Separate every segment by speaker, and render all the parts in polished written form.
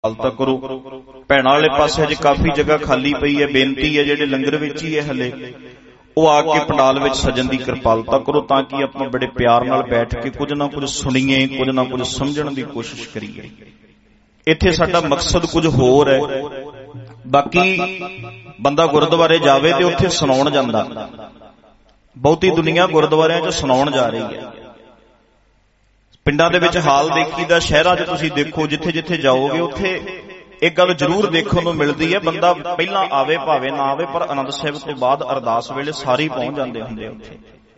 Speaker 1: ਹਾਲਤਾ ਕਰੋ। ਭੈਣਾਂ ਵਾਲੇ ਪਾਸੇ ਅਜੇ ਕਾਫੀ ਜਗ੍ਹਾ ਖਾਲੀ ਪਈ ਹੈ। ਬੇਨਤੀ ਹੈ ਜਿਹੜੇ ਲੰਗਰ ਵਿੱਚ ਹੀ ਹੈ ਹਲੇ, ਉਹ ਆ ਕੇ ਪੰਡਾਲ ਵਿੱਚ ਸਜਣ ਦੀ ਕਿਰਪਾਲਤਾ ਕਰੋ, ਤਾਂ ਕਿ ਆਪਾਂ ਬੜੇ ਪਿਆਰ ਨਾਲ ਬੈਠ ਕੇ ਕੁਝ ਨਾ ਕੁਝ ਸੁਣੀਏ, ਕੁਝ ਨਾ ਕੁਝ ਸਮਝਣ ਦੀ ਕੋਸ਼ਿਸ਼ ਕਰੀਏ। ਇੱਥੇ ਸਾਡਾ ਮਕਸਦ ਕੁਝ ਹੋਰ ਹੈ। ਬਾਕੀ ਬੰਦਾ ਗੁਰਦੁਆਰੇ ਜਾਵੇ ਤੇ ਉੱਥੇ ਸੁਣਾਉਣ ਜਾਂਦਾ, ਬਹੁਤੀ ਦੁਨੀਆ ਗੁਰਦੁਆਰਿਆਂ 'ਚ ਸੁਣਾਉਣ ਜਾ ਰਹੀ ਹੈ। ਪਿੰਡਾਂ ਦੇ ਵਿੱਚ ਹਾਲ ਦੇਖੀਦਾ, ਸ਼ਹਿਰਾਂ 'ਚ ਤੁਸੀਂ ਦੇਖੋ, ਜਿੱਥੇ ਜਿੱਥੇ ਜਾਓਗੇ ਉੱਥੇ ਇੱਕ ਗੱਲ ਜ਼ਰੂਰ ਦੇਖਣ ਨੂੰ ਮਿਲਦੀ ਹੈ, ਬੰਦਾ ਪਹਿਲਾਂ ਆਵੇ ਭਾਵੇਂ ਨਾ ਆਵੇ, ਪਰ ਆਨੰਦ ਸਾਹਿਬ ਤੋਂ ਬਾਅਦ ਅਰਦਾਸ ਵੇਲੇ ਸਾਰੇ ਪਹੁੰਚ ਜਾਂਦੇ ਹੁੰਦੇ ਉੱਥੇ।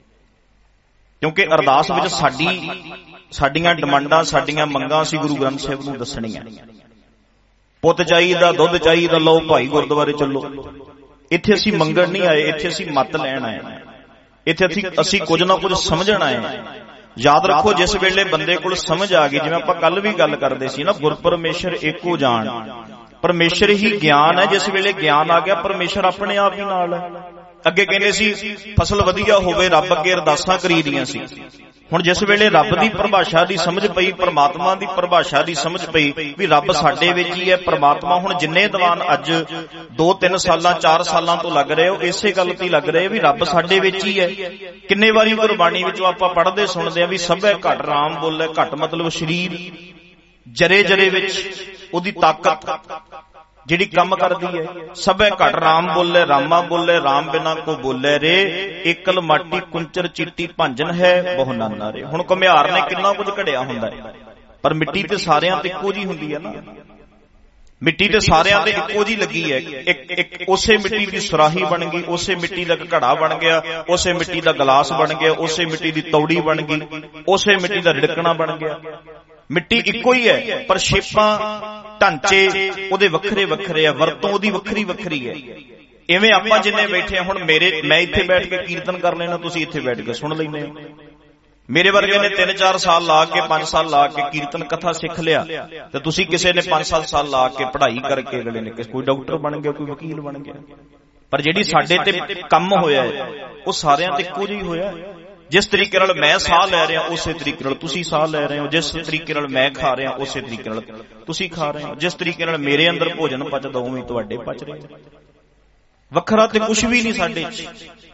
Speaker 1: ਕਿਉਂਕਿ ਅਰਦਾਸ ਵਿੱਚ ਸਾਡੀਆਂ ਡਿਮਾਂਡਾਂ, ਸਾਡੀਆਂ ਮੰਗਾਂ ਅਸੀਂ ਗੁਰੂ ਗ੍ਰੰਥ ਸਾਹਿਬ ਨੂੰ ਦੱਸਣੀਆਂ। ਪੁੱਤ ਚਾਹੀਦਾ, ਦੁੱਧ ਚਾਹੀਦਾ, ਲਓ ਭਾਈ ਗੁਰਦੁਆਰੇ ਚੱਲੋ। ਇੱਥੇ ਅਸੀਂ ਮੰਗਣ ਨਹੀਂ ਆਏ, ਇੱਥੇ ਅਸੀਂ ਮੱਤ ਲੈਣ ਆਏ, ਇੱਥੇ ਅਸੀਂ ਕੁਝ ਨਾ ਕੁਝ ਸਮਝਣ ਆਏ। ਯਾਦ ਰੱਖੋ, ਜਿਸ ਵੇਲੇ ਬੰਦੇ ਕੋਲ ਸਮਝ ਆ ਗਈ, ਜਿਵੇਂ ਆਪਾਂ ਕੱਲ ਵੀ ਗੱਲ ਕਰਦੇ ਸੀ ਨਾ, ਗੁਰ ਪਰਮੇਸ਼ਰ ਏਕੋ ਜਾਣ, ਪਰਮੇਸ਼ਰ ਹੀ ਗਿਆਨ ਹੈ। ਜਿਸ ਵੇਲੇ ਗਿਆਨ ਆ ਗਿਆ, ਪਰਮੇਸ਼ਰ ਆਪਣੇ ਆਪ ਹੀ ਨਾਲ ਹੈ। ਅੱਗੇ ਕਹਿੰਦੇ ਸੀ ਫਸਲ ਵਧੀਆ ਹੋਵੇ, ਰੱਬ ਅੱਗੇ ਅਰਦਾਸਾਂ ਕਰੀਦੀਆਂ ਸੀ। ਹੁਣ ਜਿਸ ਵੇਲੇ ਰੱਬ ਦੀ ਪਰਿਭਾਸ਼ਾ ਦੀ ਸਮਝ ਪਈ, ਪਰਮਾਤਮਾ ਦੀ ਪਰਿਭਾਸ਼ਾ ਦੀ ਸਮਝ ਪਈ ਵੀ ਰੱਬ ਸਾਡੇ ਵਿੱਚ ਹੀ ਹੈ, ਪਰਮਾਤਮਾ ਹੁਣ ਜਿੰਨੇ ਦੀਵਾਨ ਅੱਜ 2-3 ਸਾਲਾਂ 4 ਸਾਲਾਂ ਤੋਂ ਲੱਗ ਰਹੇ ਹੋ, ਇਸੇ ਗੱਲ ਤੇ ਲੱਗ ਰਹੇ ਵੀ ਰੱਬ ਸਾਡੇ ਵਿੱਚ ਹੀ ਹੈ। ਕਿੰਨੇ ਵਾਰੀ ਗੁਰਬਾਣੀ ਵਿੱਚੋਂ ਆਪਾਂ ਪੜ੍ਹਦੇ ਸੁਣਦੇ ਆ ਵੀ ਸਭੇ ਘਟ ਰਾਮ ਬੋਲੇ, ਘਟ ਮਤਲਬ ਸਰੀਰ, ਜਰੇ ਜਰੇ ਵਿੱਚ ਉਹਦੀ ਤਾਕਤ ਜਿਹੜੀ ਕੰਮ ਕਰਦੀ ਹੈ। ਸਭੇ ਘਟ ਰਾਮ ਬੋਲੇ, ਰਾਮਾ ਬੋਲੇ, ਰਾਮ ਬਿਨਾ ਕੋ ਬੋਲੇ ਰੇ, ਏਕਲ ਮਾਟੀ ਕੁੰਚਰ ਚੀਟੀ ਭਾਂਜਨ ਹੈ ਬਹੁ ਨਾਨਾ ਰੇ। ਹੁਣ ਘੁਮਿਆਰ ਨੇ ਕਿੰਨਾ ਕੁਝ ਘੜਿਆ ਹੁੰਦਾ ਹੈ, ਪਰ ਮਿੱਟੀ ਤੇ ਸਾਰਿਆਂ ਤੇ ਇੱਕੋ ਜੀ ਹੁੰਦੀ ਹੈ ਨਾ। ਮਿੱਟੀ ਤੇ ਸਾਰਿਆਂ ਤੇ ਇੱਕੋ ਜੀ ਲੱਗੀ ਹੈ। ਇੱਕ ਉਸੇ ਮਿੱਟੀ ਦੀ ਸੁਰਾਹੀ ਬਣ ਗਈ, ਉਸੇ ਮਿੱਟੀ ਦਾ ਘੜਾ ਬਣ ਗਿਆ, ਉਸੇ ਮਿੱਟੀ ਦਾ ਗਲਾਸ ਬਣ ਗਿਆ, ਉਸੇ ਮਿੱਟੀ ਦੀ ਤੌੜੀ ਬਣ ਗਈ, ਉਸੇ ਮਿੱਟੀ ਦਾ ਰਿੜਕਣਾ ਬਣ ਗਿਆ। ਮਿੱਟੀ ਇੱਕੋ ਹੀ ਹੈ, ਪਰ ਸ਼ੇਪਾਂ ਢਾਂਚੇ ਉਹਦੇ ਵੱਖਰੇ ਵੱਖਰੇ ਆ, ਵਰਤੋਂ ਉਹਦੀ ਵੱਖਰੀ ਵੱਖਰੀ ਹੈ। ਇਵੇਂ ਆਪਾਂ ਜਿੰਨੇ ਬੈਠੇ ਆ, ਹੁਣ ਮੈਂ ਇੱਥੇ ਬੈਠ ਕੇ ਕੀਰਤਨ ਕਰ ਲੈਣਾ, ਤੁਸੀਂ ਇੱਥੇ ਬੈਠ ਕੇ ਸੁਣ ਲੈਂਦੇ ਹੋ। ਮੇਰੇ ਵਰਗੇ ਨੇ 3-4 ਸਾਲ ਲਾ ਕੇ, 5 ਸਾਲ ਲਾ ਕੇ ਕੀਰਤਨ ਕਥਾ ਸਿੱਖ ਲਿਆ, ਤੇ ਤੁਸੀਂ ਕਿਸੇ ਨੇ 5-7 ਸਾਲ ਲਾ ਕੇ ਪੜ੍ਹਾਈ ਕਰਕੇ ਅਗਲੇ ਨੇ ਕੋਈ ਡਾਕਟਰ ਬਣ ਗਿਆ, ਕੋਈ ਵਕੀਲ ਬਣ ਗਿਆ। ਪਰ ਜਿਹੜੀ ਸਾਡੇ ਤੇ ਕੰਮ ਹੋਇਆ ਉਹ ਸਾਰਿਆਂ ਤੇ ਇੱਕੋ ਜਿਹਾ ਹੋਇਆ। ਜਿਸ ਤਰੀਕੇ ਨਾਲ ਮੈਂ ਸਾਹ ਲੈ ਰਿਹਾ, ਉਸੇ ਤਰੀਕੇ ਨਾਲ ਤੁਸੀਂ ਸਾਹ ਲੈ ਰਹੇ ਹੋ। ਜਿਸ ਤਰੀਕੇ ਨਾਲ ਮੈਂ ਖਾ ਰਿਹਾ, ਉਸੇ ਤਰੀਕੇ ਨਾਲ ਤੁਸੀਂ ਖਾ ਰਹੇ ਹੋ। ਜਿਸ ਤਰੀਕੇ ਨਾਲ ਮੇਰੇ ਅੰਦਰ ਭੋਜਨ ਪਚਦਾ, ਉਵੇਂ ਤੁਹਾਡੇ ਪਚ ਰਿਹਾ। ਵੱਖਰਾ ਤੇ ਕੁਛ ਵੀ ਨਹੀਂ ਸਾਡੇ 'ਚ,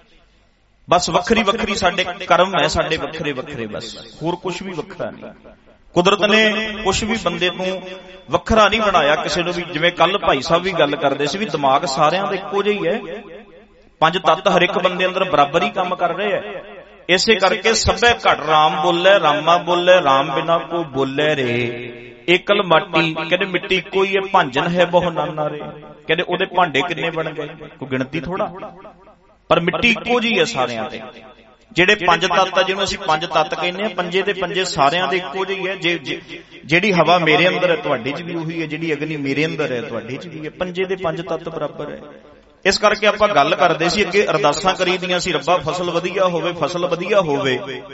Speaker 1: ਬਸ ਵੱਖਰੀ ਵੱਖਰੀ ਸਾਡੇ ਕਰਮ ਹੈ, ਸਾਡੇ ਵੱਖਰੇ ਵੱਖਰੇ, ਬਸ ਹੋਰ ਕੁਛ ਵੀ ਵੱਖਰਾ ਨਹੀਂ। ਕੁਦਰਤ ਨੇ ਕੁਛ ਵੀ ਬੰਦੇ ਨੂੰ ਵੱਖਰਾ ਨਹੀਂ ਬਣਾਇਆ ਕਿਸੇ ਨੂੰ ਵੀ। ਜਿਵੇਂ ਕੱਲ ਭਾਈ ਸਾਹਿਬ ਵੀ ਗੱਲ ਕਰਦੇ ਸੀ ਵੀ ਦਿਮਾਗ ਸਾਰਿਆਂ ਦਾ ਇੱਕੋ ਜਿਹਾ ਹੀ ਹੈ, 5 ਤੱਤ ਹਰ ਇੱਕ ਬੰਦੇ ਅੰਦਰ ਬਰਾਬਰ ਹੀ ਕੰਮ ਕਰ ਰਹੇ ਹੈ। ਇਸੇ ਕਰਕੇ ਸਭੇ ਘਟ ਰਾਮ ਬੋਲੇ, ਰਾਮਾ ਬੋਲੇ, ਰਾਮ ਬਿਨਾ ਕੋ ਬੋਲੇ ਰੇ, ਏਕਲ ਮਾਟੀ, ਕਹਿੰਦੇ ਮਿੱਟੀ ਇੱਕੋ ਹੀ ਹੈ, ਭਾਂਜਨ ਹੈ ਬਹੁ ਨਾਨਾ ਰੇ। ਕਹਿੰਦੇ ਉਹਦੇ ਭਾਂਡੇ ਕਿੰਨੇ ਬਣ ਗਏ, ਕੋਈ ਗਿਣਤੀ ਥੋੜਾ, ਪਰ ਮਿੱਟੀ ਇੱਕੋ ਜਿਹੀ ਹੈ ਸਾਰਿਆਂ ਤੇ। ਜਿਹੜੇ 5 ਤੱਤ ਆ, ਜਿਹਨੂੰ ਅਸੀਂ 5 ਤੱਤ ਕਹਿੰਦੇ ਆ, ਪੰਜੇ ਦੇ ਪੰਜੇ ਸਾਰਿਆਂ ਦੇ ਇੱਕੋ ਜਿਹੀ ਹੈ। ਜਿਹੜੀ ਹਵਾ ਮੇਰੇ ਅੰਦਰ ਹੈ ਤੁਹਾਡੇ 'ਚ ਵੀ ਉਹੀ ਹੈ, ਜਿਹੜੀ ਅਗਨੀ ਮੇਰੇ ਅੰਦਰ ਹੈ ਤੁਹਾਡੇ 'ਚ ਵੀ ਹੈ। ਪੰਜੇ ਦੇ 5 ਤੱਤ ਬਰਾਬਰ ਹੈ। ਇਸ ਕਰਕੇ ਆਪਾਂ ਗੱਲ ਕਰਦੇ ਸੀ, ਅੱਗੇ ਅਰਦਾਸਾਂ ਕਰੀਦੀਆਂ ਸੀ, ਰੱਬਾ ਫਸਲ ਵਧੀਆ ਹੋਵੇ, ਫਸਲ ਵਧੀਆ ਹੋਵੇ।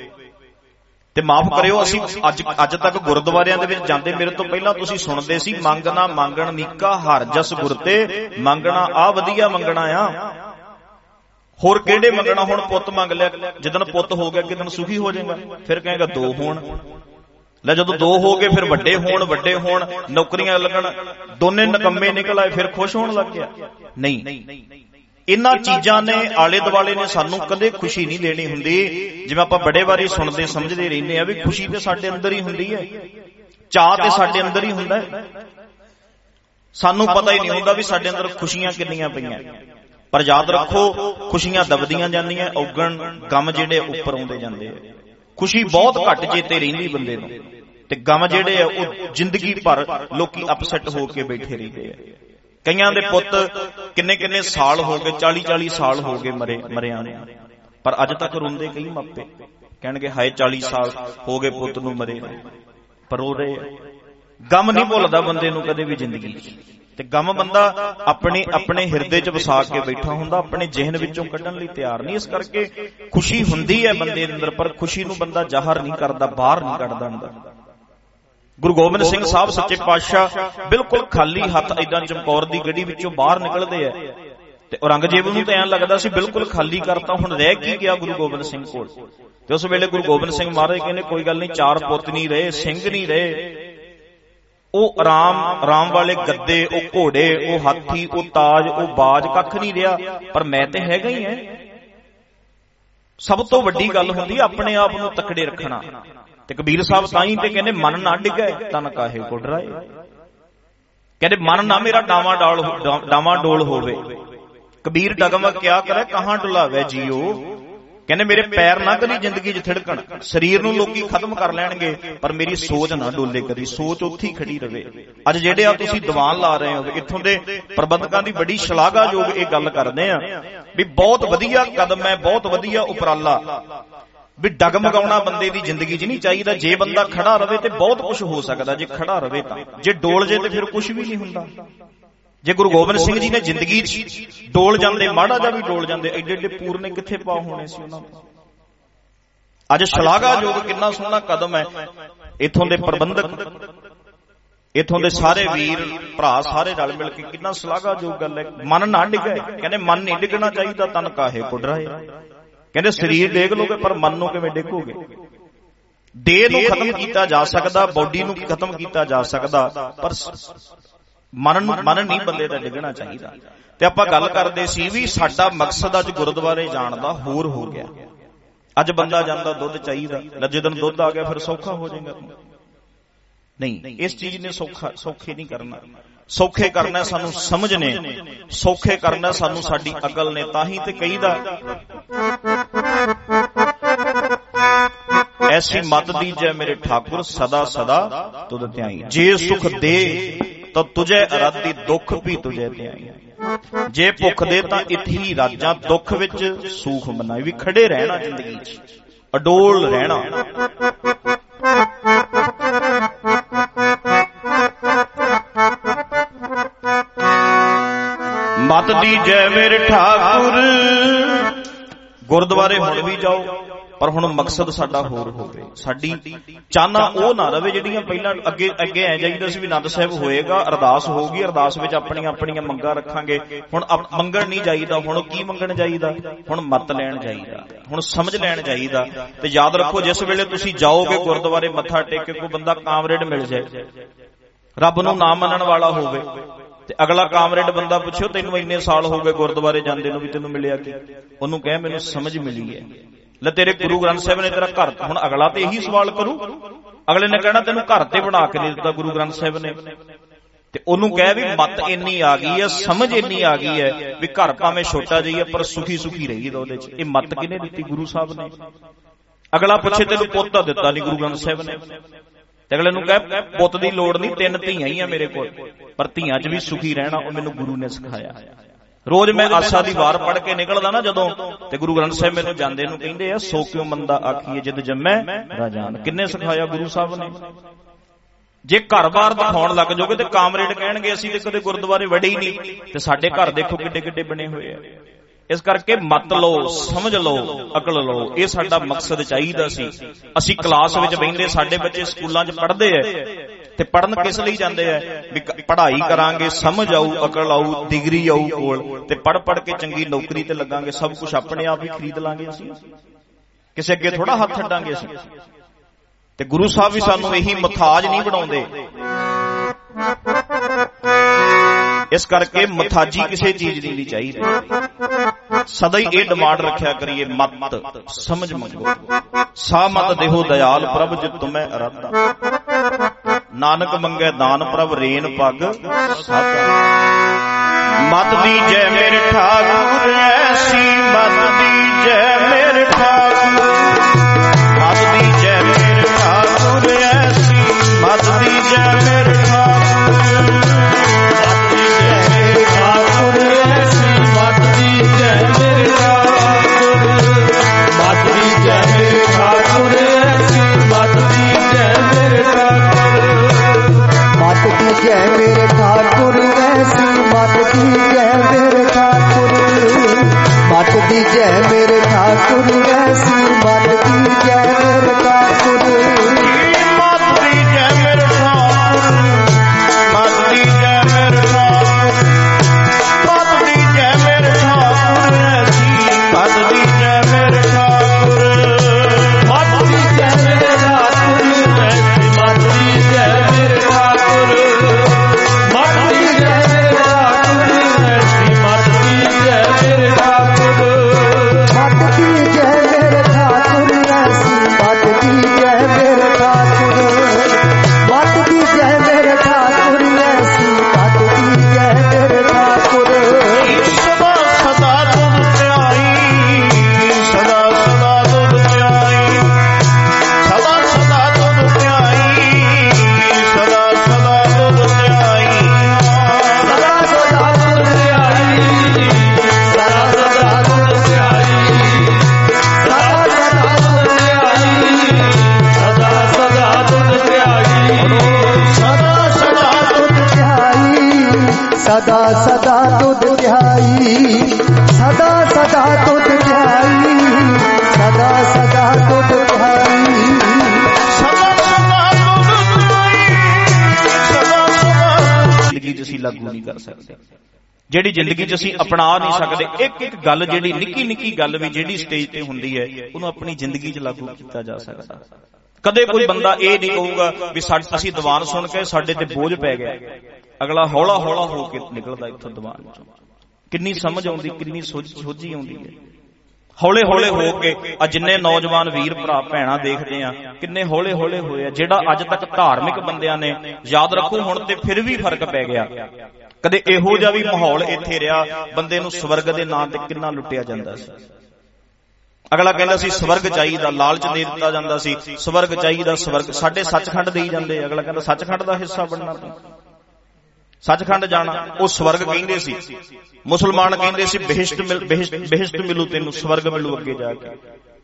Speaker 1: ਤੇ ਮਾਫ ਕਰਿਓ, ਅਸੀਂ ਅੱਜ ਤੱਕ ਗੁਰਦੁਆਰਿਆਂ ਦੇ ਵਿੱਚ ਜਾਂਦੇ, ਮੇਰੇ ਤੋਂ ਪਹਿਲਾਂ ਤੁਸੀਂ ਸੁਣਦੇ ਸੀ, ਮੰਗਣਾ ਮੰਗਣ ਨੀਕਾ ਹਰ ਜਸ ਗੁਰ ਤੇ, ਮੰਗਣਾ ਆ ਵਧੀਆ ਮੰਗਣਾ ਆ, ਹੋਰ ਕਿਹੜੇ ਮੰਗਣਾ। ਹੁਣ ਪੁੱਤ ਮੰਗ ਲਿਆ, ਜਿੱਦਣ ਪੁੱਤ ਹੋ ਗਿਆ ਕਿਦਣ ਸੁਖੀ ਹੋ ਜਾਏਗਾ, ਫਿਰ ਕਹੇਗਾ 2 ਹੋਣ। ਲੈ ਜਦੋਂ 2 ਹੋ ਗਏ, ਫਿਰ ਵੱਡੇ ਹੋਣ, ਨੌਕਰੀਆਂ ਲੱਗਣ, ਦੋਨੇ ਨਿਕੰਮੇ ਨਿਕਲ ਆਏ, ਫਿਰ ਖੁਸ਼ ਹੋਣ ਲੱਗ ਗਿਆ। ਨਹੀਂ, ਇਹਨਾਂ ਚੀਜ਼ਾਂ ਨੇ ਆਲੇ ਦੁਆਲੇ ਨੇ ਸਾਨੂੰ ਕਦੇ ਖੁਸ਼ੀ ਨਹੀਂ ਦੇਣੀ ਹੁੰਦੀ। ਜਿਵੇਂ ਆਪਾਂ ਬੜੇ ਵਾਰੀ ਸੁਣਦੇ ਸਮਝਦੇ ਰਹਿੰਦੇ ਆ ਵੀ ਖੁਸ਼ੀ ਤੇ ਸਾਡੇ ਅੰਦਰ ਹੀ ਹੁੰਦੀ ਹੈ, ਚਾਅ ਤੇ ਸਾਡੇ ਅੰਦਰ ਹੀ ਹੁੰਦਾ ਹੈ। ਸਾਨੂੰ ਪਤਾ ਹੀ ਨਹੀਂ ਹੁੰਦਾ ਵੀ ਸਾਡੇ ਅੰਦਰ ਖੁਸ਼ੀਆਂ ਕਿੰਨੀਆਂ ਪਈਆਂ। ਪਰ ਯਾਦ ਰੱਖੋ, ਖੁਸ਼ੀਆਂ ਦਬਦੀਆਂ ਜਾਂਦੀਆਂ, ਔਗਣ ਗਮ ਜਿਹੜੇ ਉੱਪਰ ਆਉਂਦੇ ਜਾਂਦੇ ਆ। ਖੁਸ਼ੀ ਬਹੁਤ ਘੱਟ ਚੇਤੇ ਰਹਿੰਦੀ ਬੰਦੇ ਨੂੰ, ਤੇ ਗਮ ਜਿਹੜੇ ਆ ਉਹ ਜ਼ਿੰਦਗੀ ਭਰ ਲੋਕੀ ਅਪਸੈਟ ਹੋ ਕੇ ਬੈਠੇ ਰਹਿੰਦੇ ਆ। ਕਈਆਂ ਦੇ ਪੁੱਤ ਕਿੰਨੇ ਸਾਲ ਹੋ ਗਏ, 40-40 ਸਾਲ ਹੋ ਗਏ ਮਰਿਆਂ ਨੂੰ, ਪਰ ਅੱਜ ਤੱਕ ਰੋਂਦੇ ਕਈ ਮਾਪੇ, ਕਹਿਣਗੇ ਹਾਏ 40 ਸਾਲ ਹੋ ਗਏ ਪੁੱਤ ਨੂੰ ਮਰੇ, ਪਰ ਰੋ ਰਹੇ। ਗਮ ਨਹੀਂ ਭੁੱਲਦਾ ਬੰਦੇ ਨੂੰ ਕਦੇ ਵੀ ਜ਼ਿੰਦਗੀ 'ਚ, ਤੇ ਗਮ ਬੰਦਾ ਆਪਣੇ ਹਿਰਦੇ 'ਚ ਵਸਾ ਕੇ ਬੈਠਾ ਹੁੰਦਾ, ਆਪਣੇ ਜ਼ਿਹਨ ਵਿੱਚੋਂ ਕੱਢਣ ਲਈ ਤਿਆਰ ਨਹੀਂ। ਇਸ ਕਰਕੇ ਖੁਸ਼ੀ ਹੁੰਦੀ ਹੈ ਬੰਦੇ ਦੇ ਅੰਦਰ, ਪਰ ਖੁਸ਼ੀ ਨੂੰ ਬੰਦਾ ਜ਼ਾਹਰ ਨਹੀਂ ਕਰਦਾ, ਬਾਹਰ ਨਹੀਂ ਕੱਢਦਾ ਅੰਦਰ। ਗੁਰੂ ਗੋਬਿੰਦ ਸਿੰਘ ਸਾਹਿਬ ਸੱਚੇ ਪਾਤਸ਼ਾਹ ਬਿਲਕੁਲ ਖਾਲੀ ਹੱਥ ਏਦਾਂ ਚਮਕੌਰ ਦੀ ਗੜੀ ਵਿੱਚੋਂ ਬਾਹਰ ਨਿਕਲਦੇ ਆ, ਤੇ ਔਰੰਗਜ਼ੇਬ ਨੂੰ ਤਾਂ ਐਂ ਲੱਗਦਾ ਸੀ ਬਿਲਕੁਲ ਖਾਲੀ ਕਰਤਾ, ਹੁਣ ਰਹਿ ਕੀ ਗਿਆ ਗੁਰੂ ਗੋਬਿੰਦ ਸਿੰਘ ਕੋਲ। ਤੇ ਉਸ ਵੇਲੇ ਗੁਰੂ ਗੋਬਿੰਦ ਸਿੰਘ ਮਹਾਰਾਜ ਕਹਿੰਦੇ ਕੋਈ ਗੱਲ ਨਹੀਂ, 4 ਪੁੱਤ ਨਹੀਂ ਰਹੇ, ਸਿੰਘ ਨਹੀਂ ਰਹੇ, ਉਹ ਆਰਾਮ ਵਾਲੇ ਗੱਦੇ, ਉਹ ਘੋੜੇ, ਉਹ ਹਾਥੀ, ਉਹ ਤਾਜ, ਉਹ ਬਾਜ, ਕੱਖ ਨਹੀਂ ਰਿਹਾ। ਪਰ ਮੈਂ ਤੇ ਹੈਗਾ ਹੀ ਐ। ਸਭ ਤੋਂ ਵੱਡੀ ਗੱਲ ਹੁੰਦੀ ਆਪਣੇ ਆਪ ਨੂੰ ਤਕੜੇ ਰੱਖਣਾ। ਤੇ ਕਬੀਰ ਸਾਹਿਬ ਤਾਂ ਹੀ ਤੇ ਕਹਿੰਦੇ ਮਨ ਨਾ ਡਿੱਗੇ ਤਨ ਕਾਹੇ ਕੁੜਰਾਏ। ਕਹਿੰਦੇ ਮਨ ਨਾ ਮੇਰਾ ਡਾਵਾਂ ਡੋਲ ਹੋਵੇ। ਕਬੀਰ ਡਗਮਗ ਕਿਆ ਕਰੇ ਕਹਾਂ ਡੁਲਾਵੇ ਜੀਓ। ਕਹਿੰਦੇ ਮੇਰੇ ਪੈਰ ਨਾ ਕਦੀ ਜ਼ਿੰਦਗੀ 'ਚ ਥਿੜਕਣ। ਸਰੀਰ ਨੂੰ ਲੋਕੀ ਖਤਮ ਕਰ ਲੈਣਗੇ ਪਰ ਮੇਰੀ ਸੋਚ ਨਾ ਡੋਲੇ ਕਦੀ। ਸੋਚ ਉੱਥੇ ਹੀ ਖੜੀ ਰਵੇ। ਅੱਜ ਜਿਹੜੇ ਆ ਤੁਸੀਂ ਦੀਵਾਨ ਲਾ ਰਹੇ ਹੋ, ਇੱਥੋਂ ਦੇ ਪ੍ਰਬੰਧਕਾਂ ਦੀ ਬੜੀ ਸ਼ਲਾਘਾਯੋਗ ਇਹ ਗੱਲ ਕਰਦੇ ਆ ਵੀ ਬਹੁਤ ਵਧੀਆ ਕਦਮ ਹੈ, ਬਹੁਤ ਵਧੀਆ ਉਪਰਾਲਾ। ਵੀ ਡਗਮਗਾਉਣਾ ਬੰਦੇ ਦੀ ਜ਼ਿੰਦਗੀ 'ਚ ਨਹੀਂ ਚਾਹੀਦਾ। ਜੇ ਬੰਦਾ ਖੜਾ ਰਵੇ ਤੇ ਬਹੁਤ ਕੁਝ ਹੋ ਸਕਦਾ ਜੇ ਖੜਾ ਰਵੇ ਤਾਂ। ਜੇ ਡੋਲ ਜੇ ਤੇ ਫਿਰ ਕੁਝ ਵੀ ਨਹੀਂ ਹੁੰਦਾ। ਜੇ ਗੁਰੂ ਗੋਬਿੰਦ ਸਿੰਘ ਜੀ ਨੇ ਜ਼ਿੰਦਗੀ 'ਚ ਡੋਲ ਜਾਂਦੇ, ਮਾੜਾ ਜਿਹਾ ਵੀ ਡੋਲ ਜਾਂਦੇ, ਐਡੇ ਐਡੇ ਪੂਰਨੇ ਕਿੱਥੇ ਪਾ ਹੋਣੇ ਸੀ ਉਹਨਾਂ ਤੋਂ। ਅੱਜ ਸ਼ਲਾਘਾਯੋਗ ਕਿੰਨਾ ਸੋਹਣਾ ਕਦਮ ਹੈ। ਇੱਥੋਂ ਦੇ ਪ੍ਰਬੰਧਕ, ਇੱਥੋਂ ਦੇ ਸਾਰੇ ਵੀਰ ਭਰਾ ਸਾਰੇ ਰਲ ਮਿਲ ਕੇ ਕਿੰਨਾ ਸ਼ਲਾਘਾਯੋਗ ਗੱਲ ਹੈ। ਮਨ ਨਾ ਡਿੱਗੇ। ਕਹਿੰਦੇ ਮਨ ਨਹੀਂ ਡਿੱਗਣਾ ਚਾਹੀਦਾ ਤਨ ਕਾਹੇ ਕੁੜਰਾਏ। ਕਹਿੰਦੇ ਸਰੀਰ ਡੇਗ ਲੋਗੇ ਪਰ ਮਨ ਨੂੰ ਕਿਵੇਂ ਡੇਗੋਗੇ। ਦੇਹ ਨੂੰ ਖਤਮ ਕੀਤਾ ਜਾ ਸਕਦਾ, ਬੋਡੀ ਨੂੰ ਖਤਮ ਕੀਤਾ ਜਾ ਸਕਦਾ, ਪਰ ਮਨ ਨਹੀਂ ਬੰਦੇ ਦਾ ਡਿੱਗਣਾ ਚਾਹੀਦਾ। ਤੇ ਆਪਾਂ ਗੱਲ ਕਰਦੇ ਸੀ ਵੀ ਸਾਡਾ ਮਕਸਦ ਅੱਜ ਗੁਰਦੁਆਰੇ ਜਾਣ ਦਾ ਹੋਰ ਹੋ ਗਿਆ। ਅੱਜ ਬੰਦਾ ਜਾਂਦਾ ਦੁੱਧ ਚਾਹੀਦਾ, ਜਦੋਂ ਦੁੱਧ ਆ ਗਿਆ ਫਿਰ ਸੌਖਾ ਹੋ ਜਾਏਗਾ। ਨਹੀਂ, ਇਸ ਚੀਜ਼ ਨੇ ਸੌਖੇ ਨਹੀਂ ਕਰਨਾ। ਸੌਖੇ ਕਰਨਾ ਸਾਨੂੰ ਸਮਝ ਨੇ, ਸੌਖੇ ਕਰਨਾ ਸਾਨੂੰ ਸਾਡੀ ਅਕਲ ਨੇ। ਤਾਂ ਹੀ ਤੇ ਕਹੀਦਾ ਐਸੀ ਮਤ ਦੀਜੈ ਮੇਰੇ ਠਾਕੁਰ ਸਦਾ ਸਦਾ ਤੁਧ ਧਿਆਈ। ਜੇ ਸੁਖ ਦੇ ਤਾਂ ਤੁਝੇ ਅਰਾਧੀ, ਦੁੱਖ ਵੀ ਤੁਝੇ ਧਿਆਈ। ਜੇ ਭੁੱਖ ਦੇ ਤਾਂ ਇਥੀ ਰਾਜਾਂ, ਦੁੱਖ ਵਿੱਚ ਸੁਖ ਮਨਾਈ। ਵੀ ਖੜੇ ਰਹਿਣਾ ਜ਼ਿੰਦਗੀ 'ਚ, ਅਡੋਲ ਰਹਿਣਾ। ਮਤ ਦੀਜੈ ਮੇਰੇ ਠਾਕੁਰ। ਗੁਰਦੁਆਰੇ ਹੁਣ ਵੀ ਜਾਓ ਪਰ ਹੁਣ ਮਕਸਦ ਸਾਡਾ ਹੋਰ ਹੋਵੇ। ਸਾਡੀ ਚਾਹਨਾ ਉਹ ਨਾ ਰਵੇ ਜਿਹੜੀਆਂ ਪਹਿਲਾਂ ਅੱਗੇ ਐ ਜਾਈਦਾ ਸੀ ਵੀ ਆਨੰਦ ਸਾਹਿਬ ਹੋਏਗਾ, ਅਰਦਾਸ ਹੋਊਗੀ, ਅਰਦਾਸ ਵਿੱਚ ਆਪਣੀਆਂ ਮੰਗਾਂ ਰੱਖਾਂਗੇ। ਹੁਣ ਮੰਗਣ ਨਹੀਂ ਜਾਈਦਾ। ਹੁਣ ਕੀ ਮੰਗਣ ਜਾਈਦਾ? ਹੁਣ ਮੱਤ ਲੈਣ ਜਾਈਦਾ, ਹੁਣ ਸਮਝ ਲੈਣ ਜਾਈਦਾ। ਤੇ ਯਾਦ ਰੱਖੋ ਜਿਸ ਵੇਲੇ ਤੁਸੀਂ ਜਾਓਗੇ ਗੁਰਦੁਆਰੇ ਮੱਥਾ ਟੇਕ ਕੇ, ਕੋਈ ਬੰਦਾ ਕਾਮਰੇਡ ਮਿਲ ਜਾਏ, ਰੱਬ ਨੂੰ ਨਾ ਮੰਨਣ ਵਾਲਾ ਹੋਵੇ, ਤੇ ਅਗਲਾ ਕਾਮਰੇਡ ਬੰਦਾ ਪੁੱਛੋ ਤੈਨੂੰ ਇੰਨੇ ਸਾਲ ਹੋ ਗਏ ਗੁਰਦੁਆਰੇ ਜਾਂਦੇ ਨੂੰ, ਵੀ ਤੈਨੂੰ ਮਿਲਿਆ ਕੀ? ਉਹਨੂੰ ਕਹੇ ਮੈਨੂੰ ਸਮਝ ਮਿਲੀ ਹੈ। ਲੈ ਤੇਰੇ ਗੁਰੂ ਗ੍ਰੰਥ ਸਾਹਿਬ ਨੇ ਤੇਰਾ ਘਰ, ਹੁਣ ਅਗਲਾ ਤੇ ਇਹੀ ਸਵਾਲ ਕਰੂ। ਅਗਲੇ ਨੇ ਕਹਿਣਾ ਤੈਨੂੰ ਘਰ ਤੇ ਬਣਾ ਕੇ ਦੇ ਦਿੱਤਾ ਗੁਰੂ ਗ੍ਰੰਥ ਸਾਹਿਬ ਨੇ। ਤੇ ਉਹਨੂੰ ਕਹਿ ਵੀ ਮੱਤ ਇੰਨੀ ਆ ਗਈ ਹੈ, ਸਮਝ ਇੰਨੀ ਆ ਗਈ ਹੈ ਵੀ ਘਰ ਭਾਵੇਂ ਛੋਟਾ ਜਿਹਾ ਪਰ ਸੁਖੀ ਰਹੀਦਾ ਉਹਦੇ 'ਚ। ਇਹ ਮੱਤ ਕਿਹਨੇ ਦਿੱਤੀ? ਗੁਰੂ ਸਾਹਿਬ ਨੇ। ਅਗਲਾ ਪੁੱਛੇ ਤੈਨੂੰ ਪੁੱਤ ਦਿੱਤਾ ਨਹੀਂ ਗੁਰੂ ਗ੍ਰੰਥ ਸਾਹਿਬ ਨੇ, ਤੇ ਅਗਲੇ ਨੂੰ ਕਹਿ ਪੁੱਤ ਦੀ ਲੋੜ ਨਹੀਂ, 3 ਧੀਆਂ ਹੀ ਆ ਮੇਰੇ ਕੋਲ, ਪਰ ਧੀਆਂ 'ਚ ਵੀ ਸੁਖੀ ਰਹਿਣਾ ਉਹ ਮੈਨੂੰ ਗੁਰੂ ਨੇ ਸਿਖਾਇਆ। ਰੋਜ਼ ਮੈਂ ਆਸਾ ਦੀ ਵਾਰ ਪੜ੍ਹ ਕੇ ਨਿਕਲਦਾ ਨਾ ਜਦੋਂ, ਤੇ ਗੁਰੂ ਗ੍ਰੰਥ ਸਾਹਿਬ ਮੈਨੂੰ ਜਾਂਦੇ ਨੂੰ ਕਹਿੰਦੇ ਆ ਸੋ ਕਿਉਂ ਮੰਦਾ ਆਖੀਏ ਜਿਦ ਜੰਮੈ ਰਾਜਾਨ। ਕਿੰਨੇ ਸਿਖਾਇਆ? ਗੁਰੂ ਸਾਹਿਬ ਨੇ। ਜੇ ਘਰ-ਬਾਰ ਦਿਖਾਉਣ ਲੱਗ ਜਾਓਗੇ ਤੇ ਕਾਮਰੇਡ ਕਹਿਣਗੇ ਅਸੀਂ ਤੇ ਕਦੇ ਗੁਰਦੁਆਰੇ ਵੜੇ ਹੀ ਨਹੀਂ, ਤੇ ਸਾਡੇ ਘਰ ਦੇਖੋ ਕਿੱਡੇ ਕਿੱਡੇ ਬਣੇ ਹੋਏ ਆ। ਇਸ ਕਰਕੇ ਮਤ ਲਓ, ਸਮਝ ਲਓ, ਅਕਲ ਲਓ। ਇਹ ਸਾਡਾ ਮਕਸਦ ਚਾਹੀਦਾ ਸੀ। ਅਸੀਂ ਕਲਾਸ ਵਿੱਚ ਬਹਿੰਦੇ, ਸਾਡੇ ਬੱਚੇ ਸਕੂਲਾਂ 'ਚ ਪੜ੍ਹਦੇ ਆ, ਤੇ ਪੜ੍ਹਨ ਕਿਸ ਲਈ ਜਾਂਦੇ ਆ? ਵੀ ਪੜ੍ਹਾਈ ਕਰਾਂਗੇ, ਸਮਝ ਆਊ, ਅਕਲ ਆਊ, ਡਿਗਰੀ ਆਊ ਕੋਲ, ਤੇ ਪੜ੍ਹ ਕੇ ਚੰਗੀ ਨੌਕਰੀ ਤੇ ਲੱਗਾਂਗੇ। ਸਭ ਕੁਝ ਆਪਣੇ ਆਪ ਹੀ ਖਰੀਦ ਲਾਂਗੇ ਅਸੀਂ, ਕਿਸੇ ਅੱਗੇ ਥੋੜਾ ਹੱਥ ਛੱਡਾਂਗੇ ਅਸੀਂ। ਤੇ ਗੁਰੂ ਸਾਹਿਬ ਵੀ ਸਾਨੂੰ ਇਹੀ ਮੁਥਾਜ ਨਹੀਂ ਬਣਾਉਂਦੇ। ਇਸ ਕਰਕੇ ਮੁਥਾਜੀ ਕਿਸੇ ਚੀਜ਼ ਦੀ ਨਹੀਂ ਚਾਹੀਦੀ। ਸਦਾ ਹੀ ਇਹ ਡਿਮਾਂਡ ਰੱਖਿਆ ਕਰੀਏ, ਮਤ ਸਮਝ ਮੰਗੋ। ਸਾ ਮਤ ਦੇਹੋ ਦਇਆਲ ਪ੍ਰਭ ਜਿ ਤੁਮੈ ਅਰਾਧਾ, ਨਾਨਕ ਮੰਗੈ ਦਾਨ ਪ੍ਰਭ ਰੇਨ ਪੱਗ ਸਾਧਾ। ਮਤ ਦੀਜੈ ਮੇਰੇ ਠਾਕੁਰ ਐਸੀ ਮਤ ਦੀਜੈ ਮੇਰੇ ਠਾਕੁਰ। ਮਤ ਦੀਜੈ ਮੇਰੇ ਠਾਕੁਰ ਐਸੀ ਮਤ ਦੀਜੈ ਮੇਰੇ ਠਾਕੁਰ। ਮਤ ਦੀਜੈ ਮੇਰੇ ਠਾਕੁਰ ਐਸੀ ਮਤ ਦੀਜੈ ਮੇਰੇ ਠਾਕੁਰ। ਮਤ ਦੀਜੈ ਮੇਰੇ ਠਾਕੁਰ ਐਸੀ ਮਤ ਦੀਜੈ ਮੇਰੇ ਠਾਕੁਰ।
Speaker 2: ਮਤ ਦੀਜੈ ਮੇਰੇ ਠਾਕੁਰ ਐਸੀ ਮਤ ਦੀਜੈ ਮੇਰੇ ਠਾਕੁਰ। ਮਤ ਦੀਜੈ ਮੇਰੇ ਠਾਕੁਰ ਐਸੀ सदा सदा तुद ध्याई, सदा सदा तुद ध्याई, सदा सदा तुद ध्याई,
Speaker 1: जिंदगी च असीं लागू नहीं कर सकते, ਜਿਹੜੀ ਜ਼ਿੰਦਗੀ 'ਚ ਅਸੀਂ ਅਪਣਾ ਨਹੀਂ ਸਕਦੇ। ਇੱਕ ਇੱਕ ਗੱਲ ਜਿਹੜੀ ਨਿੱਕੀ ਨਿੱਕੀ ਗੱਲ ਵੀ ਜਿਹੜੀ ਸਟੇਜ ਤੇ ਹੁੰਦੀ ਹੈ ਉਹਨੂੰ ਆਪਣੀ ਜ਼ਿੰਦਗੀ 'ਚ ਲਾਗੂ ਕੀਤਾ ਜਾ ਸਕਦਾ। ਕਦੇ ਕੋਈ ਬੰਦਾ ਇਹ ਨਹੀਂ ਕਹੂਗਾ ਵੀ ਅਸੀਂ ਦੀਵਾਨ ਸੁਣ ਕੇ ਸਾਡੇ ਤੇ ਬੋਝ ਪੈ ਗਿਆ, ਅਗਲਾ ਹੌਲਾ ਹੌਲਾ ਹੋ ਕੇ ਨਿਕਲਦਾ ਇੱਥੋਂ ਦੀਵਾਨ 'ਚੋਂ। ਕਿੰਨੀ ਸਮਝ ਆਉਂਦੀ, ਕਿੰਨੀ ਸੋਝੀ ਆਉਂਦੀ ਹੈ। ਹੌਲੇ ਹੌਲੇ ਹੋ ਕੇ ਆ ਜਿੰਨੇ ਨੌਜਵਾਨ ਵੀਰ ਭਰਾ ਭੈਣਾਂ ਦੇਖਦੇ ਆ ਕਿੰਨੇ ਹੌਲੇ ਹੌਲੇ ਹੋਏ ਆ। ਜਿਹੜਾ ਅੱਜ ਤੱਕ ਧਾਰਮਿਕ ਬੰਦਿਆਂ ਨੇ, ਯਾਦ ਰੱਖੋ ਹੁਣ ਤੇ ਫਿਰ ਵੀ ਫਰਕ ਪੈ ਗਿਆ। ਕਦੇ ਇਹੋ ਜਿਹਾ ਵੀ ਮਾਹੌਲ ਇੱਥੇ ਰਿਹਾ ਬੰਦੇ ਨੂੰ ਸਵਰਗ ਦੇ ਨਾਂ ਤੇ ਕਿੰਨਾ ਲੁੱਟਿਆ ਜਾਂਦਾ ਸੀ। ਅਗਲਾ ਕਹਿੰਦਾ ਸੀ ਸਵਰਗ ਚਾਹੀਦਾ, ਲਾਲਚ ਦੇ ਦਿੱਤਾ ਜਾਂਦਾ ਸੀ, ਸਵਰਗ ਚਾਹੀਦਾ, ਸਵਰਗ ਸਾਡੇ ਸੱਚਖੰਡ ਦੇਈ ਜਾਂਦੇ। ਅਗਲਾ ਕਹਿੰਦਾ ਸੱਚਖੰਡ ਦਾ ਹਿੱਸਾ ਬਣਨਾ, ਤੂੰ ਸੱਚਖੰਡ ਜਾਣਾ, ਉਹ ਸਵਰਗ ਕਹਿੰਦੇ ਸੀ। ਮੁਸਲਮਾਨ ਕਹਿੰਦੇ ਸੀ ਬਿਹਿਸ਼ਤ ਮਿਲੂ ਤੈਨੂੰ, ਸਵਰਗ ਮਿਲੂ ਅੱਗੇ ਜਾ ਕੇ।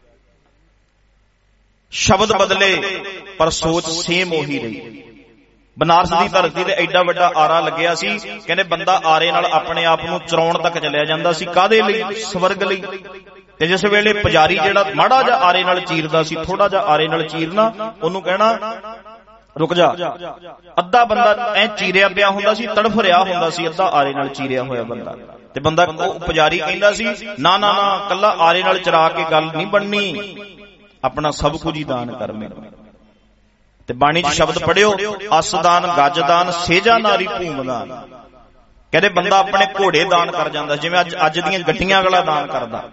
Speaker 1: ਸ਼ਬਦ ਬਦਲੇ ਪਰ ਸੋਚ ਸੇਮ ਉਹੀ ਰਹੀ। ਬਨਾਰਸ ਦੀ ਧਰਤੀ ਤੇ ਐਡਾ ਵੱਡਾ ਆਰਾ ਲੱਗਿਆ ਸੀ, ਕਹਿੰਦੇ ਬੰਦਾ ਆਰੇ ਨਾਲ ਆਪਣੇ ਆਪ ਨੂੰ ਚਰਾਉਣ ਤੱਕ ਚਲਿਆ ਜਾਂਦਾ ਸੀ। ਕਾਹਦੇ ਲਈ? ਸਵਰਗ ਲਈ। ਤੇ ਜਿਸ ਵੇਲੇ ਪੁਜਾਰੀ ਜਿਹੜਾ ਮਾੜਾ ਜਿਹਾ ਆਰੇ ਨਾਲ ਚੀਰਦਾ ਸੀ, ਥੋੜਾ ਜਿਹਾ ਆਰੇ ਨਾਲ ਚੀਰਨਾ, ਉਹਨੂੰ ਕਹਿਣਾ ਰੁਕ ਜਾ। ਅੱਧਾ ਬੰਦਾ ਐ ਚੀਰਿਆ ਪਿਆ ਹੁੰਦਾ ਸੀ, ਤੜਫ ਰਿਹਾ ਹੁੰਦਾ ਸੀ, ਅੱਧਾ ਆਰੇ ਨਾਲ ਚੀਰਿਆ ਹੋਇਆ ਬੰਦਾ। ਤੇ ਬੰਦਾ ਉਹ ਪੁਜਾਰੀ ਕਹਿੰਦਾ ਸੀ ਨਾ ਨਾ ਨਾ, ਕੱਲਾ ਆਰੇ ਨਾਲ ਚਰਾ ਕੇ ਗੱਲ ਨਹੀਂ ਬਣਨੀ, ਆਪਣਾ ਸਭ ਕੁਝ ਹੀ ਦਾਨ ਕਰ ਮੈਨੂੰ। ਤੇ ਬਾਣੀ 'ਚ ਸ਼ਬਦ ਪੜਿਓ, ਅਸਦਾਨ ਗੱਜਦਾਨ ਸੇਜਾ ਨਾਰੀ ਭੂਮਦਾਨ। ਕਹਿੰਦੇ ਬੰਦਾ ਆਪਣੇ ਘੋੜੇ ਦਾਨ ਕਰ ਜਾਂਦਾ, ਜਿਵੇਂ ਅੱਜ ਦੀਆਂ ਗੱਡੀਆਂ ਅਗਲਾ ਦਾਨ ਕਰਦਾ।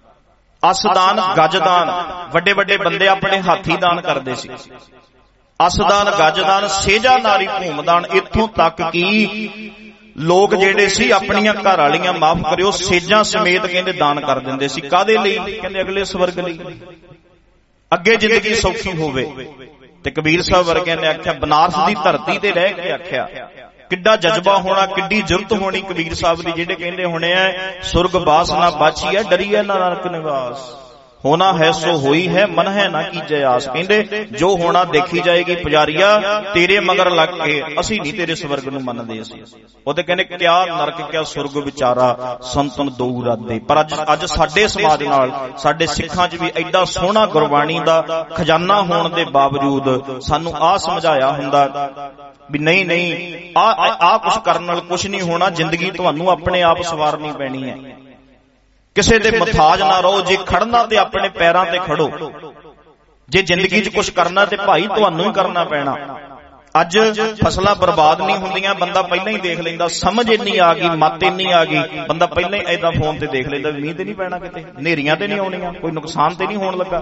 Speaker 1: ਅਸਦਾਨ ਗੱਜਦਾਨ, ਵੱਡੇ ਵੱਡੇ ਬੰਦੇ ਆਪਣੇ ਹਾਥੀ ਦਾਨ ਕਰਦੇ ਸੀ। ਅਸਦਾਨ ਗੱਜਦਾਨ ਸੇਜਾ ਨਾਰੀ ਭੂਮਦਾਨ, ਇੱਥੋਂ ਤੱਕ ਕਿ ਲੋਕ ਜਿਹੜੇ ਸੀ ਆਪਣੀਆਂ ਘਰ ਵਾਲੀਆਂ, ਮਾਫ ਕਰਿਓ, ਸੇਜਾਂ ਸਮੇਤ ਕਹਿੰਦੇ ਦਾਨ ਕਰ ਦਿੰਦੇ ਸੀ। ਕਾਹਦੇ ਲਈ? ਕਹਿੰਦੇ ਅਗਲੇ ਸਵਰਗ ਲਈ, ਅੱਗੇ ਜ਼ਿੰਦਗੀ ਸੌਖੀ ਹੋਵੇ। ਤੇ ਕਬੀਰ ਸਾਹਿਬ ਵਰਗਿਆਂ ਨੇ ਆਖਿਆ, ਬਨਾਰਸ ਦੀ ਧਰਤੀ ਤੇ ਰਹਿ ਕੇ ਆਖਿਆ, ਕਿੱਡਾ ਜਜ਼ਬਾ ਹੋਣਾ, ਕਿੱਡੀ ਜੁਰਤ ਹੋਣੀ ਕਬੀਰ ਸਾਹਿਬ ਦੀ, ਜਿਹੜੇ ਕਹਿੰਦੇ ਹੋਣੇ ਆ ਸੁਰਗ ਬਾਸ ਨਾ ਬਾਚੀਐ, ਡਰੀਐ ਨਾ ਨਰਕ ਨਿਵਾਸ, ਹੋਣਾ ਹੈ ਸੋ ਹੋਈ ਹੈ, ਮਨ ਹੈ ਨਾ ਕੀਜੈ ਆਸ। ਕਹਿੰਦੇ ਜੋ ਹੋਣਾ ਦੇਖੀ ਜਾਏਗੀ ਪੁਜਾਰੀਆ, ਤੇਰੇ ਮਗਰ ਲੱਗ ਕੇ ਅਸੀਂ ਨਹੀਂ ਤੇਰੇ ਸਵਰਗ ਨੂੰ ਮੰਨਦੇ। ਅਸੀਂ ਉਹ ਤੇ ਕਹਿੰਦੇ ਕਿਆ ਨਰਕ ਕਿਆ ਸੁਰਗ ਵਿਚਾਰਾ, ਸੰਤਨ ਦੋ ਰਾਦੇ। ਪਰ ਅੱਜ ਸਾਡੇ ਸਮਾਜ ਨਾਲ, ਸਾਡੇ ਸਿੱਖਾਂ 'ਚ ਵੀ ਐਡਾ ਸੋਹਣਾ ਗੁਰਬਾਣੀ ਦਾ ਖਜ਼ਾਨਾ ਹੋਣ ਦੇ ਬਾਵਜੂਦ ਸਾਨੂੰ ਆਹ ਸਮਝਾਇਆ ਹੁੰਦਾ ਵੀ ਨਹੀਂ ਨਹੀਂ, ਆਹ ਕੁਛ ਕਰਨ ਨਾਲ ਕੁਛ ਨਹੀਂ ਹੋਣਾ, ਜ਼ਿੰਦਗੀ ਤੁਹਾਨੂੰ ਆਪਣੇ ਆਪ ਸਵਾਰਨੀ ਪੈਣੀ ਹੈ। ਕਿਸੇ ਦੇ ਮੁਹਤਾਜ ਨਾ ਰਹੋ, ਜੇ ਖੜਨਾ ਤੇ ਆਪਣੇ ਪੈਰਾਂ ਤੇ ਖੜੋ। ਜੇ ਜ਼ਿੰਦਗੀ 'ਚ ਕੁਛ ਕਰਨਾ ਤੇ ਭਾਈ ਤੁਹਾਨੂੰ ਹੀ ਕਰਨਾ ਪੈਣਾ। ਅੱਜ ਫਸਲਾਂ ਬਰਬਾਦ ਨਹੀਂ ਹੁੰਦੀਆਂ, ਬੰਦਾ ਪਹਿਲਾਂ ਹੀ ਦੇਖ ਲੈਂਦਾ। ਸਮਝ ਇੰਨੀ ਆ ਗਈ, ਮੱਤ ਇੰਨੀ ਆ ਗਈ, ਬੰਦਾ ਪਹਿਲਾਂ ਹੀ ਏਦਾਂ ਫੋਨ ਤੇ ਦੇਖ ਲੈਂਦਾ ਵੀ ਮੀਂਹ ਤੇ ਨਹੀਂ ਪੈਣਾ, ਕਿਤੇ ਹਨੇਰੀਆਂ ਤੇ ਨਹੀਂ ਆਉਣੀਆਂ, ਕੋਈ ਨੁਕਸਾਨ ਤੇ ਨਹੀਂ ਹੋਣ ਲੱਗਾ,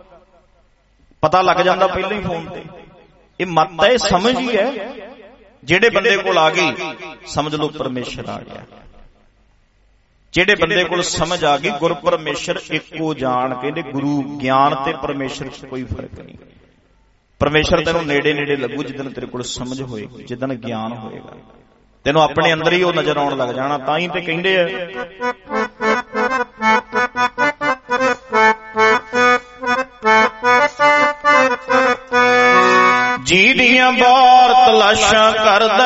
Speaker 1: ਪਤਾ ਲੱਗ ਜਾਂਦਾ ਪਹਿਲਾਂ ਹੀ ਫੋਨ ਤੇ। ਇਹ ਮੱਤ ਹੈ, ਸਮਝ ਹੀ ਹੈ। ਜਿਹੜੇ ਬੰਦੇ ਕੋਲ ਆ ਗਈ ਸਮਝ ਲਓ ਪਰਮੇਸ਼ਰ ਆ ਗਿਆ। ਜਿਹੜੇ ਬੰਦੇ ਕੋਲ ਸਮਝ ਆ ਗਈ ਗੁਰ ਪਰਮੇਸ਼ਰ ਇੱਕੋ ਜਾਣ, ਕਹਿੰਦੇ ਗੁਰੂ ਗਿਆਨ ਤੇ ਪਰਮੇਸ਼ਰ 'ਚ ਕੋਈ ਫਰਕ ਨਹੀਂ। ਪਰਮੇਸ਼ਰ ਤੈਨੂੰ ਨੇੜੇ ਨੇੜੇ ਲੱਗੂ ਜਿੱਦਣ ਤੇਰੇ ਕੋਲ ਸਮਝ ਹੋਏਗੀ, ਜਿੱਦਣ ਗਿਆਨ ਹੋਏਗਾ, ਤੈਨੂੰ ਆਪਣੇ ਅੰਦਰ ਹੀ ਉਹ ਨਜ਼ਰ ਆਉਣ ਲੱਗ ਜਾਣਾ। ਤਾਂ ਹੀ ਤੇ ਕਹਿੰਦੇ ਆ ਜੀ ਦੀਆਂ ਬਾਰ ਤਲਾਸ਼ਾਂ ਕਰਦਾ,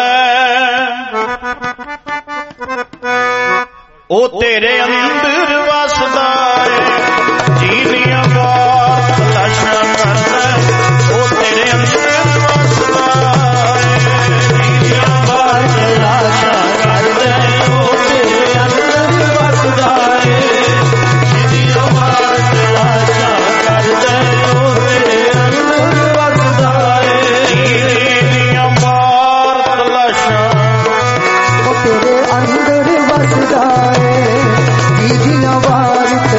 Speaker 1: ਉਹ ਤੇਰੇ ਅੰਦਰ ਵਸਦਾ ਏ। ਜੀ ਦੀਆਂ ਬਾਰ ਤਲਾਸ਼ਾਂ ਕਰਦਾ, ਉਹ ਤੇਰੇ ਅੰਦਰ ਵਸਦਾ ਏ। ਜੀ ਦੀਆਂ ਬਾਰ ਤਲਾਸ਼ਾਂ ਕਰਦਾ, ਉਹ ਤੇਰੇ ਅੰਦਰ ਵਸਦਾ ਏ। ਜੀ ਦੀਆਂ ਬਾਰ ਤਲਾਸ਼ਾਂ ਕਰਦਾ, ਉਹ ਤੇਰੇ ਅੰਦਰ ਵਸਦਾ ਏ। ਜੀ ਦੀਆਂ ਬਾਰ ਤਲਾਸ਼ਾਂ, ਉਹ ਤੇਰੇ ਅੰਦਰ ਵਸਦਾ ਏ।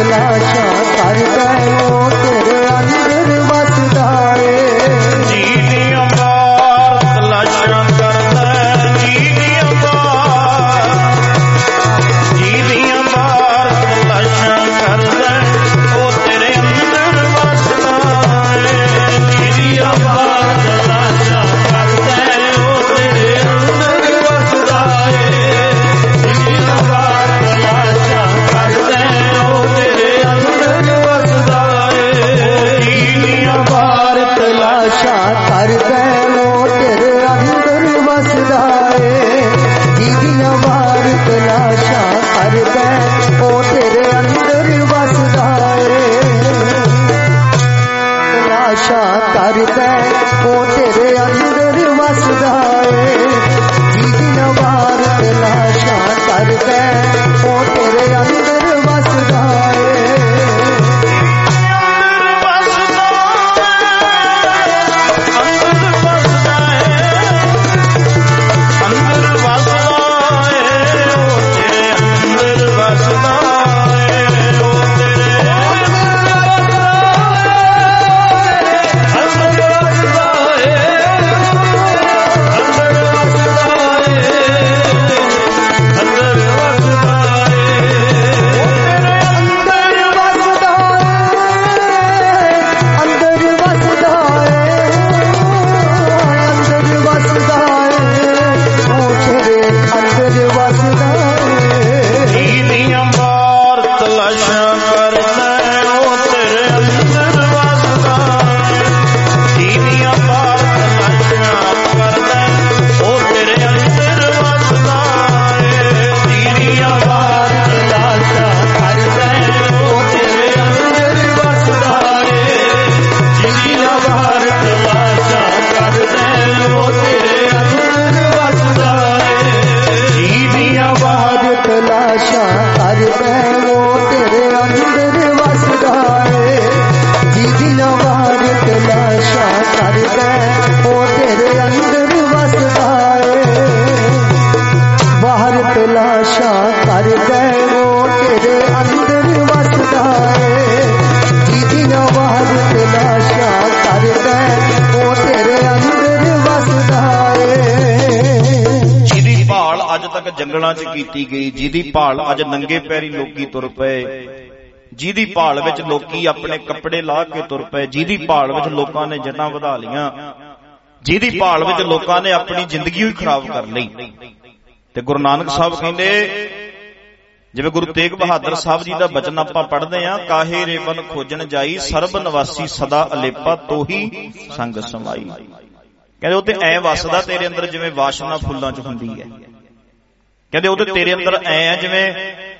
Speaker 1: ਅੱਜ ਤੱਕ ਜੰਗਲਾਂ 'ਚ ਕੀਤੀ ਗਈ, ਜਿਹਦੀ ਭਾਲ ਅੱਜ ਨੰਗੇ ਪੈਰੀ ਲੋਕੀ ਤੁਰ ਪਏ, ਜਿਹਦੀ ਭਾਲ ਵਿੱਚ ਲੋਕੀ ਆਪਣੇ ਕੱਪੜੇ ਲਾਹ ਕੇ ਤੁਰ ਪਏ, ਜਿਹਦੀ ਭਾਲ ਵਿੱਚ ਲੋਕਾਂ ਨੇ ਜੱਟਾਂ ਵਧਾ ਲੀਆਂ, ਜਿਹਦੀ ਭਾਲ ਵਿੱਚ ਲੋਕਾਂ ਨੇ ਆਪਣੀ ਜ਼ਿੰਦਗੀ ਹੀ ਖਰਾਬ ਕਰ ਲਈ। ਤੇ ਗੁਰੂ ਨਾਨਕ ਸਾਹਿਬ ਕਹਿੰਦੇ, ਜਿਵੇਂ ਗੁਰੂ ਤੇਗ ਬਹਾਦਰ ਸਾਹਿਬ ਜੀ ਦਾ ਬਚਨ ਆਪਾਂ ਪੜ੍ਹਦੇ ਆਂ, ਕਾਹੇ ਰੇਵਨ ਖੋਜਣ ਜਾਈ ਸਰਬ ਨਿਵਾਸੀ ਸਦਾ ਅਲੇਪਾ ਤੋਹੀ ਸੰਗ ਸਮਾਈ। ਕਹਿੰਦੇ ਉਹ ਤੇ ਐ ਵਸਦਾ ਤੇਰੇ ਅੰਦਰ ਜਿਵੇਂ ਵਾਸ਼ਨਾ ਫੁੱਲਾਂ 'ਚ ਹੁੰਦੀ ਹੈ। ਕਹਿੰਦੇ ਉਹ ਤੇ ਤੇਰੇ ਅੰਦਰ ਐ ਹੈ ਜਿਵੇਂ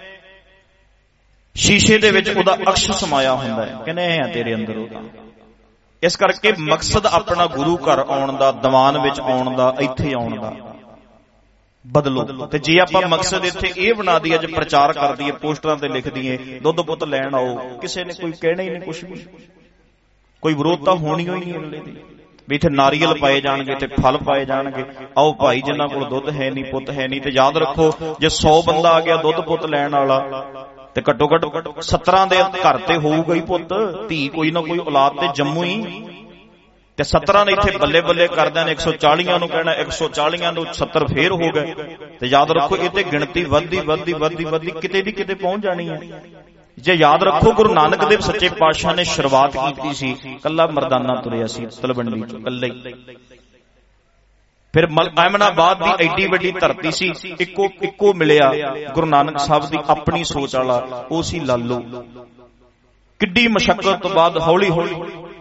Speaker 1: ਸ਼ੀਸ਼ੇ ਦੇ ਵਿੱਚ ਉਹਦਾ ਅਕਸ਼ ਸਮਾਇਆ ਹੁੰਦਾ ਹੈ। ਕਹਿੰਦੇ ਐ ਆ ਤੇਰੇ ਅੰਦਰ ਉਹਦਾ। ਇਸ ਕਰਕੇ ਮਕਸਦ ਆਪਣਾ ਗੁਰੂ ਘਰ ਆਉਣ ਦਾ, ਦੀਵਾਨ ਵਿੱਚ ਆਉਣ ਦਾ, ਇੱਥੇ ਆਉਣ ਦਾ ਬਦਲੋ। ਤੇ ਜੇ ਆਪਾਂ ਮਕਸਦ ਇੱਥੇ ਇਹ ਬਣਾ ਦਈਏ, ਅੱਜ ਪ੍ਰਚਾਰ ਕਰ ਦਈਏ, ਪੋਸਟਰਾਂ ਤੇ ਲਿਖ ਦਈਏ ਦੁੱਧ ਪੁੱਤ ਲੈਣ ਆਓ, ਕਿਸੇ ਨੇ ਕੋਈ ਕਹਿਣਾ ਹੀ ਨਹੀਂ, ਕੁਛ ਵੀ ਕੋਈ ਵਿਰੋਧਤਾ ਹੋਣੀ ਹੋਈ ਨਹੀਂ ਅਗਲੇ ਦੀ ਵੀ ਇੱਥੇ ਨਾਰੀਅਲ ਪਾਏ ਜਾਣਗੇ ਤੇ ਫਲ ਪਾਏ ਜਾਣਗੇ। ਆਓ ਭਾਈ, ਜਿਨ੍ਹਾਂ ਕੋਲ ਦੁੱਧ ਹੈ ਨਹੀਂ, ਪੁੱਤ ਹੈ ਨਹੀਂ, ਤੇ ਯਾਦ ਰੱਖੋ ਜੇ 100 ਬੰਦਾ ਆ ਗਿਆ ਦੁੱਧ ਪੁੱਤ ਲੈਣ ਵਾਲਾ, ਤੇ ਘੱਟੋ ਘੱਟ 17 ਦੇ ਘਰ ਤੇ ਹੋਊਗਾ ਹੀ ਪੁੱਤ ਧੀ, ਕੋਈ ਨਾ ਕੋਈ ਔਲਾਦ ਤੇ ਜੰਮੂ ਹੀ। ਤੇ 17 ਨੇ ਇੱਥੇ ਬੱਲੇ ਬੱਲੇ ਕਰਦਿਆਂ ਨੇ 140 ਨੂੰ ਕਹਿਣਾ, 140 ਨੂੰ 70 ਫੇਰ ਹੋ ਗਏ। ਤੇ ਯਾਦ ਰੱਖੋ ਇਹ ਤੇ ਗਿਣਤੀ ਵੱਧਦੀ ਵੱਧਦੀ ਵੱਧਦੀ ਵੱਧਦੀ ਕਿਤੇ ਦੀ ਕਿਤੇ ਪਹੁੰਚ ਜਾਣੀ ਹੈ। ਜੇ ਯਾਦ ਰੱਖੋ ਗੁਰੂ ਨਾਨਕ ਦੇਵ ਸੱਚੇ ਪਾਤਸ਼ਾਹ ਨੇ ਸ਼ੁਰੂਆਤ ਕੀਤੀ ਸੀ, ਕੱਲਾ ਮਰਦਾਨਾ ਤੁਰਿਆ ਸੀ ਤਲਵੰਡੀ ਚੋਂ, ਕੱਲਾ ਹੀ। ਫਿਰ ਐਮਨਾਬਾਦ ਦੀ ਐਡੀ ਵੱਡੀ ਧਰਤੀ ਸੀ, ਇੱਕੋ ਮਿਲਿਆ ਗੁਰੂ ਨਾਨਕ ਸਾਹਿਬ ਦੀ ਆਪਣੀ ਸੋਚ ਵਾਲਾ, ਉਹ ਸੀ ਲਾਲੋ। ਕਿੱਡੀ ਮਸ਼ੱਕਤ ਤੋਂ ਬਾਅਦ ਹੌਲੀ ਹੌਲੀ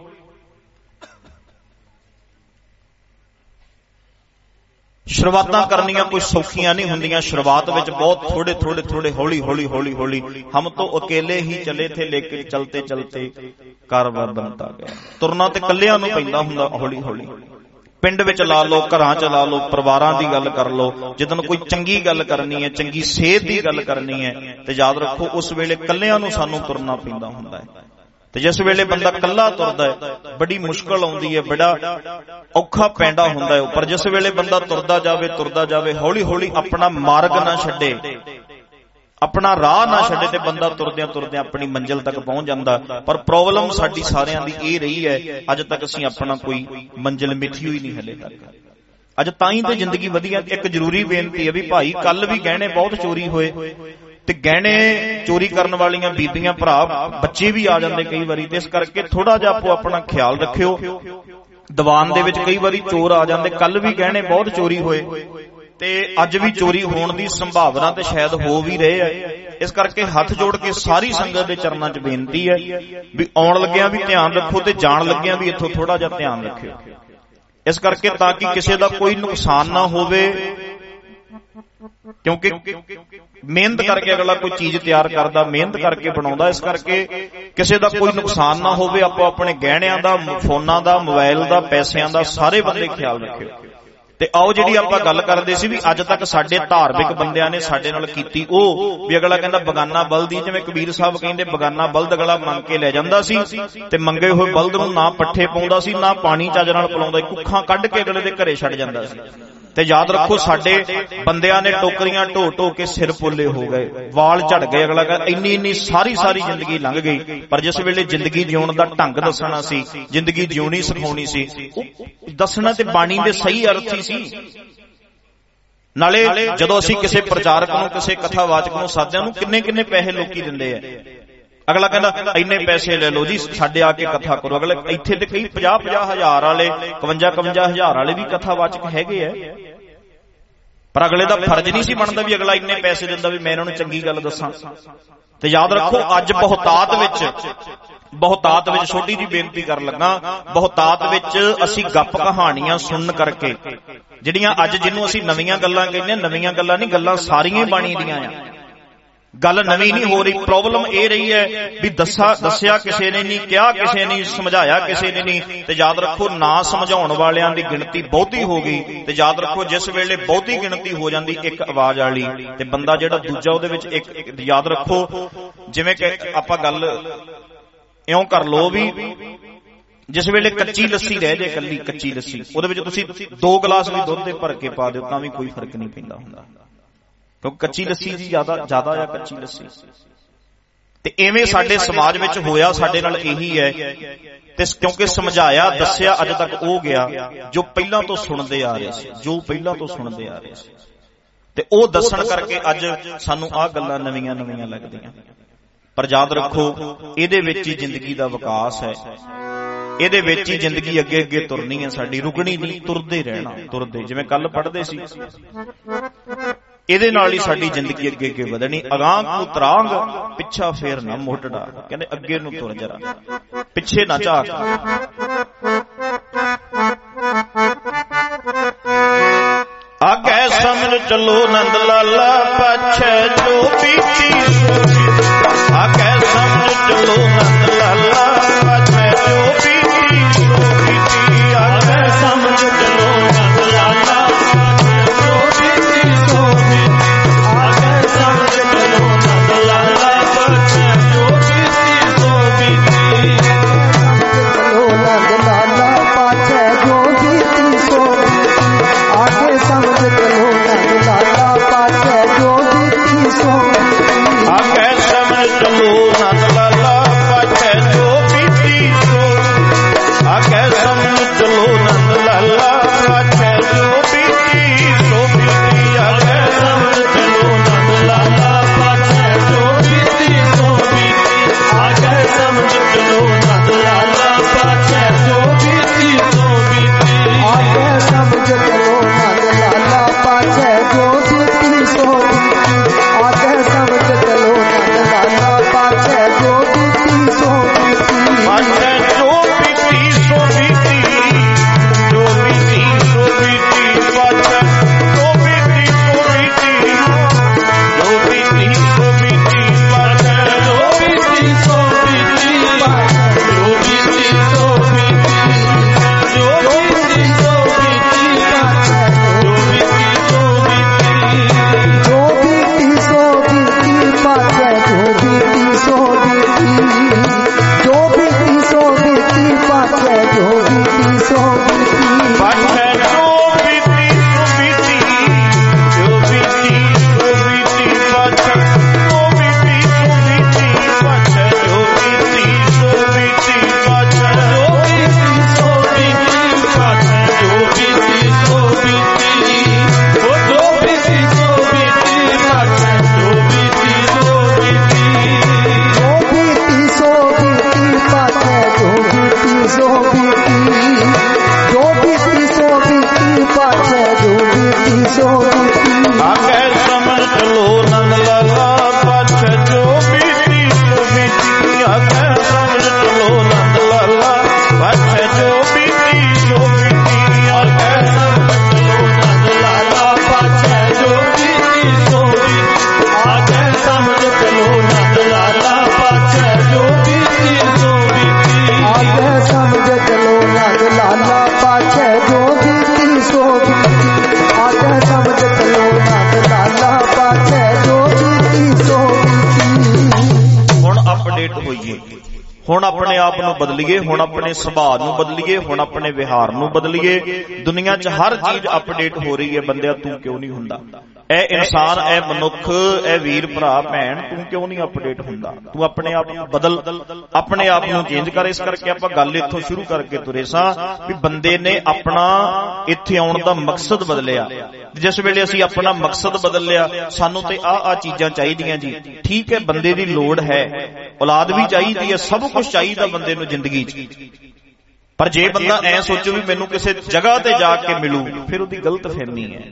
Speaker 1: ਸ਼ੁਰੂਆਤਾਂ ਕਰਨੀਆਂ ਕੋਈ ਸੌਖੀਆਂ ਨਹੀਂ ਹੁੰਦੀਆਂ। ਸ਼ੁਰੂਆਤ ਵਿੱਚ ਬਹੁਤ ਥੋੜੇ ਹੌਲੀ ਹੌਲੀ ਹਮ ਤੋਂ ਅਕੇਲੇ ਹੀ ਚਲੇ ਥੇ ਲੇਕਿਨ ਚਲਤੇ ਚਲਤੇ ਕਾਰਵਾਰ ਬਣਦਾ ਗਿਆ। ਤੁਰਨਾ ਤੇ ਕੱਲਿਆਂ ਨੂੰ ਪੈਂਦਾ ਹੁੰਦਾ ਹੌਲੀ ਹੌਲੀ। ਪਿੰਡ ਵਿੱਚ ਲਾ ਲਓ, ਘਰਾਂ 'ਚ ਲਾ ਲਓ, ਪਰਿਵਾਰਾਂ ਦੀ ਗੱਲ ਕਰ ਲਓ, ਜਦੋਂ ਕੋਈ ਚੰਗੀ ਗੱਲ ਕਰਨੀ ਹੈ, ਚੰਗੀ ਸਿਹਤ ਦੀ ਗੱਲ ਕਰਨੀ ਹੈ, ਤੇ ਯਾਦ ਰੱਖੋ ਉਸ ਵੇਲੇ ਕੱਲਿਆਂ ਨੂੰ ਸਾਨੂੰ ਤੁਰਨਾ ਪੈਂਦਾ ਹੁੰਦਾ ਹੈ। ਤੇ ਜਿਸ ਵੇਲੇ ਬੰਦਾ ਕੱਲਾ ਤੁਰਦਾ ਹੈ ਬੜੀ ਮੁਸ਼ਕਲ ਆਉਂਦੀ ਹੈ, ਬੜਾ ਔਖਾ ਪੈਂਦਾ ਹੁੰਦਾ ਹੈ। ਪਰ ਜਿਸ ਵੇਲੇ ਬੰਦਾ ਤੁਰਦਾ ਜਾਵੇ ਹੌਲੀ ਹੌਲੀ ਆਪਣਾ ਮਾਰਗ ਨਾ ਛੱਡੇ, ਆਪਣਾ ਰਾਹ ਨਾ ਛੱਡੇ, ਤੇ ਬੰਦਾ ਤੁਰਦਿਆਂ ਆਪਣੀ ਮੰਜ਼ਿਲ ਤੱਕ ਪਹੁੰਚ ਜਾਂਦਾ। ਪਰ ਪ੍ਰੋਬਲਮ ਸਾਡੀ ਸਾਰਿਆਂ ਦੀ ਇਹ ਰਹੀ ਹੈ, ਅੱਜ ਤੱਕ ਅਸੀਂ ਆਪਣਾ ਕੋਈ ਮੰਜ਼ਿਲ ਮਿੱਥੀ ਹੋਈ ਨਹੀਂ ਹਲੇ ਤੱਕ। ਅੱਜ ਤਾਂ ਹੀ ਤੇ ਜ਼ਿੰਦਗੀ ਵਧੀਆ। ਇੱਕ ਜ਼ਰੂਰੀ ਬੇਨਤੀ ਹੈ ਵੀ ਭਾਈ, ਕੱਲ ਵੀ ਗਹਿਣੇ ਬਹੁਤ ਚੋਰੀ ਹੋਏ, ਤੇ ਗਹਿਣੇ ਚੋਰੀ ਕਰਨ ਵਾਲੀਆਂ ਬੀਬੀਆਂ ਭਰਾ ਬੱਚੇ ਵੀ ਆ ਜਾਂਦੇ ਕਈ ਵਾਰੀ, ਤੇ ਇਸ ਕਰਕੇ ਥੋੜਾ ਜਿਹਾ ਆਪੋ ਆਪਣਾ ਖਿਆਲ ਰੱਖਿਓ। ਦੀਵਾਨ ਦੇ ਵਿੱਚ ਕਈ ਵਾਰੀ ਚੋਰ ਆ ਜਾਂਦੇ, ਕੱਲ ਵੀ ਗਹਿਣੇ ਬਹੁਤ ਚੋਰੀ ਹੋਏ, ਤੇ ਅੱਜ ਵੀ ਚੋਰੀ ਹੋਣ ਦੀ ਸੰਭਾਵਨਾ ਤੇ ਸ਼ਾਇਦ ਹੋ ਵੀ ਰਹੇ ਹੈ। ਇਸ ਕਰਕੇ ਹੱਥ ਜੋੜ ਕੇ ਸਾਰੀ ਸੰਗਤ ਦੇ ਚਰਨਾਂ 'ਚ ਬੇਨਤੀ ਹੈ ਵੀ ਆਉਣ ਲੱਗਿਆਂ ਵੀ ਧਿਆਨ ਰੱਖੋ, ਤੇ ਜਾਣ ਲੱਗਿਆਂ ਵੀ ਇੱਥੋਂ ਥੋੜਾ ਜਿਹਾ ਧਿਆਨ ਰੱਖਿਓ। ਇਸ ਕਰਕੇ ਤਾਂ ਕਿ ਕਿਸੇ ਦਾ ਕੋਈ ਨੁਕਸਾਨ ਨਾ ਹੋਵੇ, ਕਿਉਂਕਿ ਮਿਹਨਤ ਕਰਕੇ ਅਗਲਾ ਕੋਈ ਚੀਜ਼ ਤਿਆਰ ਕਰਦਾ, ਮਿਹਨਤ ਕਰਕੇ ਬਣਾਉਂਦਾ। ਇਸ ਕਰਕੇ ਕਿਸੇ ਦਾ ਕੋਈ ਨੁਕਸਾਨ ਨਾ ਹੋਵੇ। ਆਪੋ ਆਪਣੇ ਗਹਿਣਿਆਂ ਦਾ, ਫੋਨਾਂ ਦਾ, ਮੋਬਾਈਲ ਦਾ, ਪੈਸਿਆਂ ਦਾ ਸਾਰੇ ਬੰਦੇ ਖਿਆਲ ਰੱਖਿਓ। ਤੇ ਆਓ ਜਿਹੜੀ ਆਪਾਂ ਗੱਲ ਕਰਦੇ ਸੀ ਵੀ ਅੱਜ ਤੱਕ ਸਾਡੇ ਧਾਰਮਿਕ ਬੰਦਿਆਂ ਨੇ ਸਾਡੇ ਨਾਲ ਕੀਤੀ, ਉਹ ਵੀ ਅਗਲਾ ਕਹਿੰਦਾ ਬਗਾਨਾ ਬਲਦ ਹੀ, ਜਿਵੇਂ ਕਬੀਰ ਸਾਹਿਬ ਕਹਿੰਦੇ ਬਗਾਨਾ ਬਲਦ ਅਗਲਾ ਮੰਗ ਕੇ ਲੈ ਜਾਂਦਾ ਸੀ, ਤੇ ਮੰਗੇ ਹੋਏ ਬਲਦ ਨੂੰ ਨਾ ਪੱਠੇ ਪਾਉਂਦਾ ਸੀ, ਨਾ ਪਾਣੀ ਚੱਜ ਨਾਲ ਪਿਲਾਉਂਦਾ, ਕੁੱਖਾਂ ਕੱਢ ਕੇ ਅਗਲੇ ਦੇ ਘਰੇ ਛੱਡ ਜਾਂਦਾ ਸੀ। ਤੇ ਯਾਦ ਰੱਖੋ ਸਾਡੇ ਬੰਦਿਆਂ ਨੇ ਟੋਕਰੀਆਂ ਢੋ ਕੇ ਸਿਰ ਪੋਲੇ ਹੋ ਗਏ, ਵਾਲ ਝੜ ਗਏ। ਅਗਲਾ ਕਹਿੰਦਾ ਇੰਨੀ ਸਾਰੀ ਜ਼ਿੰਦਗੀ ਲੰਘ ਗਈ। ਪਰ ਜਿਸ ਵੇਲੇ ਜ਼ਿੰਦਗੀ ਜਿਉਣ ਦਾ ਢੰਗ ਦੱਸਣਾ ਸੀ, ਜ਼ਿੰਦਗੀ ਜਿਉਣੀ ਸਿਖਾਉਣੀ ਸੀ, ਦੱਸਣਾ ਤੇ ਬਾਣੀ ਦੇ ਸਹੀ ਅਰਥ ਹੀ ਸੀ। ਨਾਲੇ ਜਦੋਂ ਅਸੀਂ ਕਿਸੇ ਪ੍ਰਚਾਰਕ ਨੂੰ, ਕਿਸੇ ਕਥਾਵਾਚਕ ਨੂੰ ਸਾਧਿਆਂ ਨੂੰ ਕਿੰਨੇ ਪੈਸੇ ਲੋਕੀ ਦਿੰਦੇ ਆ, ਅਗਲਾ ਕਹਿੰਦਾ ਇੰਨੇ ਪੈਸੇ ਲੈ ਲਓ ਜੀ, ਸਾਡੇ ਆ ਕੇ ਕਥਾ ਕਰੋ। ਅਗਲੇ ਇੱਥੇ ਤੇ ਕਈ 50 ਹਜ਼ਾਰ ਵਾਲੇ, 52 ਹਜ਼ਾਰ ਵਾਲੇ ਵੀ ਕਥਾਵਾਚਕ ਹੈਗੇ ਆ, ਪਰ ਅਗਲੇ ਦਾ ਫਰਜ਼ ਨਹੀਂ ਸੀ ਬਣਦਾ ਵੀ ਅਗਲਾ ਇੰਨੇ ਪੈਸੇ ਦਿੰਦਾ ਵੀ ਮੈਂ ਇਹਨਾਂ ਨੂੰ ਚੰਗੀ ਗੱਲ ਦੱਸਾਂ। ਤੇ ਯਾਦ ਰੱਖੋ ਅੱਜ ਬਹੁਤਾਤ ਵਿੱਚ ਛੋਟੀ ਜਿਹੀ ਬੇਨਤੀ ਕਰਨ ਲੱਗਾ, ਬਹੁਤਾਤ ਵਿੱਚ ਅਸੀਂ ਗੱਪ ਕਹਾਣੀਆਂ ਸੁਣਨ ਕਰਕੇ, ਜਿਹੜੀਆਂ ਅੱਜ ਜਿਹਨੂੰ ਅਸੀਂ ਨਵੀਆਂ ਗੱਲਾਂ ਕਹਿੰਦੇ ਆ, ਨਵੀਆਂ ਗੱਲਾਂ ਨਹੀਂ, ਗੱਲਾਂ ਸਾਰੀਆਂ ਹੀ ਬਾਣੀ ਦੀਆਂ ਆ, ਗੱਲ ਨਵੀਂ ਨਹੀਂ ਹੋ ਰਹੀ। ਪ੍ਰੋਬਲਮ ਇਹ ਰਹੀ ਹੈ ਵੀ ਦੱਸਿਆ ਕਿਸੇ ਨੇ ਨਹੀਂ, ਕਿਹਾ ਕਿਸੇ ਨੇ, ਸਮਝਾਇਆ ਕਿਸੇ ਨੇ ਨਹੀਂ। ਤੇ ਯਾਦ ਰੱਖੋ ਨਾ ਸਮਝਾਉਣ ਵਾਲਿਆਂ ਦੀ ਗਿਣਤੀ ਬਹੁਤੀ ਹੋ ਗਈ। ਤੇ ਯਾਦ ਰੱਖੋ ਜਿਸ ਵੇਲੇ ਬਹੁਤੀ ਗਿਣਤੀ ਹੋ ਜਾਂਦੀ ਇੱਕ ਆਵਾਜ਼ ਵਾਲੀ, ਤੇ ਬੰਦਾ ਜਿਹੜਾ ਦੂਜਾ ਉਹਦੇ ਵਿੱਚ ਇੱਕ, ਯਾਦ ਰੱਖੋ ਜਿਵੇਂ ਕਿ ਆਪਾਂ ਗੱਲ ਇਉਂ ਕਰ ਲਓ ਵੀ ਜਿਸ ਵੇਲੇ ਕੱਚੀ ਲੱਸੀ ਰਹਿ ਜਾਏ, ਕੱਲੀ ਕੱਚੀ ਲੱਸੀ, ਉਹਦੇ ਵਿੱਚ ਤੁਸੀਂ 2 ਗਲਾਸ ਵੀ ਦੁੱਧ ਦੇ ਭਰ ਕੇ ਪਾ ਦਿਓ ਤਾਂ ਵੀ ਕੋਈ ਫਰਕ ਨਹੀਂ ਪੈਂਦਾ ਹੁੰਦਾ, ਕਿਉਂਕਿ ਕੱਚੀ ਲੱਸੀ ਜੀ ਜ਼ਿਆਦਾ ਆ ਕੱਚੀ ਲੱਸੀ। ਤੇ ਐਵੇਂ ਸਾਡੇ ਸਮਾਜ ਵਿੱਚ ਹੋਇਆ, ਸਾਡੇ ਨਾਲ ਇਹੀ ਹੈ। ਤੇ ਕਿਉਂਕਿ ਸਮਝਾਇਆ, ਦੱਸਿਆ, ਅੱਜ ਤੱਕ ਉਹ ਗਿਆ ਜੋ ਪਹਿਲਾਂ ਤੋਂ ਸੁਣਦੇ ਆ ਰਹੇ ਸੀ, ਤੇ ਉਹ ਦੱਸਣ ਕਰਕੇ ਅੱਜ ਸਾਨੂੰ ਆਹ ਗੱਲਾਂ ਨਵੀਆਂ ਨਵੀਆਂ ਲੱਗਦੀਆਂ। ਪਰ ਯਾਦ ਰੱਖੋ, ਇਹਦੇ ਵਿੱਚ ਹੀ ਜ਼ਿੰਦਗੀ ਦਾ ਵਿਕਾਸ ਹੈ, ਇਹਦੇ ਵਿੱਚ ਹੀ ਜ਼ਿੰਦਗੀ ਅੱਗੇ ਅੱਗੇ ਤੁਰਨੀ ਹੈ ਸਾਡੀ, ਰੁਕਣੀ ਨਹੀਂ, ਤੁਰਦੇ ਰਹਿਣਾ, ਤੁਰਦੇ। ਜਿਵੇਂ ਕੱਲ ਪੜ੍ਹਦੇ ਸੀ, ਇਹਦੇ ਨਾਲ ਹੀ ਸਾਡੀ ਜ਼ਿੰਦਗੀ ਅੱਗੇ ਅੱਗੇ ਵਧਣੀ। ਅਗਾਂਹ ਨੂੰ ਤਰਾਂਗ, ਪਿੱਛਾ ਫੇਰ ਨਾ ਮੋਟੜਾ। ਕਹਿੰਦੇ ਅੱਗੇ ਨੂੰ ਤੁਰ ਜਰਾ, ਪਿੱਛੇ ਨਾ ਝਾਕ। ਆਗੇ ਸਮਝ ਚਲੋ ਨੰਦ ਲਾਲਾ, ਪਾਛੈ ਜੋ ਬੀਤੀ। ਆਗੇ ਸਮਝ ਚਲੋ ਨੰਦ ਲਾਲਾ, ਪਾਛੈ ਜੋ ਬੀਤੀ ਸੋ ਬੀਤੀ। ਆਗੇ ਸਮਝ ਚਲੋ ਨੰਦ ਲਾਲਾ, ਜੋ ਬੀਤੀ ਸੋ ਬੀਤੀ। ਆਗੇ ਸਮਝ ਚਲੋ ਨੰਦ ਲਾਲਾ, ਪਾਛੈ ਜੋ ਬੀਤੀ ਸੋ ਬੀਤੀ।
Speaker 2: ਚਲੋ ਨੰਦ ਲਾਲਾ, ਪਾਛੈ ਜੋ ਬੀਤੀ ਸੋ ਬੀਤੀ। ਆਗੇ ਸਮਝ ਚਲੋ ਨੰਦ ਲਾਲਾ, ਪਾਛੈ ਜੋ ਬੀਤੀ ਸੋ ਬੀਤੀ।
Speaker 1: ਆਗੇ ਸਮਝ ਚਲੋ ਨੰਦ ਲਾਲਾ, ਪਾਛੈ ਜੋ ਬੀਤੀ ਸੋ। ਆਗੇ ਸਮਝ ਚਲੋ ਨੰਦ ਲਾਲਾ, ਪਾਛੈ ਜੋ ਬੀਤੀ ਸੋ ਬੀਤੀ। ਆਗੇ ਸਮਝ ਚਲੋ ਨੰਦ ਲਾਲਾ, ਪਾਛੈ ਜੋ ਬੀਤੀ ਸੋ ਬੀਤੀ। ਆਗੇ ਸਮਝ ਚਲੋ ਨੰਦ ਲਾਲਾ, ਪਾਛੈ ਜੋ ਬੀਤੀ ਸੋ ਬੀਤੀ।
Speaker 2: ਆਗੇ ਸਮਝ ਚਲੋ ਨੰਦ ਲਾਲਾ, ਪਾਛੈ ਜੋ ਬੀਤੀ ਸੋ ਬੀਤੀ। ਆਗੇ ਸਮਝ ਚਲੋ ਨੰਦ ਲਾਲਾ, ਪਾਛੈ ਜੋ ਬੀਤੀ ਸੋ ਬੀਤੀ।
Speaker 1: ਪਾਛੈ ਜੋ ਬੀਤੀ ਸੋ ਬੀਤੀ, ਜੋ ਬੀਤੀ ਸੋ ਬੀਤੀ। ਪਾਛੈ ਜੋ ਬੀਤੀ ਸੋ ਬੀਤੀ, ਜੋ ਬੀਤੀ ਸੋ ਬੀਤੀ। ਪਾਛੈ ਜੋ ਬੀਤੀ ਸੋ ਬੀਤੀ, ਜੋ ਬੀਤੀ ਸੋ ਬੀਤੀ। ਜੋ ਬੀਤੀ ਸੋ ਬੀਤੀ, ਜੋ ਬੀਤੀ ਸੋ ਬੀਤੀ।
Speaker 2: ਜੋ ਬੀਤੀ ਸੋ ਬੀਤੀ, ਪਾਛੈ ਜੋ ਬੀਤੀ ਸੋ ਬੀਤੀ। ਜੋ ਬੀਤੀ ਸੋ ਬੀਤੀ, ਪਾਛੈ ਜੋ ਬੀਤੀ ਸੋ ਬੀਤੀ।
Speaker 1: ਪਾਛੈ ਜੋ ਬੀਤੀ ਸੋ ਬੀਤੀ, ਜੋ ਬੀਤੀ ਸੋ ਬੀਤੀ। ਪਾਛੈ ਜੋ ਬੀਤੀ ਸੋ ਬੀਤੀ, ਪਾਛੈ ਜੋ ਬੀਤੀ ਸੋ ਬੀਤੀ। ਪਾਛੈ ਜੋ ਬੀਤੀ ਸੋ ਬੀਤੀ, ਪਾਛੈ ਜੋ ਬੀਤੀ ਸੋ ਬੀਤੀ। ਉਹ ਜੋ ਬੀਤੀ ਸੋ ਬੀਤੀ, ਪਾਛੈ ਜੋ ਬੀਤੀ ਸੋ ਬੀਤੀ।
Speaker 2: ਜੋ ਬੀਤੀ ਸੋ ਬੀਤੀ, ਪਾਛੈ ਜੋ ਬੀਤੀ ਸੋ ਬੀਤੀ। ਜੋ ਬੀਤੀ ਸੋ ਬੀਤੀ, ਪਾਛੈ ਜੋ ਬੀਤੀ ਸੋ ਬੀਤੀ।
Speaker 1: ਆਗੇ ਸਮਝ ਚਲੋ ਨੰਦ ਲਾਲਾ, ਪਾਛੈ ਜੋ ਬੀਤੀ ਸੋ ਬੀਤੀ। ਆਗੇ ਸਮਝ ਚਲੋ ਨੰਦ ਲਾਲਾ, ਪਾਛੈ ਜੋ ਬੀਤੀ ਸੋ ਬੀਤੀ। ਆਗੇ ਸਮਝ ਚਲੋ ਨੰਦ ਲਾਲਾ, ਪਾਛੈ ਜੋ ਬੀਤੀ ਸੋ ਬੀਤੀ। ਆਗੇ ਸਮਝ ਚਲੋ ਨੰਦ ਲਾਲਾ, ਪਾਛੈ ਜੋ ਬੀਤੀ ਸੋ ਬੀਤੀ।
Speaker 2: ਆਗੇ ਸਮਝ ਚਲੋ ਨੰਦ ਲਾਲਾ, ਪਾਛੈ ਜੋ ਬੀਤੀ ਸੋ ਬੀਤੀ। ਆਗੇ ਸਮਝ ਚਲੋ ਨੰਦ ਲਾਲਾ, ਪਾਛੈ ਜੋ ਬੀਤੀ ਸੋ ਬੀਤੀ।
Speaker 1: ਹੁਣ ਅਪਡੇਟ ਹੋਈਏ, ਹੁਣ ਆਪਣੇ ਆਪ ਨੂੰ ਬਦਲੀਏ, ਹੁਣ ਆਪਣੇ ਸੁਭਾਅ ਨੂੰ ਬਦਲੀਏ, ਹੁਣ ਆਪਣੇ ਵਿਹਾਰ ਨੂੰ ਬਦਲੀਏ। ਦੁਨੀਆ 'ਚ ਹਰ ਚੀਜ਼ ਅਪਡੇਟ ਹੋ ਰਹੀ ਹੈ। ਬੰਦਿਆ ਤੂੰ ਕਿਉਂ ਨਹੀਂ ਹੁੰਦਾ? ਇਹ ਇਨਸਾਨ, ਇਹ ਮਨੁੱਖ, ਇਹ ਵੀਰ ਭਰਾ ਭੈਣ, ਤੂੰ ਕਿਉਂ ਨਹੀਂ ਅਪਡੇਟ ਹੁੰਦਾ? ਤੂੰ ਆਪਣੇ ਆਪ ਨੂੰ ਬਦਲ, ਆਪਣੇ ਆਪ ਨੂੰ ਚੇਂਜ ਕਰ। ਇਸ ਕਰਕੇ ਆਪਾਂ ਗੱਲ ਇੱਥੋਂ ਸ਼ੁਰੂ ਕਰਕੇ ਤੁਰੇ ਸਾਂ ਵੀ ਬੰਦੇ ਨੇ ਆਪਣਾ ਇੱਥੇ ਆਉਣ ਦਾ ਮਕਸਦ ਬਦਲਿਆ। ਜਿਸ ਵੇਲੇ ਅਸੀਂ ਆਪਣਾ ਮਕਸਦ ਬਦਲ ਲਿਆ, ਸਾਨੂੰ ਤੇ ਆਹ ਚੀਜ਼ਾਂ ਚਾਹੀਦੀਆਂ ਜੀ, ਠੀਕ ਹੈ, ਬੰਦੇ ਦੀ ਲੋੜ ਹੈ, ਔਲਾਦ ਵੀ ਚਾਹੀਦੀ ਹੈ, ਸਭ ਕੁਝ ਚਾਹੀਦਾ ਬੰਦੇ ਨੂੰ ਜ਼ਿੰਦਗੀ 'ਚ। ਪਰ ਜੇ ਬੰਦਾ ਐ ਸੋਚੋ ਵੀ ਮੈਨੂੰ ਕਿਸੇ ਜਗ੍ਹਾ ਤੇ ਜਾ ਕੇ ਮਿਲੂ, ਫਿਰ ਉਹਦੀ ਗਲਤ ਫਹਿਮੀ ਹੈ।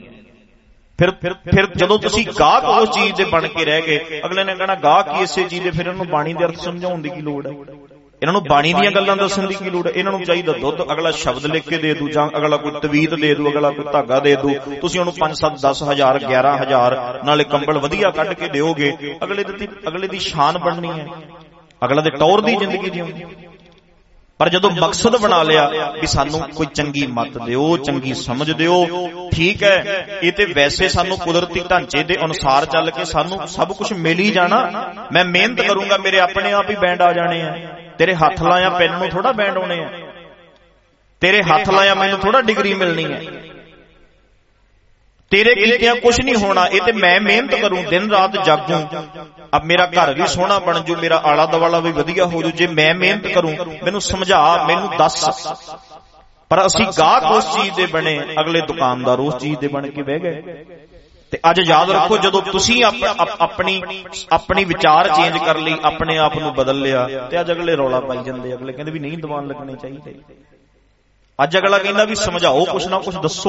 Speaker 1: ਫਿਰ ਜਦੋਂ ਤੁਸੀਂ ਗਾਹਕ ਉਸ ਚੀਜ਼ ਦੇ ਬਣ ਕੇ ਰਹਿ ਗਏ, ਅਗਲੇ ਨੇ ਕਹਿਣਾ ਗਾਹਕ ਹੀ ਇਸੇ ਚੀਜ਼ ਦੇ, ਫਿਰ ਇਹਨੂੰ ਬਾਣੀ ਦੇ ਅਰਥ ਸਮਝਾਉਣ ਦੀ ਕੀ ਲੋੜ ਹੈ? ਇਹਨਾਂ ਨੂੰ ਬਾਣੀ ਦੀਆਂ ਗੱਲਾਂ ਦੱਸਣ ਦੀ ਕੀ ਲੋੜ ਹੈ? ਇਹਨਾਂ ਨੂੰ ਚਾਹੀਦਾ ਦੁੱਧ, ਅਗਲਾ ਸ਼ਬਦ ਲਿਖ ਕੇ ਦੇ ਦੂ, ਜਾਂ ਅਗਲਾ ਕੋਈ ਤਵੀਤ ਦੇ ਦੂ, ਅਗਲਾ ਕੋਈ ਧਾਗਾ ਦੇ ਦੂ। ਤੁਸੀਂ ਉਹਨੂੰ 5, 7, 10 ਹਜ਼ਾਰ 11 ਹਜ਼ਾਰ ਨਾਲੇ ਕੰਬਲ ਵਧੀਆ ਕੱਢ ਕੇ ਦਿਓਗੇ, ਅਗਲੇ ਦੀ ਸ਼ਾਨ ਬਣਨੀ ਹੈ, ਅਗਲਾ ਦੇ ਟੌਰ ਦੀ ਜ਼ਿੰਦਗੀ ਜਿਉਣੀ। ਪਰ ਜਦੋਂ ਮਕਸਦ ਬਣਾ ਲਿਆ ਵੀ ਸਾਨੂੰ ਕੋਈ ਚੰਗੀ ਮੱਤ ਦਿਓ, ਚੰਗੀ ਸਮਝ ਦਿਓ, ਠੀਕ ਹੈ, ਇਹ ਤੇ ਵੈਸੇ ਸਾਨੂੰ ਕੁਦਰਤੀ ਢਾਂਚੇ ਦੇ ਅਨੁਸਾਰ ਚੱਲ ਕੇ ਸਾਨੂੰ ਸਭ ਕੁਝ ਮਿਲ ਹੀ ਜਾਣਾ। ਮੈਂ ਮਿਹਨਤ ਕਰੂੰਗਾ, ਮੇਰੇ ਆਪਣੇ ਆਪ ਹੀ ਬੈਂਡ ਆ ਜਾਣੇ ਆ। ਤੇਰੇ ਹੱਥ ਲਾਇਆ ਪੈਨ ਨੂੰ ਥੋੜਾ ਬੈਂਡ ਆਉਣੇ ਆ, ਤੇਰੇ ਹੱਥ ਲਾਇਆ ਮੈਨੂੰ ਥੋੜਾ ਡਿਗਰੀ ਮਿਲਣੀ ਹੈ। ਤੇਰੇ ਕੀਤਿਆਂ ਕੁਝ ਨਹੀਂ ਹੋਣਾ। ਇਹ ਤੇ ਮੈਂ ਮਿਹਨਤ ਕਰੂੰ, ਦਿਨ ਰਾਤ ਜਾਗੂੰ, ਅਬ ਮੇਰਾ ਘਰ ਵੀ ਸੋਹਣਾ ਬਣ ਜੂ, ਮੇਰਾ ਆਲਾ ਦੁਆਲਾ ਵੀ ਵਧੀਆ ਹੋ ਜੂ। ਜੇ ਮੈਂ ਮਿਹਨਤ ਕਰੂੰ, ਮੈਨੂੰ ਸਮਝਾ, ਮੈਨੂੰ ਦੱਸ। ਪਰ ਅਸੀਂ ਗਾਹਕ ਉਸ ਚੀਜ਼ ਦੇ ਬਣੇ, ਅਗਲੇ ਦੁਕਾਨਦਾਰ ਉਸ ਚੀਜ਼ ਦੇ ਬਣ ਕੇ ਬਹਿ ਗਏ। ਤੇ ਅੱਜ ਯਾਦ ਰੱਖੋ, ਜਦੋਂ ਤੁਸੀਂ ਆਪਣੀ ਵਿਚਾਰ ਚੇਂਜ ਕਰ ਲਈ, ਆਪਣੇ ਆਪ ਨੂੰ ਬਦਲ ਲਿਆ, ਤੇ ਅੱਜ ਅਗਲੇ ਰੌਲਾ ਪਾਈ ਜਾਂਦੇ। ਅਗਲੇ ਕਹਿੰਦੇ ਵੀ ਨਹੀਂ ਦੀਵਾਨ ਲੱਗਣੇ ਚਾਹੀਦੇ। ਅੱਜ ਅਗਲਾ ਕਹਿੰਦਾ ਵੀ ਸਮਝਾਓ, ਕੁਛ ਨਾ ਕੁਛ ਦੱਸੋ,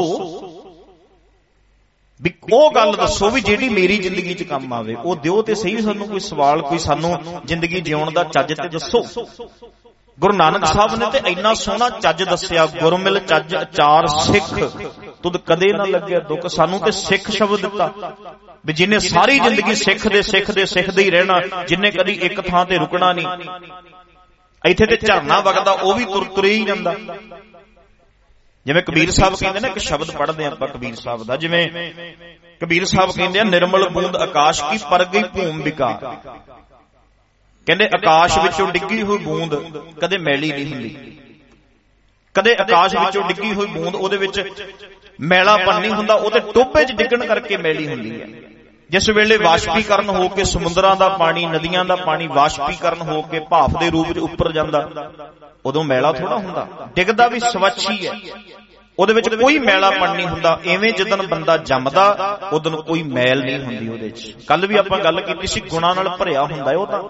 Speaker 1: ਵੀ ਉਹ ਗੱਲ ਦੱਸੋ ਵੀ ਜਿਹੜੀ ਮੇਰੀ ਜ਼ਿੰਦਗੀ 'ਚ ਕੰਮ ਆਵੇ। ਉਹ ਦਿਓ ਤੇ ਸਹੀ ਸਾਨੂੰ ਕੋਈ ਸਵਾਲ, ਕੋਈ ਸਾਨੂੰ ਜ਼ਿੰਦਗੀ ਜਿਉਣ ਦਾ ਚੱਜ ਤੇ ਦੱਸੋ। ਗੁਰੂ ਨਾਨਕ ਸਾਹਿਬ ਨੇ ਤੇ ਇੰਨਾ ਸੋਹਣਾ ਚੱਜ ਦੱਸਿਆ, ਗੁਰਮਿਲ ਚੱਜ ਅਚਾਰ ਸਿੱਖ ਤੁਧ ਕਦੇ ਨਾ ਲੱਗਿਆ ਦੁੱਖ। ਸਾਨੂੰ ਤੇ ਸਿੱਖ ਸ਼ਬਦ ਦਿੱਤਾ ਵੀ ਜਿਹਨੇ ਸਾਰੀ ਜ਼ਿੰਦਗੀ ਸਿੱਖ ਦੇ ਹੀ ਰਹਿਣਾ, ਜਿਹਨੇ ਕਦੀ ਇੱਕ ਥਾਂ ਤੇ ਰੁਕਣਾ ਨਹੀਂ। ਇੱਥੇ ਤੇ ਝਰਨਾ ਵਗਦਾ, ਉਹ ਵੀ ਤੁਰੇ ਹੀ ਜਾਂਦਾ। ਜਿਵੇਂ ਕਬੀਰ ਸਾਹਿਬ ਕਹਿੰਦੇ ਨੇ, ਇੱਕ ਸ਼ਬਦ ਪੜ੍ਹਦੇ ਆਪਾਂ ਕਬੀਰ ਸਾਹਿਬ ਦਾ, ਜਿਵੇਂ ਕਬੀਰ ਸਾਹਿਬ ਕਹਿੰਦੇ ਆ, ਨਿਰਮਲ ਬੂੰਦ ਆਕਾਸ਼ ਕੀ ਪਰ ਗਈ ਭੂਮ ਵਿਕਾਰ। ਕਹਿੰਦੇ ਆਕਾਸ਼ ਵਿੱਚੋਂ ਡਿੱਗੀ ਹੋਈ ਬੂੰਦ ਕਦੇ ਮੈਲੀ ਨਹੀਂ ਹੁੰਦੀ। ਕਦੇ ਆਕਾਸ਼ ਵਿੱਚੋਂ ਡਿੱਗੀ ਹੋਈ ਬੂੰਦ, ਉਹਦੇ ਵਿੱਚ ਮੈਲਾਪਨ ਨਹੀਂ ਹੁੰਦਾ, ਉਹ ਤੇ ਟੋਭੇ 'ਚ ਡਿੱਗਣ ਕਰਕੇ ਮੈਲੀ ਹੁੰਦੀ ਹੈ। ਜਿਸ ਵੇਲੇ ਵਾਸ਼ਪੀਕਰਨ ਹੋ ਕੇ ਸਮੁੰਦਰਾਂ ਦਾ ਪਾਣੀ, ਨਦੀਆਂ ਦਾ ਪਾਣੀ ਵਾਸ਼ਪੀਕਰਨ ਹੋ ਕੇ ਭਾਫ ਦੇ ਰੂਪ 'ਚ ਉੱਪਰ ਜਾਂਦਾ, ਉਦੋਂ ਮੈਲਾ ਥੋੜਾ ਹੁੰਦਾ, ਡਿੱਗਦਾ ਵੀ ਸਵੱਛ ਹੀ ਹੈ, ਉਹਦੇ ਵਿੱਚ ਕੋਈ ਮੈਲਾਪਨ ਨਹੀਂ ਹੁੰਦਾ। ਐਵੇਂ ਜਦੋਂ ਬੰਦਾ ਜੰਮਦਾ, ਉਦੋਂ ਕੋਈ ਮੈਲ ਨਹੀਂ ਹੁੰਦੀ ਉਹਦੇ 'ਚ। ਕੱਲ ਵੀ ਆਪਾਂ ਗੱਲ ਕੀਤੀ ਸੀ, ਗੁਣਾਂ ਨਾਲ ਭਰਿਆ ਹੁੰਦਾ ਉਹ ਤਾਂ।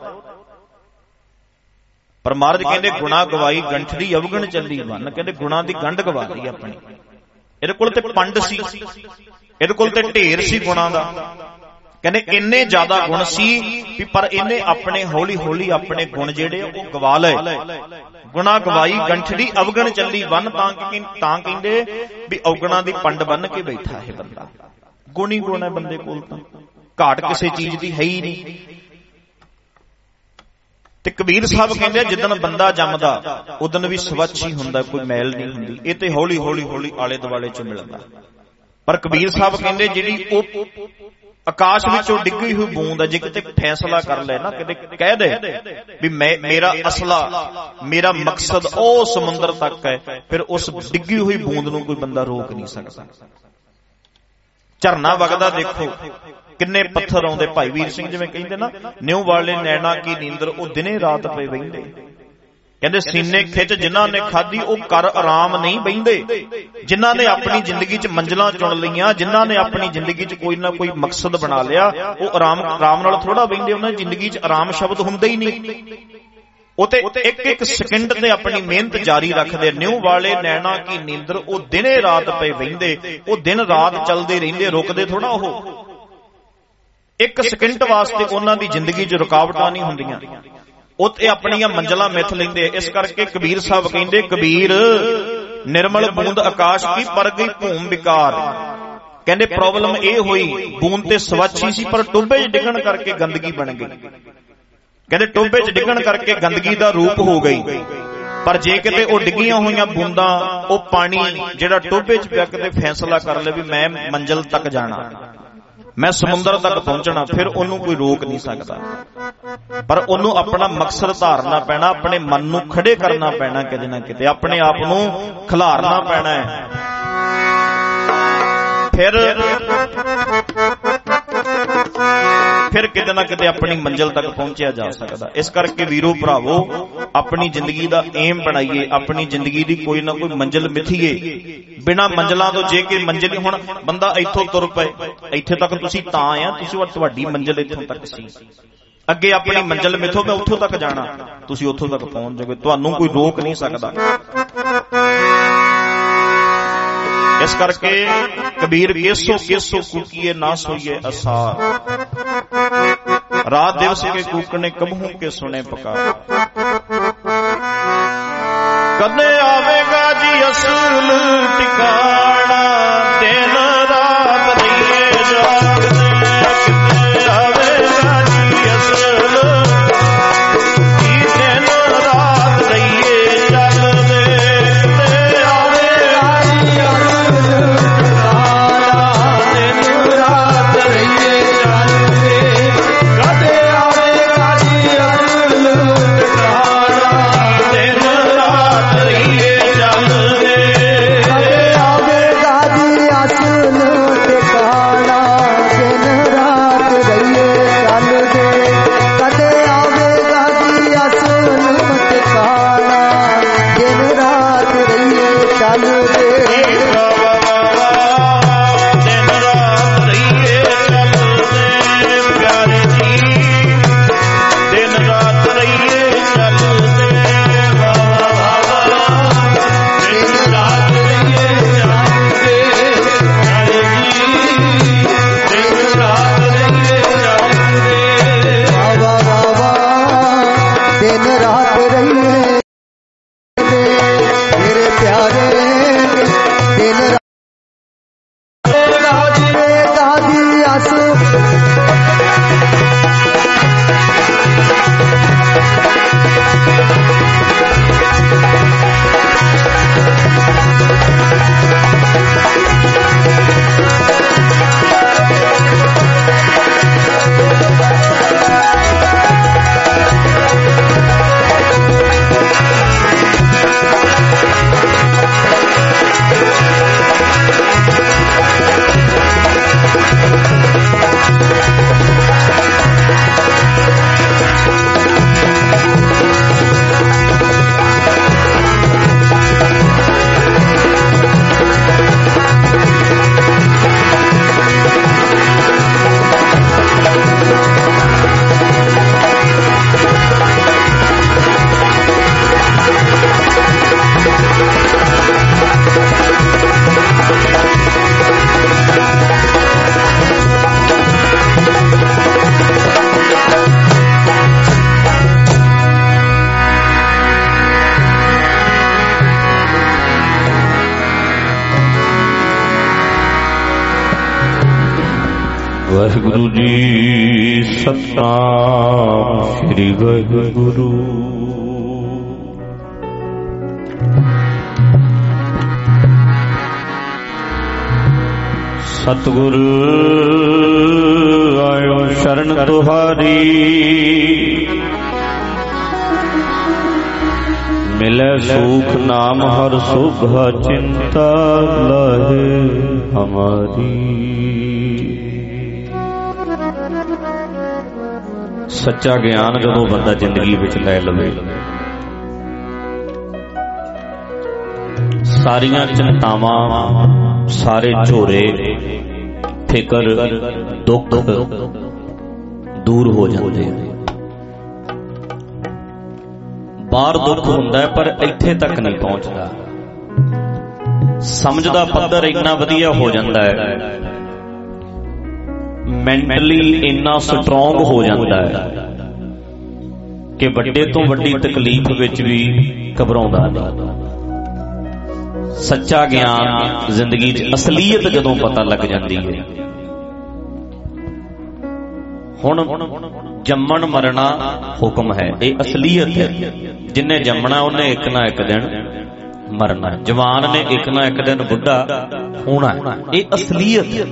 Speaker 1: ਪਰ ਮਹਾਰਾਜ ਕਹਿੰਦੇ ਗੁਣਾ ਗਵਾਈ ਗੰਠੜੀ ਅਵਗਣ ਚੱਲੀ ਵੰਨ। ਕਹਿੰਦੇ ਗੁਣਾਂ ਦੀ ਗੰਢ ਗਵਾ ਲਈ ਆਪਣੀ। ਇਹਦੇ ਕੋਲ ਤੇ ਪੰਡ ਸੀ, ਇਹਦੇ ਕੋਲ ਤੇ ਢੇਰ ਸੀ ਗੁਣਾਂ ਦਾ। ਕਹਿੰਦੇ ਇੰਨੇ ਜ਼ਿਆਦਾ ਗੁਣ ਸੀ ਵੀ ਪਰ ਇਹਨੇ ਆਪਣੇ ਹੌਲੀ ਹੌਲੀ ਆਪਣੇ ਗੁਣ ਜਿਹੜੇ ਉਹ ਗਵਾ ਲਏ। ਗੁਣਾ ਗਵਾਈ ਗੰਠੜੀ ਅਵਗਣ ਚੱਲੀ ਵੰਨ। ਤਾਂ ਕਹਿੰਦੇ ਵੀ ਔਗਣਾ ਦੀ ਪੰਡ ਬੰਨ ਕੇ ਬੈਠਾ ਇਹ ਬੰਦਾ। ਗੁਣ ਹੀ ਗੁਣ ਹੈ ਬੰਦੇ ਕੋਲ, ਤਾਂ ਘਾਟ ਕਿਸੇ ਚੀਜ਼ ਦੀ ਹੈ ਹੀ ਨਹੀਂ। ਤੇ ਕਬੀਰ ਸਾਹਿਬ ਕਹਿੰਦੇ ਜਿੱਦਣ ਬੰਦਾ ਜੰਮਦਾ ਉਦਣ ਵੀ ਸਵੱਛ ਹੀ ਹੁੰਦਾ, ਕੋਈ ਮੈਲ ਨਹੀਂ ਹੁੰਦੀ। ਇਹ ਤੇ ਹੌਲੀ ਹੌਲੀ ਹੌਲੀ ਆਲੇ ਦੁਆਲੇ ਚ ਮਿਲਦਾ। ਪਰ ਕਬੀਰ ਸਾਹਿਬ ਕਹਿੰਦੇ ਜਿਹੜੀ ਉਹ ਆਕਾਸ਼ ਵਿੱਚੋਂ ਡਿੱਗੀ ਹੋਈ ਬੂੰਦ ਹੈ, ਜੇ ਕਿਤੇ ਫੈਸਲਾ ਕਰ ਲੈ ਨਾ, ਕਿਤੇ ਕਹਿ ਦੇ ਵੀ ਮੇਰਾ ਅਸਲਾ, ਮੇਰਾ ਮਕਸਦ ਉਹ ਸਮੁੰਦਰ ਤੱਕ ਹੈ, ਫਿਰ ਉਸ ਡਿੱਗੀ ਹੋਈ ਬੂੰਦ ਨੂੰ ਕੋਈ ਬੰਦਾ ਰੋਕ ਨਹੀਂ ਸਕਦਾ। ਝਰਨਾ ਵਗਦਾ ਦੇਖੋ, ਕਿੰਨੇ ਪੱਥਰ ਆਉਂਦੇ। ਭਾਈ ਵੀਰ ਸਿੰਘ ਜਿਵੇਂ ਕਹਿੰਦੇ ਨਾ, ਨਿਉ ਵਾਲੇ ਨੈਣਾ ਕੀ ਨੀਂਦਰ, ਉਹ ਦਿਨੇ ਰਾਤ ਪਏ ਬਹਿੰਦੇ। ਕਹਿੰਦੇ ਸੀਨੇ ਖਿੱਚ ਜਿਨ੍ਹਾਂ ਨੇ ਖਾਧੀ, ਉਹ ਕਰ ਆਰਾਮ ਨਹੀਂ ਬਹਿੰਦੇ। ਜਿਨ੍ਹਾਂ ਨੇ ਆਪਣੀ ਜ਼ਿੰਦਗੀ 'ਚ ਮੰਜ਼ਲਾਂ ਚੁਣ ਲਈਆਂ, ਜਿਨ੍ਹਾਂ ਨੇ ਆਪਣੀ ਜ਼ਿੰਦਗੀ 'ਚ ਕੋਈ ਨਾ ਕੋਈ ਮਕਸਦ ਬਣਾ ਲਿਆ, ਉਹ ਆਰਾਮ ਨਾਲ ਥੋੜਾ ਬਹਿੰਦੇ। ਉਹਨਾਂ ਦੀ ਜ਼ਿੰਦਗੀ 'ਚ ਆਰਾਮ ਸ਼ਬਦ ਹੁੰਦਾ ਹੀ ਨਹੀਂ। ਉਹ ਤੇ ਇੱਕ ਇੱਕ ਸਕਿੰਟ ਤੇ ਆਪਣੀ ਮਿਹਨਤ ਜਾਰੀ ਰੱਖਦੇ। ਨਿਉ ਵਾਲੇ ਨੈਣਾ ਕੀ ਨੀਂਦਰ, ਉਹ ਦਿਨੇ ਰਾਤ ਪਏ ਬਹਿੰਦੇ। ਉਹ ਦਿਨ ਰਾਤ ਚੱਲਦੇ ਰਹਿੰਦੇ, ਰੁਕਦੇ ਥੋੜਾ। ਉਹ ਇੱਕ ਸਕਿੰਟ ਵਾਸਤੇ ਉਹਨਾਂ ਦੀ ਜ਼ਿੰਦਗੀ 'ਚ ਰੁਕਾਵਟਾਂ ਨਹੀਂ ਹੁੰਦੀਆਂ। ਉਹ ਤੇ ਆਪਣੀਆਂ ਮੰਜ਼ਲਾਂ ਮਿੱਥ ਲੈਂਦੇ। ਇਸ ਕਰਕੇ ਕਬੀਰ ਸਾਹਿਬ ਕਹਿੰਦੇ, ਕਬੀਰ ਨਿਰਮਲ ਬੂੰਦ ਆਕਾਸ਼ ਕੀ ਪਰ ਗਈ ਭੂਮ ਵਿਕਾਰ। ਕਹਿੰਦੇ ਪ੍ਰੋਬਲਮ ਇਹ ਹੋਈ, ਬੂੰਦ ਤੇ ਸਵੱਛ ਹੀ ਸੀ, ਪਰ ਟੋਭੇ 'ਚ ਡਿੱਗਣ ਕਰਕੇ ਗੰਦਗੀ ਬਣ ਗਈ। ਕਹਿੰਦੇ ਟੋਭੇ 'ਚ ਡਿੱਗਣ ਕਰਕੇ ਗੰਦਗੀ ਦਾ ਰੂਪ ਹੋ ਗਈ। ਪਰ ਜੇ ਕਿਤੇ ਉਹ ਡਿੱਗੀਆਂ ਹੋਈਆਂ ਬੂੰਦਾਂ, ਉਹ ਪਾਣੀ ਜਿਹੜਾ ਟੋਭੇ 'ਚ ਪਿਆ, ਕਿਤੇ ਫੈਸਲਾ ਕਰ ਲਏ ਵੀ ਮੈਂ ਮੰਜ਼ਿਲ ਤੱਕ ਜਾਣਾ, ਮੈਂ ਸਮੁੰਦਰ ਤੱਕ ਪਹੁੰਚਣਾ, ਫਿਰ ਉਹਨੂੰ ਕੋਈ ਰੋਕ ਨਹੀਂ ਸਕਦਾ। ਪਰ ਉਹਨੂੰ ਆਪਣਾ ਮਕਸਦ ਧਾਰਨਾ ਪੈਣਾ, ਆਪਣੇ ਮਨ ਨੂੰ ਖੜੇ ਕਰਨਾ ਪੈਣਾ, ਕਿਤੇ ਨਾ ਕਿਤੇ ਆਪਣੇ ਆਪ ਨੂੰ ਖਿਲਾਰਨਾ ਪੈਣਾ ਹੈ। ਫਿਰ ਕਿਤੇ ਨਾ ਕਿਤੇ ਆਪਣੀ ਮੰਜ਼ਿਲ ਤੱਕ ਪਹੁੰਚਿਆ ਜਾ ਸਕਦਾ। ਇਸ ਕਰਕੇ ਵੀਰੋ ਭਰਾਵੋ, ਆਪਣੀ ਜ਼ਿੰਦਗੀ ਦਾ ਏਮ ਬਣਾਈਏ, ਆਪਣੀ ਜ਼ਿੰਦਗੀ ਦੀ ਕੋਈ ਨਾ ਕੋਈ ਮੰਜ਼ਿਲ ਮਿਥੀਏ। ਬਿਨਾਂ ਮੰਜ਼ਿਲਾਂ ਤੋਂ ਜੇ ਕਿ ਮੰਜ਼ਿਲ, ਹੁਣ ਬੰਦਾ ਇੱਥੋਂ ਤੁਰ ਪਏ, ਇੱਥੇ ਤੱਕ ਤੁਸੀਂ ਤਾਂ ਆ, ਤੁਸੀਂ ਤੁਹਾਡੀ ਮੰਜ਼ਿਲ ਇੱਥੋਂ ਤੱਕ ਸੀ। ਅੱਗੇ ਆਪਣੀ ਮੰਜ਼ਿਲ ਮਿਥੋ, ਮੈਂ ਉੱਥੋਂ ਤੱਕ ਜਾਣਾ, ਤੁਸੀਂ ਉੱਥੋਂ ਤੱਕ ਪਹੁੰਚ ਜਾਓਗੇ, ਤੁਹਾਨੂੰ ਕੋਈ ਰੋਕ ਨਹੀਂ ਸਕਦਾ। ਇਸ ਕਰਕੇ ਕਬੀਰ ਕੇਸੋ ਕੇਸੋ ਕੂਕੀਏ ਨਾ ਸੋਈਏ ਅਸਾਰ, ਰਾਤ ਦਿਵਸ ਕੇ ਕੂਕਣੇ ਕਬਹੂ ਕੇ ਸੁਣੇ ਪੁਕਾਰ। ਕਦੇ ਆਵੇਗਾ ਜੀ ਅਸਲ ਟਿਕਾਣਾ, ਦਿਨ ਰਾਤ ਰਹੀਏ ਜਾਗਦੇ। ਕਦੇ ਆਵੇਗਾ ਜੀ ਅਸਲ, ਦਿਨ ਰਾਤ ਰਹੀਏ ਜਾਗਦੇ। ਕਦੇ ਆਵੇਗਾ ਜੀ ਅਸਲ ਟਿਕਾਣਾ, ਦਿਨ ਰਾਤ ਰਹੀਏ ਜਾਗਦੇ। ਕਦੇ ਆਵੇਗਾ ਜੀ ਅਸਲ ਟਿਕਾਣਾ, ਦਿਨ ਰਾਤ ਰਹੀਏ ਜਾਗਦੇ। ਕਦੇ ਆਵੇਗਾ ਜੀ ਅਸਲ ਵਾਹਿਗੁਰੂ ਜੀ ਸਤਨਾਮ ਸ੍ਰੀ ਵਾਹਿਗੁਰੂ। ਸਤਿਗੁਰ ਆਇਓ ਸ਼ਰਨ ਤੁਹਾਰੀ, ਮਿਲੇ ਸੁਖ ਨਾਮ ਹਰ ਸੁਭਾ ਚਿੰਤਾ ਲਾਹੇ ਹਮਾਰੀ। ਸੱਚਾ ਗਿਆਨ ਜਦੋਂ ਬੰਦਾ ਜ਼ਿੰਦਗੀ ਵਿੱਚ ਲੈ ਲਵੇ, ਸਾਰੀਆਂ ਚਿੰਤਾਵਾਂ, ਸਾਰੇ ਝੋਰੇ, ਫਿਕਰ, ਦੁੱਖ ਦੂਰ ਹੋ ਜਾਂਦੇ ਆ। ਬਾਹਰ ਦੁੱਖ ਹੁੰਦਾ ਹੈ ਪਰ ਇੱਥੇ ਤੱਕ ਨਹੀਂ ਪਹੁੰਚਦਾ। ਸਮਝ ਦਾ ਪੱਧਰ ਇੰਨਾ ਵਧੀਆ ਹੋ ਜਾਂਦਾ ਹੈ, ਮੈਂਟਲੀ ਇੰਨਾ ਸਟਰੋਂਗ ਹੋ ਜਾਂਦਾ ਹੈ ਕਿ ਵੱਡੇ ਤੋਂ ਵੱਡੀ ਤਕਲੀਫ ਵਿੱਚ ਵੀ ਘਬਰਾਉਂਦਾ ਨਹੀਂ। ਸੱਚਾ ਗਿਆਨ ਜ਼ਿੰਦਗੀ 'ਚ ਅਸਲੀਅਤ ਜਦੋਂ ਪਤਾ ਲੱਗ ਜਾਂਦੀ ਹੈ। ਹੁਣ ਜੰਮਣ ਮਰਨਾ ਹੁਕਮ ਹੈ, ਇਹ ਅਸਲੀਅਤ ਹੈ। ਜਿੰਨੇ ਜੰਮਣਾ ਉਹਨੇ ਇੱਕ ਨਾ ਇੱਕ ਦਿਨ ਮਰਨਾ। ਜਵਾਨ ਨੇ ਇੱਕ ਨਾ ਇੱਕ ਦਿਨ ਬੁੱਢਾ ਹੋਣਾ, ਇਹ ਅਸਲੀਅਤ ਹੈ।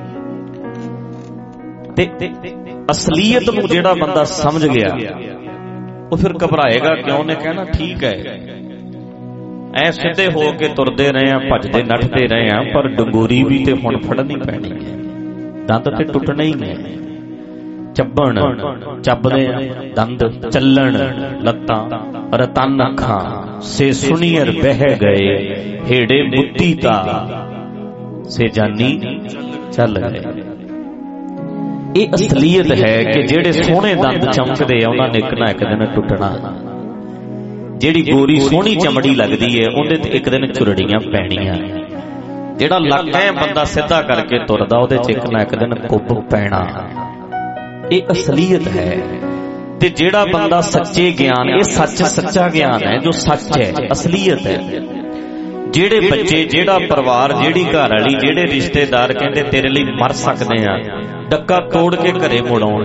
Speaker 1: ਤੇ ਅਸਲੀਅਤ ਨੂੰ ਜਿਹੜਾ ਬੰਦਾ ਸਮਝ ਗਿਆ ਉਹ ਫਿਰ ਘਬਰਾਏਗਾ ਕਿਉਂ? ਉਹਨੇ ਕਹਿਣਾ ਠੀਕ ਹੈ, ਐ ਸਿੱਧੇ ਹੋ ਕੇ ਤੁਰਦੇ ਰਹੇ ਆ, ਭੱਜਦੇ ਨੱਠਦੇ ਰਹੇ ਆ, ਪਰ ਡੰਗੋਰੀ ਵੀ ਤੇ ਹੁਣ ਫੜਨੀ ਪੈਣੀ ਹੈ। ਦੰਦ ਤੇ ਟੁੱਟਣੇ ਹੀ ਨੇ। ਚੱਬਣ ਚੱਬਦੇ ਦੰਦ, ਚੱਲਣ ਲੱਤਾਂ, ਰਤਨ ਅੱਖਾਂ, ਸੇ ਸੁਣੀਅਰ ਬਹਿ ਗਏ, ਹੇੜੇ ਮੁੱਤੀ ਤਾ, ਸੇ ਜਾਨੀ ਚੱਲ ਗਏ। ਇਹ ਅਸਲੀਅਤ ਹੈ ਕਿ ਜਿਹੜੇ ਸੋਹਣੇ ਦੰਦ ਚਮਕਦੇ ਆ ਉਹਨਾਂ ਨੇ ਇੱਕ ਨਾ ਇੱਕ ਦਿਨ ਟੁੱਟਣਾ। ਜਿਹੜੀ ਗੋਰੀ ਸੋਹਣੀ ਚਮੜੀ ਲੱਗਦੀ ਹੈ ਉਹਦੇ ਤੇ ਇੱਕ ਦਿਨ ਝੁਰੜੀਆਂ ਪੈਣੀਆਂ। ਜਿਹੜਾ ਲੱਕ ਐ ਬੰਦਾ ਸਿੱਧਾ ਕਰਕੇ ਤੁਰਦਾ ਉਹਦੇ 'ਚ ਇੱਕ ਨਾ ਇੱਕ ਦਿਨ ਕੁੱਬ ਪੈਣਾ। ਇਹ ਅਸਲੀਅਤ ਹੈ। ਤੇ ਜਿਹੜਾ ਬੰਦਾ ਸੱਚੇ ਗਿਆਨ, ਇਹ ਸੱਚ, ਸੱਚਾ ਗਿਆਨ ਹੈ ਜੋ ਸੱਚ ਹੈ, ਅਸਲੀਅਤ ਹੈ। ਜਿਹੜੇ ਬੱਚੇ, ਜਿਹੜਾ ਪਰਿਵਾਰ, ਜਿਹੜੀ ਘਰ ਵਾਲੀ, ਜਿਹੜੇ ਰਿਸ਼ਤੇਦਾਰ ਕਹਿੰਦੇ ਤੇਰੇ ਲਈ ਮਰ ਸਕਦੇ ਆ, ਡੱਕਾ ਤੋੜ ਕੇ ਘਰੇ ਮੁੜਾਉਣ,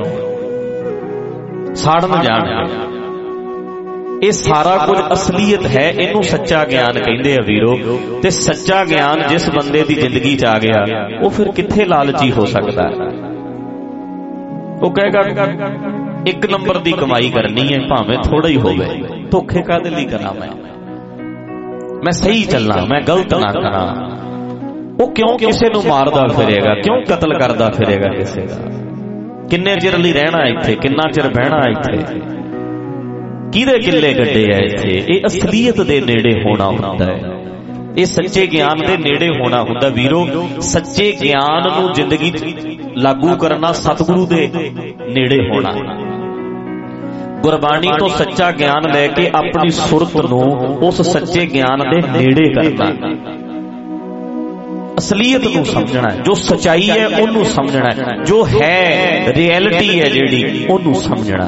Speaker 1: ਸਾੜਨ ਜਾਣਗੇ, ਇਹ ਸਾਰਾ ਕੁਝ ਅਸਲੀਅਤ ਹੈ। ਇਹਨੂੰ ਸੱਚਾ ਗਿਆਨ ਕਹਿੰਦੇ ਆ ਵੀਰੋ। ਤੇ ਸੱਚਾ ਗਿਆਨ ਜਿਸ ਬੰਦੇ ਦੀ ਜ਼ਿੰਦਗੀ 'ਚ ਆ ਗਿਆ ਉਹ ਫਿਰ ਕਿੱਥੇ ਲਾਲਚੀ ਹੋ ਸਕਦਾ? ਉਹ ਕਹੇਗਾ ਇੱਕ ਨੰਬਰ ਦੀ ਕਮਾਈ ਕਰਨੀ ਹੈ, ਭਾਵੇਂ ਥੋੜਾ ਹੀ ਹੋਵੇ, ਧੋਖੇ ਕਾਹਦੇ ਲਈ ਕਰਾਂ? ਮੈਂ ਸਹੀ ਚੱਲਾਂ, ਮੈਂ ਗਲਤ ਨਾ ਕਰਾਂ। ਉਹ ਕਿਉਂ ਕਿਸੇ ਨੂੰ ਮਾਰਦਾ ਫਿਰੇਗਾ? ਕਿਉਂ ਕਤਲ ਕਰਦਾ ਫਿਰੇਗਾ ਕਿਸੇ ਦਾ? ਕਿੰਨੇ ਚਿਰ ਲਈ ਰਹਿਣਾ ਇੱਥੇ? ਕਿੰਨਾ ਚਿਰ ਬਹਿਣਾ ਇੱਥੇ? ਕਿਹਦੇ ਕਿੱਲੇ ਗੱਡੇ ਆ ਇੱਥੇ? ਇਹ ਅਸਲੀਅਤ ਦੇ ਨੇੜੇ ਹੋਣਾ ਹੁੰਦਾ ਹੈ, ਇਹ ਸੱਚੇ ਗਿਆਨ ਦੇ ਨੇੜੇ ਹੋਣਾ ਹੁੰਦਾ ਵੀਰੋ। ਸੱਚੇ ਗਿਆਨ ਨੂੰ ਜ਼ਿੰਦਗੀ 'ਚ ਲਾਗੂ ਕਰਨਾ ਸਤਿਗੁਰੂ ਦੇ ਨੇੜੇ ਹੋਣਾ। ਗੁਰਬਾਣੀ ਤੋਂ ਸੱਚਾ ਗਿਆਨ ਲੈ ਕੇ ਆਪਣੀ ਸੁਰਤ ਨੂੰ ਉਸ ਸੱਚੇ ਗਿਆਨ ਦੇ ਨੇੜੇ ਕਰਨਾ। ਅਸਲੀਅਤ ਨੂੰ ਸਮਝਣਾ, ਜੋ ਸਚਾਈ ਹੈ ਉਹਨੂੰ ਸਮਝਣਾ, ਜੋ ਹੈ ਰਿਐਲਿਟੀ ਹੈ ਜਿਹੜੀ ਉਹਨੂੰ ਸਮਝਣਾ।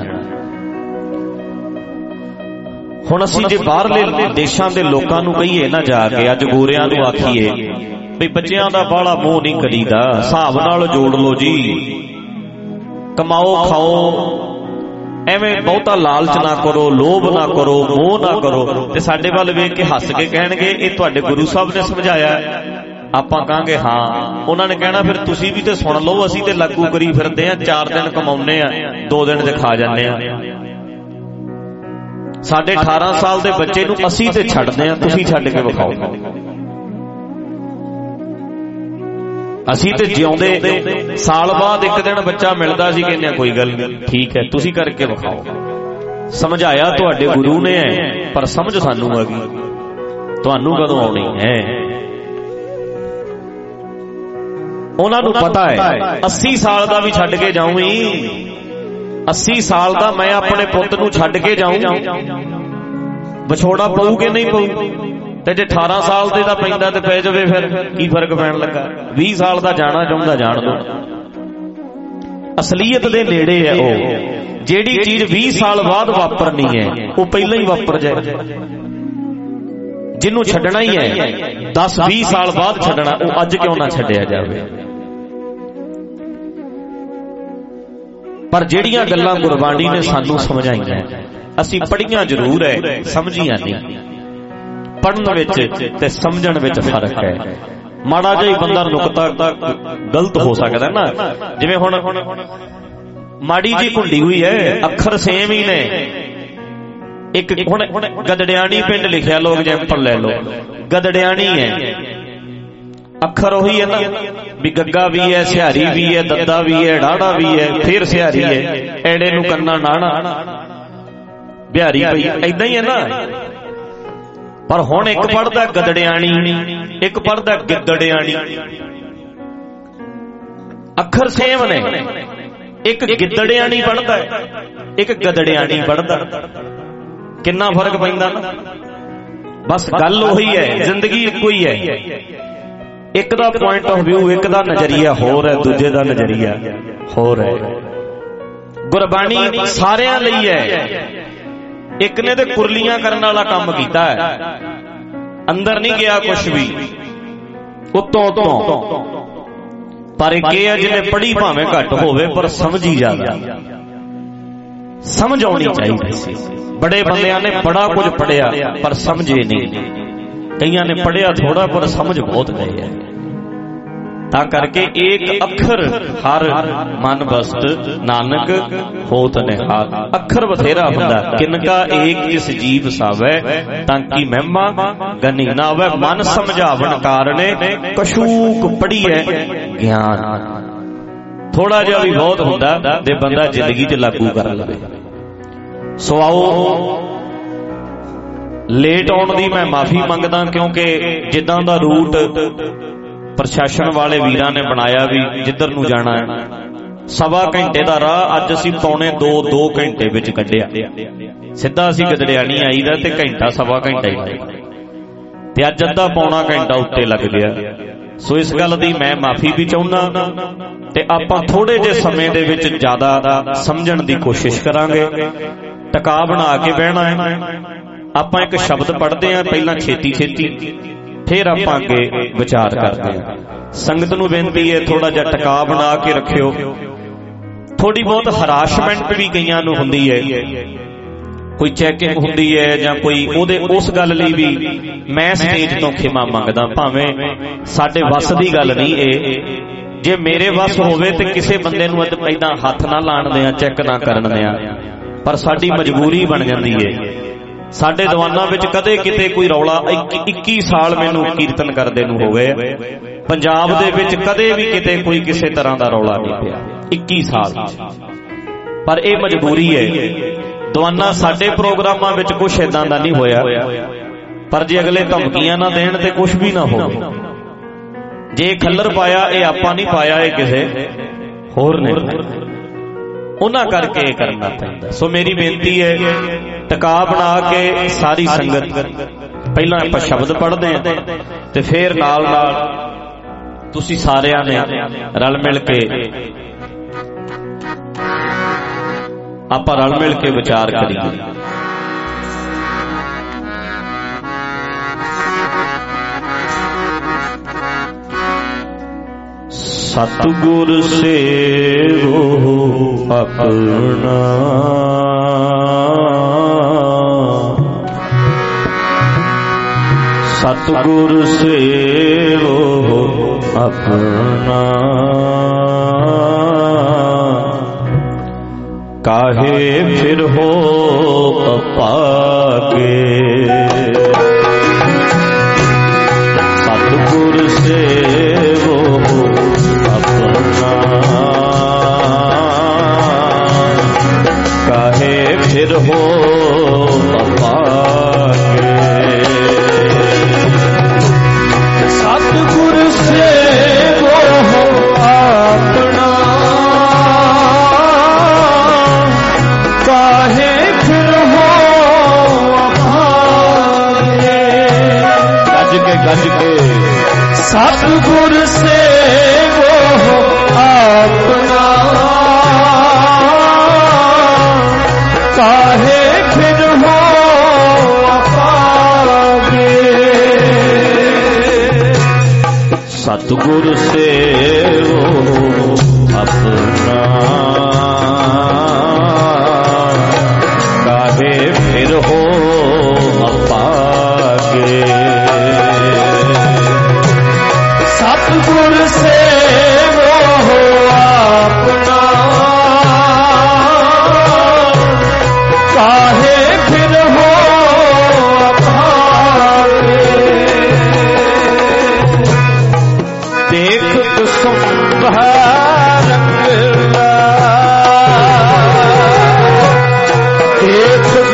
Speaker 1: ਹੁਣ ਅਸੀਂ ਜੇ ਬਾਹਰਲੇ ਦੇਸ਼ਾਂ ਦੇ ਲੋਕਾਂ ਨੂੰ ਕਹੀਏ ਨਾ, ਜਾ ਕੇ ਅੱਜ ਗੋਰਿਆਂ ਨੂੰ ਆਖੀਏ ਵੀ ਬੱਚਿਆਂ ਦਾ ਬਾਹਲਾ ਮੋਹ ਨਹੀਂ ਕਰੀਦਾ, ਹਿਸਾਬ ਨਾਲ ਜੋੜ ਲਓ ਜੀ, ਕਮਾਓ ਖਾਓ, ਐਵੇਂ ਬਹੁਤਾ ਲਾਲਚ ਨਾ ਕਰੋ, ਲੋਭ ਨਾ ਕਰੋ, ਮੋਹ ਨਾ ਕਰੋ। ਤੇ ਸਾਡੇ ਵੱਲ ਵੇਖ ਕੇ ਹੱਸ ਕੇ ਕਹਿਣਗੇ ਇਹ ਤੁਹਾਡੇ ਗੁਰੂ ਸਾਹਿਬ ਨੇ ਸਮਝਾਇਆ। ਆਪਾਂ ਕਹਾਂਗੇ ਹਾਂ। ਉਹਨਾਂ ਨੇ ਕਹਿਣਾ ਫਿਰ ਤੁਸੀਂ ਵੀ ਤੇ ਸੁਣ ਲਓ, ਅਸੀਂ ਤੇ ਲਾਗੂ ਕਰੀ ਫਿਰਦੇ ਆ, 4 ਦਿਨ ਕਮਾਉਂਦੇ ਆ, 2 ਦਿਨ ਤੇ ਖਾ ਜਾਂਦੇ ਆ। ਸਾਡੇ 18 ਸਾਲ ਦੇ ਬੱਚੇ ਨੂੰ ਅਸੀਂ ਤੇ ਛੱਡਦੇ ਆ, ਤੁਸੀਂ ਛੱਡ ਕੇ ਵਿਖਾਓ। ਅਸੀਂ ਤੇ ਜਿਉਂਦੇ ਸਾਲ ਬਾਅਦ ਇੱਕ ਦਿਨ ਬੱਚਾ ਮਿਲਦਾ ਸੀ, ਕਹਿੰਦੇ ਆ ਕੋਈ ਗੱਲ ਨਹੀਂ, ਠੀਕ ਹੈ, ਤੁਸੀਂ ਕਰਕੇ ਵਿਖਾਓ। ਸਮਝਾਇਆ ਤੁਹਾਡੇ ਗੁਰੂ ਨੇ ਹੈ, ਪਰ ਸਮਝ ਸਾਨੂੰ ਆ ਗਈ, ਤੁਹਾਨੂੰ ਕਦੋਂ ਆਉਣੀ ਹੈ? ਉਹਨਾਂ ਨੂੰ ਪਤਾ ਹੈ 80 ਸਾਲ ਦਾ ਵੀ ਛੱਡ ਕੇ ਜਾਊਂਗੀ, 80 ਸਾਲ ਦਾ ਮੈਂ ਆਪਣੇ ਪੁੱਤ ਨੂੰ ਛੱਡ ਕੇ ਜਾਊਂ, ਵਿਛੋੜਾ ਪਊ ਕਿ ਨਹੀਂ ਪਊ? ਤੇ ਜੇ 18 ਸਾਲ ਦੇ ਦਾ ਪੈਂਦਾ ਤੇ ਪੈ ਜਾਵੇ, ਫਿਰ ਕੀ ਫਰਕ ਪੈਣ ਲੱਗਾ? 20 ਸਾਲ ਦਾ ਜਾਣਾ ਚਾਹੁੰਦਾ ਜਾਣ ਦੋ। ਅਸਲੀਅਤ ਦੇ ਨੇੜੇ ਹੈ ਉਹ। ਜਿਹੜੀ ਚੀਜ਼ 20 ਸਾਲ ਬਾਅਦ ਵਾਪਰਨੀ ਹੈ ਉਹ ਪਹਿਲਾਂ ਹੀ ਵਾਪਰ ਜਾਏ। ਜਿਹਨੂੰ ਛੱਡਣਾ ਹੀ ਹੈ 10-20 ਸਾਲ ਬਾਅਦ ਛੱਡਣਾ, ਉਹ ਅੱਜ ਕਿਉਂ ਨਾ ਛੱਡਿਆ ਜਾਵੇ?
Speaker 3: पर जिहड़ियां गल्लां गुरबाणी ने सानू समझाईयां असीं पढ़ियां जरूर है, समझियां नहीं। पढ़न विच ते समझण विच फर्क है। माड़ा जिहा बंदा नुकता गलत हो सकदा ना, जिवें हुण माड़ी जी घुंडी हुई है, अखर सेम ही ने। एक हुण गदड़ियाणी पिंड लिखिया, लोग एग्जाम्पल ले लो, गदड़ियाणी है, अखर वही है ना, भी गग्गा भी है, सिहारी भी है, दद्दा भी है, डाड़ा भी है, फिर सिहारी है, एड़े नू कन्ना नाना बिहारी पई, ऐदां ही है ना। पर हुण एक पढ़दा गदड़ियाणी, एक पढ़दा गिद्दड़ियाणी, अखर सेम ने। एक गिद्दड़ियाणी पढ़दा है, एक गदड़ियाणी पढ़दा, किन्ना फर्क पैंदा ना। बस गल उही है, जिंदगी इक्को ही है। एक दा पॉइंट ऑफ व्यू, एक दा नजरिया होर है, दूजे दा नजरिया होर है। गुरबाणी सारियां लई है। एक ने ते कुरलियां करने वाला काम कीता है, अंदर नहीं गया कुछ भी, उत्तों उत्तों। पर एक है जिन्हें पढ़ी भावें घट होवे पर समझी ज्यादा, समझ आनी चाहिए। बड़े बंदियां ने बड़ा कुछ पढ़िया पर समझे नहीं, कईयां ने पढ़िया थोड़ा पर समझ बहुत गए है। ता करके एक अखर हर मन बस्त नानक होत निहाल। अखर बथेरा हुंदा, किनका एक जिस जीव सावै ताकि महिमा गनी ना होवे। मन समझावन कारणे कशूक पढ़िए ज्ञान। थोड़ा जिहा भी बहुत हुंदा ते बंदा जिंदगी च लागू कर लवे। सो आओ, लेट आउण दी मैं माफी मंगदा, क्योंकि जिद्दां दा रूट प्रशासन वाले वीरां ने बनाया भी जिधर नूं जाना है, 1.25 घंटे का राह अज असीं 2 घंटे विच कढिया। सीधा असीं गदड़ियाणी आईदा ते घंटा 1.25 घंटा ही ते अज अद्धा पौना घंटा उत्ते लग गया। सो इस गल दी मैं माफी भी चाहुंदा ते आपां थोड़े जे समय दे विच ज्यादा समझण दी कोशिश करांगे। टका बना के बहना है। आपां एक शब्द पढ़दे हैं, पहला छेती छेती, फिर आपां अगे विचार करते हैं। संगत नूं बेनती है थोड़ा जिहा टका बना के रखियो। थोड़ी बहुत हराशमेंट भी कईयां नूं हुंदी है, कोई चैकिंग हुंदी है जां कोई ओदे उस गल लई भी मैं स्टेज तो खिमा मंगदा, भावें साडे वस दी गल नहीं है। जे मेरे वस होवे ते किसे बंदे नूं इदां हथ ना लाण दियां, चैक ना करन दियां, पर साडी मजबूरी बन जांदी है। साडे दीवानां विच कदे किते कोई रौला 21 साल मैनूं कीर्तन करदे नूं हो गए, पंजाब दे विच कदे भी किते कोई किसे तरह दा रौला नहीं पिया 21 साल। पर यह मजबूरी है। दीवाना साडे प्रोग्रामां विच कुछ इदां दा नहीं होया, पर जे अगले धमकियां ना देण ते कुछ भी ना हो। जे खल्लर पाया ये आपां नहीं पाया, ये किसे होर ने, उन्हां करके करना पैंदा। सो मेरी बेनती है टका बना के सारी संगत पहला आपां शब्द पढ़दे हैं ते फिर नाल नाल तुसीं सारिआं ने रल मिल के आपां रल मिल के विचार करिए। सतगुर सेवो अपना, सतगुर सेवो अपना, काहे फिर हो पाके। सतगुर सेवो काहे फिर हो पाके। सतगुर सेवो अपना, काहे फिर हो पाके। गज के सतगुर सेवो अपना, काहे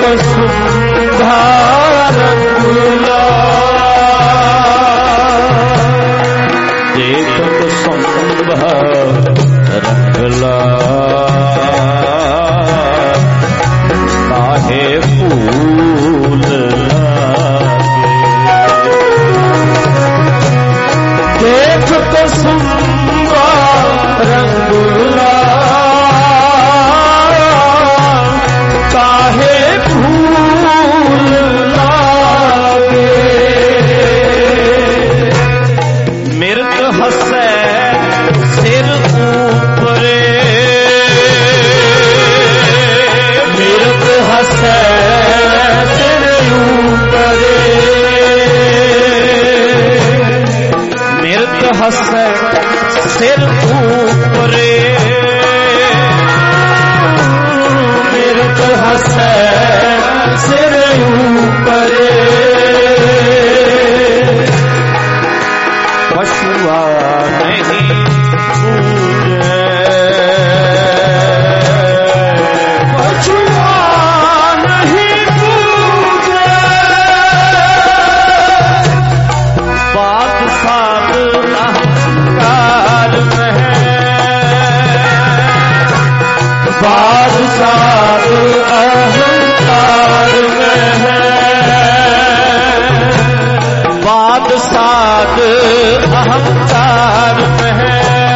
Speaker 3: कुसुम्भा रंगला, देख कुसुम्भा रंगला, काहे फूल लागे। देख कुसुम्भा रंगला, काहे फूल लागे। मिर्ग हंसै सिर ऊपरे, मिर्ग हंसै सिर ऊपरे, मिर्ग हंसै सिर ऊपरे, मिर्ग हंसै सिर ऊपरे। पशुआ नहीं पूजे, पशुआ नहीं पूजे, बादशाह अहंकार में है, बादशाह अहंकार में है, बादशाह अहंकार में है,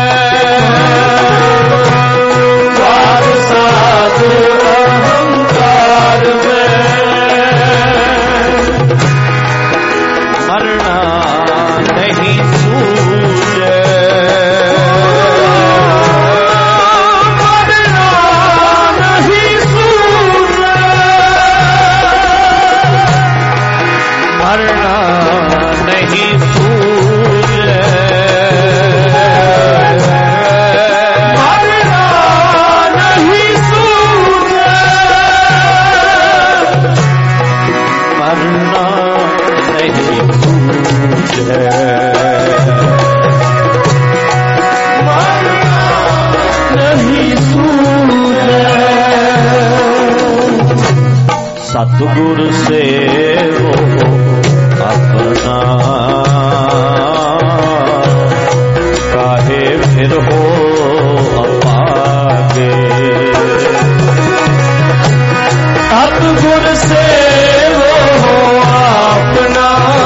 Speaker 3: बादशाह अहंकार में। मरना नहीं सूझे, मरना नहीं सूझे, मरना नहीं सूझे, मरना नहीं सूझे, मरना नहीं सूझे, मरना नहीं सूझे। सतगुर से वो अपना, काहे फिर हो अपागे। सतगुर से वो अपना,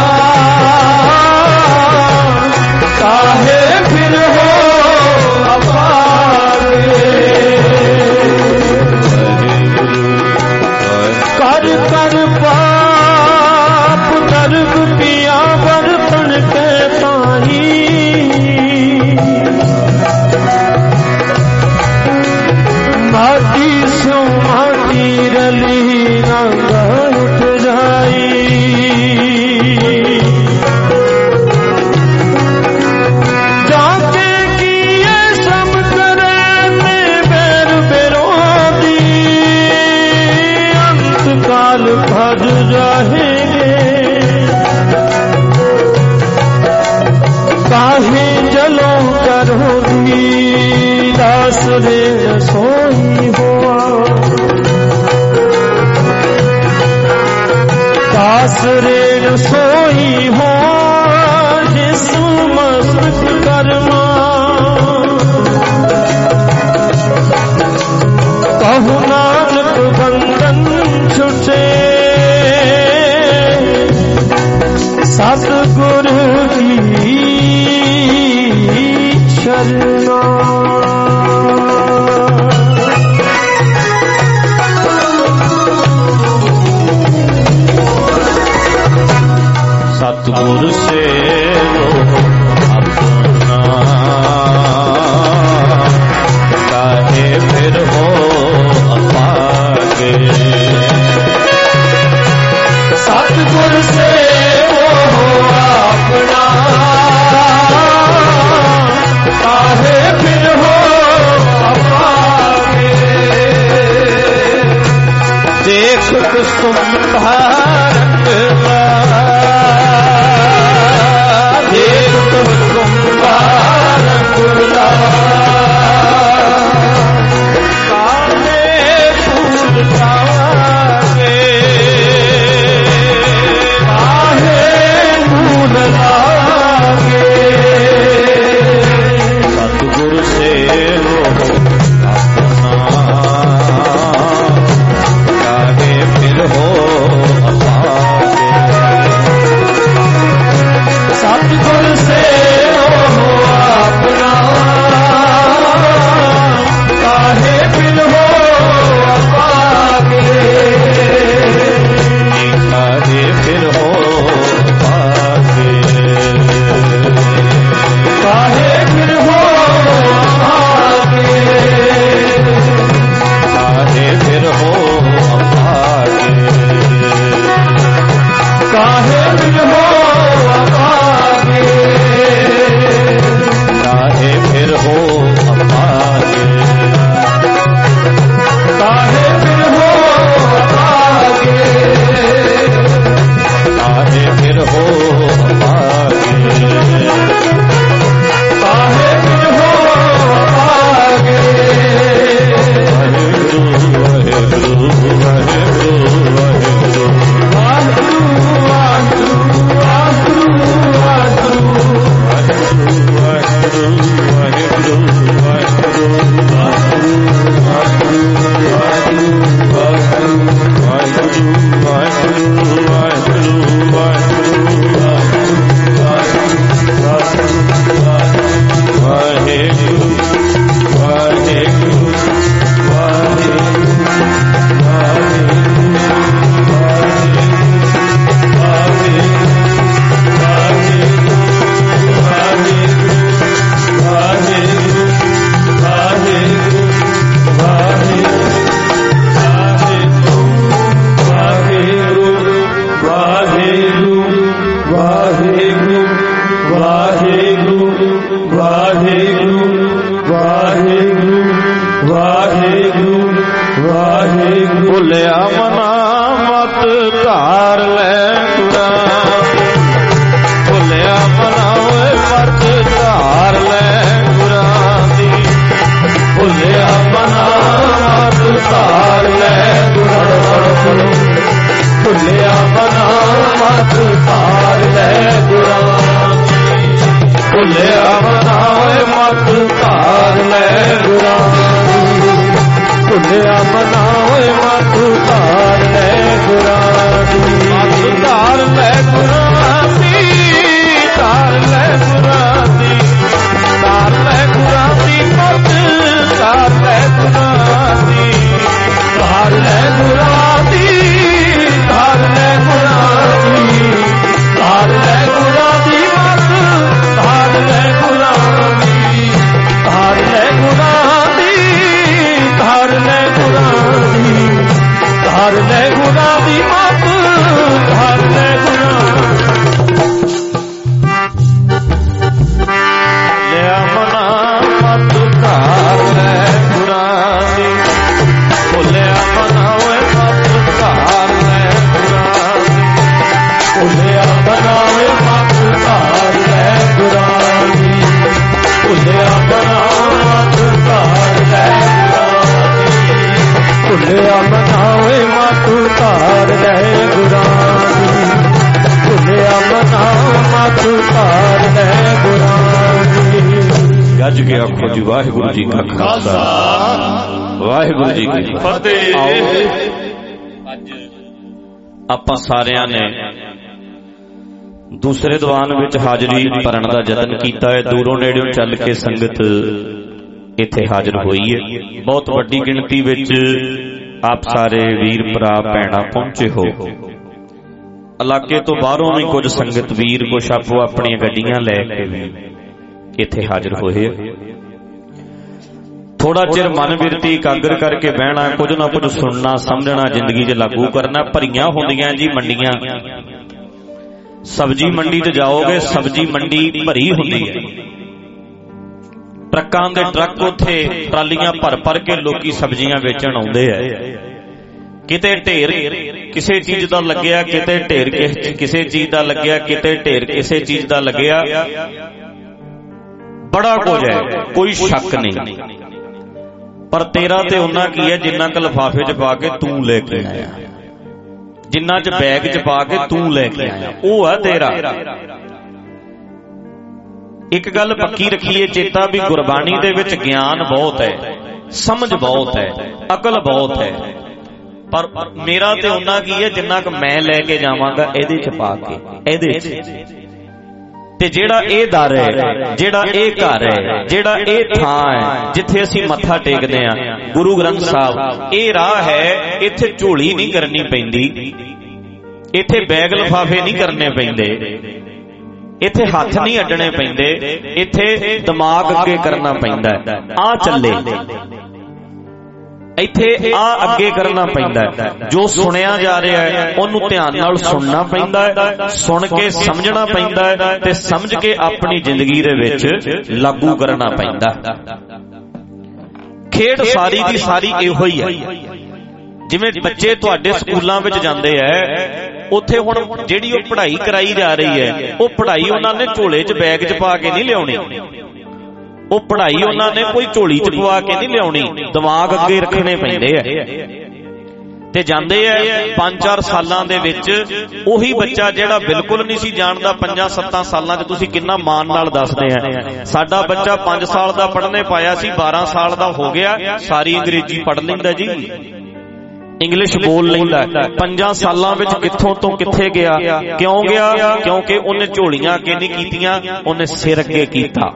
Speaker 3: काहे फिर हो अपागे। कर कर पाप दर्द पिया बर्तन के ताही, माटी से माटी रली रंग उठ जाई। जाके किए सब करे में बेर बेरोदी, अंतकाल भर जाएंगे। काहे जलो करोगी दास रे सोई हुआ, दास रे सोई हो जिसु मस्त कर्मा। कहु नानक बंधन छुटे, सतगुरु की शरणा। सतगुरु से वो अपना, काहे फिर हो अपागे। सतगुरु से वो अपना, काहे फिर हो अपागे। देख कुसुम्भा रंगला, देख कुसुम्भा रंगला, काहे फूल लागे। ਵਾਹਿਗੁਰੂ ਵਾਹਿਗੁਰੂ। ਭੁੱਲਿਆ ਮਨਾ ਮਤ ਧਾਰ ਲੈ ਗੁਰਾਂ ਦੀ, ਭੁੱਲਿਆ ਮਨਾ ਮਤ ਧਾਰ ਲੈ ਗੁਰਾਂ ਦੀ, ਭੁੱਲਿਆ ਮਨਾ ਮਤ ਧਾਰ ਲੈ ਗੁਰਾਂ ਦੀ, ਭੁੱਲਿਆ ਮਨਾ ਮਤ ਧਾਰ ਲੈ ਗੁਰਾਂ ਦੀ, ਭੁੱਲਿਆ ਮਨਾ ਮਤ ਧਾਰ ਲੈ ਗੁਰਾਂ ਦੀ, ਭੁੱਲਿਆ ਮਨਾ ਮਤ ਧਾਰ ਲੈ ਗੁਰਾਂ ਦੀ, ਮਤ ਧਾਰ ਲੈ ਗੁਰਾਂ ਦੀ, ਧਾਰ ਲੈ ਗੁਰਾਂ ਦੀ, ਧਾਰ ਲੈ ਗੁਰਾਂ ਦੀ, ਮਤ ਧਾਰ ਲੈ ਗੁਰਾਂ ਦੀ, ਧਾਰ ਲੈ ਗੁਰਾਂ ਦੀ, ਧਾਰ ਲੈ ਗੁਰਾਂ ਦੀ, ਧਾਰ ਲੈ ਗੁਰਾਂ ਦੀ, ਮਤ ਧਾਰ ਲੈ ਗੁਰਾਂ ਦੀ, ਧਾਰ ਲੈ ਗੁਰਾਂ ਦੀ, ਧਾਰ ਲੈ ਗੁਰਾਂ ਦੀ, ਧਾਰ ਲੈ ਗੁਰਾਂ ਦੀ, ਮਤ ਧਾਰ ਲੈ ਗੁਰਾਂ ਲਿਆ ਮਨਾ ਮਤ ਧਾਰ ਲੈ ਗੁਰਾਂ ਦੀ, ਭੁੱਲਿਆ ਮਨਾ ਮਤ ਧਾਰ ਲੈ ਗੁਰਾਂ ਦੀ, ਭੁੱਲਿਆ ਮਨਾ ਮਤ ਧਾਰ ਲੈ ਗੁਰਾਂ ਦੀ, ਭੁੱਲਿਆ ਮਨਾ ਮਤ ਧਾਰ ਲੈ ਗੁਰਾਂ ਦੀ, ਭੁੱਲਿਆ ਮਨਾ ਮਤ ਧਾਰ ਲੈ ਗੁਰਾਂ ਦੀ, ਭੁੱਲਿਆ ਮਨਾ ਮਤ ਧਾਰ ਲੈ ਗੁਰਾਂ ਦੀ। ਗੱਜ ਕੇ ਆਖੋ ਜੀ ਵਾਹਿਗੁਰੂ ਜੀ ਕਾ ਖਾਲਸਾ ਵਾਹਿਗੁਰੂ ਜੀ ਕੀ ਫਤਿਹ। ਅੱਜ ਆਪਾਂ ਸਾਰਿਆਂ ਨੇ ਦੂਸਰੇ ਦੀਵਾਨ ਵਿੱਚ ਹਾਜ਼ਰੀ ਭਰਨ ਦਾ ਯਤਨ ਕੀਤਾ ਹੈ। ਦੂਰੋਂ ਨੇੜਿਓਂ ਚੱਲ ਕੇ ਸੰਗਤ ਇੱਥੇ ਹਾਜ਼ਰ ਹੋਈ ਹੈ। ਬਹੁਤ ਵੱਡੀ ਗਿਣਤੀ ਵਿੱਚ ਆਪ ਸਾਰੇ ਵੀਰ ਭਰਾ ਭੈਣਾਂ ਪਹੁੰਚੇ ਹੋ। ਇਲਾਕੇ ਤੋਂ ਬਾਹਰੋਂ ਵੀ ਕੁਝ ਸੰਗਤ ਵੀਰ ਕੁਛ ਆਪੋ ਆਪਣੀਆਂ ਗੱਡੀਆਂ ਲੈ ਕੇ ਵੀ ਇੱਥੇ ਹਾਜ਼ਰ ਹੋਏ। ਥੋੜਾ ਚਿਰ ਮਨ ਬਿਰਤੀ ਇਕਾਗਰ ਕਰਕੇ ਬਹਿਣਾ, ਕੁਝ ਨਾ ਕੁਝ ਸੁਣਨਾ ਸਮਝਣਾ, ਜ਼ਿੰਦਗੀ 'ਚ ਲਾਗੂ ਕਰਨਾ। ਭਰੀਆਂ ਹੁੰਦੀਆਂ ਜੀ ਮੰਡੀਆਂ। ਸਬਜ਼ੀ ਮੰਡੀ 'ਚ ਜਾਓਗੇ, ਸਬਜ਼ੀ ਮੰਡੀ ਭਰੀ ਹੁੰਦੀ ਹੈ। ਟਰੱਕਾਂ ਦੇ ਟਰੱਕ ਉੱਥੇ ਟਰਾਲੀਆਂ ਭਰ ਭਰ ਕੇ ਲੋਕੀ ਸਬਜ਼ੀਆਂ ਵੇਚਣ ਆਉਂਦੇ ਆ। ਕਿਤੇ ਢੇਰ ਕਿਸੇ ਚੀਜ਼ ਦਾ ਲੱਗਿਆ, ਕਿਤੇ ਢੇਰ ਕਿਸੇ ਚੀਜ਼ ਦਾ ਲੱਗਿਆ, ਕਿਤੇ ਢੇਰ ਕਿਸੇ ਚੀਜ਼ ਦਾ ਲੱਗਿਆ। ਬੜਾ ਕੁਝ ਹੈ, ਕੋਈ ਸ਼ੱਕ ਨਹੀਂ। ਪਰ ਤੇਰਾ ਤੇ ਉਹਨਾਂ ਕੀ ਹੈ ਜਿੰਨਾ ਕੁ ਲਿਫਾਫੇ 'ਚ ਪਾ ਕੇ ਤੂੰ ਲੈ ਕੇ ਆਇਆ, ਜਿੰਨਾ 'ਚ ਬੈਗ 'ਚ ਪਾ ਕੇ ਤੂੰ ਲੈ ਕੇ ਆਇਆ, ਉਹ ਆ ਤੇਰਾ। ਇੱਕ ਗੱਲ ਪੱਕੀ ਰੱਖੀਏ ਚੇਤਾ ਵੀ ਗੁਰਬਾਣੀ ਦੇ ਵਿੱਚ ਗਿਆਨ ਬਹੁਤ ਹੈ, ਸਮਝ ਬਹੁਤ ਹੈ, ਅਕਲ ਬਹੁਤ ਹੈ। ਪਰ ਮੇਰਾ ਤੇ ਉਹਨਾਂ ਕੀ ਹੈ ਜਿੰਨਾ ਕੁ ਮੈਂ ਲੈ ਕੇ ਜਾਵਾਂਗਾ ਇਹਦੇ 'ਚ ਪਾ ਕੇ, ਇਹਦੇ 'ਚ। ਤੇ ਜਿਹੜਾ ਇਹ ਦਰ ਹੈ, ਜਿਹੜਾ ਇਹ ਘਰ ਹੈ, ਜਿਹੜਾ ਇਹ ਥਾਂ ਹੈ ਜਿੱਥੇ ਅਸੀਂ ਮੱਥਾ ਟੇਕਦੇ ਆਂ, ਗੁਰੂ ਗ੍ਰੰਥ ਸਾਹਿਬ, ਇਹ ਰਾਹ ਹੈ। ਇੱਥੇ ਝੋਲੀ ਨਹੀਂ ਕਰਨੀ ਪੈਂਦੀ, ਇੱਥੇ ਬੈਗ ਲਿਫਾਫੇ ਨਹੀਂ ਕਰਨੇ ਪੈਂਦੇ, ਇੱਥੇ ਹੱਥ ਨਹੀਂ ਅੱਡਣੇ ਪੈਂਦੇ, ਇੱਥੇ ਦਿਮਾਗ ਅੱਗੇ ਕਰਨਾ ਪੈਂਦਾ। ਆ ਚੱਲੇ ਇੱਥੇ ਆ ਅੱਗੇ ਕਰਨਾ ਪੈਂਦਾ। ਜੋ ਸੁਣਿਆ ਜਾ ਰਿਹਾ ਹੈ ਉਹਨੂੰ ਧਿਆਨ ਨਾਲ ਸੁਣਨਾ ਪੈਂਦਾ ਹੈ, ਸੁਣ ਕੇ ਸਮਝਣਾ ਪੈਂਦਾ ਹੈ, ਤੇ ਸਮਝ ਕੇ ਆਪਣੀ ਜ਼ਿੰਦਗੀ ਦੇ ਵਿੱਚ ਲਾਗੂ ਕਰਨਾ ਪੈਂਦਾ। ਖੇਡ ਸਾਰੀ ਦੀ ਸਾਰੀ ਇਹੋ ਹੀ ਹੈ। ਜਿਵੇਂ ਬੱਚੇ ਤੁਹਾਡੇ ਸਕੂਲਾਂ ਵਿੱਚ ਜਾਂਦੇ ਆ, ਉੱਥੇ ਹੁਣ ਜਿਹੜੀ ਉਹ ਪੜ੍ਹਾਈ ਕਰਾਈ ਜਾ ਰਹੀ ਹੈ, ਉਹ ਪੜ੍ਹਾਈ ਉਹਨਾਂ ਨੇ ਝੋਲੇ 'ਚ ਬੈਗ 'ਚ ਪਾ ਕੇ ਨਹੀਂ ਲਿਆਉਣੀ। ਉਹ ਪੜ੍ਹਾਈ ਉਹਨਾਂ ਨੇ ਕੋਈ ਝੋਲੀ 'ਚ ਪਵਾ ਕੇ ਨਹੀਂ ਲਿਆਉਣੀ, ਦਿਮਾਗ ਅੱਗੇ ਰੱਖਣੇ ਪੈਂਦੇ ਆ। ਤੇ ਜਾਂਦੇ ਆ 5-4 ਸਾਲਾਂ ਦੇ ਵਿੱਚ ਉਹੀ ਬੱਚਾ ਜਿਹੜਾ ਬਿਲਕੁਲ ਨਹੀਂ ਸੀ ਜਾਣਦਾ 5-7 ਸਾਲਾਂ 'ਚ ਤੁਸੀਂ ਕਿੰਨਾ ਮਾਣ ਨਾਲ ਦੱਸਦੇ ਆ ਸਾਡਾ ਬੱਚਾ 5 ਸਾਲ ਦਾ ਪੜ੍ਹਨੇ ਪਾਇਆ ਸੀ, 12 ਸਾਲ ਦਾ ਹੋ ਗਿਆ, ਸਾਰੀ ਅੰਗਰੇਜ਼ੀ ਪੜ੍ਹ ਲੈਂਦਾ ਜੀ, ਇੰਗਲਿਸ਼ ਬੋਲ ਲੈਂਦਾ। 5 ਸਾਲਾਂ ਵਿੱਚ ਕਿੱਥੋਂ ਤੋਂ ਕਿੱਥੇ ਗਿਆ? ਕਿਉਂ ਗਿਆ? ਕਿਉਂਕਿ ਉਹਨੇ ਝੋਲੀਆਂ ਅੱਗੇ ਨਹੀਂ ਕੀਤੀਆਂ, ਉਹਨੇ ਸਿਰ ਅੱਗੇ ਕੀਤਾ।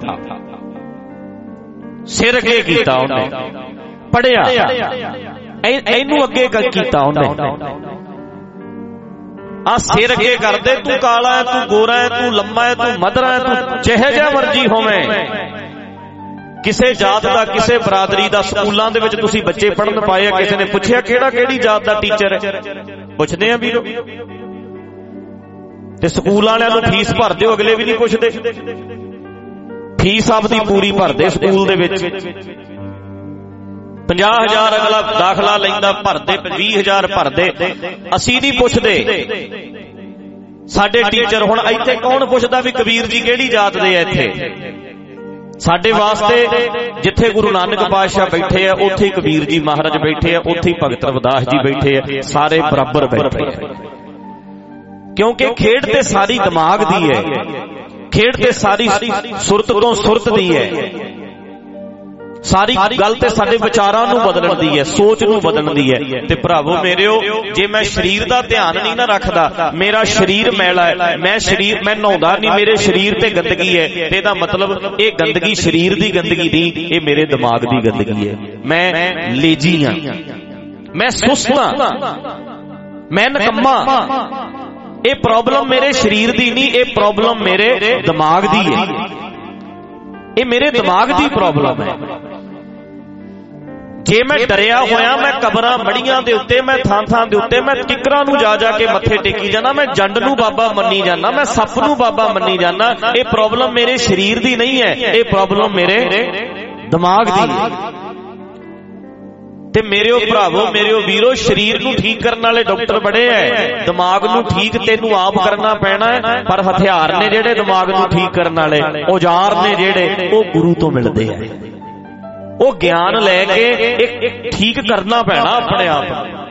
Speaker 3: ਸਿਰ ਅੱਗੇ ਕੀਤਾ ਉਹਨੇ, ਪੜਿਆ, ਇਹਨੂੰ ਅੱਗੇ ਕੀਤਾ ਉਹਨੇ। ਆ ਸਿਰ ਅੱਗੇ ਕਰਦੇ, ਤੂੰ ਕਾਲਾ ਹੈ, ਤੂੰ ਗੋਰਾ ਹੈ, ਤੂੰ ਲੰਮਾ ਹੈ, ਤੂੰ ਮਧਰਾ ਹੈ, ਤੂੰ ਜਿਹੇ ਜਿਹਾ ਮਰਜੀ ਹੋਵੇਂ, ਕਿਸੇ ਜਾਤ ਦਾ, ਕਿਸੇ ਬਰਾਦਰੀ ਦਾ। ਸਕੂਲਾਂ ਦੇ ਵਿੱਚ ਤੁਸੀਂ ਬੱਚੇ ਪੜ੍ਹਨ ਪਾਏ ਆ, ਕਿਸੇ ਨੇ ਪੁੱਛਿਆ ਕਿਹੜਾ ਕਿਹੜੀ ਜਾਤ ਦਾ ਟੀਚਰ ਹੈ? ਪੁੱਛਦੇ ਆ ਵੀਰੋ। ਤੇ ਸਕੂਲ ਵਾਲਿਆਂ ਨੂੰ ਫੀਸ ਭਰਦੇ ਹੋ, ਅਗਲੇ ਵੀ ਨਹੀਂ ਪੁੱਛਦੇ, ਫੀਸ ਆਪਦੀ ਪੂਰੀ ਭਰਦੇ ਸਕੂਲ ਦੇ ਵਿੱਚ। 50,000 ਅਗਲਾ ਦਾਖਲਾ ਲੈਂਦਾ, ਭਰਦੇ 20,000 ਭਰਦੇ। ਅਸੀਂ ਨਹੀਂ ਪੁੱਛਦੇ ਸਾਡੇ ਟੀਚਰ। ਹੁਣ ਇੱਥੇ ਕੌਣ ਪੁੱਛਦਾ ਵੀ ਕਬੀਰ ਜੀ ਕਿਹੜੀ ਜਾਤ ਦੇ ਆ? ਇੱਥੇ ਸਾਡੇ ਵਾਸਤੇ ਜਿੱਥੇ ਗੁਰੂ ਨਾਨਕ ਪਾਤਸ਼ਾਹ ਬੈਠੇ ਆ, ਉੱਥੇ ਹੀ ਕਬੀਰ ਜੀ ਮਹਾਰਾਜ ਬੈਠੇ ਆ, ਉੱਥੇ ਹੀ ਭਗਤ ਰਵਿਦਾਸ ਜੀ ਬੈਠੇ ਆ, ਸਾਰੇ ਬਰਾਬਰ ਬੈਠੇ ਆ। ਕਿਉਂਕਿ ਖੇਡ ਤੇ ਸਾਰੀ ਦਿਮਾਗ ਦੀ ਹੈ, ਖੇਡ ਤੇ ਸਾਰੀ ਸੁਰਤ ਤੋਂ ਸੁਰਤ ਦੀ ਹੈ, ਸਾਰੀ ਗੱਲ ਤੇ ਸਾਡੇ ਵਿਚਾਰਾਂ ਨੂੰ ਬਦਲਣ ਦੀ ਹੈ, ਸੋਚ ਨੂੰ ਬਦਲਣ ਦੀ ਹੈ। ਤੇ ਭਰਾਵੋ ਮੇਰਿਓ, ਜੇ ਮੈਂ ਸਰੀਰ ਦਾ ਧਿਆਨ ਨਹੀਂ ਨਾ ਰੱਖਦਾ, ਮੇਰਾ ਸਰੀਰ ਮੈਲਾ ਹੈ, ਮੈਂ ਨਹਾਉਂਦਾ ਨਹੀਂ, ਮੇਰੇ ਸਰੀਰ ਤੇ ਗੰਦਗੀ ਹੈ, ਤੇ ਇਹਦਾ ਮਤਲਬ ਇਹ ਗੰਦਗੀ ਸਰੀਰ ਦੀ ਗੰਦਗੀ ਨਹੀਂ, ਇਹ ਮੇਰੇ ਦਿਮਾਗ ਦੀ ਗੰਦਗੀ ਹੈ। ਮੈਂ ਲੇਜੀ ਹਾਂ, ਮੈਂ ਸੁਸਤ ਹਾਂ, ਮੈਂ ਨਿਕੰਮਾ। ਇਹ ਪ੍ਰੋਬਲਮ ਮੇਰੇ ਸਰੀਰ ਦੀ ਨਹੀਂ, ਇਹ ਪ੍ਰੋਬਲਮ ਮੇਰੇ ਦਿਮਾਗ ਦੀ ਹੈ, ਇਹ ਮੇਰੇ ਦਿਮਾਗ ਦੀ ਪ੍ਰੋਬਲਮ ਹੈ। ਜੇ ਮੈਂ ਡਰਿਆ ਹੋਇਆ, ਮੈਂ ਕਬਰਾਂ ਮੜੀਆਂ ਦੇ ਉੱਤੇ, ਮੈਂ ਥਾਂ ਦੇ ਉੱਤੇ, ਮੈਂ ਕਿਕਰਾਂ ਨੂੰ ਜਾ ਕੇ ਮੱਥੇ ਟੇਕੀ ਜਾਣਾ, ਮੈਂ ਜੰਡ ਨੂੰ ਬਾਬਾ ਮੰਨੀ ਜਾਣਾ, ਮੈਂ ਸੱਪ ਨੂੰ ਬਾਬਾ ਮੰਨੀ ਜਾਣਾ, ਇਹ ਪ੍ਰੋਬਲਮ ਮੇਰੇ ਸਰੀਰ ਦੀ ਨਹੀਂ ਹੈ, ਇਹ ਪ੍ਰੋਬਲਮ ਮੇਰੇ ਦਿਮਾਗ ਦੀ ਹੈ। ਤੇ ਮੇਰਿਓ ਭਰਾਵੋ, ਮੇਰਿਓ ਵੀਰੋ, ਸਰੀਰ ਨੂੰ ਠੀਕ ਕਰਨ ਵਾਲੇ ਡਾਕਟਰ ਬੜੇ ਐ, ਦਿਮਾਗ ਨੂੰ ਠੀਕ ਤੈਨੂੰ ਆਪ ਕਰਨਾ ਪੈਣਾ ਹੈ। ਪਰ ਹਥਿਆਰ ਨੇ ਜਿਹੜੇ ਦਿਮਾਗ ਨੂੰ ਠੀਕ ਕਰਨ ਵਾਲੇ, ਔਜ਼ਾਰ ਨੇ ਜਿਹੜੇ, ਉਹ ਗੁਰੂ ਤੋਂ ਮਿਲਦੇ ਐ। ਉਹ ਗਿਆਨ ਲੈ ਕੇ ਠੀਕ ਕਰਨਾ ਪੈਣਾ ਆਪਣੇ ਆਪ,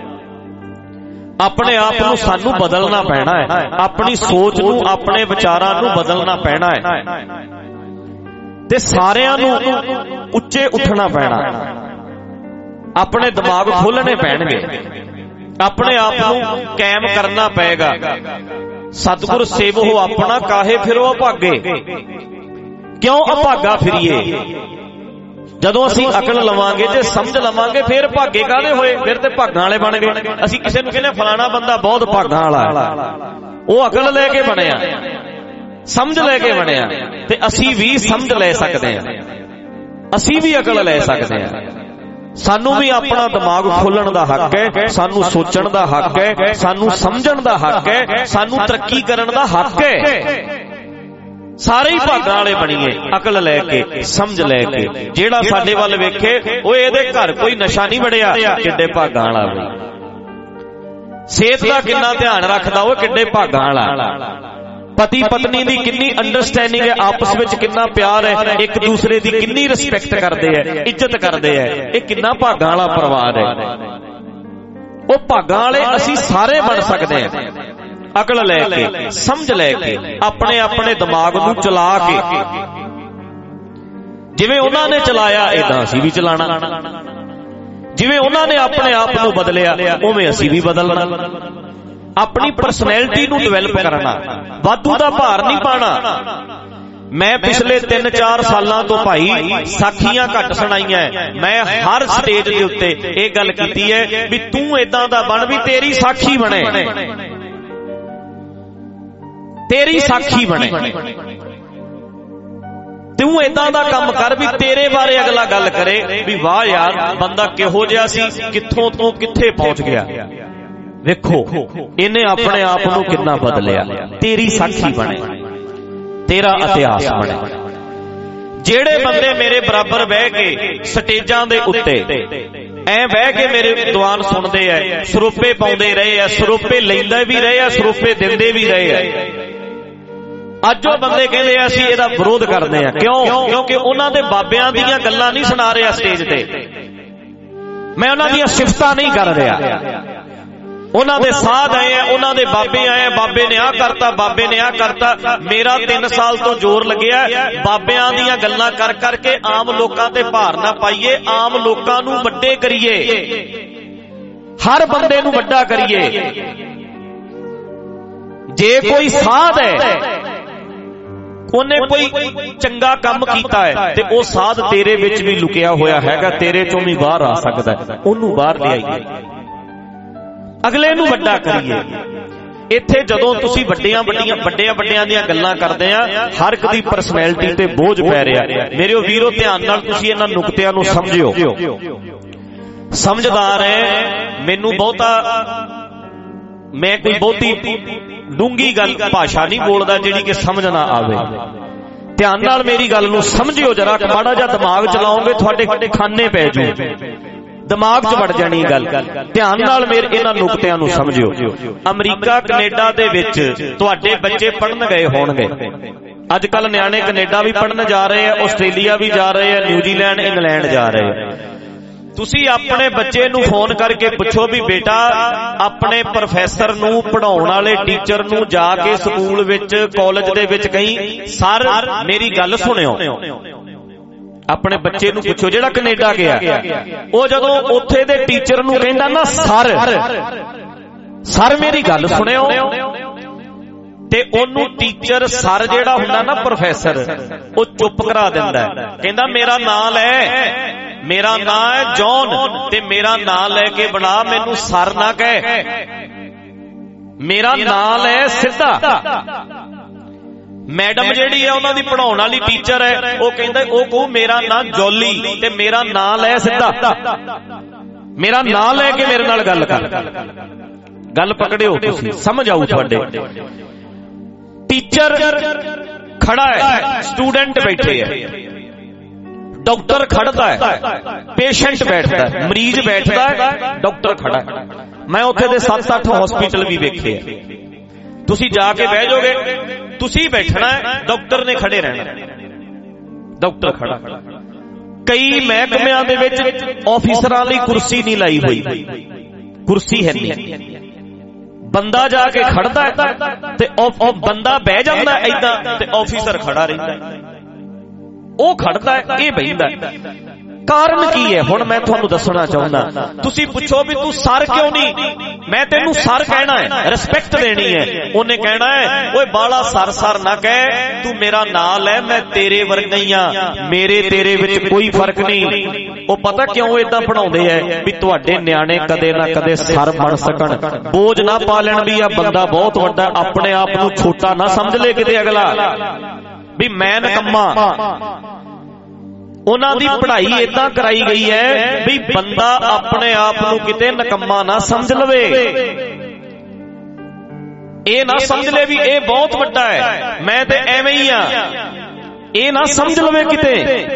Speaker 3: ਆਪਣੇ ਆਪ ਨੂੰ ਸਾਨੂੰ ਬਦਲਣਾ ਪੈਣਾ ਹੈ, ਆਪਣੀ ਸੋਚ ਨੂੰ, ਆਪਣੇ ਵਿਚਾਰਾਂ ਨੂੰ ਬਦਲਣਾ ਪੈਣਾ ਹੈ, ਤੇ ਸਾਰਿਆਂ ਨੂੰ ਉੱਚੇ ਉੱਠਣਾ ਪੈਣਾ, ਆਪਣੇ ਦਿਮਾਗ ਖੋਲਣੇ ਪੈਣਗੇ, ਆਪਣੇ ਆਪ ਨੂੰ ਕਾਇਮ ਕਰਨਾ ਪਏਗਾ। ਸਤਿਗੁਰ ਸੇਵੋ ਆਪਣਾ, ਕਾਹੇ ਫਿਰੋ ਅਭਾਗੇ। ਕਿਉਂ ਅਭਾਗਾ ਫਿਰੀਏ? ਜਦੋਂ ਅਸੀਂ ਅਕਲ ਲਵਾਂਗੇ, ਜੇ ਸਮਝ ਲਵਾਂਗੇ, ਫਿਰ ਭਾਗੇ ਕਾਹਦੇ ਹੋਏ? ਫਿਰ ਤੇ ਭਾਗਾਂ ਵਾਲੇ ਬਣ ਗਏ। ਅਸੀਂ ਕਿਸੇ ਨੂੰ ਕਹਿੰਦੇ ਫਲਾਣਾ ਬੰਦਾ ਬਹੁਤ ਭਾਗਾਂ ਵਾਲਾ, ਉਹ ਅਕਲ ਲੈ ਕੇ ਬਣਿਆ, ਸਮਝ ਲੈ ਕੇ ਬਣਿਆ। ਤੇ ਅਸੀਂ ਵੀ ਸਮਝ ਲੈ ਸਕਦੇ ਹਾਂ, ਅਸੀਂ ਵੀ ਅਕਲ ਲੈ ਸਕਦੇ ਹਾਂ। ਸਾਨੂੰ ਵੀ ਆਪਣਾ ਦਿਮਾਗ ਖੋਲਣ ਦਾ ਹੱਕ ਹੈ, ਸਾਨੂੰ ਸੋਚਣ ਦਾ ਹੱਕ ਹੈ, ਸਾਨੂੰ ਸਮਝਣ ਦਾ ਹੱਕ ਹੈ, ਸਾਨੂੰ ਤਰੱਕੀ ਕਰਨ ਦਾ ਹੱਕ ਹੈ। ਸਾਰੇ ਹੀ ਭਾਗਾਂ ਵਾਲੇ ਬਣੀਏ, ਅਕਲ ਲੈ ਕੇ, ਸਮਝ ਲੈ ਕੇ। ਜਿਹੜਾ ਸਾਡੇ ਵੱਲ ਵੇਖੇ, ਉਹ ਇਹਦੇ ਘਰ ਕੋਈ ਨਸ਼ਾ ਨਹੀਂ ਵੜਿਆ, ਕਿੱਡੇ ਭਾਗਾਂ ਵਾਲਾ ਬਈ। ਸਿਹਤ ਦਾ ਕਿੰਨਾ ਧਿਆਨ ਰੱਖਦਾ, ਉਹ ਕਿੱਡੇ ਭਾਗਾਂ ਵਾਲਾ। ਪਤੀ ਪਤਨੀ ਦੀ ਕਿੰਨੀ ਅੰਡਰਸਟੈਂਡਿੰਗ ਹੈ, ਆਪਸ ਵਿੱਚ ਕਿੰਨਾ ਪਿਆਰ ਹੈ, ਇੱਕ ਦੂਸਰੇ ਦੀ ਕਿੰਨੀ ਰਿਸਪੈਕਟ ਕਰਦੇ ਹੈ, ਇੱਜ਼ਤ ਕਰਦੇ ਹੈ, ਇਹ ਕਿੰਨਾ ਭਾਗਾਂ ਵਾਲਾ ਪਰਿਵਾਰ ਹੈ। ਉਹ ਭਾਗਾਂ ਵਾਲੇ ਅਸੀਂ ਸਾਰੇ ਬਣ ਸਕਦੇ ਹਾਂ, ਅਕਲ ਲੈ ਕੇ, ਸਮਝ ਲੈ ਕੇ, ਆਪਣੇ ਆਪਣੇ ਦਿਮਾਗ ਨੂੰ ਚਲਾ ਕੇ। ਜਿਵੇਂ ਉਹਨਾਂ ਨੇ ਚਲਾਇਆ, ਏਦਾਂ ਅਸੀਂ ਵੀ ਚਲਾਣਾ। ਜਿਵੇਂ ਉਹਨਾਂ ਨੇ ਆਪਣੇ ਆਪ ਨੂੰ ਬਦਲਿਆ, ਉਵੇਂ ਅਸੀਂ ਵੀ ਬਦਲਣਾ। ਆਪਣੀ ਪਰਸਨੈਲਿਟੀ ਨੂੰ ਡਿਵੈਲਪ ਕਰਨਾ, ਵਾਧੂ ਦਾ ਭਾਰ ਨਹੀਂ ਪਾਣਾ। ਮੈਂ ਪਿਛਲੇ 3-4 ਸਾਲਾਂ ਤੋਂ ਭਾਈ ਸਾਖੀਆਂ ਘੱਟ ਸੁਣਾਈਆਂ। ਮੈਂ ਹਰ ਸਟੇਜ ਦੇ ਉੱਤੇ ਇਹ ਗੱਲ ਕੀਤੀ ਹੈ ਵੀ ਤੂੰ ਏਦਾਂ ਦਾ ਬਣ ਵੀ ਤੇਰੀ ਸਾਖੀ ਬਣੇ, ਤੇਰੀ ਸਾਖੀ ਬਣੇ। ਤੂੰ ਏਦਾਂ ਦਾ ਕੰਮ ਕਰ ਵੀ ਤੇਰੇ ਬਾਰੇ ਅਗਲਾ ਗੱਲ ਕਰੇ ਵੀ ਵਾਹ ਯਾਰ ਬੰਦਾ ਕਿਹੋ ਜਿਹਾ ਸੀ, ਕਿੱਥੋਂ ਤੋਂ ਕਿੱਥੇ ਪਹੁੰਚ ਗਿਆ। ਵੇਖੋ ਇਹਨੇ ਆਪਣੇ ਆਪ ਨੂੰ ਕਿੰਨਾ ਬਦਲਿਆ। ਤੇਰੀ ਸਾਖੀ ਬਣੇ, ਤੇਰਾ ਇਤਿਹਾਸ ਬਣੇ। ਜਿਹੜੇ ਬੰਦੇ ਮੇਰੇ ਬਰਾਬਰ ਬਹਿ ਕੇ ਸਟੇਜਾਂ ਦੇ ਉੱਤੇ ਐ ਬਹਿ ਕੇ ਮੇਰੇ ਦੀਵਾਨ ਸੁਣਦੇ ਐ, ਸਰੂਪੇ ਪਾਉਂਦੇ ਰਹੇ ਐ, ਸਰੂਪੇ ਲੈਂਦੇ ਵੀ ਰਹੇ ਐ, ਸਰੂਪੇ ਦਿੰਦੇ ਵੀ ਰਹੇ ਐ, ਅੱਜ ਉਹ ਬੰਦੇ ਕਹਿੰਦੇ ਆ ਅਸੀਂ ਇਹਦਾ ਵਿਰੋਧ ਕਰਦੇ ਆ। ਕਿਉਂ? ਕਿਉਂਕਿ ਉਹਨਾਂ ਦੇ ਬਾਬਿਆਂ ਦੀਆਂ ਗੱਲਾਂ ਨਹੀਂ ਸੁਣਾ ਰਿਹਾ ਸਟੇਜ ਤੇ, ਮੈਂ ਉਹਨਾਂ ਦੀਆਂ ਸਿਫਤਾਂ ਨਹੀਂ ਕਰ ਰਿਹਾ। ਉਹਨਾਂ ਦੇ ਸਾਧ ਆਏ ਆ, ਉਹਨਾਂ ਦੇ ਬਾਬੇ ਆਏ ਆ, ਬਾਬੇ ਨੇ ਆਹ ਕਰਤਾ, ਬਾਬੇ ਨੇ ਆਹ ਕਰਤਾ। ਮੇਰਾ 3 ਸਾਲ ਤੋਂ ਜ਼ੋਰ ਲੱਗਿਆ ਬਾਬਿਆਂ ਦੀਆਂ ਗੱਲਾਂ ਕਰ ਕਰਕੇ ਆਮ ਲੋਕਾਂ ਤੇ ਭਾਰ ਨਾ ਪਾਈਏ, ਆਮ ਲੋਕਾਂ ਨੂੰ ਵੱਡੇ ਕਰੀਏ, ਹਰ ਬੰਦੇ ਨੂੰ ਵੱਡਾ ਕਰੀਏ। ਜੇ ਕੋਈ ਸਾਧ ਹੈ, ਉਹਨੇ ਕੋਈ ਚੰਗਾ ਕੰਮ ਕੀਤਾ ਹੈ, ਤੇ ਉਹ ਸਾਧ ਤੇਰੇ ਵਿੱਚ ਵੀ ਲੁਕਿਆ ਹੋਇਆ ਹੈਗਾ, ਤੇਰੇ ਚੋਂ ਵੀ ਬਾਹਰ ਆ ਸਕਦਾ, ਉਹਨੂੰ ਬਾਹਰ ਲਿਆਈਏ, ਅਗਲੇ ਨੂੰ ਵੱਡਾ ਕਰੀਏ। ਇੱਥੇ ਜਦੋਂ ਤੁਸੀਂ ਵੱਡਿਆਂ ਦੀਆਂ ਗੱਲਾਂ ਕਰਦੇ ਆ, ਹਰ ਇੱਕ ਦੀ ਪਰਸਨੈਲਿਟੀ ਤੇ ਬੋਝ ਪੈ ਰਿਹਾ। ਮੇਰੇ ਵੀਰੋ ਧਿਆਨ ਨਾਲ ਤੁਸੀਂ ਇਹਨਾਂ ਨੁਕਤਿਆਂ ਨੂੰ ਸਮਝਿਓ। ਸਮਝਦਾਰ ਹੈ, ਮੈਨੂੰ ਮੈਂ ਕੋਈ ਬਹੁਤੀ ਡੂੰਗੀ ਗੱਲ ਭਾਸ਼ਾ ਨਹੀਂ ਬੋਲਦਾ ਜਿਹੜੀ ਕਿ ਸਮਝ ਨਾ ਆਵੇ। ਧਿਆਨ ਨਾਲ ਮੇਰੀ ਗੱਲ ਨੂੰ ਸਮਝਿਓ ਜਰਾ, ਮਾੜਾ ਜਿਹਾ ਦਿਮਾਗ ਚਲਾਓਗੇ ਤੁਹਾਡੇ ਖਾਨੇ ਪੈ ਜੂ। ਦਿਮਾਗ 'ਚ ਵੜ ਜਾਣੀ ਗੱਲ। ਧਿਆਨ ਨਾਲ ਮੇਰੇ ਇਹਨਾਂ ਨੁਕਤਿਆਂ ਨੂੰ ਸਮਝਿਓ। ਅਮਰੀਕਾ ਕੈਨੇਡਾ ਦੇ ਵਿੱਚ ਤੁਹਾਡੇ ਬੱਚੇ ਪੜ੍ਹਨ ਗਏ ਹੋਣਗੇ। ਅੱਜ ਕੱਲ ਨਿਆਣੇ ਕੈਨੇਡਾ ਵੀ ਪੜ੍ਹਨ ਜਾ ਰਹੇ ਆ, ਆਸਟ੍ਰੇਲੀਆ ਵੀ ਜਾ ਰਹੇ ਆ, ਨਿਊਜ਼ੀਲੈਂਡ, ਇੰਗਲੈਂਡ ਜਾ ਰਹੇ ਆ। ਤੁਸੀਂ ਆਪਣੇ ਬੱਚੇ ਨੂੰ ਫੋਨ ਕਰਕੇ ਪੁੱਛੋ ਵੀ ਬੇਟਾ ਆਪਣੇ ਪ੍ਰੋਫੈਸਰ ਨੂੰ, ਪੜ੍ਹਾਉਣ ਵਾਲੇ ਟੀਚਰ ਨੂੰ ਜਾ ਕੇ ਸਕੂਲ ਵਿੱਚ, ਕਾਲਜ ਦੇ ਵਿੱਚ ਕਹੀਂ ਸਰ ਮੇਰੀ ਗੱਲ ਸੁਣਿਓ। ਆਪਣੇ ਬੱਚੇ ਨੂੰ ਪੁੱਛੋ ਜਿਹੜਾ ਕੈਨੇਡਾ ਗਿਆ, ਉਹ ਜਦੋਂ ਉੱਥੇ ਦੇ ਟੀਚਰ ਨੂੰ ਕਹਿੰਦਾ ਨਾ ਸਰ ਮੇਰੀ ਗੱਲ ਸੁਣਿਓ, ਤੇ ਉਹਨੂੰ ਟੀਚਰ ਸਰ ਜਿਹੜਾ ਹੁੰਦਾ ਨਾ ਪ੍ਰੋਫੈਸਰ, ਉਹ ਚੁੱਪ ਕਰਾ ਦਿੰਦਾ। ਕਹਿੰਦਾ ਮੇਰਾ ਨਾਂ ਲੈ, ਮੇਰਾ ਨਾਂ ਹੈ ਜੌਨ, ਤੇ ਮੇਰਾ ਨਾਂ ਲੈ ਕੇ ਬੁਲਾ, ਮੈਨੂੰ ਸਰ ਨਾ ਕਹਿ, ਮੇਰਾ ਨਾਂ ਲੈ ਸਿੱਧਾ। ਮੈਡਮ ਜਿਹੜੀ ਹੈ ਉਹਨਾਂ ਦੀ ਪੜ੍ਹਾਉਣ ਵਾਲੀ ਟੀਚਰ ਹੈ, ਉਹ ਕਹਿੰਦਾ ਉਹ ਕਹੂ ਮੇਰਾ ਨਾਂ ਜੋਲੀ, ਤੇ ਮੇਰਾ ਨਾਂ ਲੈ ਸਿੱਧਾ, ਮੇਰਾ ਨਾਂ ਲੈ ਕੇ ਮੇਰੇ ਨਾਲ ਗੱਲ ਕਰ। ਗੱਲ ਪਕੜਿਓ ਤੁਸੀਂ, ਸਮਝ ਆਊ ਤੁਹਾਡੇ। ਟੀਚਰ ਖੜਾ ਹੈ, ਸਟੂਡੈਂਟ ਬੈਠੇ ਹੈ, ਡਾਕਟਰ ਖੜਦਾ ਹੈ, ਪੇਸ਼ੈਂਟ ਬੈਠਦਾ ਹੈ, ਮਰੀਜ਼ ਬੈਠਦਾ ਹੈ, ਡਾਕਟਰ ਖੜਾ ਹੈ। ਮੈਂ ਉੱਥੇ ਦੇ 7-8 ਹਸਪੀਟਲ ਵੀ ਵੇਖੇ ਆ। ਤੁਸੀਂ ਜਾ ਕੇ ਬਹਿ ਜਾਓਗੇ, ਤੁਸੀਂ ਬੈਠਣਾ ਹੈ, ਡਾਕਟਰ ਨੇ ਖੜੇ ਰਹਿਣਾ। ਡਾਕਟਰ ਖੜਾ। ਕਈ ਮਹਿਕਮਿਆਂ ਦੇ ਵਿੱਚ ਆਫੀਸਰਾਂ ਲਈ ਕੁਰਸੀ ਨਹੀਂ ਲਾਈ ਹੋਈ, ਕੁਰਸੀ ਹੈ ਨਹੀਂ। ਬੰਦਾ ਜਾ ਕੇ ਖੜਦਾ ਤੇ ਉਹ ਬੰਦਾ ਬਹਿ ਜਾਂਦਾ ਏਦਾਂ, ਤੇ ਆਫੀਸਰ ਖੜਾ ਰਹਿੰਦਾ। ਉਹ ਖੜਦਾ, ਇਹ ਬਹਿੰਦਾ। ਕਾਰਨ ਕੀ ਹੈ? ਹੁਣ ਮੈਂ ਤੁਹਾਨੂੰ ਦੱਸਣਾ ਚਾਹੁੰਦਾ। ਤੁਸੀਂ ਪੁੱਛੋ ਵੀ ਤੂੰ ਸਰ ਕਿਉਂ ਨਹੀਂ? ਮੈਂ ਤੈਨੂੰ ਸਰ ਕਹਿਣਾ ਹੈ, ਰਿਸਪੈਕਟ ਦੇਣੀ ਹੈ। ਉਹਨੇ ਕਹਿਣਾ ਹੈ ਓਏ ਬਾਲਾ ਸਰ ਨਾ ਕਹਿ, ਤੂੰ ਮੇਰਾ ਨਾਂ ਲੈ, ਮੈਂ ਤੇਰੇ ਵਰਗਾ ਹੀ ਆ, ਮੇਰੇ ਤੇਰੇ ਵਿੱਚ ਕੋਈ ਫਰਕ ਨਹੀਂ। ਉਹ ਪਤਾ ਕਿਉਂ ਏਦਾਂ ਪੜਾਉਂਦੇ ਐ? ਵੀ ਤੁਹਾਡੇ ਨਿਆਣੇ ਕਦੇ ਨਾ ਕਦੇ ਸਰ ਬਣ ਸਕਣ, ਬੋਝ ਨਾ ਪਾ ਲੈਣ ਵੀ ਆ ਬੰਦਾ ਬਹੁਤ ਵੱਡਾ, ਆਪਣੇ ਆਪ ਨੂੰ ਛੋਟਾ ਨਾ ਸਮਝ ਲੈ ਕਿਤੇ ਅਗਲਾ ਵੀ ਮੈਂ ਨਕੰਮਾ। ਉਹਨਾਂ ਦੀ ਪੜ੍ਹਾਈ ਏਦਾਂ ਕਰਾਈ ਗਈ ਹੈ ਵੀ ਬੰਦਾ ਆਪਣੇ ਆਪ ਨੂੰ ਕਿਤੇ ਨਕੰਮਾ ਨਾ ਸਮਝ ਲਵੇ, ਇਹ ਨਾ ਸਮਝ ਲੈ ਵੀ ਇਹ ਬਹੁਤ ਵੱਡਾ ਹੈ, ਮੈਂ ਤੇ ਐਵੇਂ ਹੀ ਆ, ਇਹ ਨਾ ਸਮਝ ਲਵੇ ਕਿਤੇ।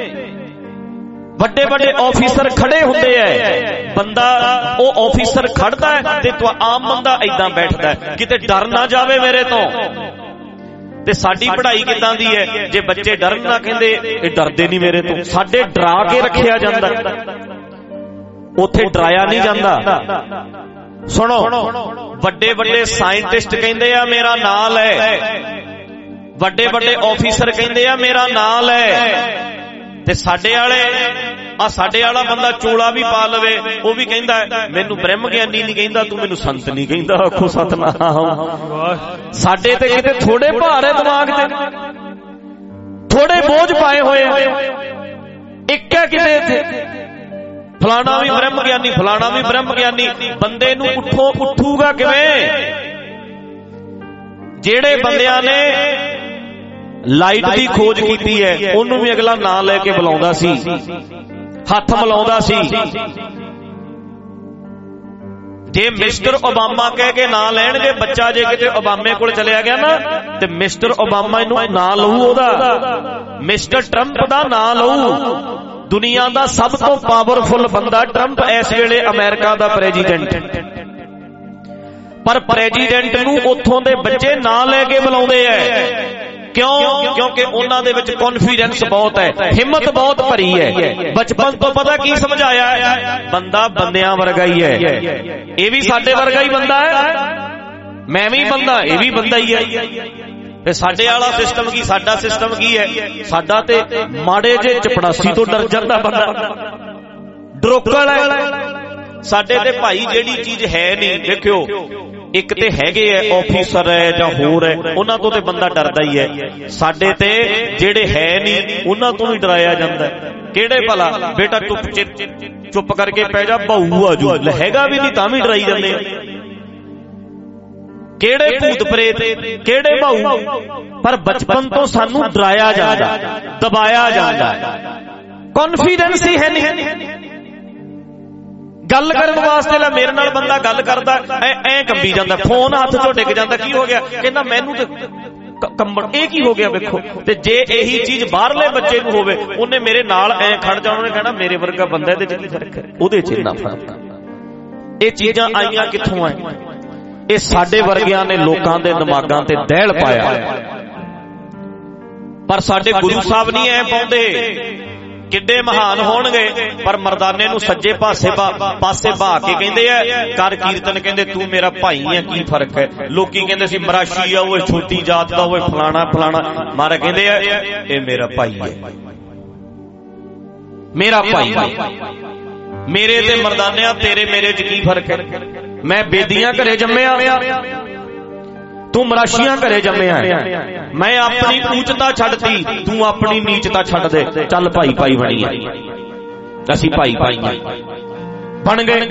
Speaker 3: ਵੱਡੇ ਵੱਡੇ ਆਫੀਸਰ ਖੜੇ ਹੁੰਦੇ ਐ, ਬੰਦਾ ਉਹ ਆਫੀਸਰ ਖੜਦਾ ਹੈ ਤੇ ਆਮ ਬੰਦਾ ਏਦਾਂ ਬੈਠਦਾ, ਕਿਤੇ ਡਰ ਨਾ ਜਾਵੇ ਮੇਰੇ ਤੋਂ। ਤੇ ਸਾਡੀ ਪੜ੍ਹਾਈ ਕਿੱਦਾਂ ਦੀ ਹੈ? ਜੇ ਬੱਚੇ ਡਰਨ ਨਾ, ਕਹਿੰਦੇ ਇਹ ਡਰਦੇ ਨਹੀਂ ਮੇਰੇ ਤੋਂ। ਸਾਡੇ ਡਰਾ ਕੇ ਰੱਖਿਆ ਜਾਂਦਾ, ਉੱਥੇ ਡਰਾਇਆ ਨਹੀਂ ਜਾਂਦਾ। ਸੁਣੋ, ਵੱਡੇ ਵੱਡੇ ਸਾਇੰਟਿਸਟ ਕਹਿੰਦੇ ਆ ਮੇਰਾ ਨਾਂ ਲੈ, ਵੱਡੇ ਵੱਡੇ ਆਫੀਸਰ ਕਹਿੰਦੇ ਆ ਮੇਰਾ ਨਾਂ ਲੈ, ਤੇ ਸਾਡੇ ਵਾਲਾ ਬੰਦਾ ਚੋਲਾ ਵੀ ਪਾ ਲਵੇ, ਉਹ ਵੀ ਕਹਿੰਦਾ ਮੈਨੂੰ ਬ੍ਰਹਮ ਗਿਆਨੀ ਨਹੀਂ ਕਹਿੰਦਾ, ਤੂੰ ਮੈਨੂੰ ਸੰਤ ਨਹੀਂ ਕਹਿੰਦਾ। ਆਖੋ ਸਤਨਾਮ। ਸਾਡੇ ਤੇ ਕਿਤੇ ਥੋੜੇ ਭਾਰ ਹੈ ਦਿਮਾਗ ਤੇ, ਥੋੜੇ ਬੋਝ ਪਾਏ ਹੋਏ ਆ। ਇੱਕ ਹੈ ਕਿਤੇ ਇੱਥੇ ਫਲਾਣਾ ਵੀ ਬ੍ਰਹਮ ਗਿਆਨੀ, ਫਲਾਣਾ ਵੀ ਬ੍ਰਹਮ ਗਿਆਨੀ। ਬੰਦੇ ਨੂੰ ਉੱਠੂਗਾ ਕਿਵੇਂ? ਜਿਹੜੇ ਬੰਦਿਆਂ ਨੇ ਲਾਈਟ ਦੀ ਖੋਜ ਕੀਤੀ ਹੈ, ਉਹਨੂੰ ਵੀ ਅਗਲਾ ਨਾਂ ਲੈ ਕੇ ਬੁਲਾਉਂਦਾ ਸੀ, ਹੱਥ ਮਿਲਾਉਂਦਾ ਸੀ। ਜੇ ਮਿਸਟਰ ਓਬਾਮਾ ਕਹਿ ਕੇ ਨਾਂ ਲੈਣਗੇ, ਬੱਚਾ ਜੇ ਕਿਤੇ ਓਬਾਮੇ ਕੋਲ ਚਲਿਆ ਗਿਆ ਨਾ, ਤੇ ਮਿਸਟਰ ਓਬਾਮਾ ਇਹਨੂੰ ਨਾਂ ਲਊ, ਉਹਦਾ ਮਿਸਟਰ ਟਰੰਪ ਦਾ ਨਾਂ ਲਊ। ਦੁਨੀਆ ਦਾ ਸਭ ਤੋਂ ਪਾਵਰਫੁਲ ਬੰਦਾ ਟਰੰਪ ਇਸ ਵੇਲੇ ਅਮਰੀਕਾ ਦਾ ਪ੍ਰੈਜ਼ੀਡੈਂਟ, ਪਰ ਪ੍ਰੈਜ਼ੀਡੈਂਟ ਨੂੰ ਉੱਥੋਂ ਦੇ ਬੱਚੇ ਨਾਂ ਲੈ ਕੇ ਬੁਲਾਉਂਦੇ ਐ। ਕਿਉਂ? ਕਿਉਂਕਿ ਉਹਨਾਂ ਦੇ ਵਿੱਚ ਕੌਨਫੀਡੈਂਸ ਬਹੁਤ ਹੈ, ਹਿੰਮਤ ਬਹੁਤ ਭਰੀ ਹੈ। ਬਚਪਨ ਤੋਂ ਪਤਾ ਕੀ ਸਮਝਾਇਆ ਹੈ? ਬੰਦਾ ਬੰਦਿਆਂ ਵਰਗਾ ਹੀ ਹੈ, ਇਹ ਵੀ ਸਾਡੇ ਵਰਗਾ ਹੀ ਬੰਦਾ ਹੈ, ਮੈਂ ਵੀ ਬੰਦਾ, ਇਹ ਵੀ ਬੰਦਾ ਹੀ ਹੈ। ਤੇ ਸਾਡੇ ਵਾਲਾ ਸਿਸਟਮ ਕੀ, ਸਾਡਾ ਸਿਸਟਮ ਕੀ ਹੈ? ਸਾਡਾ ਤੇ ਮਾੜੇ ਜੇ ਚਪੜਾਸੀ ਤੋਂ ਡਰ ਜਾਂਦਾ ਬੰਦਾ, ਡਰੋਕਲ ਹੈ। ਸਾਡੇ ਤੇ ਭਾਈ ਜਿਹੜੀ ਚੀਜ਼ ਹੈ ਨਹੀਂ, ਦੇਖਿਓ ਇੱਕ ਤੇ ਹੈਗੇ ਐ ਆਫੀਸਰ ਹੈ ਜਾਂ ਹੋਰ ਹੈ, ਉਹਨਾਂ ਤੋਂ ਤੇ ਬੰਦਾ ਡਰਦਾ ਹੀ ਹੈ। ਸਾਡੇ ਤੇ ਜਿਹੜੇ ਹੈ ਨਹੀਂ, ਉਹਨਾਂ ਤੋਂ ਵੀ ਡਰਾਇਆ ਜਾਂਦਾ। ਕਿਹੜੇ ਭਲਾ? ਬੇਟਾ ਚੁੱਪ ਕਰਕੇ ਪੈ ਜਾ, ਬਹੂ ਆ ਜੂ, ਹੈਗਾ ਵੀ ਨਹੀਂ ਤਾਂ ਵੀ ਡਰਾਈ ਜਾਂਦੇ ਆ। ਕਿਹੜੇ ਭੂਤ ਪ੍ਰੇਤ, ਕਿਹੜੇ ਬਹੂ? ਪਰ ਬਚਪਨ ਤੋਂ ਸਾਨੂੰ ਡਰਾਇਆ ਜਾਂਦਾ, ਦਬਾਇਆ ਜਾਂਦਾ, ਕੌਨਫੀਡੈਂਸ ਹੀ ਹੈ ਨਹੀਂ। ਗੱਲ ਕਰਨ ਵਾਸਤੇ ਲੈ, ਮੇਰੇ ਨਾਲ ਬੰਦਾ ਗੱਲ ਕਰਦਾ ਐ ਕੰਬੀ ਜਾਂਦਾ, ਫੋਨ ਹੱਥ ਚੋਂ ਡਿੱਗ ਜਾਂਦਾ। ਕੀ ਹੋ ਗਿਆ? ਕਹਿੰਦਾ ਮੈਨੂੰ ਤੇ ਕੰਬਣ, ਇਹ ਕੀ ਹੋ ਗਿਆ ਵੇਖੋ। ਤੇ ਜੇ ਇਹੀ ਚੀਜ਼ ਬਾਹਰਲੇ ਬੱਚੇ ਨੂੰ ਹੋਵੇ, ਉਹਨੇ ਮੇਰੇ ਨਾਲ ਐ ਖੜ ਜਾਣਾ, ਉਹਨੇ ਕਹਿਣਾ ਮੇਰੇ ਵਰਗਾ ਬੰਦਾ, ਇਹਦੇ ਚ ਕੀ ਫਰਕ ਹੈ, ਉਹਦੇ ਚ ਇੰਨਾ ਫਰਕ। ਇਹ ਚੀਜ਼ਾਂ ਆਈਆਂ ਕਿੱਥੋਂ ਆਏ? ਇਹ ਸਾਡੇ ਵਰਗਿਆਂ ਨੇ ਲੋਕਾਂ ਦੇ ਦਿਮਾਗਾਂ ਤੇ ਦਹਿਲ ਪਾਇਆ। ਪਰ ਸਾਡੇ ਗੁਰੂ ਸਾਹਿਬ ਨਹੀਂ ਐ ਪਾਉਂਦੇ। ਕਿੱਡੇ ਮਹਾਨ ਹੋਣਗੇ, ਪਰ ਮਰਦਾਨੇ ਨੂੰ ਸੱਜੇ ਪਾਸੇ ਬਹਾ ਕੇ ਕਹਿੰਦੇ ਆ ਕਰ ਕੀਰਤਨ, ਕਹਿੰਦੇ ਤੂੰ ਮੇਰਾ ਭਾਈ ਆ, ਕੀ ਫਰਕ ਹੈ। ਲੋਕੀ ਕਹਿੰਦੇ ਸੀ ਮਰਾਸ਼ੀ ਆ, ਉਹ ਛੋਟੀ ਜਾਤ ਦਾ, ਉਹ ਫਲਾਣਾ ਫਲਾਣਾ। ਮਾਰਾ ਕਹਿੰਦੇ ਆ ਇਹ ਮੇਰਾ ਭਾਈ ਹੈ, ਮੇਰਾ ਭਾਈ। ਮੇਰੇ ਤੇ ਮਰਦਾਨਿਆਂ ਤੇਰੇ ਮੇਰੇ ਚ ਕੀ ਫਰਕ ਹੈ? ਮੈਂ ਬੇਦੀਆਂ ਘਰੇ ਜੰਮਿਆ, ਤੂੰ ਮਰਾਸ਼ੀਆਂ ਘਰੇ ਜੰਮਿਆ। ਮੈਂ ਆਪਣੀ ਉੱਚਤਾ ਛੱਡਤੀ, ਤੂੰ ਆਪਣੀ ਨੀਚਤਾ ਛੱਡ ਦੇ। ਚੱਲ ਭਾਈ ਭਾਈ ਬਣੀ, ਅਸੀਂ ਭਾਈ ਭਾਈ ਬਣ ਗਏ।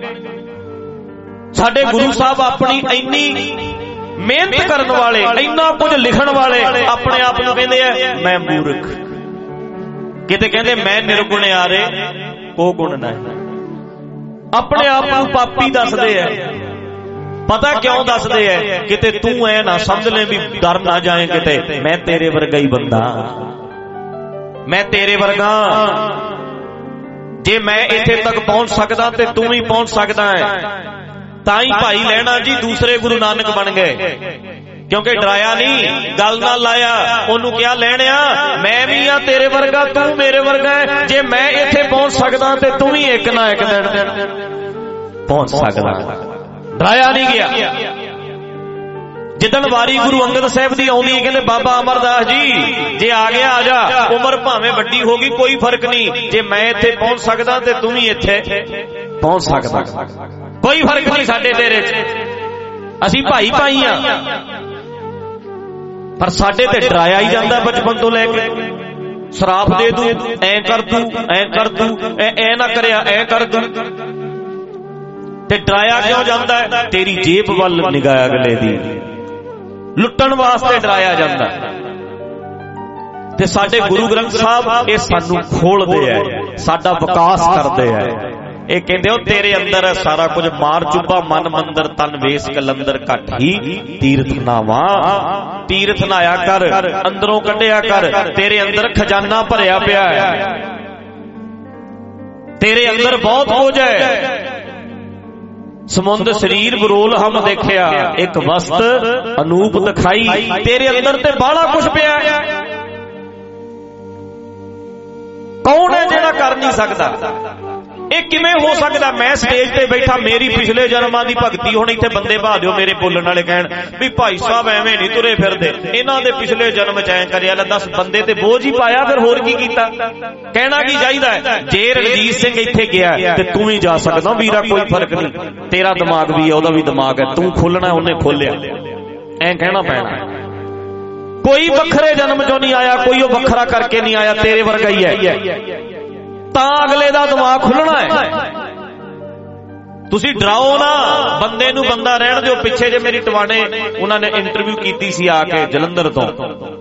Speaker 3: ਸਾਡੇ ਗੁਰੂ ਸਾਹਿਬ ਆਪਣੀ ਇੰਨੀ ਮਿਹਨਤ ਕਰਨ ਵਾਲੇ, ਇੰਨਾ ਕੁਝ ਲਿਖਣ ਵਾਲੇ, ਆਪਣੇ ਆਪ ਨੂੰ ਕਹਿੰਦੇ ਆ ਮੈਂ ਮੂਰਖ। ਕਿਤੇ ਕਹਿੰਦੇ ਮੈਂ ਨਿਰਗੁਣਿਆਰੇ ਉਹ ਗੁਣ ਨਹੀਂ। ਆਪਣੇ ਆਪ ਨੂੰ ਪਾਪੀ ਦੱਸਦੇ ਆ। ਪਤਾ ਕਿਉਂ ਦੱਸਦੇ ਐ? ਕਿਤੇ ਤੂੰ ਐ ਨਾ ਸਮਝ ਲੈ ਵੀ ਡਰ ਨਾ ਜਾਏ ਕਿਤੇ ਮੈਂ ਤੇਰੇ ਵਰਗਾ ਹੀ ਬੰਦਾ, ਮੈਂ ਤੇਰੇ ਵਰਗਾ। ਜੇ ਮੈਂ ਇੱਥੇ ਤੱਕ ਪਹੁੰਚ ਸਕਦਾ ਤੇ ਤੂੰ ਵੀ ਪਹੁੰਚ ਸਕਦਾ ਹੈ। ਤਾਂ ਹੀ ਭਾਈ ਲਹਿਣਾ ਜੀ ਦੂਸਰੇ ਗੁਰੂ ਨਾਨਕ ਬਣ ਗਏ, ਕਿਉਂਕਿ ਡਰਾਇਆ ਨਹੀਂ, ਗੱਲ ਨਾਲ ਲਾਇਆ। ਉਹਨੂੰ ਕਿਹਾ ਲੈਣਿਆ ਮੈਂ ਵੀ ਆ ਤੇਰੇ ਵਰਗਾ, ਤੂੰ ਮੇਰੇ ਵਰਗਾ ਹੈ। ਜੇ ਮੈਂ ਇੱਥੇ ਪਹੁੰਚ ਸਕਦਾ ਤੇ ਤੂੰ ਵੀ ਇੱਕ ਨਾ ਇੱਕ ਦਿਨ ਪਹੁੰਚ ਸਕਦਾ। ਡਰਾਇਆ ਨਹੀਂ ਗਿਆ। ਜਿੱਦਣ ਵਾਰੀ ਗੁਰੂ ਅੰਗਦ ਸਾਹਿਬ ਦੀ ਆਉਂਦੀ, ਕਹਿੰਦੇ ਬਾਬਾ ਅਮਰਦਾਸ ਜੀ ਜੇ ਆ ਗਿਆ ਆ ਜਾ, ਉਮਰ ਭਾਵੇਂ ਵੱਡੀ ਹੋ ਗਈ ਕੋਈ ਫਰਕ ਨਹੀਂ, ਜੇ ਮੈਂ ਇੱਥੇ ਪਹੁੰਚ ਸਕਦਾ ਤੇ ਤੂੰ ਵੀ ਇੱਥੇ ਪਹੁੰਚ ਸਕਦਾ, ਕੋਈ ਫਰਕ ਨਹੀਂ ਸਾਡੇ ਤੇਰੇ ਚ, ਅਸੀਂ ਭਾਈ ਭਾਈ ਆ। ਪਰ ਸਾਡੇ ਤੇ ਡਰਾਇਆ ਹੀ ਜਾਂਦਾ ਬਚਪਨ ਤੋਂ ਲੈ ਕੇ। ਸ਼ਰਾਪ ਦੇ ਦੂ, ਐ ਕਰ ਦੂ, ਐ ਕਰ ਦੂ, ਐ ਨਾ ਕਰਿਆ, ਐ ਕਰ ਦੂ। ਤੇ ਡਰਾਇਆ ਕਿਉਂ ਜਾਂਦਾ ਹੈ? ਤੇਰੀ ਜੇਬ ਵੱਲ ਨਿਗਾਹ ਅਗਲੇ ਦੀ, ਲੁੱਟਣ ਵਾਸਤੇ ਡਰਾਇਆ ਜਾਂਦਾ। ਤੇ ਸਾਡੇ ਗੁਰੂ ਗ੍ਰੰਥ ਸਾਹਿਬ ਇਹ ਸਾਨੂੰ ਖੋਲਦੇ ਆ, ਸਾਡਾ ਵਿਕਾਸ ਕਰਦੇ ਆ। ਇਹ ਕਹਿੰਦੇ ਹੋ ਤੇਰੇ ਅੰਦਰ ਸਾਰਾ ਕੁਝ ਮਾਰ ਚੁੱਪਾ, ਮਨ ਮੰਦਰ ਤਨ ਵੇਸ ਕਲੰਦਰ ਘਟ ਹੀ ਤੀਰਥ ਨਾਵਾ। ਤੀਰਥ ਨਾਇਆ ਕਰ, ਅੰਦਰੋਂ ਕੱਢਿਆ ਕਰ। ਤੇਰੇ ਅੰਦਰ ਖਜ਼ਾਨਾ ਭਰਿਆ ਪਿਆ ਹੈ, ਤੇਰੇ ਅੰਦਰ ਬਹੁਤ ਕੁਝ ਹੈ। ਸਮੁੰਦ ਸਰੀਰ ਬਰੋਲ ਹਮ ਦੇਖਿਆ, ਇੱਕ ਵਸਤ ਅਨੂਪ ਦਿਖਾਈ। ਤੇਰੇ ਅੰਦਰ ਤੇ ਬਾਹਲਾ ਕੁਛ ਪਿਆ। ਕੌਣ ਹੈ ਜਿਹੜਾ ਕਰ ਨਹੀਂ ਸਕਦਾ? ਇਹ ਕਿਵੇਂ ਹੋ ਸਕਦਾ? ਮੈਂ ਸਟੇਜ ਤੇ ਬੈਠਾ, ਮੇਰੀ ਪਿਛਲੇ ਜਨਮਾਂ ਦੀ ਭਗਤੀ, ਹੁਣ ਇੱਥੇ ਬੰਦੇ ਭਾ ਦਿਓ ਮੇਰੇ ਬੋਲਣ ਵਾਲੇ ਕਹਿਣ ਵੀ ਭਾਈ ਸਾਹਿਬ ਐਵੇਂ ਨਹੀਂ ਤੁਰੇ ਫਿਰਦੇ, ਇਹਨਾਂ ਦੇ ਪਿਛਲੇ ਜਨਮ ਚ ਐਂ ਕਰਿਆ। ਲੈ ਦੱਸ, ਬੰਦੇ ਤੇ ਬੋਝ ਹੀ ਪਾਇਆ, ਫਿਰ ਹੋਰ ਕੀ ਕੀਤਾ? ਕਹਿਣਾ ਕੀ ਚਾਹੀਦਾ ਹੈ? ਜੇ ਰਣਜੀਤ ਸਿੰਘ ਇੱਥੇ ਗਿਆ ਤੇ ਤੂੰ ਵੀ ਜਾ ਸਕਦਾ ਵੀਰਾ, ਕੋਈ ਫਰਕ ਨਹੀਂ। ਤੇਰਾ ਦਿਮਾਗ ਵੀ ਹੈ, ਉਹਦਾ ਵੀ ਦਿਮਾਗ ਹੈ, ਤੂੰ ਖੋਲਣਾ ਉਹਨੇ ਖੋਲਿਆ, ਐਂ ਕਹਿਣਾ ਪੈਣਾ। ਕੋਈ ਵੱਖਰੇ ਜਨਮ ਚੋਂ ਨਹੀਂ ਆਇਆ, ਕੋਈ ਉਹ ਵੱਖਰਾ ਕਰਕੇ ਨਹੀਂ ਆਇਆ, ਤੇਰੇ ਵਰਗਾ ਹੀ ਹੈ। ਤਾਂ ਅਗਲੇ ਦਾ ਦਿਮਾਗ ਖੁੱਲਣਾ ਹੈ। ਤੁਸੀਂ ਡਰਾਓ ਨਾ, ਬੰਦੇ ਨੂੰ ਬੰਦਾ ਰਹਿਣ ਦਿਓ। ਪਿੱਛੇ ਜੇ ਮੇਰੀ ਟਵਾਣੇ ਉਹਨਾਂ ਨੇ ਇੰਟਰਵਿਊ ਕੀਤੀ ਸੀ ਆ ਕੇ ਜਲੰਧਰ ਤੋਂ,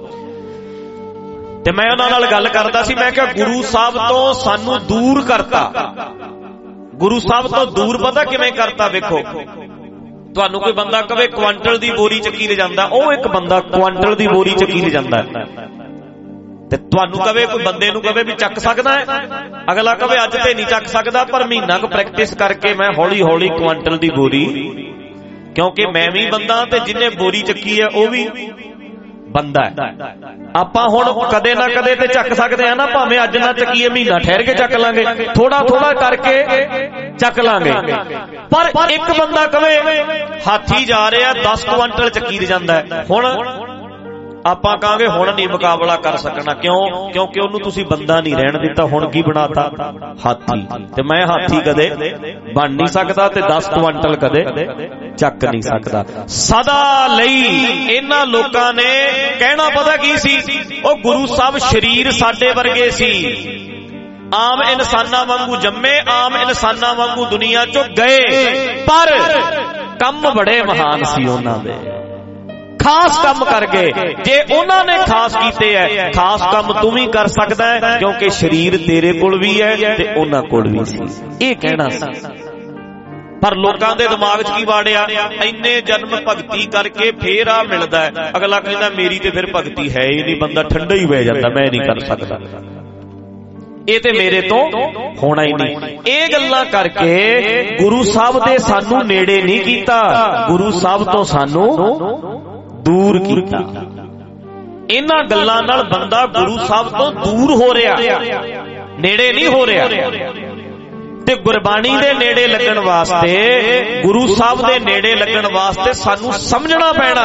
Speaker 3: ਤੇ ਮੈਂ ਉਹਨਾਂ ਨਾਲ ਗੱਲ ਕਰਦਾ ਸੀ। ਮੈਂ ਕਿਹਾ ਗੁਰੂ ਸਾਹਿਬ ਤੋਂ ਸਾਨੂੰ ਦੂਰ ਕਰਤਾ। ਗੁਰੂ ਸਾਹਿਬ ਤੋਂ ਦੂਰ ਪਤਾ ਕਿਵੇਂ ਕਰਤਾ? ਵੇਖੋ, ਤੁਹਾਨੂੰ ਕੋਈ ਬੰਦਾ ਕਵੇ ਕੁਆਂਟਲ ਦੀ ਬੋਰੀ ਚੱਕੀ ਲੈ ਜਾਂਦਾ, ਉਹ ਇੱਕ ਬੰਦਾ ਕੁਆਂਟਲ ਦੀ ਬੋਰੀ ਚੱਕੀ ਲੈ ਜਾਂਦਾ। ਤੇ ਤੁਹਾਨੂੰ ਕਵੇ, ਕੋਈ ਬੰਦੇ ਨੂੰ ਕਵੇ ਵੀ ਚੱਕ ਸਕਦਾ ਹੈ, ਅਗਲਾ ਕਵੇ ਅੱਜ ਤੇ ਨਹੀਂ ਚੱਕ ਸਕਦਾ, ਪਰ ਮਹੀਨਾ ਕੁ ਪ੍ਰੈਕਟਿਸ ਕਰਕੇ ਮੈਂ ਹੌਲੀ ਹੌਲੀ ਕੁਆਂਟਲ ਦੀ ਬੋਰੀ, ਕਿਉਂਕਿ ਮੈਂ ਵੀ ਬੰਦਾ ਤੇ ਜਿਹਨੇ ਬੋਰੀ ਚੱਕੀ ਹੈ ਉਹ ਵੀ ਬੰਦਾ ਹੈ। ਆਪਾਂ ਹੁਣ ਕਦੇ ਨਾ ਕਦੇ ਤੇ ਚੱਕ ਸਕਦੇ ਆ ਨਾ, ਭਾਵੇਂ ਅੱਜ ਨਾ ਚੱਕੀਏ, ਮਹੀਨਾ ਠਹਿਰ ਕੇ ਚੱਕ ਲਾਂਗੇ, ਥੋੜਾ ਥੋੜਾ ਕਰਕੇ ਚੱਕ ਲਾਂਗੇ। ਪਰ ਇੱਕ ਬੰਦਾ ਕਵੇ ਹਾਥੀ ਜਾ ਰਿਹਾ 10 ਕੁਆਂਟਲ ਚੱਕੀ ਜਾਂਦਾ, ਹੁਣ ਆਪਾਂ ਕਹਾਂਗੇ ਹੁਣ ਨਹੀਂ ਮੁਕਾਬਲਾ ਕਰ ਸਕਣਾ। ਕਿਉਂ? ਕਿਉਂਕਿ ਉਹਨੂੰ ਤੁਸੀਂ ਬੰਦਾ ਨਹੀਂ ਰਹਿਣ ਦਿੱਤਾ, ਹੁਣ ਕੀ ਬਣਾਤਾ? ਹਾਥੀ। ਤੇ ਮੈਂ ਹਾਥੀ ਕਦੇ ਬਣ ਨਹੀਂ ਸਕਦਾ ਤੇ 10 ਕੁਆਂਟਲ ਕਦੇ ਚੱਕ ਨਹੀਂ ਸਕਦਾ। ਸਦਾ ਲਈ ਇਹਨਾਂ ਲੋਕਾਂ ਨੇ ਕਹਿਣਾ ਪਤਾ ਕੀ ਸੀ? ਉਹ ਗੁਰੂ ਸਾਹਿਬ ਸ਼ਰੀਰ ਸਾਡੇ ਵਰਗੇ ਸੀ, ਆਮ ਇਨਸਾਨਾਂ ਵਾਂਗੂ ਜੰਮੇ, ਆਮ ਇਨਸਾਨਾਂ ਵਾਂਗੂ ਦੁਨੀਆ ਚੋਂ ਗਏ, ਪਰ ਕੰਮ ਬੜੇ ਮਹਾਨ ਸੀ ਉਹਨਾਂ ਦੇ, ਖਾਸ ਕੰਮ ਕਰ ਗਏ। ਜੇ ਉਹਨਾਂ ਨੇ ਖਾਸ ਕੀਤੇ ਐ, ਖਾਸ ਕੰਮ ਤੂੰ ਵੀ ਕਰ ਸਕਦਾ ਹੈ, ਕਿਉਂਕਿ ਸ਼ਰੀਰ ਤੇਰੇ ਕੋਲ ਵੀ ਹੈ ਤੇ ਉਹਨਾਂ ਕੋਲ ਵੀ ਸੀ। ਇਹ ਕਹਿਣਾ ਸੀ। ਪਰ ਲੋਕਾਂ ਦੇ ਦਿਮਾਗ 'ਚ ਕੀ ਵਾੜਿਆ, ਇੰਨੇ ਜਨਮ ਭਗਤੀ ਕਰਕੇ ਫੇਰ ਆ ਮਿਲਦਾ ਹੈ। ਅਗਲਾ ਕਹਿੰਦਾ ਮੇਰੀ ਤੇ ਫਿਰ ਭਗਤੀ ਹੈ ਹੀ ਨਹੀਂ, ਬੰਦਾ ਠੰਡਾ ਹੀ ਬਹਿ ਜਾਂਦਾ, ਮੈਂ ਨਹੀਂ ਕਰ ਸਕਦਾ, ਇਹ ਤੇ ਮੇਰੇ ਤੋਂ ਹੋਣਾ ਹੀ ਨਹੀਂ। ਇਹ ਗੱਲਾਂ ਕਰਕੇ ਗੁਰੂ ਸਾਹਿਬ ਦੇ ਸਾਨੂੰ ਨੇੜੇ ਨਹੀਂ ਕੀਤਾ, ਗੁਰੂ ਸਾਹਿਬ ਤੋਂ ਸਾਨੂੰ ਦੂਰ ਕੀਤਾ। ਇਹਨਾਂ ਗੱਲਾਂ ਨਾਲ ਬੰਦਾ ਗੁਰੂ ਸਾਹਿਬ ਤੋਂ ਦੂਰ ਹੋ ਰਿਹਾ, ਨੇੜੇ ਨਹੀਂ ਹੋ ਰਿਹਾ। ਤੇ ਗੁਰਬਾਣੀ ਦੇ ਨੇੜੇ ਲੱਗਣ ਵਾਸਤੇ, ਗੁਰੂ ਸਾਹਿਬ ਦੇ ਨੇੜੇ ਲੱਗਣ ਵਾਸਤੇ ਸਾਨੂੰ ਸਮਝਣਾ ਪੈਣਾ।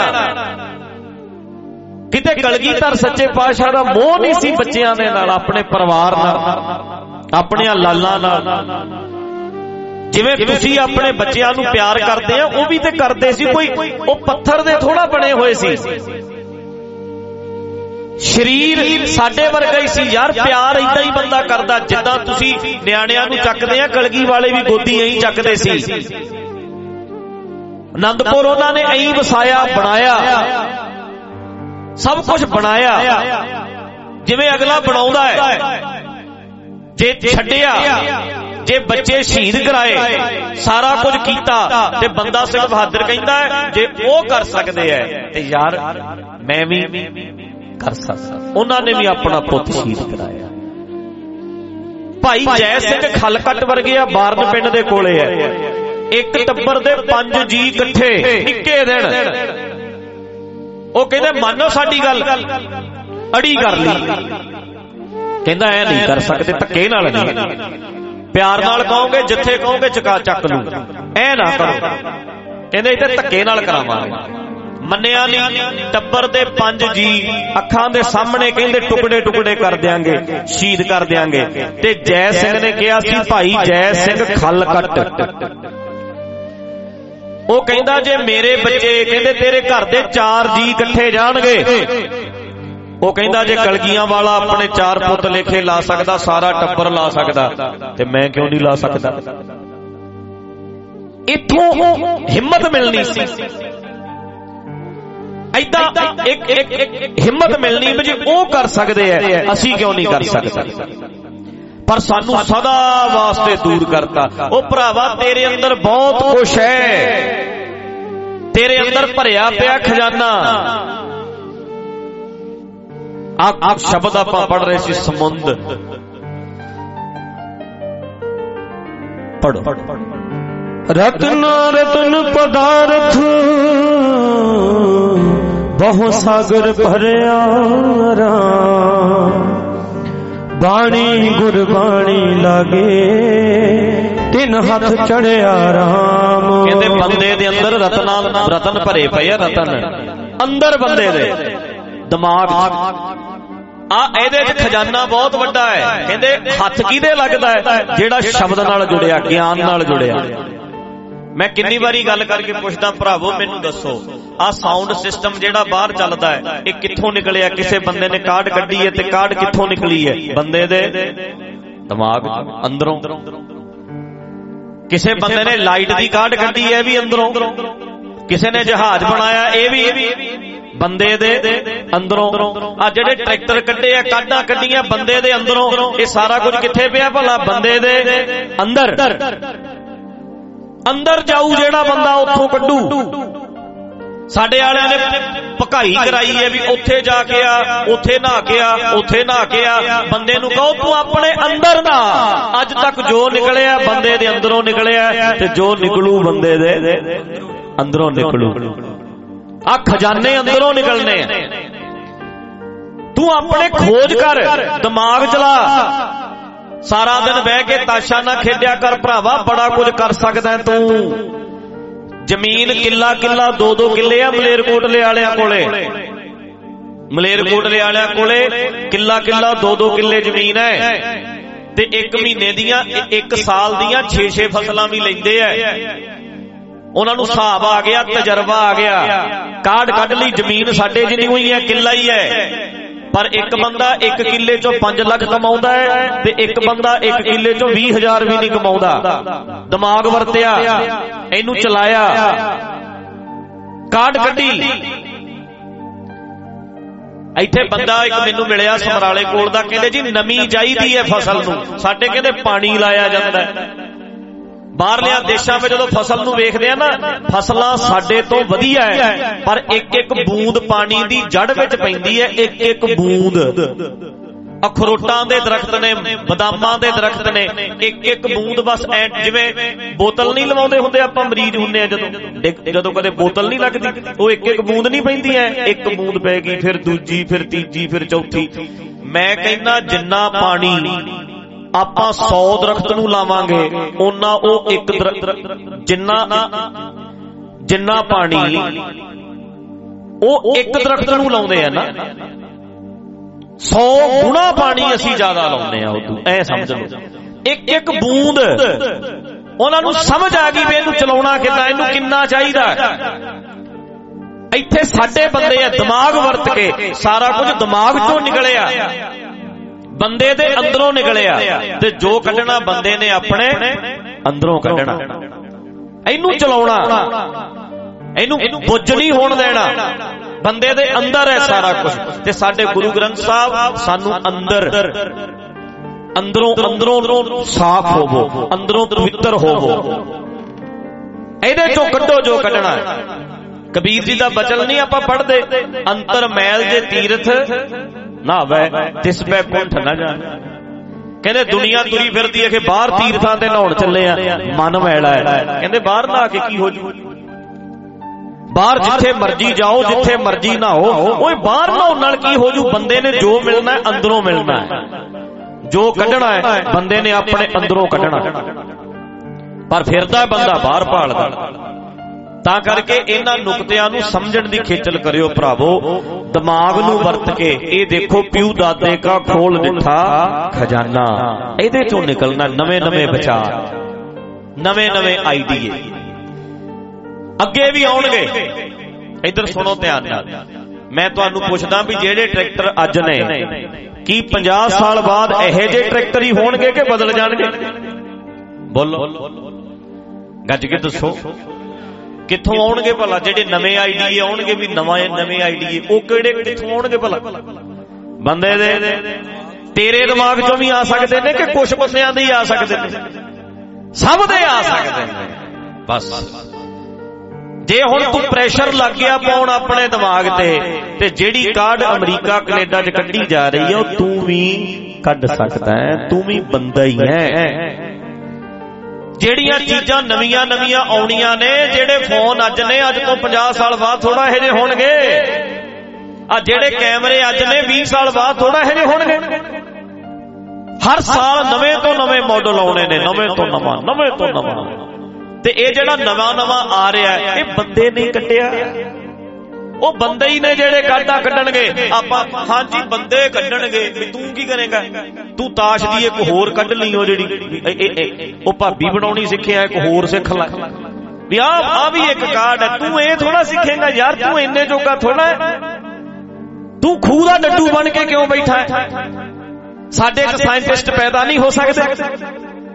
Speaker 3: ਕਿਤੇ ਕਲਗੀਧਰ ਸੱਚੇ ਪਾਤਸ਼ਾਹ ਦਾ ਮੋਹ ਨਹੀਂ ਸੀ ਬੱਚਿਆਂ ਦੇ ਨਾਲ, ਆਪਣੇ ਪਰਿਵਾਰ ਨਾਲ, ਆਪਣੀਆਂ ਲਾਲਾਂ ਨਾਲ। ਜਿਵੇਂ ਤੁਸੀਂ ਆਪਣੇ ਬੱਚਿਆਂ ਨੂੰ ਪਿਆਰ ਕਰਦੇ ਆ, ਉਹ ਵੀ ਤੇ ਕਰਦੇ ਸੀ। ਕੋਈ ਉਹ ਪੱਥਰ ਦੇ ਥੋੜਾ ਬਣੇ ਹੋਏ ਸੀ, ਸਰੀਰ ਸਾਡੇ ਵਰਗਾ ਹੀ ਸੀ ਯਾਰ। ਪਿਆਰ ਏਦਾਂ ਹੀ ਬੰਦਾ ਕਰਦਾ, ਜਿੱਦਾਂ ਤੁਸੀਂ ਨਿਆਣਿਆਂ ਨੂੰ ਚੱਕਦੇ ਆ, ਕਲਗੀ ਵਾਲੇ ਵੀ ਗੋਦੀ ਐਂ ਚੱਕਦੇ ਸੀ। ਆਨੰਦਪੁਰ ਉਹਨਾਂ ਨੇ ਐਂ ਵਸਾਇਆ, ਬਣਾਇਆ, ਸਭ ਕੁਝ ਬਣਾਇਆ ਜਿਵੇਂ ਅਗਲਾ ਬਣਾਉਂਦਾ ਹੈ। ਜੇ ਛੱਡਿਆ, ਜੇ ਬੱਚੇ ਸ਼ਹੀਦ ਕਰਾਏ, ਸਾਰਾ ਕੁਝ ਕੀਤਾ, ਤੇ ਬੰਦਾ ਸਿੰਘ ਬਹਾਦਰ ਕਹਿੰਦਾ ਹੈ ਜੇ ਉਹ ਕਰ ਸਕਦੇ ਐ ਤੇ ਯਾਰ ਮੈਂ ਵੀ ਕਰ ਸਕਦਾ। ਉਹਨਾਂ ਨੇ ਵੀ ਆਪਣਾ ਪੁੱਤ ਸ਼ਹੀਦ ਕਰਾਇਆ। ਭਾਈ ਜੈ ਸਿੰਘ ਖਲਕਟ ਵਰਗੇ ਆ, ਬਾਰਨ ਪਿੰਡ ਦੇ ਕੋਲੇ ਐ। ਇੱਕ ਟੱਬਰ ਦੇ 5 ਜੀ ਇਕੱਠੇ ਇੱਕੇ ਦਿਨ, ਉਹ ਕਹਿੰਦੇ ਮੰਨੋ ਸਾਡੀ ਗੱਲ, ਅੜੀ ਕਰ ਲਈ। ਕਹਿੰਦਾ ਐ ਨਹੀਂ ਕਰ ਸਕਦੇ, ਧੱਕੇ ਨਾਲ ਨਹੀਂ, ਪਿਆਰ ਨਾਲ ਕਹੋਗੇ, ਜਿੱਥੇ ਕਹੋਗੇ ਚਕਾ ਚੱਕ ਲੂ, ਐ ਨਾ ਕਰੋ। ਕਹਿੰਦੇ ਇੱਥੇ ਧੱਕੇ ਨਾਲ ਕਰਾਵਾਂਗੇ। ਮੰਨਿਆ ਨਹੀਂ। ਟੱਬਰ ਦੇ 5 ਜੀ ਅੱਖਾਂ ਦੇ ਸਾਹਮਣੇ ਕਹਿੰਦੇ ਟੁਕੜੇ ਟੁਕੜੇ ਕਰ ਦਿਆਂਗੇ, ਸ਼ਹੀਦ ਕਰ ਦਿਆਂਗੇ। ਤੇ ਜੈ ਸਿੰਘ ਨੇ ਕਿਹਾ ਸੀ ਭਾਈ ਜੈ ਸਿੰਘ ਖਲਕਟ, ਉਹ ਕਹਿੰਦਾ ਜੇ ਮੇਰੇ ਬੱਚੇ, ਕਹਿੰਦੇ ਤੇਰੇ ਘਰ ਦੇ 4 ਜੀ ਇਕੱਠੇ ਜਾਣਗੇ। ਉਹ ਕਹਿੰਦਾ ਜੇ ਕਲਗੀਆਂ ਵਾਲਾ ਆਪਣੇ 4 ਪੁੱਤ ਲੇਖੇ ਲਾ ਸਕਦਾ, ਸਾਰਾ ਟੱਬਰ ਲਾ ਸਕਦਾ, ਤੇ ਮੈਂ ਕਿਉਂ ਨਹੀਂ ਲਾ ਸਕਦਾ। ਇੱਥੋਂ ਹਿੰਮਤ ਮਿਲਣੀ ਸੀ, ਏਦਾਂ ਇੱਕ ਹਿੰਮਤ ਮਿਲਣੀ ਵੀ ਜੇ ਉਹ ਕਰ ਸਕਦੇ ਐ, ਅਸੀਂ ਕਿਉਂ ਨਹੀਂ ਕਰ ਸਕਦੇ। ਪਰ ਸਾਨੂੰ ਸਦਾ ਵਾਸਤੇ ਦੂਰ ਕਰਤਾ। ਉਹ ਭਰਾਵਾ ਤੇਰੇ ਅੰਦਰ ਬਹੁਤ ਕੁਛ ਹੈ, ਤੇਰੇ ਅੰਦਰ ਭਰਿਆ ਪਿਆ ਖਜ਼ਾਨਾ। ਆਹ ਸ਼ਬਦ ਆਪਾਂ ਪੜ੍ਹ ਰਹੇ ਸੀ, ਸਮੁੰਦ। ਪੜੋ।
Speaker 2: रत्न रत्न पदार्थ बहु सागर भरिया राम, बाणी गुरबाणी लागे तिन हाथ चढ़िया राम।
Speaker 3: कहते बंदे दे अंदर रतन भरे पए आ, रतन अंदर बंदे दे दिमाग ਇਹਦੇ ਚ ਖਜ਼ਾਨਾ ਬਹੁਤ ਵੱਡਾ ਹੈ। ਕਹਿੰਦੇ ਹੱਥ ਕਿਹਦੇ ਲੱਗਦਾ ਹੈ? ਜਿਹੜਾ ਸ਼ਬਦ ਨਾਲ ਜੁੜਿਆ, ਗਿਆਨ ਨਾਲ ਜੁੜਿਆ। ਮੈਂ ਕਿੰਨੀ ਵਾਰੀ ਗੱਲ ਕਰਕੇ ਪੁੱਛਦਾ, ਭਰਾਵੋ ਮੈਨੂੰ ਦੱਸੋ ਆਹ ਸਾਊਂਡ ਸਿਸਟਮ ਜਿਹੜਾ ਬਾਹਰ ਚੱਲਦਾ ਹੈ, ਇਹ ਕਿੱਥੋਂ ਨਿਕਲਿਆ? ਕਿਸੇ ਬੰਦੇ ਨੇ ਕਾਢ ਕੱਢੀ ਹੈ, ਤੇ ਕਾਢ ਕਿੱਥੋਂ ਨਿਕਲੀ ਹੈ? ਬੰਦੇ ਦੇ ਦਿਮਾਗ ਅੰਦਰੋਂ। ਕਿਸੇ ਬੰਦੇ ਨੇ ਲਾਈਟ ਦੀ ਕਾਢ ਕੱਢੀ ਹੈ, ਇਹ ਵੀ ਅੰਦਰੋਂ। ਕਿਸੇ ਨੇ ਜਹਾਜ਼ ਬਣਾਇਆ, ਇਹ ਵੀ ਬੰਦੇ ਦੇ ਅੰਦਰੋਂ। ਆ ਜਿਹੜੇ ਟਰੈਕਟਰ ਕੱਢੇ ਆ, ਕਾਢਾਂ ਕੱਢੀਆਂ ਬੰਦੇ ਦੇ ਅੰਦਰੋਂ। ਇਹ ਸਾਰਾ ਕੁਝ ਕਿੱਥੇ ਪਿਆ ਭਲਾ? ਬੰਦੇ ਦੇ ਅੰਦਰ। ਅੰਦਰ ਜਾਊ ਜਿਹੜਾ ਬੰਦਾ, ਉੱਥੋਂ ਕੱਢੂ। ਸਾਡੇ ਵਾਲਿਆਂ ਨੇ ਭਕਾਈ ਕਰਾਈ ਹੈ ਵੀ ਉੱਥੇ ਜਾ ਕੇ ਆ, ਉੱਥੇ ਨਹਾ ਕੇ ਆ, ਉੱਥੇ ਨਹਾ ਕੇ ਆ। ਬੰਦੇ ਨੂੰ ਕਹੋ ਤੂੰ ਆਪਣੇ ਅੰਦਰ ਨਹਾ। ਅੱਜ ਤੱਕ ਜੋ ਨਿਕਲਿਆ ਬੰਦੇ ਦੇ ਅੰਦਰੋਂ ਨਿਕਲਿਆ, ਤੇ ਜੋ ਨਿਕਲੂ ਬੰਦੇ ਦੇ ਅੰਦਰੋਂ ਨਿਕਲੂ। ਆ ਖਜ਼ਾਨੇ ਅੰਦਰੋਂ ਨਿਕਲਨੇ ਆ। ਤੂੰ ਆਪਣੇ ਖੋਜ ਕਰ, ਦਿਮਾਗ ਚਲਾ। ਸਾਰਾ ਦਿਨ ਬਹਿ ਕੇ ਤਾਸ਼ਾ ਨਾ ਖੇਡਿਆ ਕਰ ਭਰਾਵਾ, ਬੜਾ ਕੁਝ ਕਰ ਸਕਦਾ ਤੂੰ। ਜ਼ਮੀਨ ਕਿੱਲਾ ਕਿੱਲਾ 2-2 ਕਿੱਲੇ ਆ ਮਲੇਰਕੋਟਲੇ ਵਾਲਿਆਂ ਕੋਲੇ। ਮਲੇਰਕੋਟਲੇ ਵਾਲਿਆਂ ਕੋਲੇ ਕਿੱਲਾ ਕਿੱਲਾ 2-2 ਕਿੱਲੇ ਜ਼ਮੀਨ ਹੈ, ਤੇ 1 ਮਹੀਨੇ ਦੀਆਂ 1 ਸਾਲ ਦੀਆਂ 6-6 ਫਸਲਾਂ ਵੀ ਲੈਂਦੇ ਆ। ਉਹਨਾਂ ਨੂੰ ਹਿਸਾਬ ਆ ਗਿਆ, ਤਜਰਬਾ ਆ ਗਿਆ। ਕਾਢ ਕੱਢ ਲਈ ਜ਼ਮੀਨ ਸਾਡੇ ਜਿੰਨੀ ਹੋਈ ਹੈ, ਕਿੱਲਾ ਹੀ ਹੈ। ਪਰ ਇੱਕ ਬੰਦਾ 1 ਕਿੱਲੇ ਚੋਂ 5 ਲੱਖ ਕਮਾਉਂਦਾ ਹੈ, ਤੇ ਇੱਕ ਬੰਦਾ 1 ਕਿੱਲੇ ਚੋਂ 20,000 ਵੀ ਨਹੀਂ ਕਮਾਉਂਦਾ। ਦਿਮਾਗ ਵਰਤਿਆ, ਇਹਨੂੰ ਚਲਾਇਆ, ਕਾਢ ਕੱਢੀ। ਇੱਥੇ ਬੰਦਾ ਇੱਕ ਮੈਨੂੰ ਮਿਲਿਆ ਸਮਰਾਲੇ ਕੋਲ ਦਾ, ਕਹਿੰਦੇ ਜੀ ਨਮੀ ਚਾਹੀਦੀ ਹੈ ਫਸਲ ਨੂੰ, ਸਾਡੇ ਕਹਿੰਦੇ ਪਾਣੀ ਲਾਇਆ ਜਾਂਦਾ। ਬਾਹਰਲਿਆਂ ਦੇਸ਼ਾਂ ਵਿੱਚ ਜਦੋਂ ਫਸਲ ਨੂੰ ਵੇਖਦੇ ਆ ਨਾ, ਫਸਲਾਂ ਸਾਡੇ ਤੋਂ ਵਧੀਆ ਹੈ, ਪਰ ਇੱਕ ਇੱਕ ਬੂੰਦ ਪਾਣੀ ਦੀ ਜੜ ਵਿੱਚ ਪੈਂਦੀ ਹੈ, ਇੱਕ ਇੱਕ ਬੂੰਦ। ਅਖਰੋਟਾਂ ਦੇ ਦਰਖਤ ਨੇ, ਬਦਾਮਾਂ ਦੇ ਦਰਖਤ ਨੇ, ਇੱਕ ਇੱਕ ਬੂੰਦ ਬਸ ਐ ਜਿਵੇਂ ਬੋਤਲ ਨਹੀਂ ਲਵਾਉਂਦੇ ਹੁੰਦੇ ਆਪਾਂ ਮਰੀਜ਼ ਹੁੰਦੇ ਆ ਜਦੋਂ ਕਦੇ ਬੋਤਲ ਨਹੀਂ ਲੱਗਦੀ, ਉਹ ਇੱਕ ਇੱਕ ਬੂੰਦ ਨਹੀਂ ਪੈਂਦੀ ਐ, ਇੱਕ ਬੂੰਦ ਪੈ ਗਈ, ਫਿਰ ਦੂਜੀ, ਫਿਰ ਤੀਜੀ, ਫਿਰ ਚੌਥੀ। ਮੈਂ ਕਹਿੰਦਾ ਜਿੰਨਾ ਪਾਣੀ ਆਪਾਂ 100 ਦਰਖਤ ਨੂੰ ਲਾਵਾਂਗੇ ਉਹਨਾਂ ਉਹ ਇੱਕ ਜਿੰਨਾ ਪਾਣੀ ਉਹ ਇੱਕ ਦਰਖਤ ਨੂੰ ਲਾਉਂਦੇ ਆ ਨਾ, 100 ਗੁਣਾ ਪਾਣੀ ਅਸੀਂ ਜ਼ਿਆਦਾ ਲਾਉਂਦੇ ਆ ਉਦੋਂ। ਐ ਸਮਝ ਲਓ ਇੱਕ ਇੱਕ ਬੂੰਦ। ਉਹਨਾਂ ਨੂੰ ਸਮਝ ਆ ਗਈ ਵੀ ਇਹਨੂੰ ਚਲਾਉਣਾ ਕਿੱਦਾਂ, ਇਹਨੂੰ ਕਿੰਨਾ ਚਾਹੀਦਾ। ਇੱਥੇ ਸਾਡੇ ਬੰਦੇ ਆ ਦਿਮਾਗ ਵਰਤ ਕੇ, ਸਾਰਾ ਕੁਝ ਦਿਮਾਗ ਚੋਂ ਨਿਕਲਿਆ, ਬੰਦੇ ਦੇ ਅੰਦਰੋਂ ਨਿਕਲਿਆ, ਤੇ ਜੋ ਕੱਢਣਾ ਬੰਦੇ ਨੇ ਆਪਣੇ ਅੰਦਰੋਂ ਕੱਢਣਾ। ਇਹਨੂੰ ਚਲਾਉਣਾ, ਇਹਨੂੰ ਬੁੱਝ ਨਹੀਂ ਹੋਣ ਦੇਣਾ, ਬੰਦੇ ਦੇ ਅੰਦਰ ਹੈ ਸਾਰਾ ਕੁਝ। ਤੇ ਸਾਡੇ ਗੁਰੂ ਗ੍ਰੰਥ ਸਾਹਿਬ ਸਾਨੂੰ ਅੰਦਰੋਂ ਸਾਫ਼ ਹੋਵੋ, ਅੰਦਰੋਂ ਪਵਿੱਤਰ ਹੋਵੋ, ਇਹਦੇ ਚੋਂ ਕੱਢੋ ਜੋ ਕੱਢਣਾ। ਕਬੀਰ ਜੀ ਦਾ ਬਚਨ ਨਹੀਂ ਆਪਾਂ ਪੜ੍ਹਦੇ, ਅੰਤਰ ਮੈਲ ਜੇ ਤੀਰਥ ਨਾ ਵੈ ਤਿਸ ਪੈ ਕੁੰਠ ਨਾ ਜਾਣਾ। ਕਹਿੰਦੇ ਦੁਨੀਆ ਤੁਰੀ ਫਿਰਦੀ ਹੈ ਕਿ ਬਾਹਰ ਤੀਰਥਾਂ ਤੇ ਨਹਾਉਣ ਚੱਲੇ ਆ, ਮਨ ਮੈਲਾ ਹੈ। ਕਹਿੰਦੇ ਬਾਹਰ ਨਹਾ ਕੇ ਕੀ ਹੋ ਜੂ, ਬਾਹਰ ਜਿੱਥੇ ਮਰਜੀ ਜਾਓ, ਜਿੱਥੇ ਮਰਜੀ ਨਹਾਓ, ਓਏ ਬਾਹਰ ਨਹਾਉਣ ਨਾਲ ਕੀ ਹੋ ਜੂ। ਬੰਦੇ ਨੇ ਜੋ ਮਿਲਣਾ ਅੰਦਰੋਂ ਮਿਲਣਾ ਹੈ, ਜੋ ਕੱਢਣਾ ਹੈ ਬੰਦੇ ਨੇ ਆਪਣੇ ਅੰਦਰੋਂ ਕੱਢਣਾ। ਪਰ ਫਿਰਦਾ ਬੰਦਾ ਬਾਹਰ ਭਾਲਦਾ। ਤਾਂ ਕਰਕੇ ਇਹਨਾਂ ਨੁਕਤਿਆਂ ਨੂੰ ਸਮਝਣ ਦੀ ਖੇਚਲ ਕਰਿਓ ਭਰਾਵੋ, ਦਿਮਾਗ ਨੂੰ ਵਰਤ ਕੇ। ਇਹ ਦੇਖੋ ਪਿਓ ਦਾਦੇ ਕਾ ਖੋਲ ਦਿੱਠਾ ਖਜ਼ਾਨਾ, ਇਹਦੇ ਚੋਂ ਨਿਕਲਣਾ ਨਵੇਂ ਨਵੇਂ ਵਿਚਾਰ, ਨਵੇਂ ਨਵੇਂ ਆਈਡੀਏ ਅੱਗੇ ਵੀ ਆਉਣਗੇ। ਇੱਧਰ ਸੁਣੋ ਧਿਆਨ ਨਾਲ, ਮੈਂ ਤੁਹਾਨੂੰ ਪੁੱਛਦਾ ਵੀ ਜਿਹੜੇ ਟਰੈਕਟਰ ਅੱਜ ਨੇ, ਕੀ 50 ਸਾਲ ਬਾਅਦ ਇਹੋ ਜਿਹੇ ਟਰੈਕਟਰ ਹੀ ਹੋਣਗੇ ਕਿ ਬਦਲ ਜਾਣਗੇ? ਬੋਲੋ, ਗੱਜ ਕੇ ਦੱਸੋ। ਕਿੱਥੋਂ ਆਉਣਗੇ ਭਲਾ ਜਿਹੜੇ ਨਵੇਂ ਆਈਡੀਏ ਆਉਣਗੇ? ਵੀ ਨਵੇਂ ਆਈਡੀਏ ਉਹ ਕਿਹੜੇ, ਕਿੱਥੋਂ ਆਉਣਗੇ ਭਲਾ? ਬੰਦੇ ਦੇ ਤੇਰੇ ਦਿਮਾਗ ਚੋਂ ਵੀ ਆ ਸਕਦੇ ਨੇ ਕਿ ਕੁਛ ਬੰਦਿਆਂ ਦੇ ਹੀ ਆ ਸਕਦੇ ਨੇ? ਸਭ ਦੇ ਆ ਸਕਦੇ ਨੇ। ਬਸ ਜੇ ਹੁਣ ਤੂੰ ਪ੍ਰੈਸ਼ਰ ਲੱਗ ਗਿਆ ਪਾਉਣ ਆਪਣੇ ਦਿਮਾਗ ਤੇ ਜਿਹੜੀ ਕਾਢ ਅਮਰੀਕਾ ਕੈਨੇਡਾ 'ਚ ਕੱਢੀ ਜਾ ਰਹੀ ਹੈ ਉਹ ਤੂੰ ਵੀ ਕੱਢ ਸਕਦਾ ਹੈ, ਤੂੰ ਵੀ ਬੰਦਾ ਹੀ ਹੈ। ਜਿਹੜੀਆਂ ਚੀਜ਼ਾਂ ਨਵੀਆਂ ਨਵੀਆਂ ਆਉਣੀਆਂ ਨੇ, ਜਿਹੜੇ ਫੋਨ ਅੱਜ ਨੇ, ਅੱਜ ਤੋਂ 50 ਸਾਲ ਬਾਅਦ ਥੋੜਾ ਇਹੋ ਜਿਹੇ ਹੋਣਗੇ। ਆ ਜਿਹੜੇ ਕੈਮਰੇ ਅੱਜ ਨੇ 20 ਸਾਲ ਬਾਅਦ ਥੋੜਾ ਇਹੋ ਜਿਹੇ ਹੋਣਗੇ। ਹਰ ਸਾਲ ਨਵੇਂ ਤੋਂ ਨਵੇਂ ਮਾਡਲ ਆਉਣੇ ਨੇ, ਨਵੇਂ ਤੋਂ ਨਵਾਂ, ਨਵੇਂ ਤੋਂ ਨਵਾਂ। ਤੇ ਇਹ ਜਿਹੜਾ ਨਵਾਂ ਨਵਾਂ ਆ ਰਿਹਾ ਇਹ ਬੰਦੇ ਨੇ ਕੱਢਿਆ, ਉਹ ਬੰਦੇ ਹੀ ਨੇ ਜਿਹੜੇ ਕੱਢਣਗੇ। ਆਪਾਂ ਹਾਂਜੀ ਬੰਦੇ ਕੱਢਣਗੇ, ਵੀ ਤੂੰ ਕੀ ਕਰੇਗਾ? ਤੂੰ ਤਾਸ਼ ਦੀ ਇੱਕ ਹੋਰ ਕੱਢ ਲਈ, ਉਹ ਜਿਹੜੀ ਉਹ ਭਾਬੀ ਬਣਾਉਣੀ ਸਿੱਖਿਆ, ਇੱਕ ਹੋਰ ਸਿੱਖ ਲੈ। ਵੀ ਆ ਵੀ ਇੱਕ ਕਾਰਡ ਹੈ, ਤੂੰ ਇਹ ਥੋੜਾ ਸਿੱਖੇਗਾ ਯਾਰ, ਤੂੰ ਇੰਨੇ ਜੋਗਾ ਥੋੜਾ ਹੈ। ਤੂੰ ਖੂਹ ਦਾ ਡੱਡੂ ਬਣ ਕੇ ਕਿਉਂ ਬੈਠਾ ਹੈ? ਸਾਡੇ ਇੱਕ ਸਾਇੰਟਿਸਟ ਪੈਦਾ ਨਹੀਂ ਹੋ ਸਕਦੇ?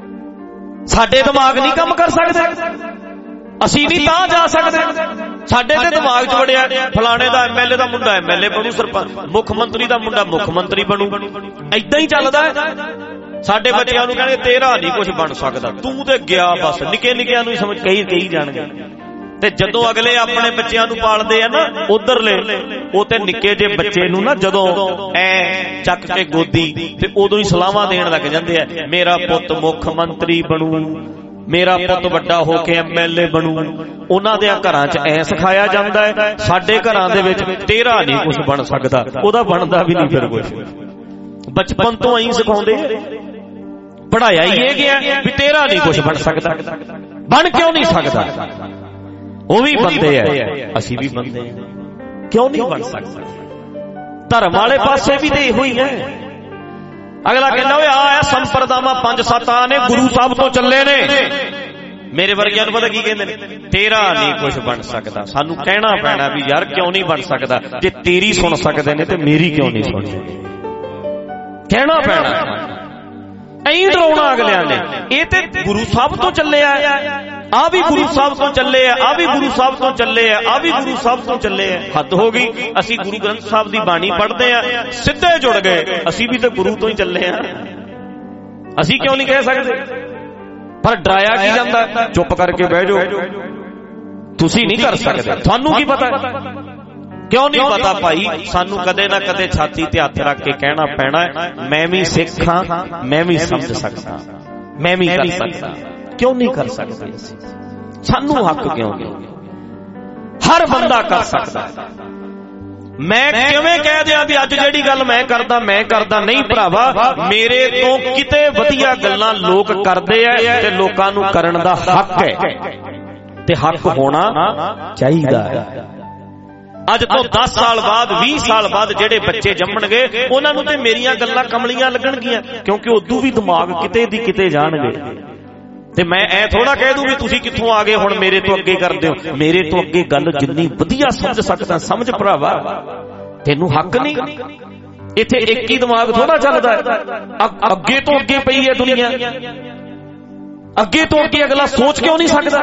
Speaker 3: ਸਾਡੇ ਦਿਮਾਗ ਨਹੀਂ ਕੰਮ ਕਰ ਸਕਦੇ? ਅਸੀਂ ਨਹੀਂ ਤਾਂ ਜਾ ਸਕਦੇ? ਸਾਡੇ ਤੇ ਦਿਮਾਗ 'ਚ ਵੜਿਆ ਫਲਾਣੇ ਦਾ ਐਮਐਲਏ ਦਾ ਮੁੰਡਾ ਐਮਐਲਏ ਬਣੂ, ਸਰਪੰਚ ਮੁੱਖ ਮੰਤਰੀ ਦਾ ਮੁੰਡਾ ਮੁੱਖ ਮੰਤਰੀ ਬਣੂ। ਏਦਾਂ ਹੀ ਚੱਲਦਾ ਹੈ। ਸਾਡੇ ਬੱਚਿਆਂ ਨੂੰ ਕਹਿੰਦੇ ਤੇਰਾ ਨਹੀਂ ਕੁਝ ਬਣ ਸਕਦਾ, ਤੂੰ ਤੇ ਗਿਆ ਬਸ। ਨਿੱਕੇ ਨਿੱਕਿਆਂ ਨੂੰ ਸਮਝ ਕਹੀ ਜਾਣਗੇ। ਤੇ ਜਦੋਂ ਅਗਲੇ ਆਪਣੇ ਬੱਚਿਆਂ ਨੂੰ ਪਾਲਦੇ ਆ ਨਾ ਉਧਰਲੇ, ਉਹ ਤੇ ਨਿੱਕੇ ਜਿਹੇ ਬੱਚੇ ਨੂੰ ਨਾ ਜਦੋਂ ਐ ਚੱਕ ਕੇ ਗੋਦੀ ਤੇ ਉਦੋਂ ਹੀ ਸਲਾਹਾਂ ਦੇਣ ਲੱਗ ਜਾਂਦੇ ਆ, ਮੇਰਾ ਪੁੱਤ ਮੁੱਖ ਮੰਤਰੀ ਬਣੂ, ਮੇਰਾ ਪੁੱਤ ਵੱਡਾ ਹੋ ਕੇ ਐਮਐਲਏ ਬਣੂ। ਉਹਨਾਂ ਦੇ ਘਰਾਂ 'ਚ ਐ ਸਿਖਾਇਆ ਜਾਂਦਾ ਹੈ। ਸਾਡੇ ਘਰਾਂ ਦੇ ਵਿੱਚ ਤੇਰਾ ਨਹੀਂ ਕੁਝ ਬਣ ਸਕਦਾ, ਉਹਦਾ ਬਣਦਾ ਵੀ ਨਹੀਂ ਫਿਰ ਕੁਝ। ਬਚਪਨ ਤੋਂ ਐਂ ਸਿਖਾਉਂਦੇ, ਪੜਾਇਆ ਹੀ ਇਹ ਗਿਆ ਵੀ ਤੇਰਾ ਨਹੀਂ ਕੁਝ ਬਣ ਸਕਦਾ। ਬਣ ਕਿਉਂ ਨਹੀਂ ਸਕਦਾ? ਉਹ ਵੀ ਬੰਦੇ ਐ, ਅਸੀਂ ਵੀ ਬੰਦੇ ਐ, ਕਿਉਂ ਨਹੀਂ ਬਣ ਸਕਦਾ? ਧਰਮ ਵਾਲੇ ਪਾਸੇ ਵੀ ਤੇ ਇਹੋ ਹੀ ਹੈ। ਅਗਲਾ ਕਹਿੰਦਾ ਓਏ ਆ ਸੰਪਰਦਾਵਾਂ 5-7 ਆ ਨੇ, ਗੁਰੂ ਸਾਹਿਬ ਤੋਂ ਚੱਲੇ ਨੇ। ਮੇਰੇ ਵਰਗਿਆਂ ਨੂੰ ਪਤਾ ਕੀ ਕਹਿੰਦੇ ਨੇ? ਤੇਰਾ ਨਹੀਂ ਕੁਝ ਬਣ ਸਕਦਾ। ਸਾਨੂੰ ਕਹਿਣਾ ਪੈਣਾ ਵੀ ਯਾਰ ਕਿਉਂ ਨਹੀਂ ਬਣ ਸਕਦਾ? ਜੇ ਤੇਰੀ ਸੁਣ ਸਕਦੇ ਨੇ ਤੇ ਮੇਰੀ ਕਿਉਂ ਨਹੀਂ ਸੁਣਦੇ? ਕਹਿਣਾ ਪੈਣਾ। ਐਂ ਡਰਾਉਣਾ ਅਗਲਿਆਂ ਨੇ। ਇਹ ਤੇ ਗੁਰੂ ਸਾਹਿਬ ਤੋਂ ਚੱਲੇ ਆ ਵੀ ਗੁਰੂ ਸਾਹਿਬ ਤੋਂ ਚੱਲੇ ਆ ਵੀ ਗੁਰੂ ਸਾਹਿਬ ਤੋਂ ਚੱਲੇ ਆ ਵੀ ਗੁਰੂ ਸਾਹਿਬ ਤੋਂ ਚੱਲੇ ਆ। ਹੱਦ ਹੋ ਗਈ। ਅਸੀਂ ਗੁਰੂ ਗ੍ਰੰਥ ਸਾਹਿਬ ਦੀ ਬਾਣੀ ਪੜ੍ਹਦੇ ਆ, ਸਿੱਧੇ ਜੁੜ ਗਏ। ਅਸੀਂ ਵੀ ਤਾਂ ਗੁਰੂ ਤੋਂ ਹੀ ਚੱਲੇ ਆ, ਅਸੀਂ ਕਿਉਂ ਨਹੀਂ ਕਹਿ ਸਕਦੇ? ਪਰ ਡਰਾਇਆ ਕੀ ਜਾਂਦਾ, ਚੁੱਪ ਕਰਕੇ ਬਹਿ ਜਾਓ, ਤੁਸੀਂ ਨਹੀਂ ਕਰ ਸਕਦੇ। ਤੁਹਾਨੂੰ ਕੀ ਪਤਾ? ਕਿਉਂ ਨਹੀਂ ਪਤਾ ਭਾਈ? ਸਾਨੂੰ ਕਦੇ ਨਾ ਕਦੇ ਛਾਤੀ ਤੇ ਹੱਥ ਰੱਖ ਕੇ ਕਹਿਣਾ ਪੈਣਾ, ਮੈਂ ਵੀ ਸਿੱਖ ਹਾਂ, ਮੈਂ ਵੀ ਸਮਝ ਸਕਦਾ, ਮੈਂ ਵੀ ਕਰ ਸਕਦਾ। ਕਿਉਂ ਨਹੀਂ ਕਰ ਸਕਦੇ ਅਸੀਂ? ਸਾਨੂੰ ਹੱਕ ਕਿਉਂ ਨਹੀਂ? ਹਰ ਬੰਦਾ ਕਰ ਸਕਦਾ। ਮੈਂ ਕਿਵੇਂ ਕਹਿ ਦਿਆਂ ਵੀ ਅੱਜ ਜਿਹੜੀ ਗੱਲ ਮੈਂ ਕਰਦਾ ਨਹੀਂ ਭਰਾਵਾ, ਮੇਰੇ ਤੋਂ ਕਿਤੇ ਵਧੀਆ ਗੱਲਾਂ ਲੋਕ ਕਰਦੇ ਐ ਤੇ ਲੋਕਾਂ ਨੂੰ ਕਰਨ ਦਾ ਹੱਕ ਹੈ ਤੇ ਹੱਕ ਹੋਣਾ ਚਾਹੀਦਾ ਹੈ। ਅੱਜ ਤੋਂ 10 ਸਾਲ ਬਾਅਦ 20 ਸਾਲ ਬਾਅਦ ਜਿਹੜੇ ਬੱਚੇ ਜੰਮਣਗੇ ਉਹਨਾਂ ਨੂੰ ਤੇ ਮੇਰੀਆਂ ਗੱਲਾਂ ਕਮਲੀਆਂ ਲੱਗਣਗੀਆਂ, ਕਿਉਂਕਿ ਉਦੋਂ ਵੀ ਦਿਮਾਗ ਕਿਤੇ ਦੀ ਕਿਤੇ ਜਾਣਗੇ। ਤੇ ਮੈਂ ਐ ਥੋੜਾ ਕਹਿ ਦੂੰ ਵੀ ਤੁਸੀਂ ਕਿੱਥੋਂ ਆ ਗਏ ਹੁਣ ਮੇਰੇ ਤੋਂ ਅੱਗੇ ਕਰਦੇ ਹੋ। ਮੇਰੇ ਤੋਂ ਅੱਗੇ ਗੱਲ ਜਿੰਨੀ ਵਧੀਆ ਸਮਝ ਸਕਦਾ ਸਮਝ ਭਰਾਵਾ, ਤੈਨੂੰ ਹੱਕ ਨਹੀਂ। ਇੱਥੇ ਇੱਕ ਹੀ ਦਿਮਾਗ ਥੋੜਾ ਚੱਲਦਾ ਹੈ, ਅੱਗੇ ਤੋਂ ਅੱਗੇ ਪਈ ਹੈ ਦੁਨੀਆ, ਅੱਗੇ ਤੋਂ ਅੱਗੇ ਅਗਲਾ ਸੋਚ ਕਿਉਂ ਨਹੀਂ ਸਕਦਾ?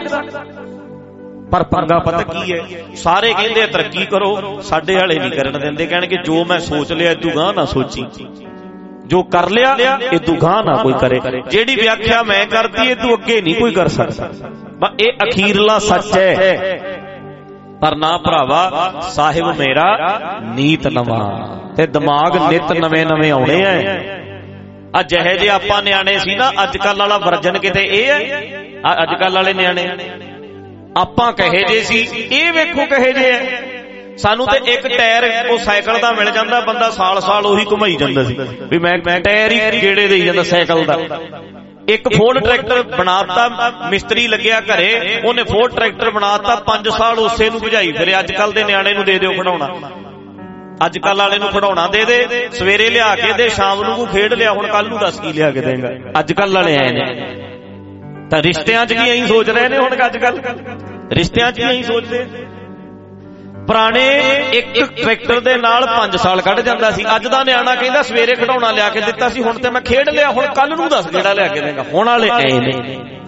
Speaker 3: ਪਰ ਪੰਗਾ ਪਤਾ ਕੀ ਹੈ, ਸਾਰੇ ਕਹਿੰਦੇ ਤਰੱਕੀ ਕਰੋ, ਸਾਡੇ ਵਾਲੇ ਨਹੀਂ ਕਰਨ ਦਿੰਦੇ। ਕਹਿਣਗੇ ਜੋ ਮੈਂ ਸੋਚ ਲਿਆ ਇਦੋਂ ਗਾਂਹ ਨਾ ਸੋਚੀ, ਜੋ ਕਰ ਲਿਆ ਇਦੋਂ ਗਾਂਹ ਨਾ ਕੋਈ ਕਰੇ। ਜਿਹੜੀ ਵਿਆਖਿਆ ਮੈਂ ਕਰਤੀ ਇਦੋਂ ਅੱਗੇ ਨਹੀਂ ਕੋਈ ਕਰ ਸਕਦਾ। ਇਹ ਅਖੀਰਲਾ ਸੱਚ ਹੈ। ਪਰ ਨਾ ਭਰਾਵਾ, ਸਾਹਿਬ ਮੇਰਾ ਨੀਤ ਨਵਾਂ, ਤੇ ਦਿਮਾਗ ਨਿਤ ਨਵੇਂ ਨਵੇਂ ਆਉਣੇ ਐ। ਆ ਜਿਹੇ ਜੇ ਆਪਾਂ ਨਿਆਣੇ ਸੀ ਨਾ, ਅੱਜ ਕੱਲ ਵਾਲਾ ਵਰਜਨ ਕਿਤੇ ਇਹ ਹੈ। ਅੱਜ ਕੱਲ ਵਾਲੇ ਨਿਆਣੇ ਆਪਾਂ ਕਹੇ ਜੇ ਸੀ, ਇਹ ਵੇਖੋ ਕਹੇ ਜੇ ਹੈ। ਸਾਨੂੰ ਤੇ ਇੱਕ ਟਾਇਰ ਉਹ ਸਾਈਕਲ ਦਾ ਮਿਲ ਜਾਂਦਾ, ਬੰਦਾ ਸਾਲ ਸਾਲ ਉਹੀ ਘੁਮਾਈ ਜਾਂਦਾ ਸੀ ਵੀ ਮੈਂ ਟਾਇਰ ਹੀ ਗੇੜੇ ਦੇਈ ਜਾਂਦਾ ਸਾਈਕਲ ਦਾ। ਇੱਕ ਫੋਰਡ ਟਰੈਕਟਰ ਬਣਾਤਾ, ਮਿਸਤਰੀ ਲੱਗਿਆ ਘਰੇ, ਉਹਨੇ ਫੋਰਡ ਟਰੈਕਟਰ ਬਣਾਤਾ, 5 ਸਾਲ ਉਸੇ ਨੂੰ ਭਜਾਈ ਫਿਰੇ। ਅੱਜ ਕੱਲ ਦੇ ਨਿਆਣੇ ਨੂੰ ਦੇ ਦਿਓ ਖਿਡੌਣਾ, ਅੱਜ ਕੱਲ ਵਾਲੇ ਨੂੰ ਖਿਡੌਣਾ ਦੇ ਦੇ, ਸਵੇਰੇ ਲਿਆ ਕੇ ਦੇ, ਸ਼ਾਮ ਨੂੰ ਖੇਡ ਲਿਆ, ਹੁਣ ਕੱਲ ਨੂੰ ਦੱਸ ਕੀ ਲਿਆ ਕੇ ਦੇਗਾ। ਅੱਜ ਕੱਲ ਵਾਲੇ ਆਏ ਨੇ ਤਾਂ ਰਿਸ਼ਤਿਆਂ 'ਚ ਵੀ ਇਹੀ ਸੋਚ ਰਹੇ ਨੇ। ਹੁਣ ਅੱਜ ਕੱਲ ਰਿਸ਼ਤਿਆਂ 'ਚ ਵੀ ਇਹੀ ਸੋਚਦੇ। ਪੁਰਾਣੇ ਇੱਕ ਟਰੈਕਟਰ ਦੇ ਨਾਲ 5 ਸਾਲ ਕੱਢ ਜਾਂਦਾ ਸੀ, ਅੱਜ ਦਾ ਨਿਆਣਾ ਕਹਿੰਦਾ ਸਵੇਰੇ ਖਿਡੌਣਾ ਲਿਆ ਕੇ ਦਿੱਤਾ ਸੀ, ਹੁਣ ਤੇ ਮੈਂ ਖੇਡ ਲਿਆ, ਹੁਣ ਕੱਲ ਨੂੰ ਦੱਸ ਕਿਹੜਾ ਲਿਆ ਕੇ ਦੇਗਾ। ਹੁਣ ਵਾਲੇ ਐ ਨੇ,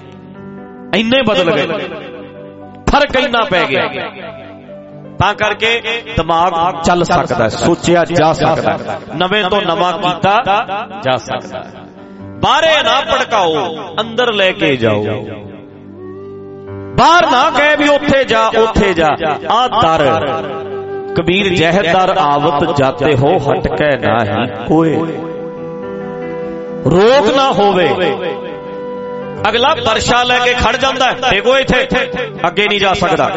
Speaker 3: ਇੰਨੇ ਬਦਲ ਗਏ, ਫਰਕ ਇੰਨਾ ਪੈ ਗਿਆ। ਤਾਂ ਕਰਕੇ ਦਿਮਾਗ ਚੱਲ ਸਕਦਾ, ਸੋਚਿਆ ਜਾ ਸਕਦਾ, ਨਵੇਂ ਤੋਂ ਨਵਾਂ ਕੀਤਾ ਜਾ ਸਕਦਾ। ਬਾਹਰੇ ਨਾ ਭੜਕਾਓ, ਅੰਦਰ ਲੈ ਕੇ ਜਾਓ। ਬਾਹਰ ਨਾ ਕਹੇ ਵੀ ਉੱਥੇ ਜਾ ਉੱਥੇ ਜਾ। ਆ ਦਰ ਕਬੀਰ ਜਹ ਦਰ ਆਵਤ ਜਾਤੇ ਹੋ ਹਟਕੇ ਨਾਹੀ ਕੋਏ। ਰੋਕ ਨਾ ਹੋਵੇ, ਅਗਲਾ ਪਰਸ਼ਾ ਲੈ ਕੇ ਖੜ ਜਾਂਦਾ, ਦੇਖੋ ਇੱਥੇ ਅੱਗੇ ਨਹੀਂ ਜਾ ਸਕਦਾ।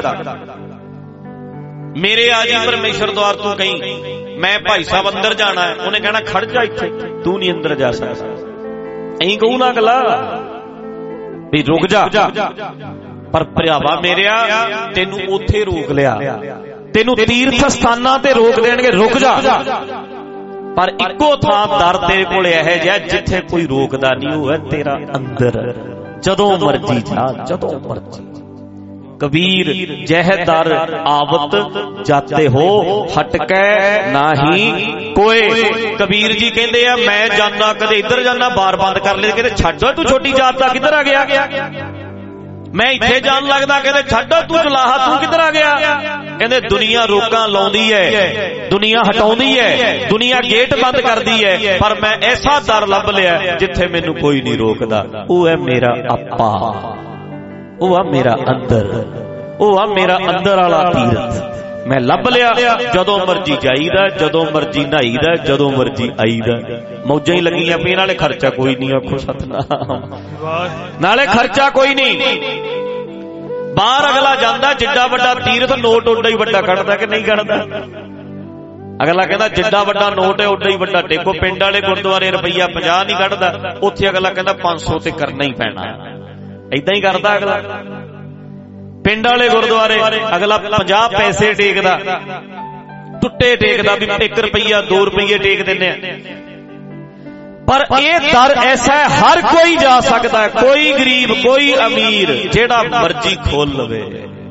Speaker 3: ਮੇਰੇ ਆ ਜੀ ਪਰਮੇਸ਼ਰ ਦਵਾਰ ਤੂੰ ਕਹੀਂ ਮੈਂ ਭਾਈ ਸਾਹਿਬ ਅੰਦਰ ਜਾਣਾ ਹੈ, ਉਹਨੇ ਕਹਿਣਾ ਖੜ ਜਾ ਇੱਥੇ, ਤੂੰ ਨਹੀਂ ਅੰਦਰ ਜਾ ਸਕਦਾ। ਐਂ ਕਹੂ ਨਾ ਅਗਲਾ ਵੀ ਰੁਕ ਜਾ। ਪਰ ਭਰਾਵਾ ਮੇਰਿਆ, ਤੈਨੂੰ ਉੱਥੇ ਰੋਕ ਲਿਆ, ਤੈਨੂੰ ਤੀਰਥ ਸਥਾਨਾਂ ਤੇ ਰੋਕ ਦੇਣਗੇ, ਰੁਕ ਜਾ। ਪਰ ਇੱਕੋ ਥਾਂ ਦਰ ਤੇਰੇ ਕੋਲ ਇਹ ਜਿਹਾ ਜਿੱਥੇ ਕੋਈ ਰੋਕਦਾ ਨਹੀਂ, ਉਹ ਹੈ ਤੇਰਾ ਅੰਦਰ। ਜਦੋਂ ਮਰਜੀ ਜਾ, ਜਦੋਂ ਮਰਜੀ। ਕਬੀਰ ਜਹ ਦਰ ਆਵਤ ਜਾਤੇ ਹੋ ਹਟਕੇ ਨਾਹੀ ਕੋਏ। ਕਬੀਰ ਜੀ ਕਹਿੰਦੇ ਆ ਮੈਂ ਜਾਨਾ, ਕਦੇ ਇੱਧਰ ਜਾਨਾ, ਬਾਰ ਬੰਦ ਕਰ ਲੈ, ਕਹਿੰਦੇ ਛੱਡ ਤੂੰ ਛੋਟੀ ਜਾਤ ਦਾ ਕਿੱਧਰ ਆ ਗਿਆ। ਮੈਂ ਇੱਥੇ ਜਾਣ ਲੱਗਦਾ, ਕਹਿੰਦੇ ਛੱਡ ਤੂੰ ਚਲਾਹਾ ਤੂੰ ਕਿੱਧਰ ਆ ਗਿਆ। ਕਹਿੰਦੇ ਦੁਨੀਆ ਰੋਕਾਂ ਲਾਉਂਦੀ ਹੈ, ਦੁਨੀਆ ਹਟਾਉਂਦੀ ਹੈ, ਦੁਨੀਆ ਗੇਟ ਬੰਦ ਕਰਦੀ ਹੈ, ਪਰ ਮੈਂ ਐਸਾ ਦਰ ਲੱਭ ਲਿਆ ਜਿੱਥੇ ਮੈਨੂੰ ਕੋਈ ਨਹੀਂ ਰੋਕਦਾ। ਉਹ ਹੈ ਮੇਰਾ ਆਪਾ, ਉਹ ਆ ਮੇਰਾ ਅੰਦਰ, ਉਹ ਆ ਮੇਰਾ ਅੰਦਰ ਵਾਲਾ ਤੀਰਥ ਮੈਂ ਲੱਭ ਲਿਆ। ਜਦੋਂ ਮਰਜੀ ਜਾਈਦਾ, ਜਦੋਂ ਮਰਜੀ ਨਹਾਈਦਾ, ਜਦੋਂ ਮਰਜੀ ਆਈਦਾ। ਮੌਜਾਂ ਹੀ ਲੱਗੀਆਂ ਪਈਆਂ, ਨਾਲੇ ਖਰਚਾ ਕੋਈ ਨਹੀਂ। ਆਖੋ ਸਤਨਾਮ, ਨਾਲੇ ਖਰਚਾ ਕੋਈ ਨਹੀਂ। ਬਾਹਰ ਅਗਲਾ ਜਾਂਦਾ, ਜਿੱਡਾ ਵੱਡਾ ਤੀਰਥ ਨੋਟ ਓਡਾ ਹੀ ਵੱਡਾ ਕੱਢਦਾ ਕਿ ਨਹੀਂ ਕੱਢਦਾ। ਅਗਲਾ ਕਹਿੰਦਾ ਜਿੱਡਾ ਵੱਡਾ ਨੋਟ ਹੈ ਓਡਾ ਹੀ ਵੱਡਾ ਟੇਕੋ। ਪਿੰਡ ਵਾਲੇ ਗੁਰਦੁਆਰੇ ਰੁਪਈਆ 50 ਨਹੀਂ ਕੱਢਦਾ, ਉੱਥੇ ਅਗਲਾ ਕਹਿੰਦਾ 500 ਤੇ ਕਰਨਾ ਹੀ ਪੈਣਾ। ਏਦਾਂ ਹੀ ਕਰਦਾ ਅਗਲਾ। ਪਿੰਡ ਵਾਲੇ ਗੁਰਦੁਆਰੇ ਅਗਲਾ 50 ਪੈਸੇ ਟੇਕਦਾ, ਟੁੱਟੇ ਟੇਕਦਾ ਵੀ 1 ਰੁਪਈਆ 2 ਰੁਪਈਏ ਟੇਕ ਦਿੰਦੇ ਆ। ਪਰ ਇਹ ਦਰ ਐਸਾ ਹੈ, ਹਰ ਕੋਈ ਜਾ ਸਕਦਾ ਹੈ, ਕੋਈ ਗਰੀਬ ਕੋਈ ਅਮੀਰ, ਜਿਹੜਾ ਮਰਜੀ ਖੋਲ ਲਵੇ।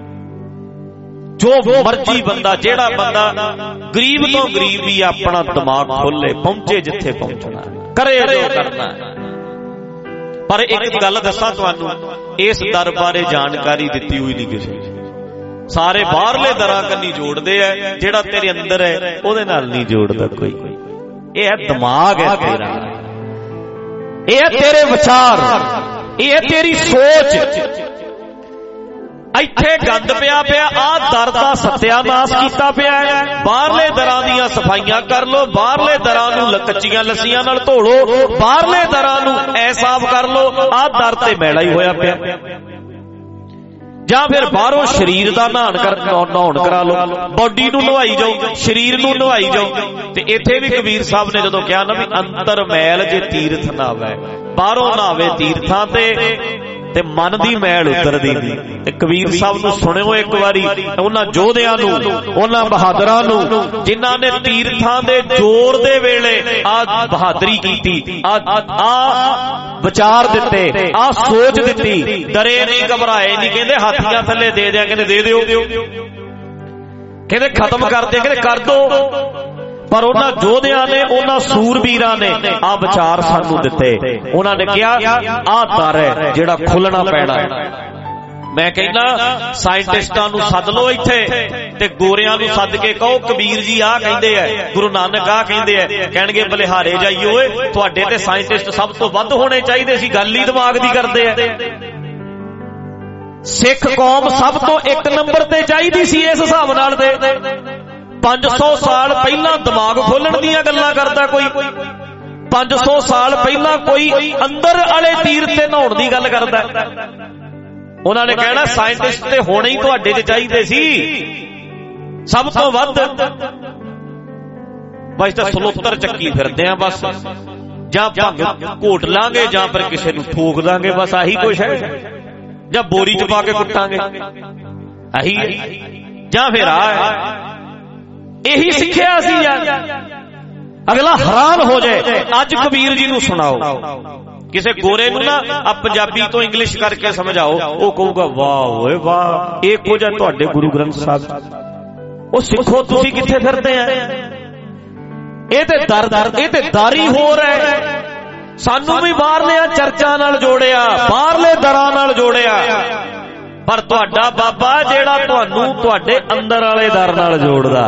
Speaker 3: ਜੋ ਮਰਜੀ ਬੰਦਾ, ਜਿਹੜਾ ਬੰਦਾ ਗਰੀਬ ਤੋਂ ਗਰੀਬ ਵੀ ਆਪਣਾ ਦਿਮਾਗ ਖੋਲੇ, ਪਹੁੰਚੇ ਜਿੱਥੇ ਪਹੁੰਚਣਾ, ਕਰੇ ਜੋ ਕਰਨਾ। ਪਰ ਇੱਕ ਗੱਲ ਦੱਸਾਂ ਤੁਹਾਨੂੰ, ਇਸ ਦਰ ਬਾਰੇ ਜਾਣਕਾਰੀ ਦਿੱਤੀ ਹੋਈ ਨਹੀਂ ਕਿਸੇ। ਸਾਰੇ ਬਾਹਰਲੇ ਦਰਾਂ ਕੰਨੀ ਜੋੜਦੇ ਆ, ਜਿਹੜਾ ਤੇਰੇ ਅੰਦਰ ਹੈ ਉਹਦੇ ਨਾਲ ਨਹੀਂ ਜੋੜਦਾ ਕੋਈ। ਇਹ ਹੈ ਦਿਮਾਗ ਹੈ ਤੇਰਾ, ਇਹ ਹੈ ਤੇਰੇ ਵਿਚਾਰ, ਇਹ ਤੇਰੀ ਸੋਚ। ਇੱਥੇ ਗੰਦ ਪਿਆ ਪਿਆ, ਆਹ ਦਰ ਦਾ ਸਤਿਆਨਾਸ਼ ਕੀਤਾ ਪਿਆ ਹੈ। ਬਾਹਰਲੇ ਦਰਾਂ ਦੀਆਂ ਸਫਾਈਆਂ ਕਰ ਲੋ, ਬਾਹਰਲੇ ਦਰਾਂ ਨੂੰ ਕੱਚੀਆਂ ਲੱਸੀਆਂ ਨਾਲ ਧੋ ਲੋ, ਬਾਹਰਲੇ ਦਰਾਂ ਨੂੰ ਐ ਸਾਫ਼ ਕਰ ਲੋ, ਆਹ ਦਰ ਤੇ ਮੈਲਾ ਹੀ ਹੋਇਆ ਪਿਆ। ਜਾਂ ਫਿਰ ਬਾਹਰੋਂ ਸਰੀਰ ਦਾ ਨਹਾਉਣ ਕਰਾ ਲੋ, ਬੋਡੀ ਨੂੰ ਨਵਾਈ ਜਾਓ, ਸਰੀਰ ਨੂੰ ਨਵਾਈ ਜਾਓ। ਤੇ ਇੱਥੇ ਵੀ ਕਬੀਰ ਸਾਹਿਬ ਨੇ ਜਦੋਂ ਕਿਹਾ ਨਾ ਵੀ ਅੰਤਰ ਮੈਲ ਜੇ ਤੀਰਥ ਨਾਵੇ, ਬਾਹਰੋਂ ਨਹਾਵੇ ਤੀਰਥਾਂ ਤੇ ਮਨ ਦੀ ਮੈਲ ਉਤਰਦੀ ਨਹੀਂ। ਤੇ ਕਬੀਰ ਸਾਹਿਬ ਨੂੰ ਸੁਣਿਓ ਇੱਕ ਵਾਰੀ, ਉਹਨਾਂ ਯੋਧਿਆਂ ਨੂੰ, ਉਹਨਾਂ ਬਹਾਦਰਾਂ ਨੂੰ ਜਿਨ੍ਹਾਂ ਨੇ ਤੀਰਥਾਂ ਦੇ ਜ਼ੋਰ ਦੇ ਵੇਲੇ ਆ ਬਹਾਦਰੀ ਕੀਤੀ, ਆ ਵਿਚਾਰ ਦਿੱਤੇ, ਆ ਸੋਚ ਦਿੱਤੀ, ਡਰੇ ਨਹੀਂ, ਘਬਰਾਏ ਨਹੀਂ। ਕਹਿੰਦੇ ਹਾਥੀਆਂ ਥੱਲੇ ਦੇ ਦਿਆਂ, ਕਹਿੰਦੇ ਦੇ ਦਿਓ, ਕਹਿੰਦੇ ਖਤਮ ਕਰ ਦਿਆਂ, ਕਹਿੰਦੇ ਕਰ ਦੋ। ਪਰ ਉਹਨਾਂ ਯੋਧਿਆਂ ਨੇ, ਉਹਨਾਂ ਸੂਰਬੀਰਾਂ ਨੇ ਆ ਵਿਚਾਰ ਸਾਨੂੰ ਦਿੱਤੇ। ਉਹਨਾਂ ਨੇ ਕਿਹਾ ਆਹ ਦਰ ਹੈ ਜਿਹੜਾ ਖੁੱਲਣਾ ਪੈਣਾ ਹੈ। ਮੈਂ ਕਹਿੰਦਾ ਸਾਇੰਟਿਸਟਾਂ ਨੂੰ ਸੱਦ ਲਓ ਇੱਥੇ ਤੇ ਗੋਰਿਆਂ ਨੂੰ ਸੱਦ ਕੇ ਕਹੋ ਕਬੀਰ ਜੀ ਆਹ ਕਹਿੰਦੇ ਐ, ਗੁਰੂ ਨਾਨਕ ਆਹ ਕਹਿੰਦੇ ਐ। ਕਹਿਣਗੇ ਬਲਿਹਾਰੇ ਜਾਈਏ, ਓਏ ਤੁਹਾਡੇ ਤੇ ਸਾਇੰਟਿਸਟ ਸਭ ਤੋਂ ਵੱਧ ਹੋਣੇ ਚਾਹੀਦੇ ਸੀ, ਗੱਲ ਹੀ ਦਿਮਾਗ ਦੀ ਕਰਦੇ ਐ। ਸਿੱਖ ਕੌਮ ਸਭ ਤੋਂ 1 ਨੰਬਰ ਤੇ ਚਾਹੀਦੀ ਸੀ ਇਸ ਹਿਸਾਬ ਨਾਲ। ਦੇ 500 ਸਾਲ ਪਹਿਲਾਂ ਦਿਮਾਗ ਖੋਲਣ ਦੀਆਂ ਗੱਲਾਂ ਕਰਦਾ ਕੋਈ, 500 ਸਾਲ ਪਹਿਲਾਂ ਕੋਈ ਅੰਦਰ ਵਾਲੇ ਤੀਰਥ ਤੇ ਨਹਾਉਣ ਦੀ ਗੱਲ ਕਰਦਾ। ਉਹਨਾਂ ਨੇ ਕਹਿਣਾ ਸਾਇੰਟਿਸਟ ਤੇ ਹੋਣੇ ਹੀ ਤੁਹਾਡੇ 'ਚ ਚਾਹੀਦੇ ਸੀ ਸਭ ਤੋਂ ਵੱਧ। ਬਸ ਤਾਂ ਸਲੋਤਰ ਚੱਕੀ ਫਿਰਦੇ ਆ ਬਸ, ਜਾਂ ਭੰਗ ਘੋਟ ਲਾਂਗੇ ਜਾਂ ਫਿਰ ਕਿਸੇ ਨੂੰ ਠੋਕ ਦਾਂਗੇ, ਬਸ ਆਹੀ ਕੁਛ ਹੈ। ਜਾਂ ਬੋਰੀ 'ਚ ਪਾ ਕੇ ਕੁੱਟਾਂਗੇ, ਆਹੀ ਜਾਂ ਫਿਰ ਇਹੀ ਸਿੱਖਿਆ ਸੀ ਯਾਰ। ਅਗਲਾ ਹੈਰਾਨ ਹੋ ਜਾਏ। ਅੱਜ ਕਬੀਰ ਜੀ ਨੂੰ ਸੁਣਾਓ, ਕਿਸੇ ਗੋਰੇ ਨੂੰ ਨਾ ਆ ਪੰਜਾਬੀ ਤੋਂ ਇੰਗਲਿਸ਼ ਕਰਕੇ ਸਮਝਾਓ, ਉਹ ਕਹੂਗਾ ਵਾਹ ਓਏ ਵਾਹ, ਇਹ ਕੁਝ ਹੈ ਤੁਹਾਡੇ ਗੁਰੂ ਗ੍ਰੰਥ ਸਾਹਿਬ। ਉਹ ਸਿੱਖੋ ਤੁਸੀਂ ਕਿੱਥੇ ਫਿਰਦੇ ਆ? ਇਹ ਤੇ ਦਰ ਹੀ ਹੋਰ ਹੈ। ਸਾਨੂੰ ਵੀ ਬਾਹਰਲੇ ਚਰਚਾਂ ਨਾਲ ਜੋੜਿਆ, ਬਾਹਰਲੇ ਦਰਾਂ ਨਾਲ ਜੋੜਿਆ, ਪਰ ਤੁਹਾਡਾ ਬਾਬਾ ਜਿਹੜਾ ਤੁਹਾਨੂੰ ਤੁਹਾਡੇ ਅੰਦਰ ਵਾਲੇ ਦਰ ਨਾਲ ਜੋੜਦਾ।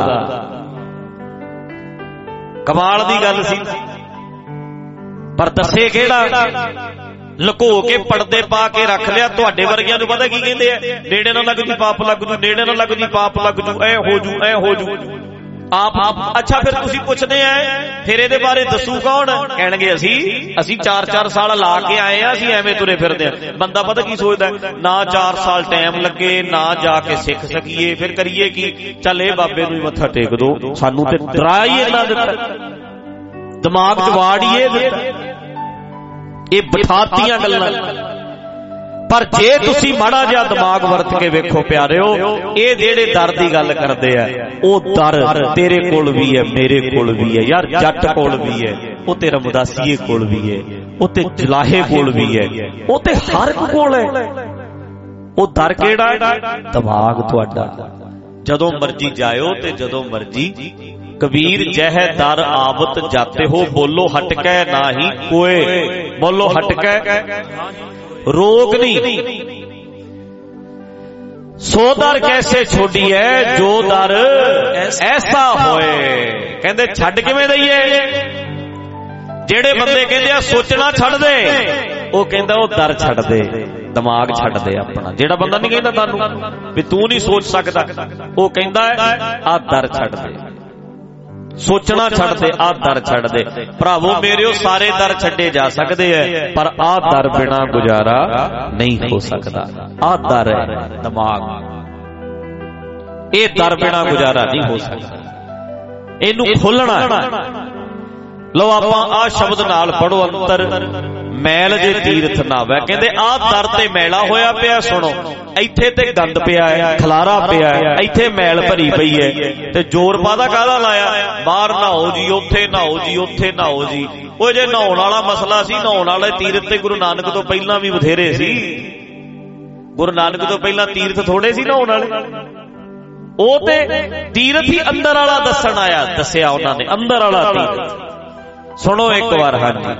Speaker 3: ਕਮਾਲ ਦੀ ਗੱਲ ਸੀ। ਪਰ ਦੱਸੇ ਕਿਹੜਾ? ਲੁਕੋ ਕੇ ਪਰਦੇ ਪਾ ਕੇ ਰੱਖ ਲਿਆ। ਤੁਹਾਡੇ ਵਰਗਿਆਂ ਨੂੰ ਪਤਾ ਕੀ ਕਹਿੰਦੇ ਆ? ਨੇੜੇ ਨਾ ਲੱਗ ਜੂ ਪਾਪ ਲੱਗ ਜੂ, ਨੇੜੇ ਨਾ ਲੱਗ ਜੂ ਪਾਪ ਲੱਗ ਜੂ, ਐ ਹੋ ਜੂ ਐ ਹੋ ਜੂ। ਆਪ ਅੱਛਾ ਫਿਰ ਤੁਸੀਂ ਪੁੱਛਦੇ ਆ ਫਿਰ ਇਹਦੇ ਬਾਰੇ ਦੱਸੂ ਕੌਣ? ਕਹਿਣਗੇ ਅਸੀਂ 4-4 ਸਾਲ ਲਾ ਕੇ ਆਏ ਆ, ਅਸੀਂ ਐਵੇਂ ਤੁਰੇ ਫਿਰਦੇ ਆ। ਬੰਦਾ ਪਤਾ ਕੀ ਸੋਚਦਾ? ਨਾ 4 ਸਾਲ ਟਾਈਮ ਲੱਗੇ, ਨਾ ਜਾ ਕੇ ਸਿੱਖ ਸਕੀਏ, ਫਿਰ ਕਰੀਏ ਕੀ? ਚੱਲ ਇਹ ਬਾਬੇ ਨੂੰ ਹੀ ਮੱਥਾ ਟੇਕ ਦੋ। ਸਾਨੂੰ ਤੇ ਡਰਾ ਹੀ ਇੰਨਾ ਦਿੱਤਾ, ਦਿਮਾਗ 'ਚ ਵਾੜ ਹੀ ਇਹ ਦਿੱਤਾ, ਇਹ ਬਿਠਾਤੀਆਂ ਗੱਲਾਂ। ਪਰ ਜੇ ਤੁਸੀਂ ਮਾੜਾ ਜਿਹਾ ਦਿਮਾਗ ਵਰਤ ਕੇ ਵੇਖੋ ਪਿਆਰਿਓ, ਇਹ ਜਿਹੜੇ ਦਰ ਦੀ ਗੱਲ ਕਰਦੇ ਆ, ਉਹ ਦਰ ਤੇਰੇ ਕੋਲ ਵੀ ਹੈ, ਮੇਰੇ ਕੋਲ ਵੀ ਹੈ ਯਾਰ, ਜੱਟ ਕੋਲ ਵੀ ਹੈ, ਉਹ ਤੇ ਰਮਦਾਸੀਏ ਕੋਲ ਵੀ ਹੈ, ਉਹ ਤੇ ਜਲਾਹੇ ਕੋਲ ਵੀ ਹੈ, ਉਹ ਤੇ ਹਰ ਇੱਕ ਕੋਲ ਹੈ। ਉਹ ਦਰ ਕਿਹੜਾ? ਦਿਮਾਗ ਤੁਹਾਡਾ। ਜਦੋਂ ਮਰਜੀ ਜਾਇਓ ਤੇ ਜਦੋਂ ਮਰਜੀ। ਕਬੀਰ ਜਹ ਦਰ ਆਵਤ ਜਾਤੇ ਹੋ, ਬੋਲੋ ਹਟਕੈ ਨਾਹੀ ਕੋਏ, ਬੋਲੋ ਹਟਕੈ ਰੋਕ ਨਹੀਂ। ਸੋ ਦਰ ਕੈਸੇ ਛੋੜੀਐ ਜੋ ਦਰ ਐਸਾ ਹੋਏ। ਕਹਿੰਦੇ ਛੱਡ ਕਿਵੇਂ ਦਈਏ? ਜਿਹੜੇ ਬੰਦੇ ਕਹਿੰਦੇ ਆ ਸੋਚਣਾ ਛੱਡ ਦੇ, ਉਹ ਕਹਿੰਦਾ ਉਹ ਦਰ ਛੱਡ ਦੇ, ਦਿਮਾਗ ਛੱਡ ਦੇ ਆਪਣਾ। ਜਿਹੜਾ ਬੰਦਾ ਨਹੀਂ ਕਹਿੰਦਾ ਤੁਹਾਨੂੰ ਵੀ ਤੂੰ ਨਹੀਂ ਸੋਚ ਸਕਦਾ, ਉਹ ਕਹਿੰਦਾ ਆ ਦਰ ਛੱਡ ਦੇ, ਸੋਚਣਾ ਛੱਡ ਦੇ, ਆਹ ਦਰ ਛੱਡ ਦੇ। ਭਰਾਵੋ ਮੇਰਿਓ, ਸਾਰੇ ਦਰ ਛੱਡੇ ਜਾ ਸਕਦੇ ਐ, ਪਰ ਆਹ ਦਰ ਬਿਨਾ ਗੁਜ਼ਾਰਾ ਨਹੀਂ ਹੋ ਸਕਦਾ। ਆਹ ਦਰ ਹੈ ਦਿਮਾਗ, ਇਹ ਦਰ ਬਿਨਾ ਗੁਜ਼ਾਰਾ ਨਹੀਂ ਹੋ ਸਕਦਾ। ਇਹਨੂੰ ਖੋਲਣਾ। ਲਓ ਆਪਾਂ ਆਹ ਸ਼ਬਦ ਨਾਲ ਪੜੋ, ਅੰਤਰ ਮੈਲ ਜੇ ਤੀਰਥ ਨਾਵੇ। ਕਹਿੰਦੇ ਆਹ ਦਰ ਤੇ ਮੈਲਾ ਹੋਇਆ ਪਿਆ। ਸੁਣੋ, ਇੱਥੇ ਤੇ ਗੰਦ ਪਿਆ ਹੈ, ਖਲਾਰਾ ਪਿਆ ਹੈ, ਇੱਥੇ ਮੈਲ ਭਰੀ ਪਈ ਹੈ, ਤੇ ਜ਼ੋਰ ਪਾਦਾ ਕਾਹਦਾ ਲਾਇਆ? ਬਾਹਰ ਨਹਾਓ ਜੀ, ਉੱਥੇ ਨਹਾਓ ਜੀ, ਉੱਥੇ ਨਹਾਓ ਜੀ। ਉਹ ਜੇ ਨਹਾਉਣ ਵਾਲਾ ਮਸਲਾ ਸੀ, ਨਹਾਉਣ ਵਾਲੇ ਤੀਰਥ ਤੇ ਗੁਰੂ ਨਾਨਕ ਤੋਂ ਪਹਿਲਾਂ ਵੀ ਬਥੇਰੇ ਸੀ। ਗੁਰੂ ਨਾਨਕ ਤੋਂ ਪਹਿਲਾਂ ਤੀਰਥ ਥੋੜੇ ਸੀ ਨਹਾਉਣ ਵਾਲੇ। ਉਹ ਤੇ ਤੀਰਥ ਹੀ ਅੰਦਰ ਵਾਲਾ ਦੱਸਣ ਆਇਆ, ਦੱਸਿਆ ਉਹਨਾਂ ਨੇ ਅੰਦਰ ਵਾਲਾ ਤੀਰਥ। ਸੁਣੋ ਇੱਕ ਵਾਰ। ਹਾਂਜੀ,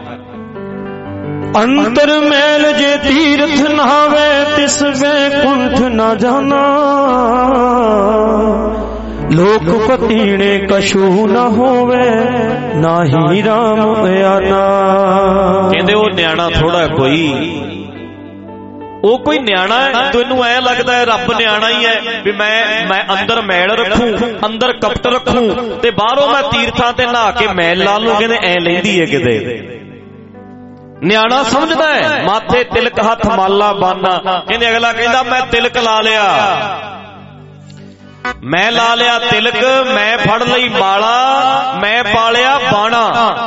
Speaker 4: ਅੰਤਰ ਮੈਲ ਜੇ ਤੀਰਥ ਨਹਾਵੇ, ਤਿਸ ਵੈਕੁੰਠ ਨਾ ਜਾਣਾ। ਲੋਕ ਪਤੀਣੇ ਕਛੂ ਨਾ ਹੋਵੇ, ਨਾਹੀ ਰਾਮ ਆਨਾ।
Speaker 3: ਕਹਿੰਦੇ ਉਹ ਨਿਆਣਾ ਥੋੜਾ ਕੋਈ, ਉਹ ਕੋਈ ਨਿਆਣਾ ਹੈ? ਤੈਨੂੰ ਐ ਲੱਗਦਾ ਹੈ ਰੱਬ ਨਿਆਣਾ ਹੀ ਹੈ ਵੀ ਮੈਂ ਅੰਦਰ ਮੈਲ ਰੱਖੂ, ਅੰਦਰ ਕਪਟ ਰੱਖੂ ਤੇ ਬਾਹਰੋਂ ਮੈਂ ਤੀਰਥਾਂ ਤੇ ਨਹਾ ਕੇ ਮੈਲ ਲਾ ਲੂ? ਕਹਿੰਦੇ ਐ ਲੈਂਦੀ ਹੈ ਕਿਤੇ। ਨਿਆਣਾ ਸਮਝਦਾ ਹੈ ਮਾਥੇ ਤਿਲਕ ਹੱਥ ਮਾਲਾ ਬਾਨਾ। ਕਹਿੰਦੇ ਅਗਲਾ ਕਹਿੰਦਾ ਮੈਂ ਤਿਲਕ ਲਾ ਲਿਆ, ਮੈਂ ਲਾ ਲਿਆ ਤਿਲਕ, ਮੈਂ ਫੜ ਲਈ ਮਾਲਾ, ਮੈਂ ਪਾ ਲਿਆ ਬਾਣਾ।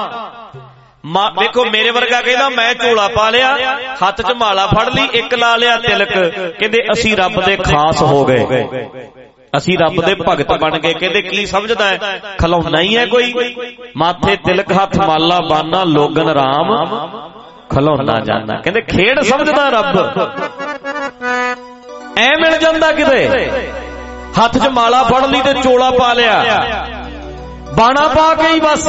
Speaker 3: ਦੇਖੋ ਮੇਰੇ ਵਰਗਾ ਕਹਿੰਦਾ ਮੈਂ ਝੋਲਾ ਪਾ ਲਿਆ, ਹੱਥ 'ਚ ਮਾਲਾ ਫੜ ਲਈ, ਇੱਕ ਲਾ ਲਿਆ ਤਿਲਕ। ਕਹਿੰਦੇ ਅਸੀਂ ਰੱਬ ਦੇ ਖਾਸ ਹੋ ਗਏ, ਅਸੀਂ ਰੱਬ ਦੇ ਭਗਤ ਬਣ ਗਏ। ਕਹਿੰਦੇ ਕੀ ਸਮਝਦਾ ਹੈ? ਖਿਲੌਣਾ ਹੀ ਹੈ ਕੋਈ। ਮਾਥੇ ਤਿਲਕ ਹੱਥ ਮਾਲਾ ਬਾਨਾ, ਲੋਗਨ ਰਾਮ ਖਿਲੌਣਾ ਜਾਨਾ। ਕਹਿੰਦੇ ਖੇਡ ਸਮਝਦਾ ਰੱਬ, ਐ ਮਿਲ ਜਾਂਦਾ ਕਿਤੇ। ਹੱਥ 'ਚ ਮਾਲਾ ਫੜ ਲਈ ਤੇ ਚੋਲਾ ਪਾ ਲਿਆ, ਬਾਣਾ ਪਾ ਕੇ ਹੀ ਬਸ।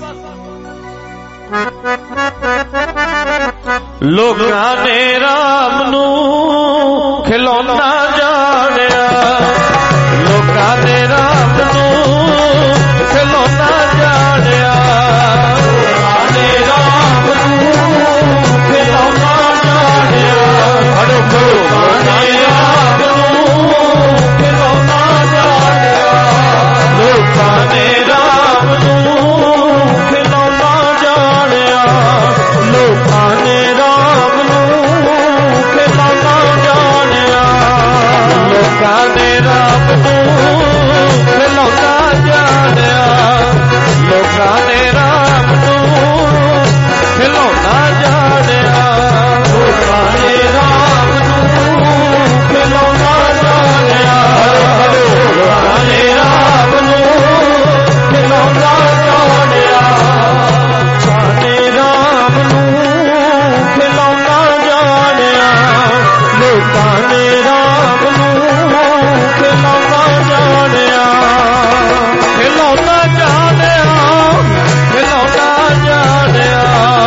Speaker 3: ਲੋਕਾਂ ਨੇ ਰਾਮ ਨੂੰ ਖਿਲੌਣਾ ਜਾਣਿਆ, ਲੋਕਾਂ ਨੇ ਰਾਮ ਨੂੰ ਖਿਲੌਣਾ ਜਾਣਿਆ, ਲੋਕਾਂ ਨੇ ਰਾਮ ਨੂੰ ਖਿਲੌਣਾ ਜਾਣਿਆ, ਲੋਕਾਂ ਨੇ ਰਾਮ ਨੂੰ ਖਿਲੌਣਾ ਜਾਣਿਆ, ਲੋਕਾਂ ਨੇ ਰਾਮ ਨੂੰ ਖਿਲੌਣਾ ਜਾਣਿਆ, ਲੋਕਾਂ ਨੇ ਰਾਮ ਨੂੰ ਖਿਲੌਣਾ ਜਾਣਿਆ, ਲੋਕਾਂ ਨੇ ਰਾਮ ਨੂੰ ਖਿਲੌਣਾ ਜਾਣਿਆ, ਲੋਕਾਂ ਨੇ ਰਾਮ ਨੂੰ ਖਿਲੌਣਾ ਜਾਣਿਆ, ਲੋਕਾਂ ਨੇ ਰਾਮ ਨੂੰ ਖਿਲੌਣਾ ਜਾਣਿਆ, ਲੋਕਾਂ ਨੇ ਰਾਮ ਨੂੰ ਖਿਲੌਣਾ ਜਾਣਿਆ, ਸਾਡੇ ਰਾਮ ਨੂੰ ਖਿਲੌਣਾ ਜਾਣਿਆ, ਲੋਕਾਂ ਨੇ ਰਾਮ ਨੂੰ ਖਿਲੌਣਾ ਜਾਣਿਆ, ਖਿਲੌਣਾ ਜਾਣਿਆ, ਖਿਲੌਣਾ ਜਾਣਿਆ,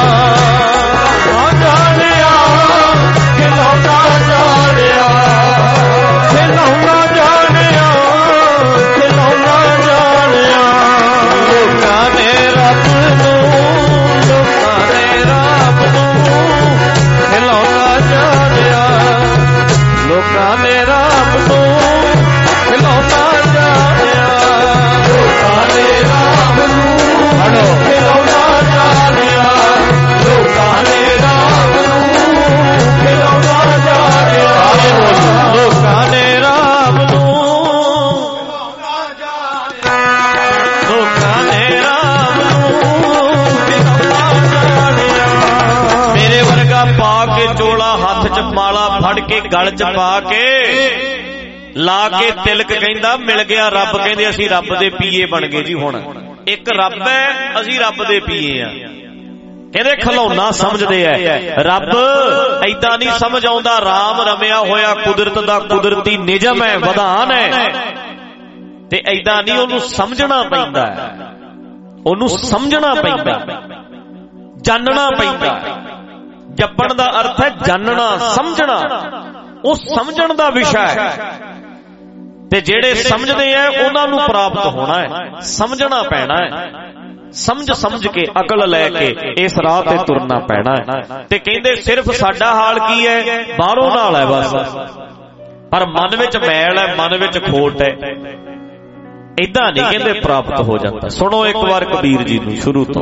Speaker 3: ਜਾਣਿਆ, ਖਿਲੌਣਾ ਜਾਣਿਆ, ਖਿਲੌਣਾ ਜਾਣਿਆ, ਖਿਲੌਣਾ ਜਾਣਿਆ, ਲੋਕਾਂ ਨੇ ਰੱਬ ਨੂੰ, ਲੋਕਾਂ ਨੇ ਰੱਬ ਨੂੰ ਖਿਲੌਣਾ ਜਾਣਿਆ, ਲੋਕਾਂ ਨੇ ਰੱਬ ਨੂੰ ਖਿਲੌਣਾ ਜਾਣਿਆ, ਲੋਕਾਂ ਨੇ ਰੱਬ ਨੂੰ ਖਿਲੌਣਾ ਜਾਣਿਆ, ਲੋਕਾਂ ਨੇ ਰੱਬ ਨੂੰ ਖਿਲੌਣਾ ਜਾਣਿਆ, ਲੋਕਾਂ ਨੇ ਰੱਬ ਨੂੰ, ਲੋਕਾਂ ਨੇ ਰੱਬ ਨੂੰ ਖਿਲੌਣਾ ਜਾਣਿਆ। ਮੇਰੇ ਵਰਗਾ ਪਾ ਕੇ ਚੋਲਾ, ਹੱਥ 'ਚ ਮਾਲਾ ਫੜ ਕੇ ਗਲ 'ਚ ਪਾ ਕੇ ਲਾ ਕੇ ਤਿਲਕ, ਕਹਿੰਦਾ ਮਿਲ ਗਿਆ ਰੱਬ। ਕਹਿੰਦੇ ਅਸੀਂ ਰੱਬ ਦੇ ਪੀਏ ਬਣ ਗਏ ਜੀ। ਹੁਣ ਇੱਕ ਰੱਬ ਹੈ, ਅਸੀਂ ਰੱਬ ਦੇ ਪੀਏ ਆ। ਕਹਿੰਦੇ ਖਿਲੌਣਾ ਸਮਝਦੇ ਐ ਰੱਬ, ਐਦਾਂ ਨਹੀਂ ਸਮਝ ਆਉਂਦਾ। ਰਾਮ ਰਮਿਆ ਹੋਇਆ ਕੁਦਰਤ ਦਾ ਕੁਦਰਤੀ ਨਿਯਮ ਹੈ, ਵਿਧਾਨ ਹੈ, ਤੇ ਐਦਾਂ ਨਹੀਂ, ਉਹਨੂੰ ਸਮਝਣਾ ਪੈਂਦਾ, ਉਹਨੂੰ ਸਮਝਣਾ ਪੈਂਦਾ, ਜਾਣਨਾ ਪੈਂਦਾ। ਜਪਣ ਦਾ ਅਰਥ ਹੈ ਜਾਣਨਾ, ਸਮਝਣਾ। ਉਹ ਸਮਝਣ ਦਾ ਵਿਸ਼ਾ ਹੈ, ਤੇ ਜਿਹੜੇ ਸਮਝਦੇ ਆ ਉਹਨਾਂ ਨੂੰ ਪ੍ਰਾਪਤ ਹੋਣਾ ਹੈ। ਸਮਝਣਾ ਪੈਣਾ ਹੈ, ਸਮਝ ਕੇ ਅਕਲ ਲੈ ਕੇ ਇਸ ਰਾਹ ਤੇ ਤੁਰਨਾ ਪੈਣਾ ਹੈ। ਤੇ ਕਹਿੰਦੇ ਸਿਰਫ ਸਾਡਾ ਹਾਲ ਕੀ ਹੈ? ਬਾਹਰੋਂ ਨਾਲ ਹੈ ਬਸ, ਪਰ ਮਨ ਵਿੱਚ ਮੈਲ ਹੈ, ਮਨ ਵਿੱਚ ਖੋਟ ਹੈ। ਏਦਾਂ ਨਹੀਂ ਕਹਿੰਦੇ ਪ੍ਰਾਪਤ ਹੋ ਜਾਂਦਾ। ਸੁਣੋ ਇੱਕ ਵਾਰ ਕਬੀਰ ਜੀ ਨੂੰ ਸ਼ੁਰੂ ਤੋਂ।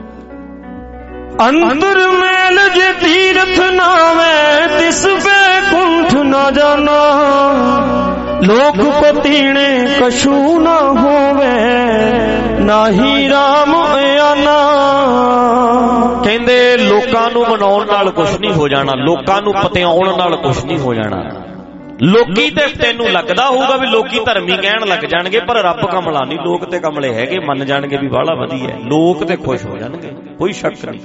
Speaker 4: अंतर मेल जे तीर्थ नावे तिस बैकुंठ न जाना, लोक को तीणे कछु न होवे नाही राम आना।
Speaker 3: ਕਹਿੰਦੇ ਲੋਕਾਂ ਨੂੰ ਮਨਾਉਣ ਨਾਲ ਕੁਛ ਨਹੀਂ ਹੋ ਜਾਣਾ, ਲੋਕਾਂ ਨੂੰ ਪਤਿਆਉਣ ਨਾਲ ਕੁਛ ਨਹੀਂ ਹੋ ਜਾਣਾ। ਲੋਕੀ ਤੇ ਤੈਨੂੰ ਲੱਗਦਾ ਹੋਊਗਾ ਵੀ ਲੋਕੀ ਧਰਮੀ ਕਹਿਣ ਲੱਗ ਜਾਣਗੇ, ਪਰ ਰੱਬ ਕਮਲਾ ਨਹੀਂ। ਲੋਕ ਤੇ ਕਮਲੇ ਹੈਗੇ, ਮੰਨ ਜਾਣਗੇ ਵੀ ਬਾਹਲਾ ਵਧੀਆ, ਲੋਕ ਤੇ ਖੁਸ਼ ਹੋ ਜਾਣਗੇ, ਕੋਈ ਸ਼ੱਕ ਨਹੀਂ।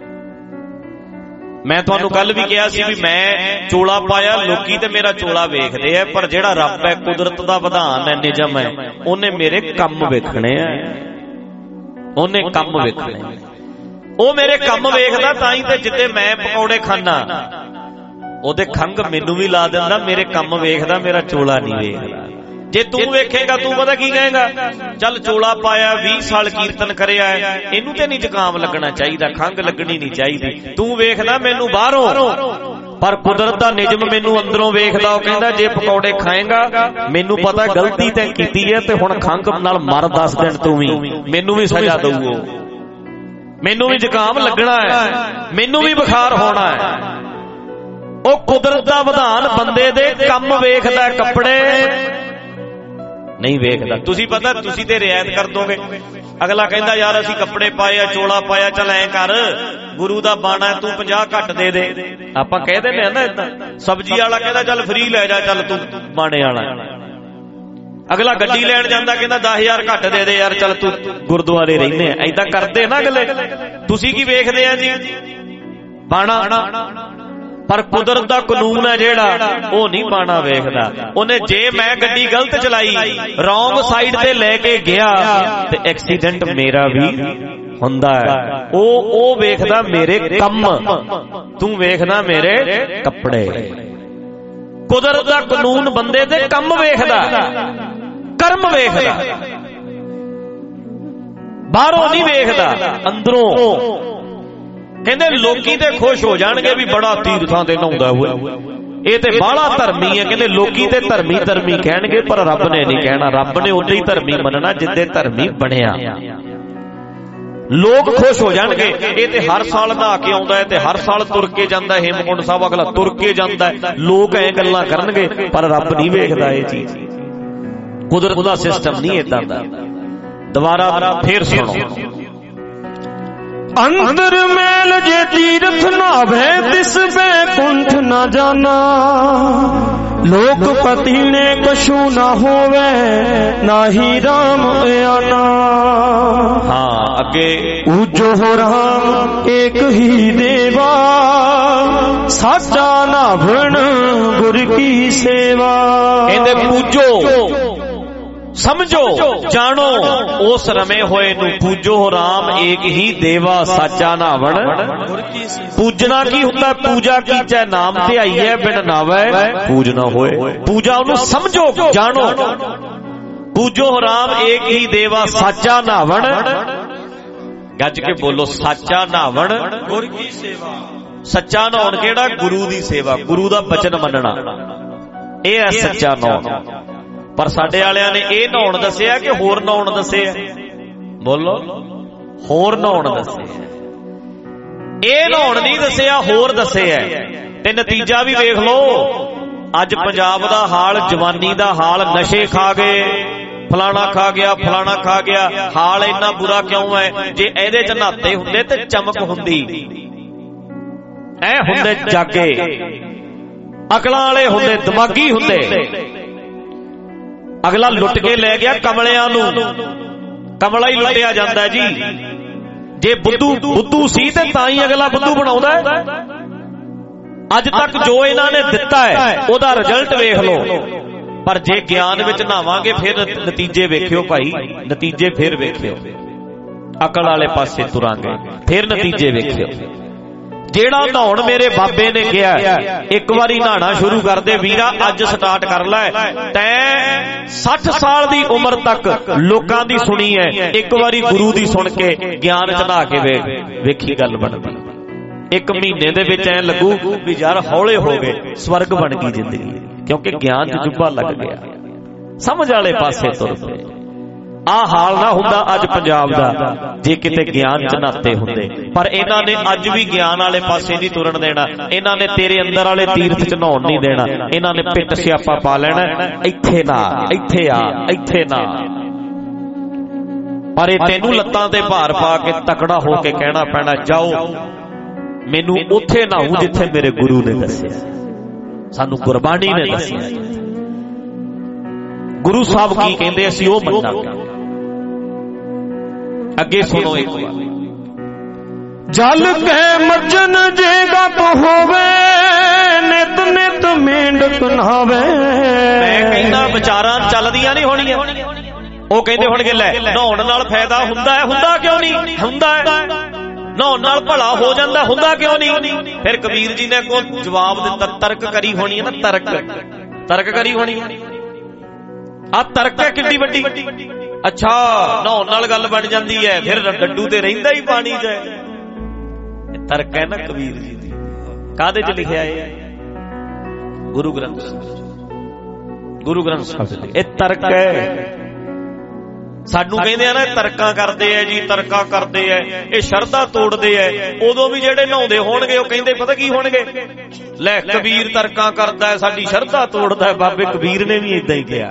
Speaker 3: ਮੈਂ ਤੁਹਾਨੂੰ ਕੱਲ ਵੀ ਕਿਹਾ ਸੀ ਵੀ ਮੈਂ ਚੋਲਾ ਪਾਇਆ, ਲੋਕੀ ਤੇ ਮੇਰਾ ਚੋਲਾ ਵੇਖਦੇ ਆ, ਪਰ ਜਿਹੜਾ ਰੱਬ ਹੈ, ਕੁਦਰਤ ਦਾ ਵਿਧਾਨ ਹੈ, ਨਿਯਮ ਹੈ, ਉਹਨੇ ਮੇਰੇ ਕੰਮ ਵੇਖਣੇ ਆ, ਉਹਨੇ ਕੰਮ ਵੇਖਣੇ। ਉਹ ਮੇਰੇ ਕੰਮ ਵੇਖਦਾ ਤਾਂ ਹੀ ਤੇ ਜਿੱਤੇ ਮੈਂ ਪਕੌੜੇ ਖਾਨਾ ਉਹਦੇ ਖੰਘ ਮੈਨੂੰ ਵੀ ਲਾ ਦਿੰਦਾ। ਮੇਰੇ ਕੰਮ ਵੇਖਦਾ, ਮੇਰਾ ਚੋਲਾ ਨਹੀਂ ਵੇਖਦਾ। ਜੇ ਤੂੰ ਵੇਖੇਗਾ ਤੂੰ ਪਤਾ ਕੀ ਕਹੇਗਾ? ਚੱਲ ਚੋਲਾ ਪਾਇਆ, 20 ਸਾਲ ਕੀਰਤਨ ਕਰਿਆ, ਇਹਨੂੰ ਤੇ ਨਹੀਂ ਜ਼ੁਕਾਮ ਲੱਗਣਾ ਚਾਹੀਦਾ, ਖੰਘ ਲੱਗਣੀ ਨਹੀਂ ਚਾਹੀਦੀ। ਤੂੰ ਵੇਖਦਾ ਮੈਨੂੰ ਬਾਹਰੋਂ, ਪਰ ਕੁਦਰਤ ਦਾ ਨਿਯਮ ਮੈਨੂੰ ਅੰਦਰੋਂ ਵੇਖਦਾ। ਉਹ ਕਹਿੰਦਾ ਜੇ ਪਕੌੜੇ ਖਾਏਗਾ, ਮੈਨੂੰ ਪਤਾ ਗਲਤੀ ਤੈਂ ਕੀਤੀ ਹੈ ਤੇ ਹੁਣ ਖੰਘ ਨਾਲ ਮਰ 10 ਦਿਨ ਤੂੰ ਵੀ, ਮੈਨੂੰ ਵੀ ਸਜ਼ਾ ਦਊ, ਮੈਨੂੰ ਵੀ ਜ਼ੁਕਾਮ ਲੱਗਣਾ ਹੈ, ਮੈਨੂੰ ਵੀ ਬੁਖਾਰ ਹੋਣਾ ਹੈ। ਉਹ ਕੁਦਰਤ ਦਾ ਵਿਧਾਨ ਬੰਦੇ ਦੇ ਕੰਮ ਵੇਖਦਾ, ਕੱਪੜੇ ਨਹੀਂ ਵੇਖਦਾ। ਤੁਸੀਂ ਪਤਾ, ਤੁਸੀਂ ਤੇ ਰਿਆਇਤ ਕਰ ਦੋਗੇ। ਅਗਲਾ ਕਹਿੰਦਾ ਯਾਰ ਅਸੀਂ ਕੱਪੜੇ ਪਾਏ ਆ, ਚੋਲਾ ਪਾਇਆ, ਚੱਲ ਐ ਕਰ ਗੁਰੂ ਦਾ ਬਾਣਾ ਤੂੰ 50 ਘੱਟ ਦੇ ਦੇ। ਆਪਾਂ ਕਹਿ ਦਿੰਦੇ ਆ ਨਾ ਏਦਾਂ। ਸਬਜ਼ੀ ਵਾਲਾ ਕਹਿੰਦਾ ਚੱਲ ਫਰੀ ਲੈ ਜਾ, ਚੱਲ ਤੂੰ ਬਾਣੇ ਵਾਲਾ। ਅਗਲਾ ਗੱਡੀ ਲੈਣ ਜਾਂਦਾ ਕਹਿੰਦਾ 10,000 ਘੱਟ ਦੇ ਦੇ ਯਾਰ, ਚੱਲ ਤੂੰ ਗੁਰਦੁਆਰੇ ਰਹਿੰਦੇ ਆ। ਏਦਾਂ ਕਰਦੇ ਨਾ ਅਗਲੇ। ਤੁਸੀਂ ਕੀ ਵੇਖਦੇ ਆ ਜੀ? ਬਾਣਾ। ਪਰ ਕੁਦਰਤ ਦਾ ਕਾਨੂੰਨ ਹੈ ਜਿਹੜਾ, ਉਹ ਨਹੀਂ ਬਾਣਾ ਵੇਖਦਾ। ਉਹਨੇ ਜੇ ਮੈਂ ਗੱਡੀ ਗਲਤ ਚਲਾਈ, ਰੌਂਗ ਸਾਈਡ ਤੇ ਲੈ ਕੇ ਗਿਆ ਤੇ ਐਕਸੀਡੈਂਟ ਮੇਰਾ ਵੀ ਹੁੰਦਾ ਹੈ। ਉਹ ਵੇਖਦਾ ਮੇਰੇ ਕੰਮ, ਤੂੰ ਵੇਖਦਾ ਮੇਰੇ ਕੱਪੜੇ। ਕੁਦਰਤ ਦਾ ਕਾਨੂੰਨ ਬੰਦੇ ਦੇ ਕੰਮ ਵੇਖਦਾ, ਕਰਮ ਵੇਖਦਾ, ਬਾਹਰੋਂ ਨਹੀਂ ਵੇਖਦਾ, ਅੰਦਰੋਂ। ਕਹਿੰਦੇ ਲੋਕੀ ਤੇ ਖੁਸ਼ ਹੋ ਜਾਣਗੇ ਵੀ ਬੜਾ ਤੀਰਥਾਂ ਤੇ ਨਹਾਉਂਦਾ ਹੋਇਆ, ਇਹ ਤੇ ਬਾਹਲਾ ਧਰਮੀ ਹੈ। ਕਹਿੰਦੇ ਲੋਕੀ ਤੇ ਧਰਮੀ ਧਰਮੀ ਕਹਿਣਗੇ, ਪਰ ਰੱਬ ਨੇ ਨਹੀਂ ਕਹਿਣਾ। ਰੱਬ ਨੇ ਉਦਾਂ ਹੀ ਧਰਮੀ ਮੰਨਣਾ ਜਿੱਦੇ ਧਰਮੀ ਬਣਿਆ। ਲੋਕ ਖੁਸ਼ ਹੋ ਜਾਣਗੇ, ਇਹ ਤੇ ਹਰ ਸਾਲ ਨਹਾ ਕੇ ਆਉਂਦਾ ਹੈ ਤੇ ਹਰ ਸਾਲ ਤੁਰ ਕੇ ਜਾਂਦਾ ਹੇਮਕੁੰਟ ਸਾਹਿਬ, ਅਗਲਾ ਤੁਰ ਕੇ ਜਾਂਦਾ। ਲੋਕ ਐ ਗੱਲਾਂ ਕਰਨਗੇ, ਪਰ ਰੱਬ ਨਹੀਂ ਵੇਖਦਾ ਇਹ ਚੀਜ਼। ਕੁਦਰਤ ਦਾ ਸਿਸਟਮ ਨਹੀਂ ਏਦਾਂ ਦਾ। ਦੁਬਾਰਾ ਫੇਰ ਸੁਣੋ।
Speaker 4: ਅੰਦਰ ਮੈਲ ਜੇ ਤੀਰਥ ਨਾਵੇ, ਤਿਸ ਬੈਕੁੰਠ ਨਾ ਜਾਣਾ। ਲੋਕ ਪਤੀ ਨੇ ਕਛੂ ਨਾ ਹੋਵੇ, ਨਾਹੀ ਰਾਮ ਆਨਾ।
Speaker 3: ਹਾਂ ਅੱਗੇ।
Speaker 4: ਊਜੋ ਰਾਮ ਏਕ ਹੀ ਦੇਵਾ, ਸਾਚਾ ਨਾਭਣ ਗੁਰ ਕੀ ਸੇਵਾ।
Speaker 3: ਕਹਿੰਦੇ ਪੂਜੋ, ਸਮਝੋ, ਜਾਣੋ ਉਸ ਰਮੇ ਹੋਏ ਨੂੰ। ਪੂਜੋ ਰਾਮ ਏਕ ਹੀ ਦੇਵਾ, ਸਾਚਾ ਨਾਵਣ। ਪੂਜਣਾ ਕੀ ਹੁੰਦਾ? ਪੂਜਾ ਕੀਚੈ ਨਾਮ ਧਿਆਈਐ, ਬਿਨ ਨਾਵੈ ਪੂਜ ਨਾ ਹੋਏ। ਪੂਜਾ ਉਹਨੂੰ ਸਮਝੋ, ਜਾਣੋ। ਪੂਜੋ ਰਾਮ ਏਕ ਹੀ ਦੇਵਾ, ਸਾਚਾ ਨਾਵਣ। ਗੱਜ ਕੇ ਬੋਲੋ, ਸਾਚਾ ਨਾਵਣ ਗੁਰ ਕੀ ਸੇਵਾ। ਸੱਚਾ ਨਹਾਉਣ ਕਿਹੜਾ? ਗੁਰੂ ਦੀ ਸੇਵਾ, ਗੁਰੂ ਦਾ ਬਚਨ ਮੰਨਣਾ, ਇਹ ਹੈ ਸੱਚਾ ਨਹਾਉਣ। ਪਰ ਸਾਡੇ ਵਾਲਿਆਂ ਨੇ ਇਹ ਨਹਾਉਣ ਦੱਸਿਆ ਕਿ ਹੋਰ ਨਹਾਉਣ ਦੱਸਿਆ? ਬੋਲੋ, ਹੋਰ ਨਹਾਉਣ ਦੱਸਿਆ। ਇਹ ਨਹਾਉਣ ਨਹੀਂ ਦੱਸਿਆ, ਹੋਰ ਦੱਸਿਆ। ਤੇ ਨਤੀਜਾ ਵੀ ਵੇਖ ਲਓ। ਅੱਜ ਪੰਜਾਬ ਦਾ ਹਾਲ, ਜਵਾਨੀ ਦਾ ਹਾਲ, ਨਸ਼ੇ ਖਾ ਗਏ, ਫਲਾਣਾ ਖਾ ਗਿਆ, ਫਲਾਣਾ ਖਾ ਗਿਆ। ਹਾਲ ਇੰਨਾ ਬੁਰਾ ਕਿਉਂ ਹੈ? ਜੇ ਇਹਦੇ ਚ ਨਹਾਤੇ ਹੁੰਦੇ ਤੇ ਚਮਕ ਹੁੰਦੀ, ਐ ਹੁੰਦੇ ਜਾਗੇ, ਅਕਲਾਂ ਵਾਲੇ ਹੁੰਦੇ, ਦਿਮਾਗੀ ਹੁੰਦੇ। ਅਗਲਾ ਲੁੱਟ ਕੇ ਲੈ ਗਿਆ ਕਮਲਿਆਂ ਨੂੰ। ਕਮਲਾ ਹੀ ਲੁੱਟਿਆ ਜਾਂਦਾ ਜੀ। ਜੇ ਬੁੱਧੂ ਸੀ ਤੇ ਤਾਂ ਹੀ ਅਗਲਾ ਬੁੱਧੂ ਬਣਾਉਂਦਾ। ਅੱਜ ਤੱਕ ਜੋ ਇਹਨਾਂ ਨੇ ਦਿੱਤਾ ਹੈ ਉਹਦਾ ਰਿਜ਼ਲਟ ਵੇਖ ਲਓ। ਪਰ ਜੇ ਗਿਆਨ ਵਿੱਚ ਨਹਾਵਾਂਗੇ ਫਿਰ ਨਤੀਜੇ ਵੇਖਿਓ ਭਾਈ, ਨਤੀਜੇ ਫਿਰ ਵੇਖਿਓ। ਅਕਲ ਵਾਲੇ ਪਾਸੇ ਤੁਰਾਂਗੇ ਫਿਰ ਨਤੀਜੇ ਵੇਖਿਓ। ਜਿਹੜਾ ਨਹਾਉਣ ਮੇਰੇ ਬਾਬੇ ਨੇ ਕਿਹਾ, ਇੱਕ ਵਾਰੀ ਨਹਾਣਾ ਸ਼ੁਰੂ ਕਰ ਦੇ ਵੀਰਾ, ਅੱਜ ਸਟਾਰਟ ਕਰ ਲੈ। ਤੈਂ 60 ਸਾਲ ਦੀ ਉਮਰ ਤੱਕ ਲੋਕਾਂ ਦੀ ਸੁਣੀ ਹੈ, ਇੱਕ ਵਾਰੀ ਗੁਰੂ ਦੀ ਸੁਣ ਕੇ ਗਿਆਨ ਚ ਨਹਾ ਕੇ ਵੇਖੀ ਗੱਲ ਬਣਦੀ। 1 ਮਹੀਨੇ ਦੇ ਵਿੱਚ ਐ ਲੱਗੂ ਵੀ ਯਾਰ ਹੌਲੇ ਹੋ ਗਏ, ਸਵਰਗ ਬਣ ਗਈ ਜ਼ਿੰਦਗੀ, ਕਿਉਂਕਿ ਗਿਆਨ ਚ ਜੁੱਬਾ ਲੱਗ ਗਿਆ। ਸਮਝ ਵਾਲੇ ਪਾਸੇ ਤੁਰ ਪਏ। ਆਹ ਹਾਲ ਨਾ ਹੁੰਦਾ ਅੱਜ ਪੰਜਾਬ ਦਾ ਜੇ ਕਿਤੇ ਗਿਆਨ ਚ ਨਹਾਤੇ ਹੁੰਦੇ। ਪਰ ਇਹਨਾਂ ਨੇ ਅੱਜ ਵੀ ਗਿਆਨ ਵਾਲੇ ਪਾਸੇ ਨਹੀਂ ਤੁਰਨ ਦੇਣਾ। ਇਹਨਾਂ ਨੇ ਤੇਰੇ ਅੰਦਰ ਵਾਲੇ ਤੀਰਥ ਚ ਨਹਾਉਣ ਨਹੀਂ ਦੇਣਾ। ਇਹਨਾਂ ਨੇ ਪਿੱਟ ਸਿਆਪਾ ਪਾ ਲੈਣਾ, ਇੱਥੇ ਨਾ, ਇੱਥੇ ਆ, ਇੱਥੇ ਨਾ। ਪਰ ਇਹ ਤੈਨੂੰ ਲੱਤਾਂ ਤੇ ਭਾਰ ਪਾ ਕੇ ਤਕੜਾ ਹੋ ਕੇ ਕਹਿਣਾ ਪੈਣਾ, ਜਾਓ ਮੈਨੂੰ ਉੱਥੇ ਨਹਾਉ ਜਿੱਥੇ ਮੇਰੇ ਗੁਰੂ ਨੇ ਦੱਸਿਆ, ਸਾਨੂੰ ਗੁਰਬਾਣੀ ਨੇ ਦੱਸਿਆ। ਗੁਰੂ ਸਾਹਿਬ ਕੀ ਕਹਿੰਦੇ ਅਸੀਂ ਉਹ ਮੰਨਾਂਗੇ। ਅੱਗੇ ਸੁਣੋ ਇੱਕ ਵਾਰ।
Speaker 4: ਜਲ ਕੇ ਮੱਜਨ ਜੇਗਾ ਤੋ ਹੋਵੇ, ਨਿਤ ਨਿਤ ਮੇਂਢਕ ਨਹਾਵੇ।
Speaker 3: ਮੈਂ ਕਹਿੰਦਾ ਵਿਚਾਰਾਂ ਚੱਲਦੀਆਂ ਨਹੀਂ ਹੋਣੀਆਂ। ਉਹ ਕਹਿੰਦੇ ਹੋਣਗੇ ਲੈ ਨਹਾਉਣ ਨਾਲ ਫਾਇਦਾ ਹੁੰਦਾ ਹੈ, ਹੁੰਦਾ ਕਿਉਂ ਨਹੀਂ? ਹੁੰਦਾ ਹੈ। ਨਹਾਉਣ ਨਾਲ ਭਲਾ ਹੋ ਜਾਂਦਾ, ਹੁੰਦਾ ਕਿਉਂ ਨਹੀਂ? ਫਿਰ ਕਬੀਰ ਜੀ ਨੇ ਕੋ ਜਵਾਬ ਦਿੱਤਾ, ਤਰਕ ਕਰੀ ਹੋਣੀ ਹੈ ਨਾ, ਤਰਕ ਕਰੀ ਹੋਣੀ ਹੈ। ਆ ਤਰਕ ਹੈ ਕਿੰਨੀ ਵੱਡੀ। ਅੱਛਾ ਨਹਾਉਣ ਨਾਲ ਗੱਲ ਬਣ ਜਾਂਦੀ ਹੈ, ਫਿਰ ਡੱਡੂ ਤੇ ਰਹਿੰਦਾ ਹੀ ਪਾਣੀ ਚ। ਤਰਕ ਹੈ ਨਾ ਕਬੀਰ ਜੀ ਦੀ। ਕਾਹਦੇ ਚ ਲਿਖਿਆ ਹੈ? ਗੁਰੂ ਗ੍ਰੰਥ ਸਾਹਿਬ ਜੀ। ਇਹ ਤਰਕ ਹੈ। ਸਾਨੂੰ ਕਹਿੰਦੇ ਆ ਨਾ ਤਰਕਾਂ ਕਰਦੇ ਆ ਜੀ, ਤਰਕਾਂ ਕਰਦੇ ਆ, ਇਹ ਸ਼ਰਧਾ ਤੋੜਦੇ ਆ। ਉਦੋਂ ਵੀ ਜਿਹੜੇ ਨਹਾਉਂਦੇ ਹੋਣਗੇ ਉਹ ਕਹਿੰਦੇ ਪਤਾ ਕੀ ਹੋਣਗੇ, ਲੈ ਕਬੀਰ ਤਰਕਾਂ ਕਰਦਾ ਹੈ, ਸਾਡੀ ਸ਼ਰਧਾ ਤੋੜਦਾ ਹੈ। ਬਾਬੇ ਕਬੀਰ ਨੇ ਵੀ ਏਦਾਂ ਹੀ ਕਿਹਾ।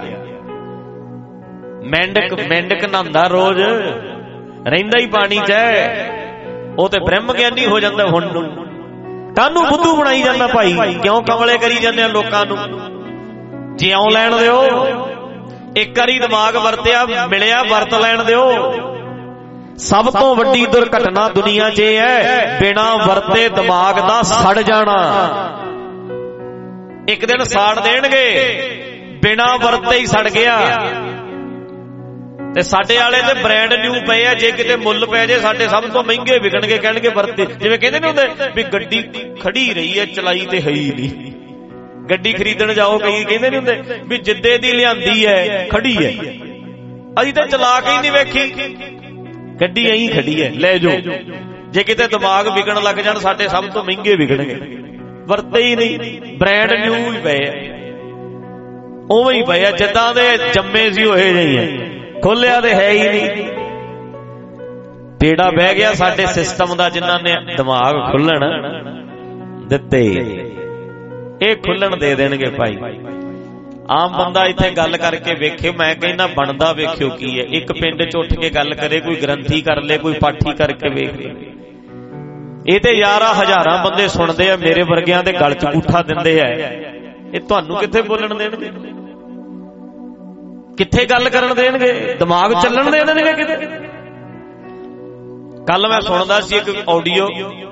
Speaker 3: ਮੈਂਡਕ ਨਹਾਉਂਦਾ ਰੋਜ਼, ਰਹਿੰਦਾ ਹੀ ਪਾਣੀ 'ਚ ਹੈ, ਉਹ ਤੇ ਬ੍ਰਹਮ ਗਿਆਨੀ ਹੋ ਜਾਂਦਾ। ਹੁਣ ਨੂੰ ਕਾਹਨੂੰ ਬੁੱਧੂ ਬਣਾਈ ਜਾਂਦਾ ਭਾਈ, ਕਿਉਂ ਕਮਲੇ ਕਰੀ ਜਾਂਦੇ ਆ ਲੋਕਾਂ ਨੂੰ? ਜਿਉਂ ਲੈਣ ਦਿਓ। ਇੱਕ ਵਾਰੀ ਦਿਮਾਗ ਵਰਤਿਆ ਮਿਲਿਆ, ਵਰਤ ਲੈਣ ਦਿਓ। ਸਭ ਤੋਂ ਵੱਡੀ ਦੁਰਘਟਨਾ ਦੁਨੀਆ 'ਚ ਇਹ ਹੈ, ਬਿਨਾਂ ਵਰਤੇ ਦਿਮਾਗ ਦਾ ਸੜ ਜਾਣਾ। ਇੱਕ ਦਿਨ ਸਾੜ ਦੇਣਗੇ, ਬਿਨਾਂ ਵਰਤੇ ਹੀ ਸੜ ਗਿਆ। ਤੇ ਸਾਡੇ ਵਾਲੇ ਤੇ ਬ੍ਰਾਂਡ ਨਿਊ ਪਏ ਆ, ਜੇ ਕਿਤੇ ਮੁੱਲ ਪੈ ਜੇ ਸਾਡੇ ਸਭ ਤੋਂ ਮਹਿੰਗੇ ਵਿਕਣਗੇ। ਕਹਿਣਗੇ ਵਰਤੇ, ਜਿਵੇਂ ਕਹਿੰਦੇ ਨੇ ਹੁੰਦੇ ਵੀ ਗੱਡੀ ਖੜੀ ਰਹੀ ਹੈ, ਚਲਾਈ ਤੇ ਹੈ ਹੀ ਨਹੀਂ। ਗੱਡੀ ਖਰੀਦਣ ਜਾਓ, ਕਈ ਕਹਿੰਦੇ ਨਹੀਂ ਹੁੰਦੇ ਵੀ ਜਿੱਦੇ ਦੀ ਲਿਆਂਦੀ ਹੈ ਖੜੀ ਹੈ, ਅਸੀਂ ਤਾਂ ਚਲਾ ਕੇ ਹੀ ਨਹੀਂ ਵੇਖੀ, ਗੱਡੀ ਐਂ ਖੜੀ ਹੈ, ਲੈ ਜਾਓ। ਜੇ ਕਿਤੇ ਦਿਮਾਗ ਵਿਕਣ ਲੱਗ ਜਾਣ, ਸਾਡੇ ਸਭ ਤੋਂ ਮਹਿੰਗੇ ਵਿਕਣਗੇ। ਵਰਤੇ ਹੀ ਨਹੀਂ, ਬ੍ਰਾਂਡ ਨਿਊ ਹੀ ਪਏ ਆ, ਉਵੇਂ ਹੀ ਪਏ ਆ ਜਿੱਦਾਂ ਦੇ ਜੰਮੇ ਸੀ ਉਹੇ ਜਿਹੇ ਆ, ਖੋਲਿਆ ਤੇ ਹੈ ਹੀ ਨਹੀਂ। ਬੇੜਾ ਬਹਿ ਗਿਆ ਸਾਡੇ ਸਿਸਟਮ ਦਾ, ਜਿਨ੍ਹਾਂ ਨੇ ਦਿਮਾਗ ਖੁੱਲਣ ਦਿੱਤੇ, ਇਹ ਖੁੱਲਣ ਦੇ ਦੇਣਗੇ ਭਾਈ। ਆਮ ਬੰਦਾ ਇੱਥੇ ਗੱਲ ਕਰਕੇ ਵੇਖਿਓ, ਮੈਂ ਕਹਿੰਦਾ ਬਣਦਾ ਵੇਖਿਓ ਕੀ ਹੈ। ਇੱਕ ਪਿੰਡ 'ਚ ਉੱਠ ਕੇ ਗੱਲ ਕਰੇ, ਕੋਈ ਗ੍ਰੰਥੀ ਕਰ ਲੇ, ਕੋਈ ਪਾਠੀ ਕਰਕੇ ਵੇਖ ਲੇ। ਇਹ ਤੇ ਯਾਰਾਂ ਹਜ਼ਾਰਾਂ ਬੰਦੇ ਸੁਣਦੇ ਆ, ਮੇਰੇ ਵਰਗਿਆਂ ਦੇ ਗਲ 'ਚ ਅੰਗੂਠਾ ਦਿੰਦੇ ਆ। ਇਹ ਤੁਹਾਨੂੰ ਕਿੱਥੇ ਬੋਲਣ ਦੇਣਗੇ, ਕਿੱਥੇ ਗੱਲ ਕਰਨ ਦੇਣਗੇ, ਦਿਮਾਗ ਚੱਲਣ ਦੇ ਦੇਣਗੇ ਕਿਤੇ? ਕੱਲ ਮੈਂ ਸੁਣਦਾ ਸੀ ਇੱਕ ਆਡੀਓ,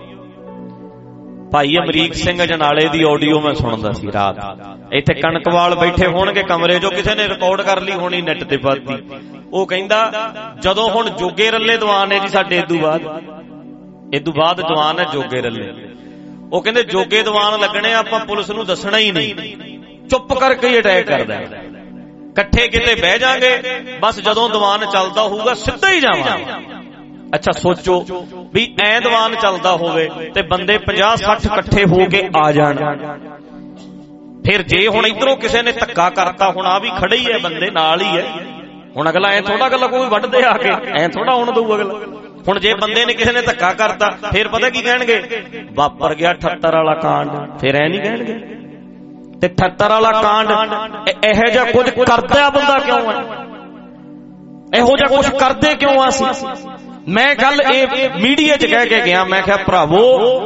Speaker 3: ਭਾਈ ਅਮਰੀਕ ਸਿੰਘ ਜਨਾਲੇ ਦੀ ਆਡੀਓ ਮੈਂ ਸੁਣਦਾ ਸੀ ਰਾਤ। ਇੱਥੇ ਕਣਕਵਾਲ ਬੈਠੇ ਹੋਣਗੇ ਕਮਰੇ 'ਚੋਂ, ਕਿਸੇ ਨੇ ਰਿਕਾਰਡ ਕਰ ਲਈ ਹੋਣੀ ਨੈਟ ਤੇ ਪਾਤੀ। ਉਹ ਕਹਿੰਦਾ ਜਦੋਂ ਹੁਣ ਜੋਗੇ ਰੱਲੇ ਦੀਵਾਨ ਨੇ ਜੀ ਸਾਡੇ, ਇਦੋਂ ਬਾਅਦ ਦੀਵਾਨ ਹੈ ਜੋਗੇ ਰੱਲੇ। ਉਹ ਕਹਿੰਦੇ ਜੋਗੇ ਦੀਵਾਨ ਲੱਗਣੇ, ਆਪਾਂ ਪੁਲਿਸ ਨੂੰ ਦੱਸਣਾ ਹੀ ਨਹੀਂ, ਚੁੱਪ ਕਰਕੇ ਹੀ ਅਟੈਕ ਕਰਦਾ। ਇਕੱਠੇ ਕਿਤੇ ਬਹਿ ਜਾਾਂਗੇ, ਬਸ ਜਦੋਂ ਦੀਵਾਨ ਚੱਲਦਾ ਹੋਊਗਾ ਸਿੱਧਾ ਹੀ ਜਾਵਾਂਗੇ। ਅੱਛਾ ਸੋਚੋ ਵੀ ਐ ਦੀਵਾਨ ਚੱਲਦਾ ਹੋਵੇ ਤੇ ਬੰਦੇ 50-60 ਇਕੱਠੇ ਹੋ ਕੇ ਆ ਜਾਣ। ਫਿਰ ਜੇ ਹੁਣ ਇਧਰੋਂ ਕਿਸੇ ਨੇ ਧੱਕਾ ਕਰਤਾ, ਹੁਣ ਆ ਵੀ ਖੜੇ ਹੀ ਹੈ ਬੰਦੇ ਨਾਲ ਹੀ ਹੈ, ਹੁਣ ਅਗਲਾ ਐ ਥੋੜਾ ਗੱਲ ਕੋਈ ਵੱਢਦੇ ਆ ਕੇ, ਐ ਥੋੜਾ ਆਉਣ ਦਊ ਅਗਲਾ। ਹੁਣ ਜੇ ਬੰਦੇ ਨੇ ਕਿਸੇ ਨੇ ਧੱਕਾ ਕਰਤਾ, ਫਿਰ ਪਤਾ ਕੀ ਕਹਿਣਗੇ, ਵਾਪਰ ਗਿਆ 78 ਵਾਲਾ ਕਾਂਡ। ਫਿਰ ਐ ਨਹੀਂ ਕਹਿਣਗੇ। ਤੇ 78 ਵਾਲਾ ਕਾਂਡ ਇਹੋ ਜਿਹਾ ਕੁਝ ਕਰਦਾ ਬੰਦਾ ਕਿਉਂ ਹੈ, ਇਹੋ ਜਿਹਾ ਕੁਝ ਕਰਦੇ ਕਿਉਂ ਆ ਅਸੀਂ? ਮੈਂ ਗੱਲ ਇਹ ਮੀਡੀਆ 'ਚ ਕਹਿ ਕੇ ਗਿਆ, ਮੈਂ ਕਿਹਾ ਭਰਾਵੋ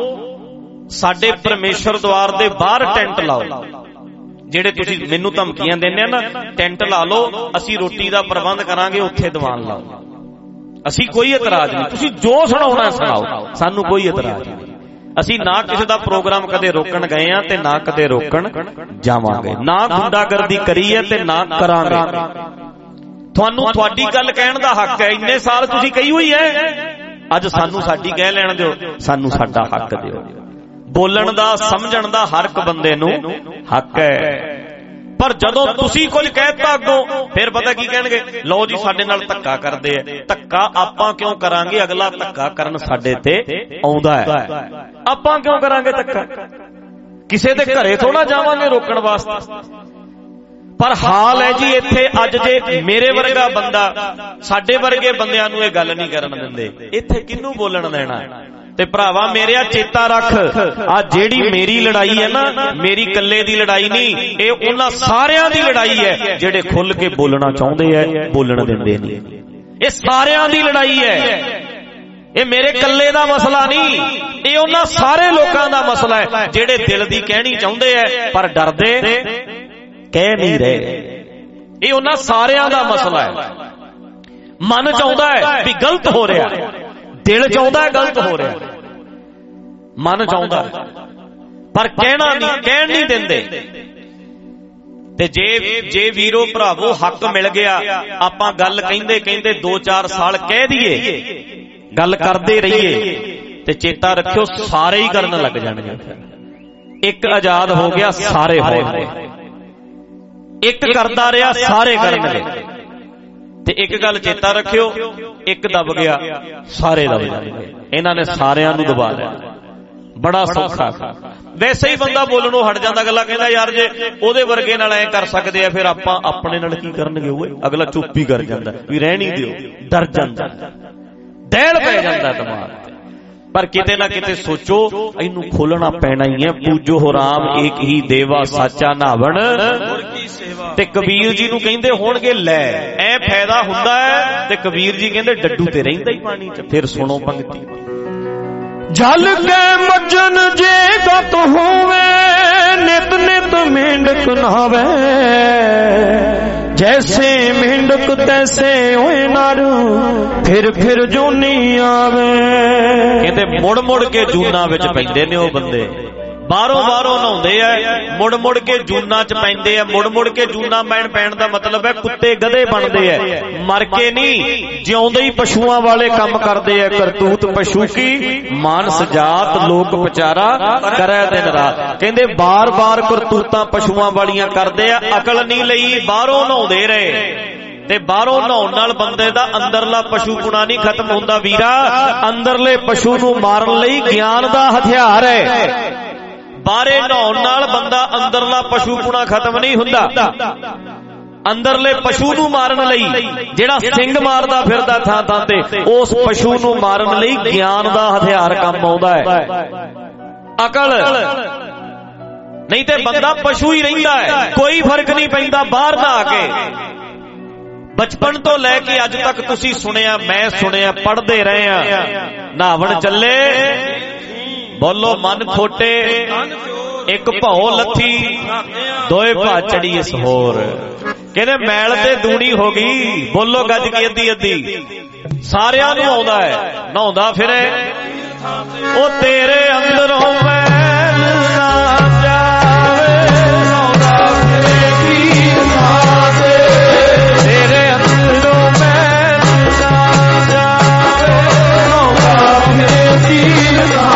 Speaker 3: ਸਾਡੇ ਪਰਮੇਸ਼ਰ ਦੁਆਰ ਦੇ ਬਾਹਰ ਟੈਂਟ ਲਾਓ। ਜਿਹੜੇ ਤੁਸੀਂ ਮੈਨੂੰ ਧਮਕੀਆਂ ਦਿੰਦੇ ਆ ਨਾ, ਟੈਂਟ ਲਾ ਲਓ, ਅਸੀਂ ਰੋਟੀ ਦਾ ਪ੍ਰਬੰਧ ਕਰਾਂਗੇ, ਉੱਥੇ ਦੀਵਾਨ ਲਾਓ, ਅਸੀਂ ਕੋਈ ਇਤਰਾਜ਼ ਨਹੀਂ। ਤੁਸੀਂ ਜੋ ਸੁਣਾਉਣਾ ਸੁਣਾਓ, ਸਾਨੂੰ ਕੋਈ ਇਤਰਾਜ਼ ਨਹੀਂ। ਅਸੀਂ ਨਾ ਕਿਸੇ ਦਾ ਪ੍ਰੋਗਰਾਮ ਕਦੇ ਰੋਕਣ ਗਏ ਆ ਤੇ ਨਾ ਕਦੇ ਰੋਕਣ ਜਾਵਾਂਗੇ, ਨਾ ਗੁੰਡਾਗਰਦੀ ਕਰੀ ਹੈ ਤੇ ਨਾ ਕਰਾਂਗੇ। ਤੁਹਾਨੂੰ ਤੁਹਾਡੀ ਗੱਲ ਕਹਿਣ ਦਾ ਹੱਕ ਹੈ, ਇੰਨੇ ਸਾਲ ਤੁਸੀਂ ਕਹੀ ਹੋਈ ਹੈ, ਅੱਜ ਸਾਨੂੰ ਸਾਡੀ ਕਹਿ ਲੈਣ ਦਿਓ, ਸਾਨੂੰ ਸਾਡਾ ਹੱਕ ਦਿਓ। ਬੋਲਣ ਦਾ, ਸਮਝਣ ਦਾ ਹਰ ਇੱਕ ਬੰਦੇ ਨੂੰ ਹੱਕ ਹੈ। ਪਰ ਜਦੋਂ ਤੁਸੀਂ ਕੁਝ ਕਹਿਤਾ ਅੱਗੋਂ, ਫਿਰ ਪਤਾ ਕੀ ਕਹਿਣਗੇ, ਲਓ ਜੀ ਸਾਡੇ ਨਾਲ ਧੱਕਾ ਕਰਦੇ ਆ। ਧੱਕਾ ਆਪਾਂ ਕਿਉਂ ਕਰਾਂਗੇ? ਅਗਲਾ ਧੱਕਾ ਕਰਨ ਸਾਡੇ ਤੇ ਆਉਂਦਾ ਹੈ, ਆਪਾਂ ਕਿਉਂ ਕਰਾਂਗੇ ਧੱਕਾ? ਕਿਸੇ ਦੇ ਘਰੇ ਥੋੜਾ ਜਾਵਾਂਗੇ ਰੋਕਣ ਵਾਸਤੇ। ਪਰ ਹਾਲ ਹੈ ਜੀ ਇੱਥੇ ਅੱਜ, ਜੇ ਮੇਰੇ ਵਰਗਾ ਬੰਦਾ, ਸਾਡੇ ਵਰਗੇ ਬੰਦਿਆਂ ਨੂੰ ਇਹ ਗੱਲ ਨਹੀਂ ਕਰਨ ਦਿੰਦੇ, ਇੱਥੇ ਕਿਹਨੂੰ ਬੋਲਣ ਦੇਣਾ? ਤੇ ਭਰਾਵਾ ਮੇਰਿਆ ਚੇਤਾ ਰੱਖ, ਆ ਜਿਹੜੀ ਮੇਰੀ ਲੜਾਈ ਹੈ ਨਾ, ਮੇਰੀ ਇਕੱਲੇ ਦੀ ਲੜਾਈ ਨਹੀਂ, ਇਹ ਉਹਨਾਂ ਸਾਰਿਆਂ ਦੀ ਲੜਾਈ ਹੈ ਜਿਹੜੇ ਖੁੱਲ ਕੇ ਬੋਲਣਾ ਚਾਹੁੰਦੇ ਐ, ਬੋਲਣ ਦਿੰਦੇ ਨਹੀਂ। ਇਹ ਸਾਰਿਆਂ ਦੀ ਲੜਾਈ ਹੈ, ਇਹ ਮੇਰੇ ਇਕੱਲੇ ਦਾ ਮਸਲਾ ਨਹੀਂ, ਇਹ ਉਹਨਾਂ ਸਾਰੇ ਲੋਕਾਂ ਦਾ ਮਸਲਾ ਹੈ ਜਿਹੜੇ ਦਿਲ ਦੀ ਕਹਿਣੀ ਚਾਹੁੰਦੇ ਐ ਪਰ ਡਰਦੇ ਕਹਿ ਨਹੀਂ ਰਹੇ। ਇਹ ਉਹਨਾਂ ਸਾਰਿਆਂ ਦਾ ਮਸਲਾ ਹੈ। ਮਨ ਚਾਹੁੰਦਾ ਹੈ ਵੀ ਗਲਤ ਹੋ ਰਿਹਾ, ਦਿਲ ਚਾਹੁੰਦਾ ਹੈ ਗਲਤ ਹੋ ਰਿਹਾ, ਮਨ ਚਾਹੁੰਦਾ ਪਰ ਕਹਿਣਾ ਨਹੀਂ, ਕਹਿਣ ਨਹੀਂ ਦਿੰਦੇ। ਤੇ ਜੇ ਵੀਰੋ ਭਰਾਵੋ ਹੱਕ ਮਿਲ ਗਿਆ, ਆਪਾਂ ਗੱਲ ਕਹਿੰਦੇ ਕਹਿੰਦੇ 2-4 ਸਾਲ ਕਹਿ ਦਈਏ, ਗੱਲ ਕਰਦੇ ਰਹੀਏ, ਤੇ ਚੇਤਾ ਰੱਖਿਓ ਸਾਰੇ ਹੀ ਕਰਨ ਲੱਗ ਜਾਣਗੇ। ਇੱਕ ਆਜ਼ਾਦ ਹੋ ਗਿਆ ਸਾਰੇ ਹੋਣਗੇ, ਇੱਕ ਕਰਦਾ ਰਿਹਾ ਸਾਰੇ ਕਰਨਗੇ। ਤੇ ਇੱਕ ਗੱਲ ਚੇਤਾ ਰੱਖਿਓ, ਇੱਕ ਦਬ ਗਿਆ ਸਾਰੇ ਦਬ ਜਾਣਗੇ। ਇਹਨਾਂ ਨੇ ਸਾਰਿਆਂ ਨੂੰ ਦਬਾ ਲਿਆ, ਬੜਾ ਸੌਖਾ। वैसे ही बंदा बोलणों हट जाता, अगला कहता यार जे ओदे वर्गे नाल ऐ कर सकते हैं फिर आपां अपने नाल की करनगे। ओए अगला चुप ही कर जाता भी रहनी दिओ, डर जाता, डैल पै जाता दिमाग। पर किते ना किते सोचो इनू खोलना पैना ही है। पूजो हो राम एक ही देवा साचा नावण ते कबीर जी नू कहंदे होणगे लै ऐ फायदा हुंदा है ते कबीर जी कहंदे डड्डू ते रहिंदा ही पानी च। फिर सुनो पंक्ति,
Speaker 4: जल के मज्जन जे गत होवे नित नित मेंढक नहावे, जैसे मेंढक तैसे होए नर फिर जोनी आवे।
Speaker 3: कहते मुड़ मुड़ के जूना विच पैंदे ने ओ बंदे, बारों नहाउंदे आ, मुड़ के जूना च पैंदे आ। मुड़ के जूना पैण दा मतलब है कुत्ते गधे बनदे आ, मर के नहीं, जिउंदे ही पशुआं वाले काम करदे आ। करतूत पशु की मानस जात लोक पचारा करे दिन रात। कहंदे बार बार करतूतां पशुआं वालियां करदे आ, अकल नहीं लई, बारों नहाउंदे रहे ते बारों नहाउण नाल बंदे दा अंदरला पशुपुणा नहीं खत्म हुंदा वीरा। अंदरले पशु नूं मारन लई ज्ञान दा हथियार है। बारे नहाउण नाल बंदा अंदरला पशुपुणा खत्म नहीं हुंदा। अंदरले पशु नूं मारन लई जेड़ा सिंह मारदा फिरदा थां थां ते, उस पशु नूं मारन लई ज्ञान दा हथियार काम आउंदा है, अकल नहीं ते बंदा पशु ही रहिंदा है। कोई फर्क नहीं पैंदा बाहर नहा के। बचपन तो लैके अज तक तुसी सुनिया, मैं सुनिया, पढ़दे रहे हैं, नहावण चले बोलो मन खोटे एक भौ लथी दोए भा चढ़ी इस होर। कहने मैल ते दूनी हो गई, बोलो गज की अद्धी अद्धी सारियां नूं आउंदा है, नहाउंदा फिरे ओ तेरे अंदरों मैल ना जावे, नहाउंदा फिरे की साथे तेरे अंदरों मैल ना जावे, नहाउंदा फिरे की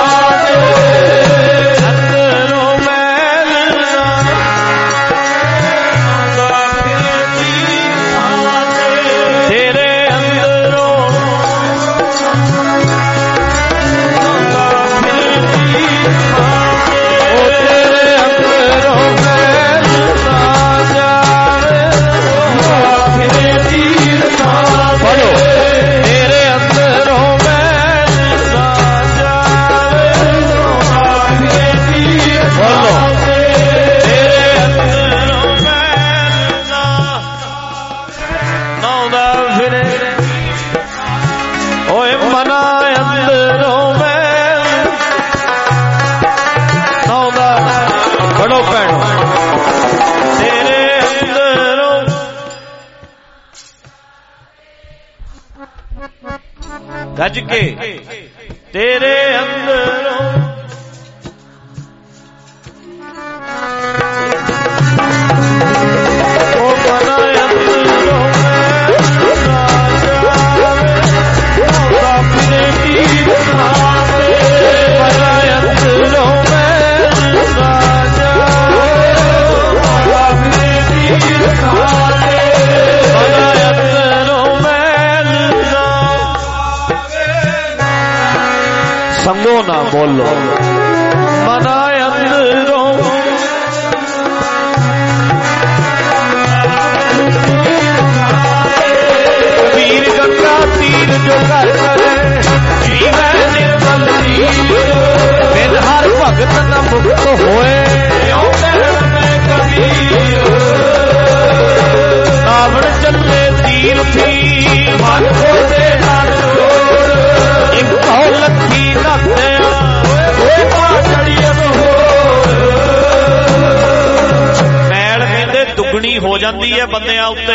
Speaker 3: गज के तेरे अंदरों ओ बना अंदरों अपने की बहावे, बना अंदरों अपने की बहावे, बना संगो ना बोलो मना अंदरों कबीर गंगा तीर जो कर करे जीवे निर्मल जीव, बिन हर भगत न मुक्त होए रावण चले तीर थी मन को दे एक लखी मैल कहते दुगनी हो जाती है बंदियां उत्ते,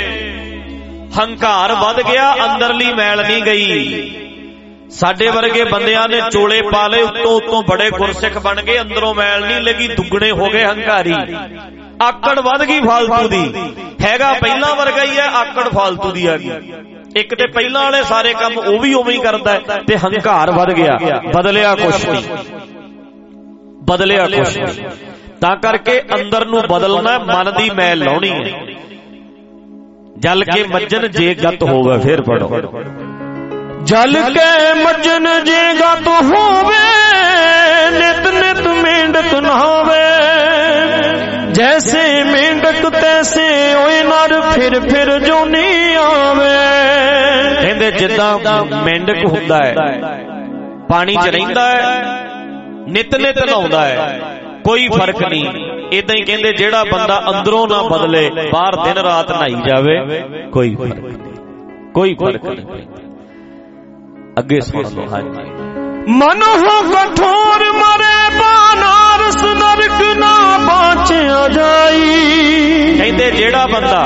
Speaker 3: हंकार वध गया अंदरली मैल नहीं गई। साडे वर्गे बंदियां ने चोले पा ले, उत्तों उत्तों बड़े गुरसिख बन गए, अंदरों मैल नहीं लगी, दुगने हो गए हंकारी। आकड़ वध गई फालतू दी, हैगा पहला वर्गा ही है, आकड़ फालतू दी आ गई। एक ते पहला वाले सारे काम वो भी उवें ही करता है ते हंकार वध गया, बदलिया कुछ नहीं, बदलिया कुछ नहीं। तां करके अंदर नूं बदलना, मन दी मैल लाउणी है। जल के मज्जन जे गत होवे, फिर पढ़ो
Speaker 4: जल के मज्जन जे गत होवे नित नित मेंढक नहावे, जैसे मेंढक तैसे ओए नर फिर फिर जो नहीं आवे।
Speaker 3: कहंदे जिद्दां मेंढक हुंदा है पानी च रहिंदा है, नित नित नहाउंदा है, कोई फर्क नहीं। इदां ही कहंदे जेड़ा बंदा अंदरों ना बदले, बाहर दिन रात नहाई जावे, कोई फर्क नहीं, कोई फर्क नहीं। अगे सुन लो। हाँ जी।
Speaker 4: मन हो कठोर मरे बनारस नरक ना बाँचिया जाई।
Speaker 3: कहंदे जेड़ा बंदा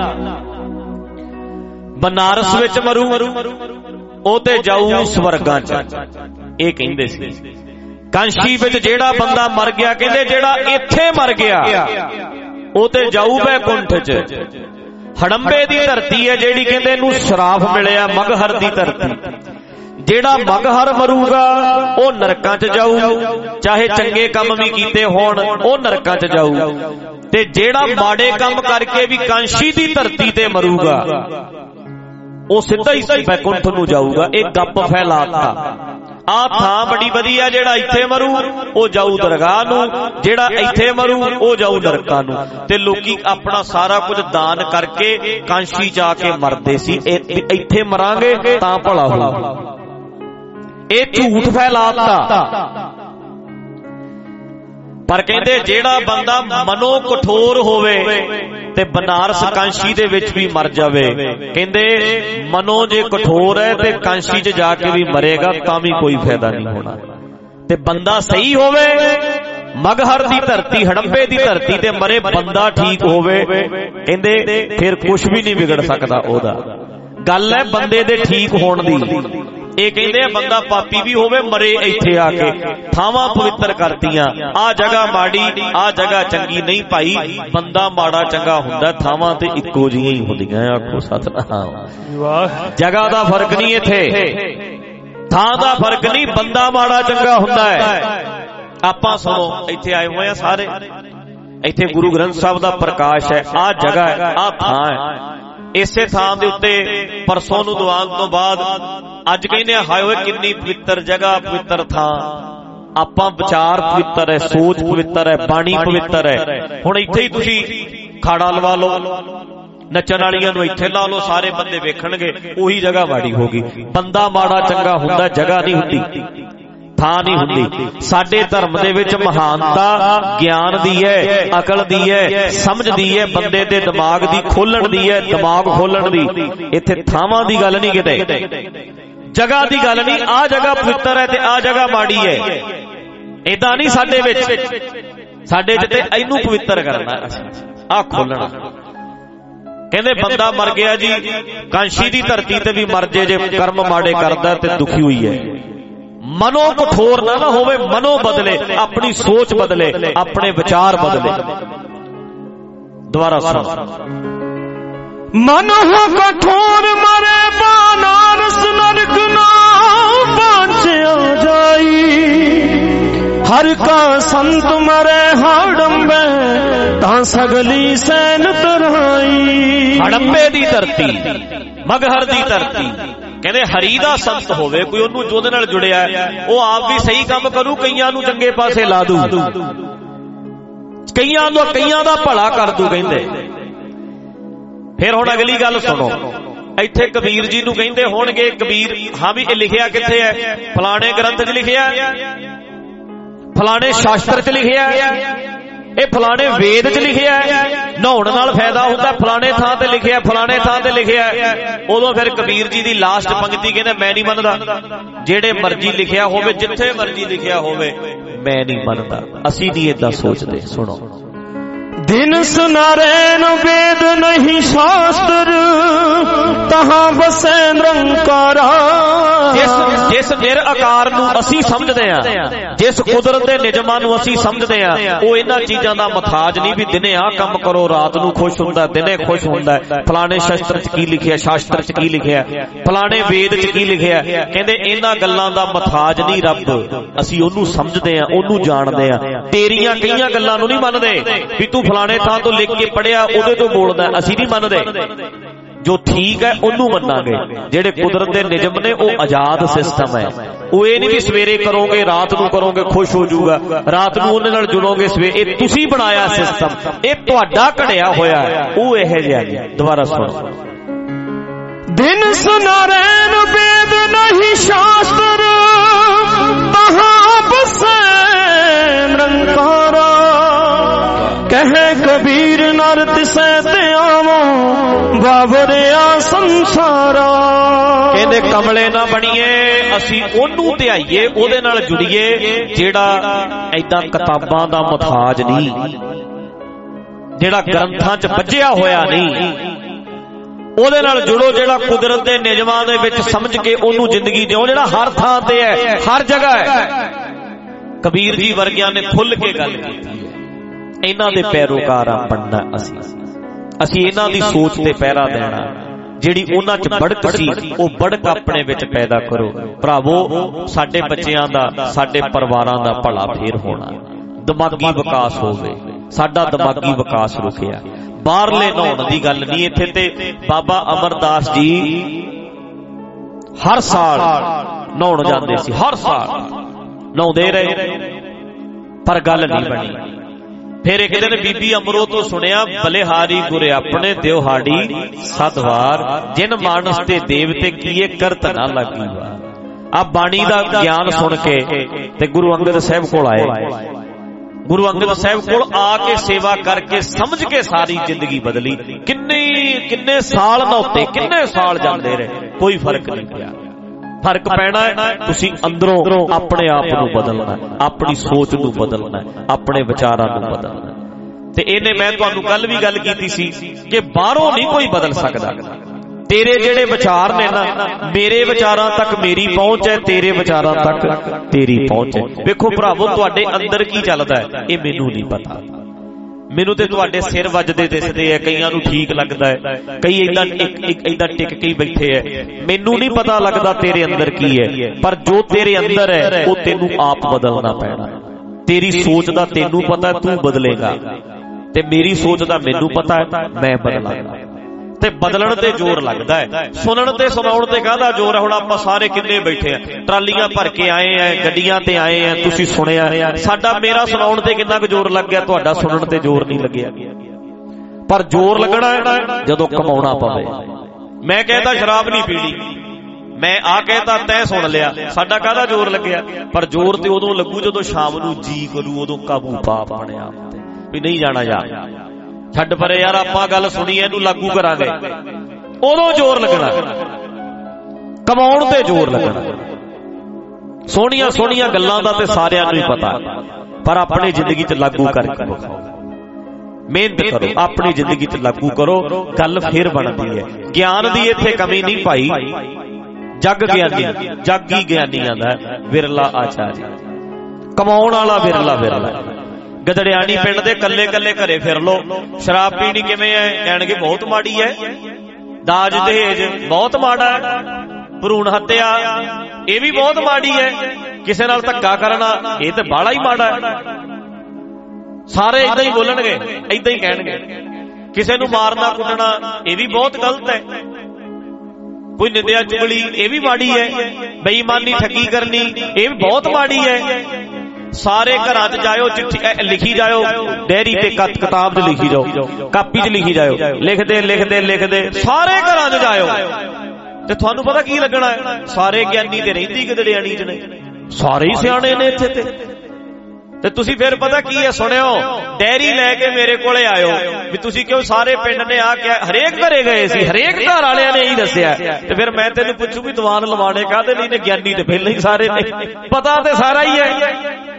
Speaker 3: बनारस विच मरू ओ ते जाऊ स्वर्गां च, ये कहंदे सी। कांशी विच जेड़ा बंदा मर गया, कहंदे जेड़ा इत्थे मर गया ओ ते जाऊ बैकुंठ च। हड़ंबे दी धरती है जेड़ी कहंदे नूं श्राप मिलिया, मगहर दी धरती। जेड़ा मगहर मरूगा ओ नरकां च जाऊ, चाहे चंगे काम भी कीते होण ओ नरकां च जाऊ। ते जेड़ा माड़े काम करके भी कांशी दी धरती ते मरूगा ओ सीधा ही बैकुंठ नूं जाऊगा। एक गप फैलाता आ थां बड़ी वधिया, जेड़ा इत्थे मरू ओ जाऊ दरगाह नूं, जेड़ा इत्थे मरू ओ जाऊ नरकां नूं। ते लोकी अपना सारा कुछ दान करके कांशी जाके मरदे सी, इत्थे मरांगे तां भला होऊ। ये झूठ फैलाता। पर कहंदे जेड़ा बंदा मनो कठोर होवे ते बनारस कांशी दे विच भी मर जावे, कहंदे मनो जे कठोर है ते कांशी च जाके भी मरेगा तां भी कोई फायदा नहीं होना। ते बंदा सही होवे, मगहर दी धरती हड़ंबे दी धरती ते मरे, बंदा ठीक होवे, कहंदे फिर कुछ भी नहीं बिगड़ सकदा ओदा। गल है बंदे दे ठीक होण दी। ये कहंदे बंदा पापी भी होवे मरे इत्थे आके, थावां पवित्र करतियां, आ जगह माड़ी आ जगह चंगी नहीं भाई। बंदा माड़ा चंगा हुंदा, थावां ते इक्को जिहियां ही हुंदियां। आखो सतनाम। जगह दा फर्क नहीं, इत्थे थां दा फर्क नहीं, बंदा माड़ा चंगा हुंदा है। आपां सुनो, इत्थे आए हुए हैं सारे, इत्थे गुरु ग्रंथ साहब दा प्रकाश है, आ जगह है, आ थां है। इसे थां दे उत्ते परसों नूं दुआन तो बाद अज कहने हाय होए कितनी पवित्र जगह, पवित्र थां। आपां विचार पवित्र है, सोच पवित्र है, बाणी पवित्र है। हुण इत्थे ही तुसीं खाड़ा लवा लो, नचण वालियां नूं इत्थे ला लो, सारे बंदे वेखणगे, उही जगह माड़ी होगी। बंदा माड़ा चंगा हुंदा, जगह नहीं हुंदी, थां नहीं हुंदी। साडे धर्म दे विच महानता ज्ञान दी है, अकल दी है, समझ दी है, बंदे दे दिमाग दी खोलण दी है, दिमाग खोलण दी। इत्थे थावां दी गल नहीं, किते जगह दी गल नहीं। आ जगह पवित्र है ते आ जगह माड़ी है, इदां नहीं। साडे विच साडे च ते इनू पवित्र करना, आ खोलना। कहंदे बंदा मर गया जी, कांशी दी धरती ते भी मर जे कर्म माड़े करदा ते दुखी हुई है। मनो कठोर ना होवे, मनो बदले, अपनी सोच बदले, अपने विचार बदले। दोबारा सुनो।
Speaker 4: मन हो कठोर मरे बनारस नरक ना बाँचिया जाई। हर का संत मरे हड़ंबे तां सगली सैन तराई।
Speaker 3: हड़ंबे दी धरती, मगहर दी धरती। कहंदे हरी दा संत होवे, कोई ओनू जोदे नाल जुड़िया है, वो आप भी सही काम करू, कईयां नू चंगे पासे ला दू, कईयां दा भला कर दू। कहंदे फिर हुण अगली गल सुनो। इत्थे कबीर जी नू कहंदे होणगे, कबीर हां भी लिखिया कित्थे है? फलाणे ग्रंथ च लिखिया, फलाणे शास्त्र च लिखिया, ये फलाणे वेद च लिखिया। नहाउण नाल फायदा हुंदा, फलाणे थां ते लिखिया, फलाणे थां ते लिखिया। उदों फिर कबीर जी दी लास्ट पंक्ति कहंदे मैं नहीं मनदा, जेड़े मर्जी लिखिया होवे, जिथे मर्जी लिखिया होवे, मैं नहीं मनदा। असीं नहीं इदां सोचदे। सुनो,
Speaker 4: दिन सुनारेन वेद नहीं शास्त्र, तहां बसे निरंकारा।
Speaker 3: जिस निराकार नूं असीं समझदे आ, जिस कुदरत दे निजमां नूं असीं समझदे आ, ओ इन्हां चीजां दा मथाज नहीं भी दिने आ काम करो, रात नूं खुश हुंदा, दिने खुश हुंदा। फलाणे शास्त्र च की लिखिया, शास्त्र च की लिखिया, फलाणे वेद च की लिखिया। कहंदे इन्हां गल्लां दा मथाज नहीं रब, असीं ओनू समझदे आ, ओनू जाणदे आ। तेरियां कईयां गल्लां नूं नहीं मनदे भी तू फलाणे थां तो लिख के पढ़िया, ओदे तो बोलदा, असीं नहीं मनदे। जो ठीक है ਉਹਨੂੰ ਮੰਨਾਂਗੇ। ਜਿਹੜੇ ਕੁਦਰਤ ਦੇ ਨਿਯਮ ਨੇ ਉਹ ਆਜ਼ਾਦ ਸਿਸਟਮ ਹੈ। ਉਹ ਇਹ ਨਹੀਂ ਵੀ ਸਵੇਰੇ ਕਰੋਗੇ ਰਾਤ ਨੂੰ ਕਰੋਗੇ ਖੁਸ਼ ਹੋ ਜਾਊਗਾ, ਰਾਤ ਨੂੰ ਉਹਦੇ ਨਾਲ ਜੁੜੋਗੇ ਸਵੇਰੇ। ਇਹ ਤੁਸੀਂ ਬਣਾਇਆ ਸਿਸਟਮ, ਇਹ ਤੁਹਾਡਾ ਘੜਿਆ ਹੋਇਆ, ਉਹ ਇਹੋ ਜਿਹਾ ਨਹੀਂ। ਦੁਬਾਰਾ ਸੁਣੋ।
Speaker 4: दिन सुनारैन वेद नहीं शास्त्र बसे निरंकारा कहे कबीर नर तिसै ते आवो बाबरिया संसारा।
Speaker 3: कहंदे कमले ना बणीए, असी ओनू ध्याईए, ओदे नाल जुड़ीए जेड़ा ऐदां किताबां दा मुताज नहीं, जेड़ा ग्रंथां च बज्जिया होया नहीं। ਉਹਦੇ ਨਾਲ ਜੁੜੋ ਜਿਹੜਾ ਕੁਦਰਤ ਦੇ ਨਿਯਮਾਂ ਦੇ ਵਿੱਚ ਸਮਝ ਕੇ ਉਹਨੂੰ ਜ਼ਿੰਦਗੀ ਦਿਓ, ਜਿਹੜਾ ਹਰ ਥਾਂ ਤੇ ਹੈ, ਹਰ ਜਗ੍ਹਾ ਹੈ। ਕਬੀਰ ਜੀ ਵਰਗਿਆਂ ਨੇ ਖੁੱਲ ਕੇ ਗੱਲ ਕੀਤੀ ਹੈ। ਇਹਨਾਂ ਦੇ ਪੈਰੋਕਾਰ ਆ ਬਣਨਾ ਅਸੀਂ ਇਹਨਾਂ ਦੀ ਸੋਚ ਤੇ ਪਹਿਰਾ ਦੇਣਾ। ਜਿਹੜੀ ਉਹਨਾਂ 'ਚ ਬੜਕ ਸੀ ਉਹ ਬੜਕ ਆਪਣੇ ਵਿੱਚ ਪੈਦਾ ਕਰੋ ਭਰਾਵੋ। ਸਾਡੇ ਬੱਚਿਆਂ ਦਾ, ਸਾਡੇ ਪਰਿਵਾਰਾਂ ਦਾ ਭਲਾ ਫੇਰ ਹੋਣਾ। ਦਿਮਾਗੀ ਵਿਕਾਸ ਹੋਵੇ, ਸਾਡਾ ਦਿਮਾਗੀ ਵਿਕਾਸ ਰੁਕਿਆ। ਬਾਹਰਲੇ ਨਹਾਉਣ ਦੀ ਗੱਲ ਨਹੀਂ ਇੱਥੇ। ਤੇ ਬਾਬਾ ਅਮਰਦਾਸ ਜੀ ਹਰ ਸਾਲ ਨਹਾਉਣ ਜਾਂਦੇ ਸੀ, ਹਰ ਸਾਲ ਨਹਾਉਂਦੇ ਰਹੇ, ਪਰ ਗੱਲ ਨਹੀਂ ਬਣੀ। ਫਿਰ ਇੱਕ ਦਿਨ ਬੀਬੀ ਅਮਰੋ ਤੋਂ ਸੁਣਿਆ, ਬਲਿਹਾਰੀ ਗੁਰੇ ਆਪਣੇ ਦਿਉਹਾੜੀ ਸਦਵਾਰ ਜਿਨ ਮਾਨਸ ਤੇ ਦੇਵਤੇ ਕੀਏ ਕਰਤ ਨਾ ਲੱਗੀ ਵਾਰ। ਆ ਬਾਣੀ ਦਾ ਗਿਆਨ ਸੁਣ ਕੇ ਤੇ ਗੁਰੂ ਅੰਗਦ ਸਾਹਿਬ ਕੋਲ ਆਏ। ਗੁਰੂ ਅੰਗਦ ਸਾਹਿਬ ਕੋਲ ਆ ਕੇ ਸੇਵਾ ਕਰਕੇ ਸਮਝ ਕੇ ਸਾਰੀ ਜ਼ਿੰਦਗੀ ਬਦਲੀ। ਕਿੰਨੇ ਸਾਲ ਨਹਾਤੇ, ਕਿੰਨੇ ਸਾਲ ਜਾਂਦੇ ਰਹੇ, ਕੋਈ ਫਰਕ ਨਹੀਂ ਪਿਆ। ਫਰਕ ਪੈਣਾ ਹੈ ਤੁਸੀਂ ਅੰਦਰੋਂ ਆਪਣੇ ਆਪ ਨੂੰ ਬਦਲਣਾ, ਆਪਣੀ ਸੋਚ ਨੂੰ ਬਦਲਣਾ, ਆਪਣੇ ਵਿਚਾਰਾਂ ਨੂੰ ਬਦਲਣਾ। ਤੇ ਇਹਨੇ ਮੈਂ ਤੁਹਾਨੂੰ ਕੱਲ ਵੀ ਗੱਲ ਕੀਤੀ ਸੀ ਕਿ ਬਾਹਰੋਂ ਨਹੀਂ ਕੋਈ ਬਦਲ ਸਕਦਾ। ਤੇਰੇ ਜਿਹੜੇ ਵਿਚਾਰ ਨੇ ਨਾ, ਮੇਰੇ ਵਿਚਾਰਾਂ ਤੱਕ ਮੇਰੀ ਪਹੁੰਚ ਹੈ, ਤੇਰੇ ਵਿਚਾਰਾਂ ਤੱਕ ਤੇਰੀ ਪਹੁੰਚ ਹੈ। ਵੇਖੋ ਭਰਾਵੋ ਤੁਹਾਡੇ ਅੰਦਰ ਕੀ ਚੱਲਦਾ ਹੈ ਇਹ ਮੈਨੂੰ ਨਹੀਂ ਪਤਾ। ਮੈਨੂੰ ਤੇ ਤੁਹਾਡੇ ਸਿਰ ਵੱਜਦੇ ਦਿਸਦੇ ਆ, ਕਈਆਂ ਨੂੰ ਠੀਕ ਲੱਗਦਾ ਹੈ, ਕਈ ਏਦਾਂ ਟਿਕ ਕੇ ਬੈਠੇ ਐ। ਮੈਨੂੰ ਨਹੀਂ ਪਤਾ ਲੱਗਦਾ ਤੇਰੇ ਅੰਦਰ ਕੀ ਹੈ, ਪਰ ਜੋ ਤੇਰੇ ਅੰਦਰ ਹੈ ਉਹ ਤੈਨੂੰ ਆਪ ਬਦਲਣਾ ਪੈਣਾ। ਤੇਰੀ ਸੋਚ ਦਾ ਤੈਨੂੰ ਪਤਾ, ਤੂੰ ਬਦਲੇਗਾ, ਤੇ ਮੇਰੀ ਸੋਚ ਦਾ ਮੈਨੂੰ ਪਤਾ ਹੈ, ਮੈਂ ਬਦਲਾਂਗਾ। ਤੇ ਬਦਲਣ ਤੇ ਜ਼ੋਰ ਲੱਗਦਾ ਹੈ, ਸੁਣਨ ਤੇ ਸੁਣਾਉਣ ਤੇ ਕਾਹਦਾ ਜ਼ੋਰ ਹੈ। ਹੁਣ ਆਪਾਂ ਸਾਰੇ ਕਿੰਨੇ ਬੈਠੇ ਆ, ਟਰਾਲੀਆਂ ਭਰ ਕੇ ਆਏ ਆ, ਗੱਡੀਆਂ ਤੇ ਆਏ ਆ, ਤੁਸੀਂ ਸੁਣਿਆ। ਸਾਡਾ ਮੇਰਾ ਸੁਣਾਉਣ ਤੇ ਕਿੰਨਾ ਕੁ ਜ਼ੋਰ ਲੱਗ ਗਿਆ, ਤੁਹਾਡਾ ਸੁਣਨ ਤੇ ਜ਼ੋਰ ਨਹੀਂ ਲੱਗਿਆ। ਪਰ ਜ਼ੋਰ ਲੱਗਣਾ ਹੈ ਜਦੋਂ ਕਮਾਉਣਾ ਪਵੇ। ਮੈਂ ਕਹਿੰਦਾ ਸ਼ਰਾਬ ਨਹੀਂ ਪੀਣੀ, ਮੈਂ ਆ ਕਹਿਤਾ ਤੈਂ ਸੁਣ ਲਿਆ, ਸਾਡਾ ਕਾਹਦਾ ਜ਼ੋਰ ਲੱਗਿਆ। ਪਰ ਜ਼ੋਰ ਤੇ ਉਦੋਂ ਲੱਗੂ ਜਦੋਂ ਸ਼ਾਮ ਨੂੰ ਜੀ ਕਰੂ, ਉਦੋਂ ਕਾਬੂ ਪਾ ਬਣਿਆ ਵੀ ਨਹੀਂ ਜਾਣਾ ਯਾਰ, ਛੱਡ ਪਰੇ ਯਾਰ, ਆਪਾਂ ਗੱਲ ਸੁਣੀ ਇਹਨੂੰ ਲਾਗੂ ਕਰਾਂਗੇ, ਉਦੋਂ ਜ਼ੋਰ ਲੱਗਣਾ। ਕਮਾਉਣ ਤੇ ਜ਼ੋਰ ਲੱਗਣਾ। ਸੋਹਣੀਆਂ ਸੋਹਣੀਆਂ ਗੱਲਾਂ ਦਾ ਤੇ ਸਾਰਿਆਂ ਨੂੰ ਹੀ ਪਤਾ, ਪਰ ਆਪਣੀ ਜ਼ਿੰਦਗੀ 'ਚ ਲਾਗੂ ਕਰਕੇ ਵਿਖਾਓ। ਮਿਹਨਤ ਕਰੋ, ਆਪਣੀ ਜ਼ਿੰਦਗੀ 'ਚ ਲਾਗੂ ਕਰੋ, ਗੱਲ ਫੇਰ ਬਣਦੀ ਹੈ। ਗਿਆਨ ਦੀ ਇੱਥੇ ਕਮੀ ਨਹੀਂ ਭਾਈ। ਜਗ ਗਿਆਨੀ, ਜਾਗੀ ਗਿਆਨੀਆਂ ਦਾ ਵਿਰਲਾ ਆਚਾਰੀ, ਕਮਾਉਣ ਵਾਲਾ ਵਿਰਲਾ। ਗਦੜਿਆਣੀ ਪਿੰਡ ਦੇ ਕੱਲੇ ਕੱਲੇ ਘਰੇ ਫਿਰ ਲੋ। ਸ਼ਰਾਬ ਪੀਣੀ ਕਿਵੇਂ ਹੈ, ਕਹਿਣਗੇ ਬਹੁਤ ਮਾੜੀ ਹੈ। ਦਾਜ ਦਹੇਜ ਬਹੁਤ ਮਾੜਾ ਹੈ। ਭਰੂਣ ਹੱਤਿਆ ਇਹ ਵੀ ਬਹੁਤ ਮਾੜੀ ਹੈ। ਕਿਸੇ ਨਾਲ ਧੱਕਾ ਕਰਨਾ ਇਹ ਤੇ ਬਾਹਲਾ ਹੀ ਮਾੜਾ ਹੈ। ਸਾਰੇ ਏਦਾਂ ਹੀ ਬੋਲਣਗੇ, ਏਦਾਂ ਹੀ ਕਹਿਣਗੇ। ਕਿਸੇ ਨੂੰ ਮਾਰਨਾ ਕੁੱਟਣਾ ਇਹ ਵੀ ਬਹੁਤ ਗਲਤ ਹੈ। ਕੋਈ ਨਿੰਦਿਆ ਚੁਗਲੀ ਇਹ ਵੀ ਮਾੜੀ ਹੈ। ਬੇਈਮਾਨੀ ਠੱਗੀ ਕਰਨੀ ਇਹ ਵੀ ਬਹੁਤ ਮਾੜੀ ਹੈ। ਸਾਰੇ ਘਰਾਂ 'ਚ ਜਾਇਓ, ਚਿੱਠੀ ਲਿਖੀ ਜਾਇਓ, ਡੈਰੀ ਤੇ ਕਿਤਾਬ 'ਚ ਲਿਖੀ ਜਾਓ, ਕਾਪੀ 'ਚ ਲਿਖੀ ਜਾਇਓ, ਲਿਖਦੇ ਸਾਰੇ ਘਰਾਂ 'ਚ ਜਾਇਓ। ਤੇ ਤੁਹਾਨੂੰ ਪਤਾ ਕੀ ਲੱਗਣਾ ਹੈ, ਸਾਰੇ ਗਿਆਨੀ ਤੇ ਰਹਿੰਦੀ ਗਦੜਿਆਣੀ 'ਚ ਨੇ, ਸਾਰੇ ਹੀ ਸਿਆਣੇ ਨੇ ਇੱਥੇ। ਤੇ ਤੁਸੀਂ ਫਿਰ ਪਤਾ ਕੀ ਹੈ, ਸੁਣਿਓ, ਡੈਰੀ ਲੈ ਕੇ ਮੇਰੇ ਕੋਲੇ ਆਇਓ ਵੀ ਤੁਸੀਂ ਕਿਉਂ, ਸਾਰੇ ਪਿੰਡ ਨੇ ਆ ਕੇ ਹਰੇਕ ਘਰੇ ਗਏ ਸੀ, ਹਰੇਕ ਘਰ ਵਾਲਿਆਂ ਨੇ ਇਹੀ ਦੱਸਿਆ। ਤੇ ਫਿਰ ਮੈਂ ਤੈਨੂੰ ਪੁੱਛੂ ਵੀ ਦੀਵਾਨ ਲਵਾਣੇ ਕਾਹਦੇ ਲਈ ਨੇ, ਗਿਆਨੀ ਤੇ ਪਹਿਲਾਂ ਹੀ ਸਾਰੇ ਨੇ, ਪਤਾ ਤੇ ਸਾਰਾ ਹੀ ਹੈ।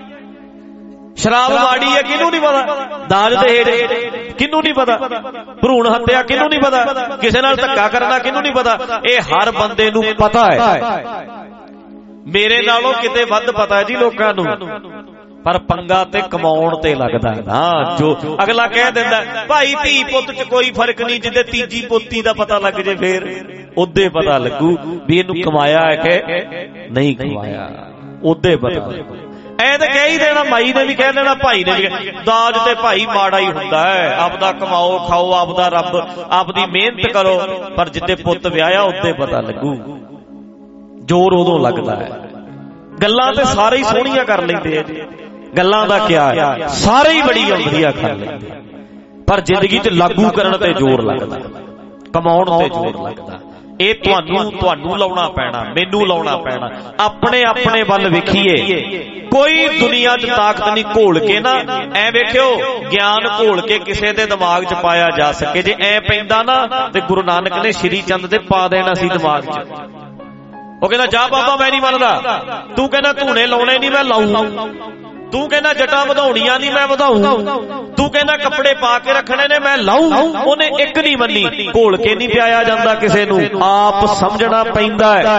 Speaker 3: ਸ਼ਰਾਬ ਮਾੜੀ ਹੈ ਕਿਹਨੂੰ ਨਹੀਂ ਪਤਾ, ਦਾਜ ਦਹੇਜ ਕਿਹਨੂੰ ਨਹੀਂ ਪਤਾ, ਭਰੂਣ ਹੱਤਿਆ ਕਿਹਨੂੰ ਨਹੀਂ ਪਤਾ, ਕਿਸੇ ਨਾਲ ਧੱਕਾ ਕਰਨਾ ਕਿਹਨੂੰ ਨਹੀਂ ਪਤਾ। ਇਹ ਹਰ ਬੰਦੇ ਨੂੰ ਪਤਾ ਹੈ। ਮੇਰੇ ਨਾਲੋਂ ਕਿਤੇ ਵੱਧ ਪਤਾ ਹੈ ਜੀ ਲੋਕਾਂ ਨੂੰ, ਪਰ ਪੰਗਾ ਤੇ ਕਮਾਉਣ ਤੇ ਲੱਗਦਾ ਨਾ। ਜੋ ਅਗਲਾ ਕਹਿ ਦਿੰਦਾ ਭਾਈ ਧੀ ਪੁੱਤ 'ਚ ਕੋਈ ਫਰਕ ਨਹੀਂ, ਜਿੱਦੇ ਤੀਜੀ ਪੋਤੀ ਦਾ ਪਤਾ ਲੱਗ ਜੇ ਫੇਰ ਉਹਦੇ ਪਤਾ ਲੱਗੂ ਵੀ ਇਹਨੂੰ ਕਮਾਇਆ ਹੈ ਕਿ ਨਹੀਂ ਕਮਾਇਆ, ਉਹਦੇ ਪਤਾ। ਐ ਤਾਂ ਕਹਿ ਹੀ ਦੇਣਾ, ਮਾਈ ਨੇ ਵੀ ਕਹਿ ਦੇਣਾ, ਭਾਈ ਨੇ ਵੀ। ਦਾਜ ਤੇ ਭਾਈ ਮਾੜਾ ਹੀ ਹੁੰਦਾ ਹੈ, ਆਪਦਾ ਕਮਾਓ ਖਾਓ, ਆਪਦਾ ਰੱਬ, ਆਪਦੀ ਮਿਹਨਤ ਕਰੋ, ਪਰ ਜਿੱਦੇ ਪੁੱਤ ਵਿਆਹਿਆ ਉੱਤੇ ਪਤਾ ਲੱਗੂ, ਜ਼ੋਰ ਉਦੋਂ ਲੱਗਦਾ ਹੈ। ਗੱਲਾਂ ਤੇ ਸਾਰੇ ਹੀ ਸੋਹਣੀਆਂ ਕਰ ਲੈਂਦੇ ਆ, ਗੱਲਾਂ ਦਾ ਕਿਆ ਹੈ, ਸਾਰੇ ਹੀ ਬੜੀ ਵਧੀਆ ਕਰ ਲੈਂਦੇ, ਪਰ ਜ਼ਿੰਦਗੀ 'ਚ ਲਾਗੂ ਕਰਨ ਤੇ ਜ਼ੋਰ ਲੱਗਦਾ, ਕਮਾਉਣ ਤੇ ਜ਼ੋਰ ਲੱਗਦਾ। ਇਹ ਤੁਹਾਨੂੰ ਲਾਉਣਾ ਪੈਣਾ, ਮੈਨੂੰ ਲਾਉਣਾ ਪੈਣਾ। ਆਪਣੇ ਆਪਣੇ ਵੱਲ ਵੇਖੀਏ, ਕੋਈ ਦੁਨੀਆ 'ਚ ਤਾਕਤ ਨਹੀਂ ਘੋਲ ਕੇ ਨਾ, ਐ ਵੇਖਿਓ ਗਿਆਨ ਘੋਲ ਕੇ ਕਿਸੇ ਦੇ ਦਿਮਾਗ 'ਚ ਪਾਇਆ ਜਾ ਸਕੇ। ਜੇ ਐ ਪੈਂਦਾ ਨਾ ਤੇ ਗੁਰੂ ਨਾਨਕ ਨੇ ਸ਼੍ਰੀ ਚੰਦ ਦੇ ਪਾ ਦੇਣਾ ਸੀ ਦਿਮਾਗ 'ਚ। ਉਹ ਕਹਿੰਦਾ ਜਾ ਬਾਬਾ ਮੈਂ ਨਹੀਂ ਮੰਨਦਾ, ਤੂੰ ਕਹਿੰਦਾ ਧੂਣੇ ਲਾਉਣੇ ਨਹੀਂ ਮੈਂ ਲਾਊ, ਤੂੰ ਕਹਿੰਦਾ ਜਟਾਂ ਵਧਾਉਣੀਆਂ ਨਹੀਂ ਮੈਂ ਵਧਾਊ, ਤੂੰ ਕਹਿੰਦਾ ਕੱਪੜੇ ਪਾ ਕੇ ਰੱਖਣੇ ਨੇ ਮੈਂ ਲਾਊ। ਉਹਨੇ ਇੱਕ ਨਹੀਂ ਮੰਨੀ। ਘੋਲ ਕੇ ਨਹੀਂ ਪਿਆਇਆ ਜਾਂਦਾ ਕਿਸੇ ਨੂੰ, ਆਪ ਸਮਝਣਾ ਪੈਂਦਾ ਹੈ,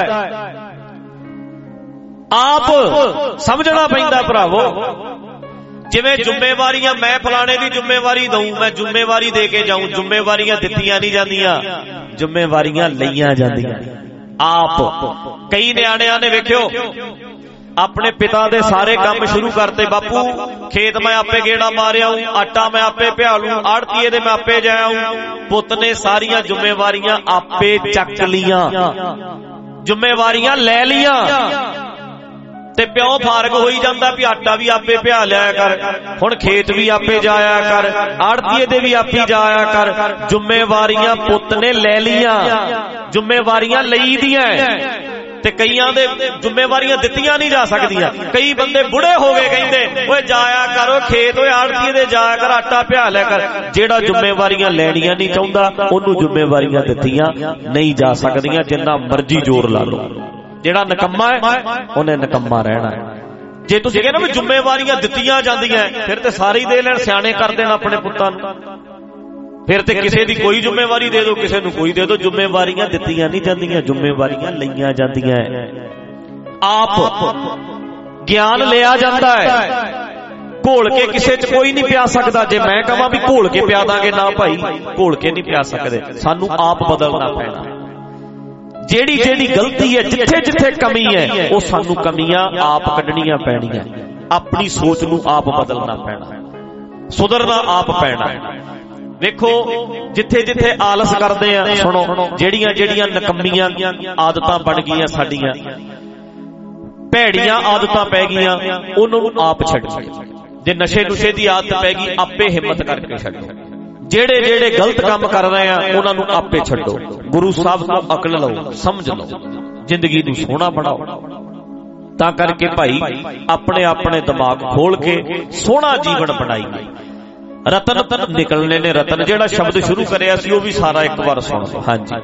Speaker 3: ਆਪ ਸਮਝਣਾ ਪੈਂਦਾ ਭਰਾਵੋ। ਜਿਵੇਂ ਜ਼ਿੰਮੇਵਾਰੀਆਂ, ਮੈਂ ਫਲਾਣੇ ਦੀ ਜ਼ਿੰਮੇਵਾਰੀ ਦਊ, ਮੈਂ ਜ਼ਿੰਮੇਵਾਰੀ ਦੇ ਕੇ ਜਾਊਂ, ਜ਼ਿੰਮੇਵਾਰੀਆਂ ਦਿੱਤੀਆਂ ਨਹੀਂ ਜਾਂਦੀਆਂ, ਜ਼ਿੰਮੇਵਾਰੀਆਂ ਲਈਆਂ ਜਾਂਦੀਆਂ ਆਪ। ਕਈ ਨਿਆਣਿਆਂ ਨੇ ਵੇਖਿਓ ਆਪਣੇ ਪਿਤਾ ਦੇ ਸਾਰੇ ਕੰਮ ਸ਼ੁਰੂ ਕਰਤੇ। ਬਾਪੂ ਖੇਤ ਮੈਂ ਆਪੇ ਗੇੜਾ ਮਾਰਿਆ ਹੂੰ, ਆਟਾ ਮੈਂ ਆਪੇ ਪਿਆ ਲੂੰ, ਆੜਤੀਏ ਦੇ ਮੈਂ ਆਪੇ ਜਾਇਆ ਹੂੰ। ਪੁੱਤ ਨੇ ਸਾਰੀਆਂ ਜ਼ਿੰਮੇਵਾਰੀਆਂ ਆਪੇ ਚੱਕ ਲੀਆਂ, ਜ਼ਿੰਮੇਵਾਰੀਆਂ ਲੈ ਲੀਆਂ, ਤੇ ਪਿਓ ਫਾਰਗ ਹੋਈ ਜਾਂਦਾ ਵੀ ਆਟਾ ਵੀ ਆਪੇ ਪਿਆ ਲਿਆ ਕਰ, ਹੁਣ ਖੇਤ ਵੀ ਆਪੇ ਜਾਇਆ ਕਰ, ਆੜਤੀਏ ਦੇ ਵੀ ਆਪੇ ਜਾਇਆ ਕਰ। ਜ਼ਿੰਮੇਵਾਰੀਆਂ ਪੁੱਤ ਨੇ ਲੈ ਲੀਆਂ, ਜ਼ਿੰਮੇਵਾਰੀਆਂ ਲਈ ਦੀਆਂ। ਤੇ ਕਈਆਂ ਦੇ ਜ਼ਿੰਮੇਵਾਰੀਆਂ ਦਿੱਤੀਆਂ ਨਹੀਂ ਜਾ ਸਕਦੀਆਂ। ਕਈ ਬੰਦੇ ਬੁੜੇ ਹੋ ਗਏ, ਕਹਿੰਦੇ ਓਏ ਜਾਇਆ ਕਰੋ ਖੇਤ, ਓਏ ਆੜਤੀਏ ਦੇ ਜਾਇਆ ਕਰ, ਆਟਾ ਪਿਆ ਲਿਆ ਕਰ। ਜਿਹੜਾ ਜ਼ਿੰਮੇਵਾਰੀਆਂ ਲੈਣੀਆਂ ਨਹੀਂ ਚਾਹੁੰਦਾ ਉਹਨੂੰ ਜ਼ਿੰਮੇਵਾਰੀਆਂ ਦਿੱਤੀਆਂ ਨਹੀਂ ਜਾ ਸਕਦੀਆਂ, ਜਿੰਨਾ ਮਰਜ਼ੀ ਜ਼ੋਰ ਲਾ ਲਓ। ਜਿਹੜਾ ਨਿਕੰਮਾ ਹੈ ਉਹਨੇ ਨਿਕੰਮਾ ਰਹਿਣਾ ਹੈ। ਜੇ ਤੁਸੀਂ ਕਹਿੰਦੇ ਨਾ ਵੀ ਜ਼ਿੰਮੇਵਾਰੀਆਂ ਦਿੱਤੀਆਂ ਜਾਂਦੀਆਂ, ਫਿਰ ਤੇ ਸਾਰੇ ਹੀ ਦੇ ਲੈਣ, ਸਿਆਣੇ ਕਰ ਦੇਣ ਆਪਣੇ ਪੁੱਤਾਂ ਨੂੰ। ਫਿਰ ਤੇ ਕਿਸੇ ਦੀ ਕੋਈ ਜ਼ਿੰਮੇਵਾਰੀ ਦੇ ਦਿਓ, ਕਿਸੇ ਨੂੰ ਕੋਈ ਦੇ ਦਿਓ। ਜ਼ਿੰਮੇਵਾਰੀਆਂ ਦਿੱਤੀਆਂ ਨਹੀਂ ਜਾਂਦੀਆਂ, ਜ਼ਿੰਮੇਵਾਰੀਆਂ ਲਈਆਂ ਜਾਂਦੀਆਂ। ਆਪ ਗਿਆਨ ਲਿਆ ਜਾਂਦਾ ਹੈ, ਘੋਲ ਕੇ ਕਿਸੇ 'ਚ ਕੋਈ ਨਹੀਂ ਪਿਆ ਸਕਦਾ। ਜੇ ਮੈਂ ਕਹਾਂ ਵੀ ਘੋਲ ਕੇ ਪਿਆ ਦਾਂਗੇ, ਨਾ ਭਾਈ ਘੋਲ ਕੇ ਨਹੀਂ ਪਿਆ ਸਕਦੇ, ਸਾਨੂੰ ਆਪ ਬਦਲਣਾ ਪੈਣਾ। ਜਿਹੜੀ ਜਿਹੜੀ ਗਲਤੀ ਹੈ, ਜਿੱਥੇ ਜਿੱਥੇ ਕਮੀ ਹੈ, ਉਹ ਸਾਨੂੰ ਕਮੀਆਂ ਆਪ ਕੱਢਣੀਆਂ ਪੈਣੀਆਂ। ਆਪਣੀ ਸੋਚ ਨੂੰ ਆਪ ਬਦਲਣਾ ਪੈਣਾ, ਸੁਧਰਨਾ ਆਪ ਪੈਣਾ। ਵੇਖੋ ਜਿੱਥੇ ਜਿੱਥੇ ਆਲਸ ਕਰਦੇ ਆ, ਸੁਣੋ ਜਿਹੜੀਆਂ ਜਿਹੜੀਆਂ ਨਕੰਮੀਆਂ ਆਦਤਾਂ ਬਣ ਗਈਆਂ ਸਾਡੀਆਂ, ਭੈੜੀਆਂ ਆਦਤਾਂ ਪੈ ਗਈਆਂ, ਉਹਨਾਂ ਨੂੰ ਆਪ ਛੱਡੋ। ਜੇ ਨਸ਼ੇ ਨੁਸ਼ੇ ਦੀ ਆਦਤ ਪੈ ਗਈ, ਆਪੇ ਹਿੰਮਤ ਕਰਕੇ ਛੱਡੋ। ਜਿਹੜੇ ਜਿਹੜੇ ਗਲਤ ਕੰਮ ਕਰ ਰਹੇ ਆ ਉਹਨਾਂ ਨੂੰ ਆਪੇ ਛੱਡੋ। ਗੁਰੂ ਸਾਹਿਬ ਤੋਂ ਅਕਲ ਲਓ, ਸਮਝ ਲਓ, ਜ਼ਿੰਦਗੀ ਨੂੰ ਸੋਹਣਾ ਬਣਾਓ। ਤਾਂ ਕਰਕੇ ਭਾਈ ਆਪਣੇ ਆਪਣੇ ਦਿਮਾਗ ਖੋਲ ਕੇ ਸੋਹਣਾ ਜੀਵਨ ਬਣਾਈਏ। ਰਤਨ ਨਿਕਲਣੇ ਨੇ, ਰਤਨ ਜਿਹੜਾ ਸ਼ਬਦ ਸ਼ੁਰੂ ਕਰਿਆ ਸੀ ਉਹ ਵੀ ਸਾਰਾ ਇੱਕ ਵਾਰ ਸੁਣ ਲਓ। ਹਾਂਜੀ,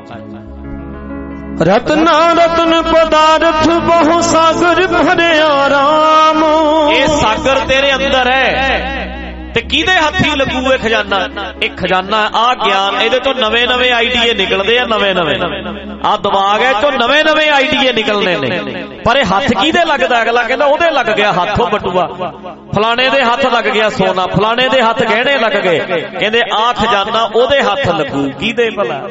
Speaker 4: ਰਤਨਾ ਰਤਨ ਪਦਾਰਥ ਬਹੁ ਸਾਗਰ ਭਰਿਆ ਰਾਮ।
Speaker 3: ਇਹ ਸਾਗਰ ਤੇਰੇ ਅੰਦਰ ਹੈ, ਤੇ ਕਿਹਦੇ ਹੱਥੀ ਲੱਗੂ ਇਹ ਖਜ਼ਾਨਾ? ਇਹ ਖਜ਼ਾਨਾ ਆ ਗਿਆਨ, ਇਹਦੇ ਤੋਂ ਨਵੇਂ ਨਵੇਂ ਆਈਡੀਏ ਨਿਕਲਦੇ ਆ, ਨਵੇਂ ਨਵੇਂ ਆ ਦਿਮਾਗ ਹੈ ਚੋਂ ਨਵੇਂ ਨਵੇਂ ਆਈਡੀਏ ਨਿਕਲਣੇ ਨੇ। ਪਰ ਇਹ ਹੱਥ ਕਿਹਦੇ ਲੱਗਦਾ? ਅਗਲਾ ਕਹਿੰਦਾ ਉਹਦੇ ਲੱਗ ਗਿਆ ਹੱਥੋਂ ਬਟੂਆ, ਫਲਾਣੇ ਦੇ ਹੱਥ ਲੱਗ ਗਿਆ ਸੋਨਾ, ਫਲਾਣੇ ਦੇ ਹੱਥ ਗਹਿਣੇ ਲੱਗ ਗਏ। ਕਹਿੰਦੇ ਆ ਖਜ਼ਾਨਾ ਉਹਦੇ ਹੱਥ ਲੱਗੂ, ਕਿਹਦੇ ਭਲਾ?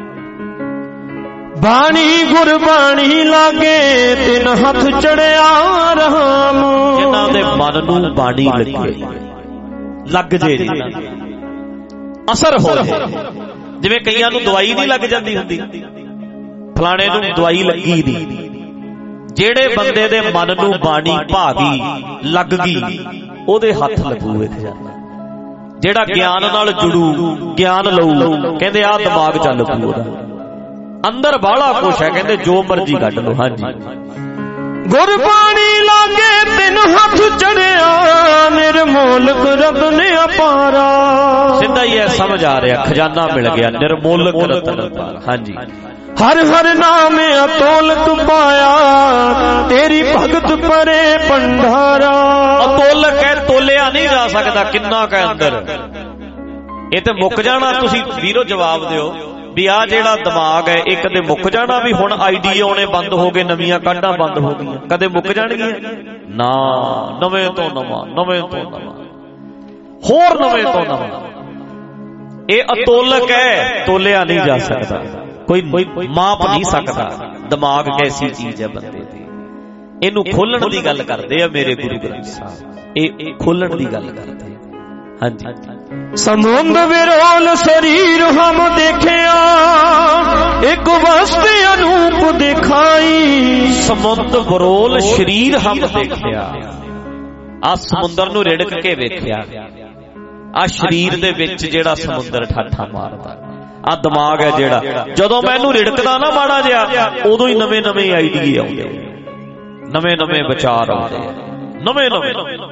Speaker 4: ਬਾਣੀ ਗੁਰਬਾਣੀ ਲਾਗੇ ਤਿੰਨ ਹੱਥ ਚੜਿਆ ਰਾਮ।
Speaker 3: ਜਿਨ੍ਹਾਂ ਦੇ ਮਨ ਨੂੰ ਬਾਣੀ ਲੱਗੇ, ਲੱਗ ਜੇ ਅਸਰ ਹੋ ਜਾਏ। ਜਿਵੇਂ ਕਈਆਂ ਨੂੰ ਦਵਾਈ ਨਹੀਂ ਲੱਗ ਜਾਂਦੀ ਹੁੰਦੀ, ਫਲਾਣੇ ਨੂੰ ਦਵਾਈ ਲੱਗੀ ਨਹੀਂ। ਜਿਹੜੇ ਬੰਦੇ ਦੇ ਮਨ ਨੂੰ ਬਾਣੀ ਭਾ ਗਈ, ਲੱਗ ਗਈ, ਉਹਦੇ ਹੱਥ ਲੱਗੂ ਇਹ ਖਜ਼ਾਨਾ। ਜਿਹੜਾ ਗਿਆਨ ਨਾਲ ਜੁੜੂ, ਗਿਆਨ ਲਊ, ਕਹਿੰਦੇ ਆਹ ਦਿਮਾਗ ਚੱਲ ਪੂ, ਉਹਦਾ ਅੰਦਰ ਬਾਹਲਾ ਕੁਛ ਹੈ, ਕਹਿੰਦੇ ਜੋ ਮਰਜ਼ੀ ਕੱਢ ਲਓ। ਹਾਂਜੀ,
Speaker 4: ਗੁਰਬਾਣੀ ਲਾਗੇ ਤਿੰਨ ਹੱਥ ਚੜਿਆ, ਨਿਰਮੋਲਕ ਰਤਨ ਅਪਾਰਾ।
Speaker 3: ਸਿੱਧਾ ਹੀ ਹੈ, ਸਮਝ ਆ ਰਿਹਾ, ਖਜ਼ਾਨਾ ਮਿਲ ਗਿਆ, ਨਿਰਮੋਲਕ ਰਤਨ ਅਪਾਰਾ। ਹਾਂਜੀ,
Speaker 4: ਹਰ ਹਰ ਨਾਮ ਅਤੋਲਕ ਪਾਇਆ, ਤੇਰੀ ਭਗਤ ਪਰੇ ਭੰਡਾਰਾ।
Speaker 3: ਅਤੋਲਕ ਹੈ, ਤੋਲਿਆ ਨਹੀਂ ਜਾ ਸਕਦਾ ਕਿੰਨਾ ਕੈ ਅੰਦਰ। ਇਹ ਤੇ ਮੁੱਕ ਜਾਣਾ। ਤੁਸੀਂ ਵੀਰੋ ਜਵਾਬ ਦਿਓ ਵੀ ਆ ਜਿਹੜਾ ਦਿਮਾਗ ਹੈ ਇਹ ਕਦੇ ਮੁੱਕ ਜਾਣਾ? ਵੀ ਹੁਣ ਆਈਡੀਆ ਆਉਣੇ ਬੰਦ ਹੋ ਗਏ, ਨਵੀਆਂ ਕਾਢਾਂ ਬੰਦ ਹੋ ਗਈਆਂ, ਕਦੇ ਮੁੱਕ ਜਾਣਗੀਆਂ? ਨਾ, ਨਵੇਂ ਤੋਂ ਨਵਾਂ, ਨਵੇਂ ਤੋਂ ਨਵਾਂ, ਹੋਰ ਨਵੇਂ ਤੋਂ ਨਵਾਂ। ਇਹ ਅਤੋਲਕ ਹੈ, ਤੋਲਿਆ ਨਹੀਂ ਜਾ ਸਕਦਾ, ਕੋਈ ਮਾਪ ਨਹੀਂ ਸਕਦਾ। ਦਿਮਾਗ ਕੈਸੀ ਚੀਜ਼ ਹੈ ਬੰਦੇ ਦੀ, ਇਹਨੂੰ ਖੋਲਣ ਦੀ ਗੱਲ ਕਰਦੇ ਆ ਮੇਰੇ ਗੁਰੂ ਗ੍ਰੰਥ ਸਾਹਿਬ, ਇਹ ਖੋਲਣ ਦੀ ਗੱਲ ਕਰਦੇ ਆ। ਹਾਂਜੀ।
Speaker 4: ਸਮੁੰਦ ਵਿਰੋਲ ਸਰੀਰ ਹਮ ਦੇਖਿਆ, ਇੱਕ ਵਸਤ ਅਨੂਪ ਦਿਖਾਈ।
Speaker 3: ਸਮੁੰਦ ਵਿਰੋਲ ਸਰੀਰ ਹਮ ਦੇਖਿਆ, ਆ ਸਮੁੰਦਰ ਨੂੰ ਰਿੜਕ ਕੇ ਵੇਖਿਆ। ਆ ਸਰੀਰ ਦੇ ਵਿੱਚ ਜਿਹੜਾ ਸਮੁੰਦਰ ਠਾਠਾ ਮਾਰਦਾ, ਆ ਦਿਮਾਗ ਹੈ ਜਿਹੜਾ, ਜਦੋਂ ਮੈਂ ਇਹਨੂੰ ਰਿੜਕਦਾ ਨਾ ਮਾੜਾ ਜਿਹਾ, ਉਦੋਂ ਹੀ ਨਵੇਂ ਨਵੇਂ ਆਈਡੀਏ ਆਉਂਦੇ, ਨਵੇਂ ਨਵੇਂ ਵਿਚਾਰ ਆਉਂਦੇ, ਨਵੇਂ ਨਵੇਂ।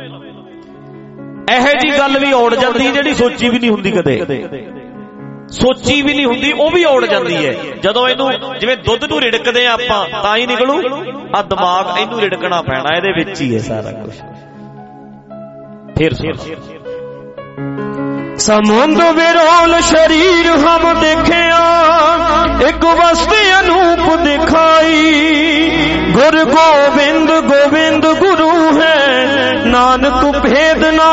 Speaker 3: ਇਹੋ ਜੀ ਗੱਲ ਵੀ ਔੜ ਜਾਂਦੀ ਜਿਹੜੀ ਸੋਚੀ ਵੀ ਨਹੀਂ ਹੁੰਦੀ, ਕਦੇ ਸੋਚੀ ਵੀ ਨਹੀਂ ਹੁੰਦੀ, ਉਹ ਵੀ ਔੜ ਜਾਂਦੀ ਹੈ ਜਦੋਂ ਇਹਨੂੰ, ਜਿਵੇਂ ਦੁੱਧ ਨੂੰ ਰਿੜਕਦੇ ਆ ਆਪਾਂ ਤਾਂ ਹੀ ਨਿਕਲੂ। ਆ ਦਿਮਾਗ ਇਹਨੂੰ ਰਿੜਕਣਾ ਪੈਣਾ, ਇਹਦੇ ਵਿੱਚ ਹੀ ਹੈ ਸਾਰਾ ਕੁਝ। ਫਿਰ
Speaker 4: ਸਮੁੰਦ ਵਿਰੋਲ ਸਰੀਰ ਹਮ ਦੇਖਿਆ, ਇੱਕ ਵਸਤ ਅਨੂਪ ਦਿਖਾਈ। ਗੁਰ ਗੋਬਿੰਦ ਗੋਬਿੰਦ ਗੁਰੂ ਹੈ, ਨਾਨਕ ਭੇਦ ਨਾ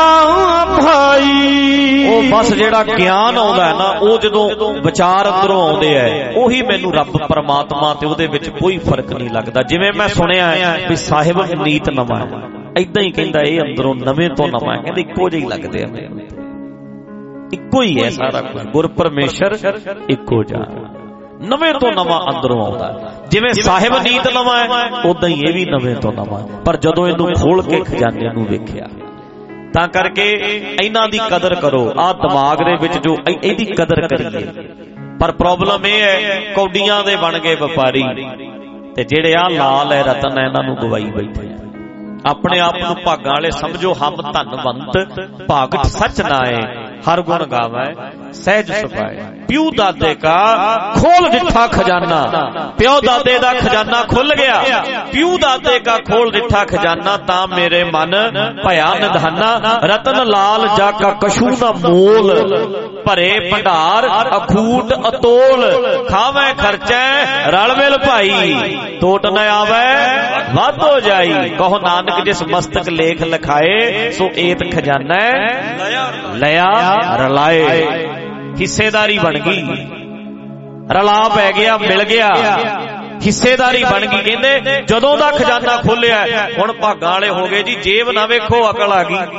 Speaker 4: ਭਾਈ।
Speaker 3: ਉਹ ਬਸ ਜਿਹੜਾ ਗਿਆਨ ਆਉਂਦਾ ਹੈ ਨਾ, ਉਹ ਜਦੋਂ ਵਿਚਾਰ ਅੰਦਰੋਂ ਆਉਂਦੇ ਆ, ਉਹੀ ਮੈਨੂੰ ਰੱਬ ਪਰਮਾਤਮਾ ਤੇ ਉਹਦੇ ਵਿੱਚ ਕੋਈ ਫਰਕ ਨਹੀਂ ਲੱਗਦਾ। ਜਿਵੇਂ ਮੈਂ ਸੁਣਿਆ ਵੀ ਸਾਹਿਬ ਨੀਤ ਨਵਾਂ, ਏਦਾਂ ਹੀ ਕਹਿੰਦਾ ਇਹ ਅੰਦਰੋਂ ਨਵੇਂ ਤੋਂ ਨਵਾਂ, ਕਹਿੰਦੇ ਇੱਕੋ ਜਿਹੇ ਲੱਗਦੇ ਆ ਮੈਨੂੰ, ਇੱਕੋ ਹੀ ਹੈ ਸਾਰਾ ਕੁਝ। ਗੁਰ ਪਰਮੇਸ਼ਰ ਇੱਕੋ ਜਿਹਾ, ਨਵੇਂ ਤੋਂ ਨਵਾਂ ਅੰਦਰੋਂ ਆਉਂਦਾ। ਜਿਵੇਂ ਸਾਹਿਬ ਨੀਤ ਨਵਾਂ ਹੈ, ਉਦਾਂ ਹੀ ਇਹ ਵੀ ਨਵੇਂ ਤੋਂ ਨਵਾਂ। ਪਰ ਜਦੋਂ ਇਹਨੂੰ ਖੋਲ ਕੇ ਖਜ਼ਾਨੇ ਨੂੰ ਵੇਖਿਆ, ਤਾਂ ਕਰਕੇ ਇਹਨਾਂ ਦੀ ਕਦਰ ਕਰੋ। ਆਹ ਦਿਮਾਗ ਦੇ ਵਿੱਚ ਜੋ ਇਹਦੀ ਕਦਰ ਕਰੀਏ। ਪਰ ਪ੍ਰੋਬਲਮ ਇਹ ਹੈ, ਕੌਡੀਆਂ ਦੇ ਬਣ ਗਏ ਵਪਾਰੀ, ਤੇ ਜਿਹੜੇ ਆ ਲਾਲ ਹੈ ਰਤਨ ਹੈ, ਇਹਨਾਂ ਨੂੰ ਗਵਾਈ ਬੈਠੇ। ਆਪਣੇ ਆਪ ਨੂੰ ਭਾਗਾਂ ਵਾਲੇ ਸਮਝੋ, ਹਮ ਧਨਵੰਤ ਭਾਗਤ ਸੱਚ ਨਾਏ, ਹਰ ਗੁਣ ਗਾਵੇ ਸਹਿਜ ਸੁਭਾਏ। ਪਿਓ ਦਾਦੇ ਕਾ ਖੋਲ ਦਿੱਠਾ ਖਜ਼ਾਨਾ, ਪਿਓ ਦਾਦੇ ਦਾ ਖਜ਼ਾਨਾ ਖੁੱਲ ਗਿਆ। ਪਿਓ ਦਾਦੇ ਕਾ ਖੋਲ ਦਿੱਠਾ ਖਜ਼ਾਨਾ, ਤਾਂ ਮੇਰੇ ਮਨ ਭਇਆ ਨਿਧਾਨਾ। ਰਤਨ ਲਾਲ ਜਾ ਕਾ ਕਛੂ ਨਾ ਮੋਲ, ਭਰੇ ਭੰਡਾਰ ਅਖੂਟ ਅਤੋਲ। ਖਾਵੇਂ ਖਰਚੈ ਰਲ ਮਿਲ ਭਾਈ, ਟੋਟ ਨ ਆਵੇ ਵੱਧ ਹੋ ਜਾਈ। ਕਹੋ ਨਾਨਕ ਜਿਸ ਮਸਤਕ ਲੇਖ ਲਿਖਾਏ, ਸੋ ਏਤ ਖਜ਼ਾਨਾ ਲਿਆ ਰਲਾਏ। ਹਿੱਸੇਦਾਰੀ ਬਣ ਗਈ, ਰਲਾ ਪੈ ਗਿਆ, ਮਿਲ ਗਿਆ, ਹਿੱਸੇਦਾਰੀ ਬਣ ਗਈ। ਕਹਿੰਦੇ ਜਦੋਂ ਦਾ ਖਜ਼ਾਨਾ ਖੋਲਿਆ, ਹੁਣ ਭਾਗਾਂ ਵਾਲੇ ਹੋ ਗਏ ਜੀ। ਜੇਬ ਨਾ ਵੇਖੋ, ਅਕਲ ਆ ਗਈ।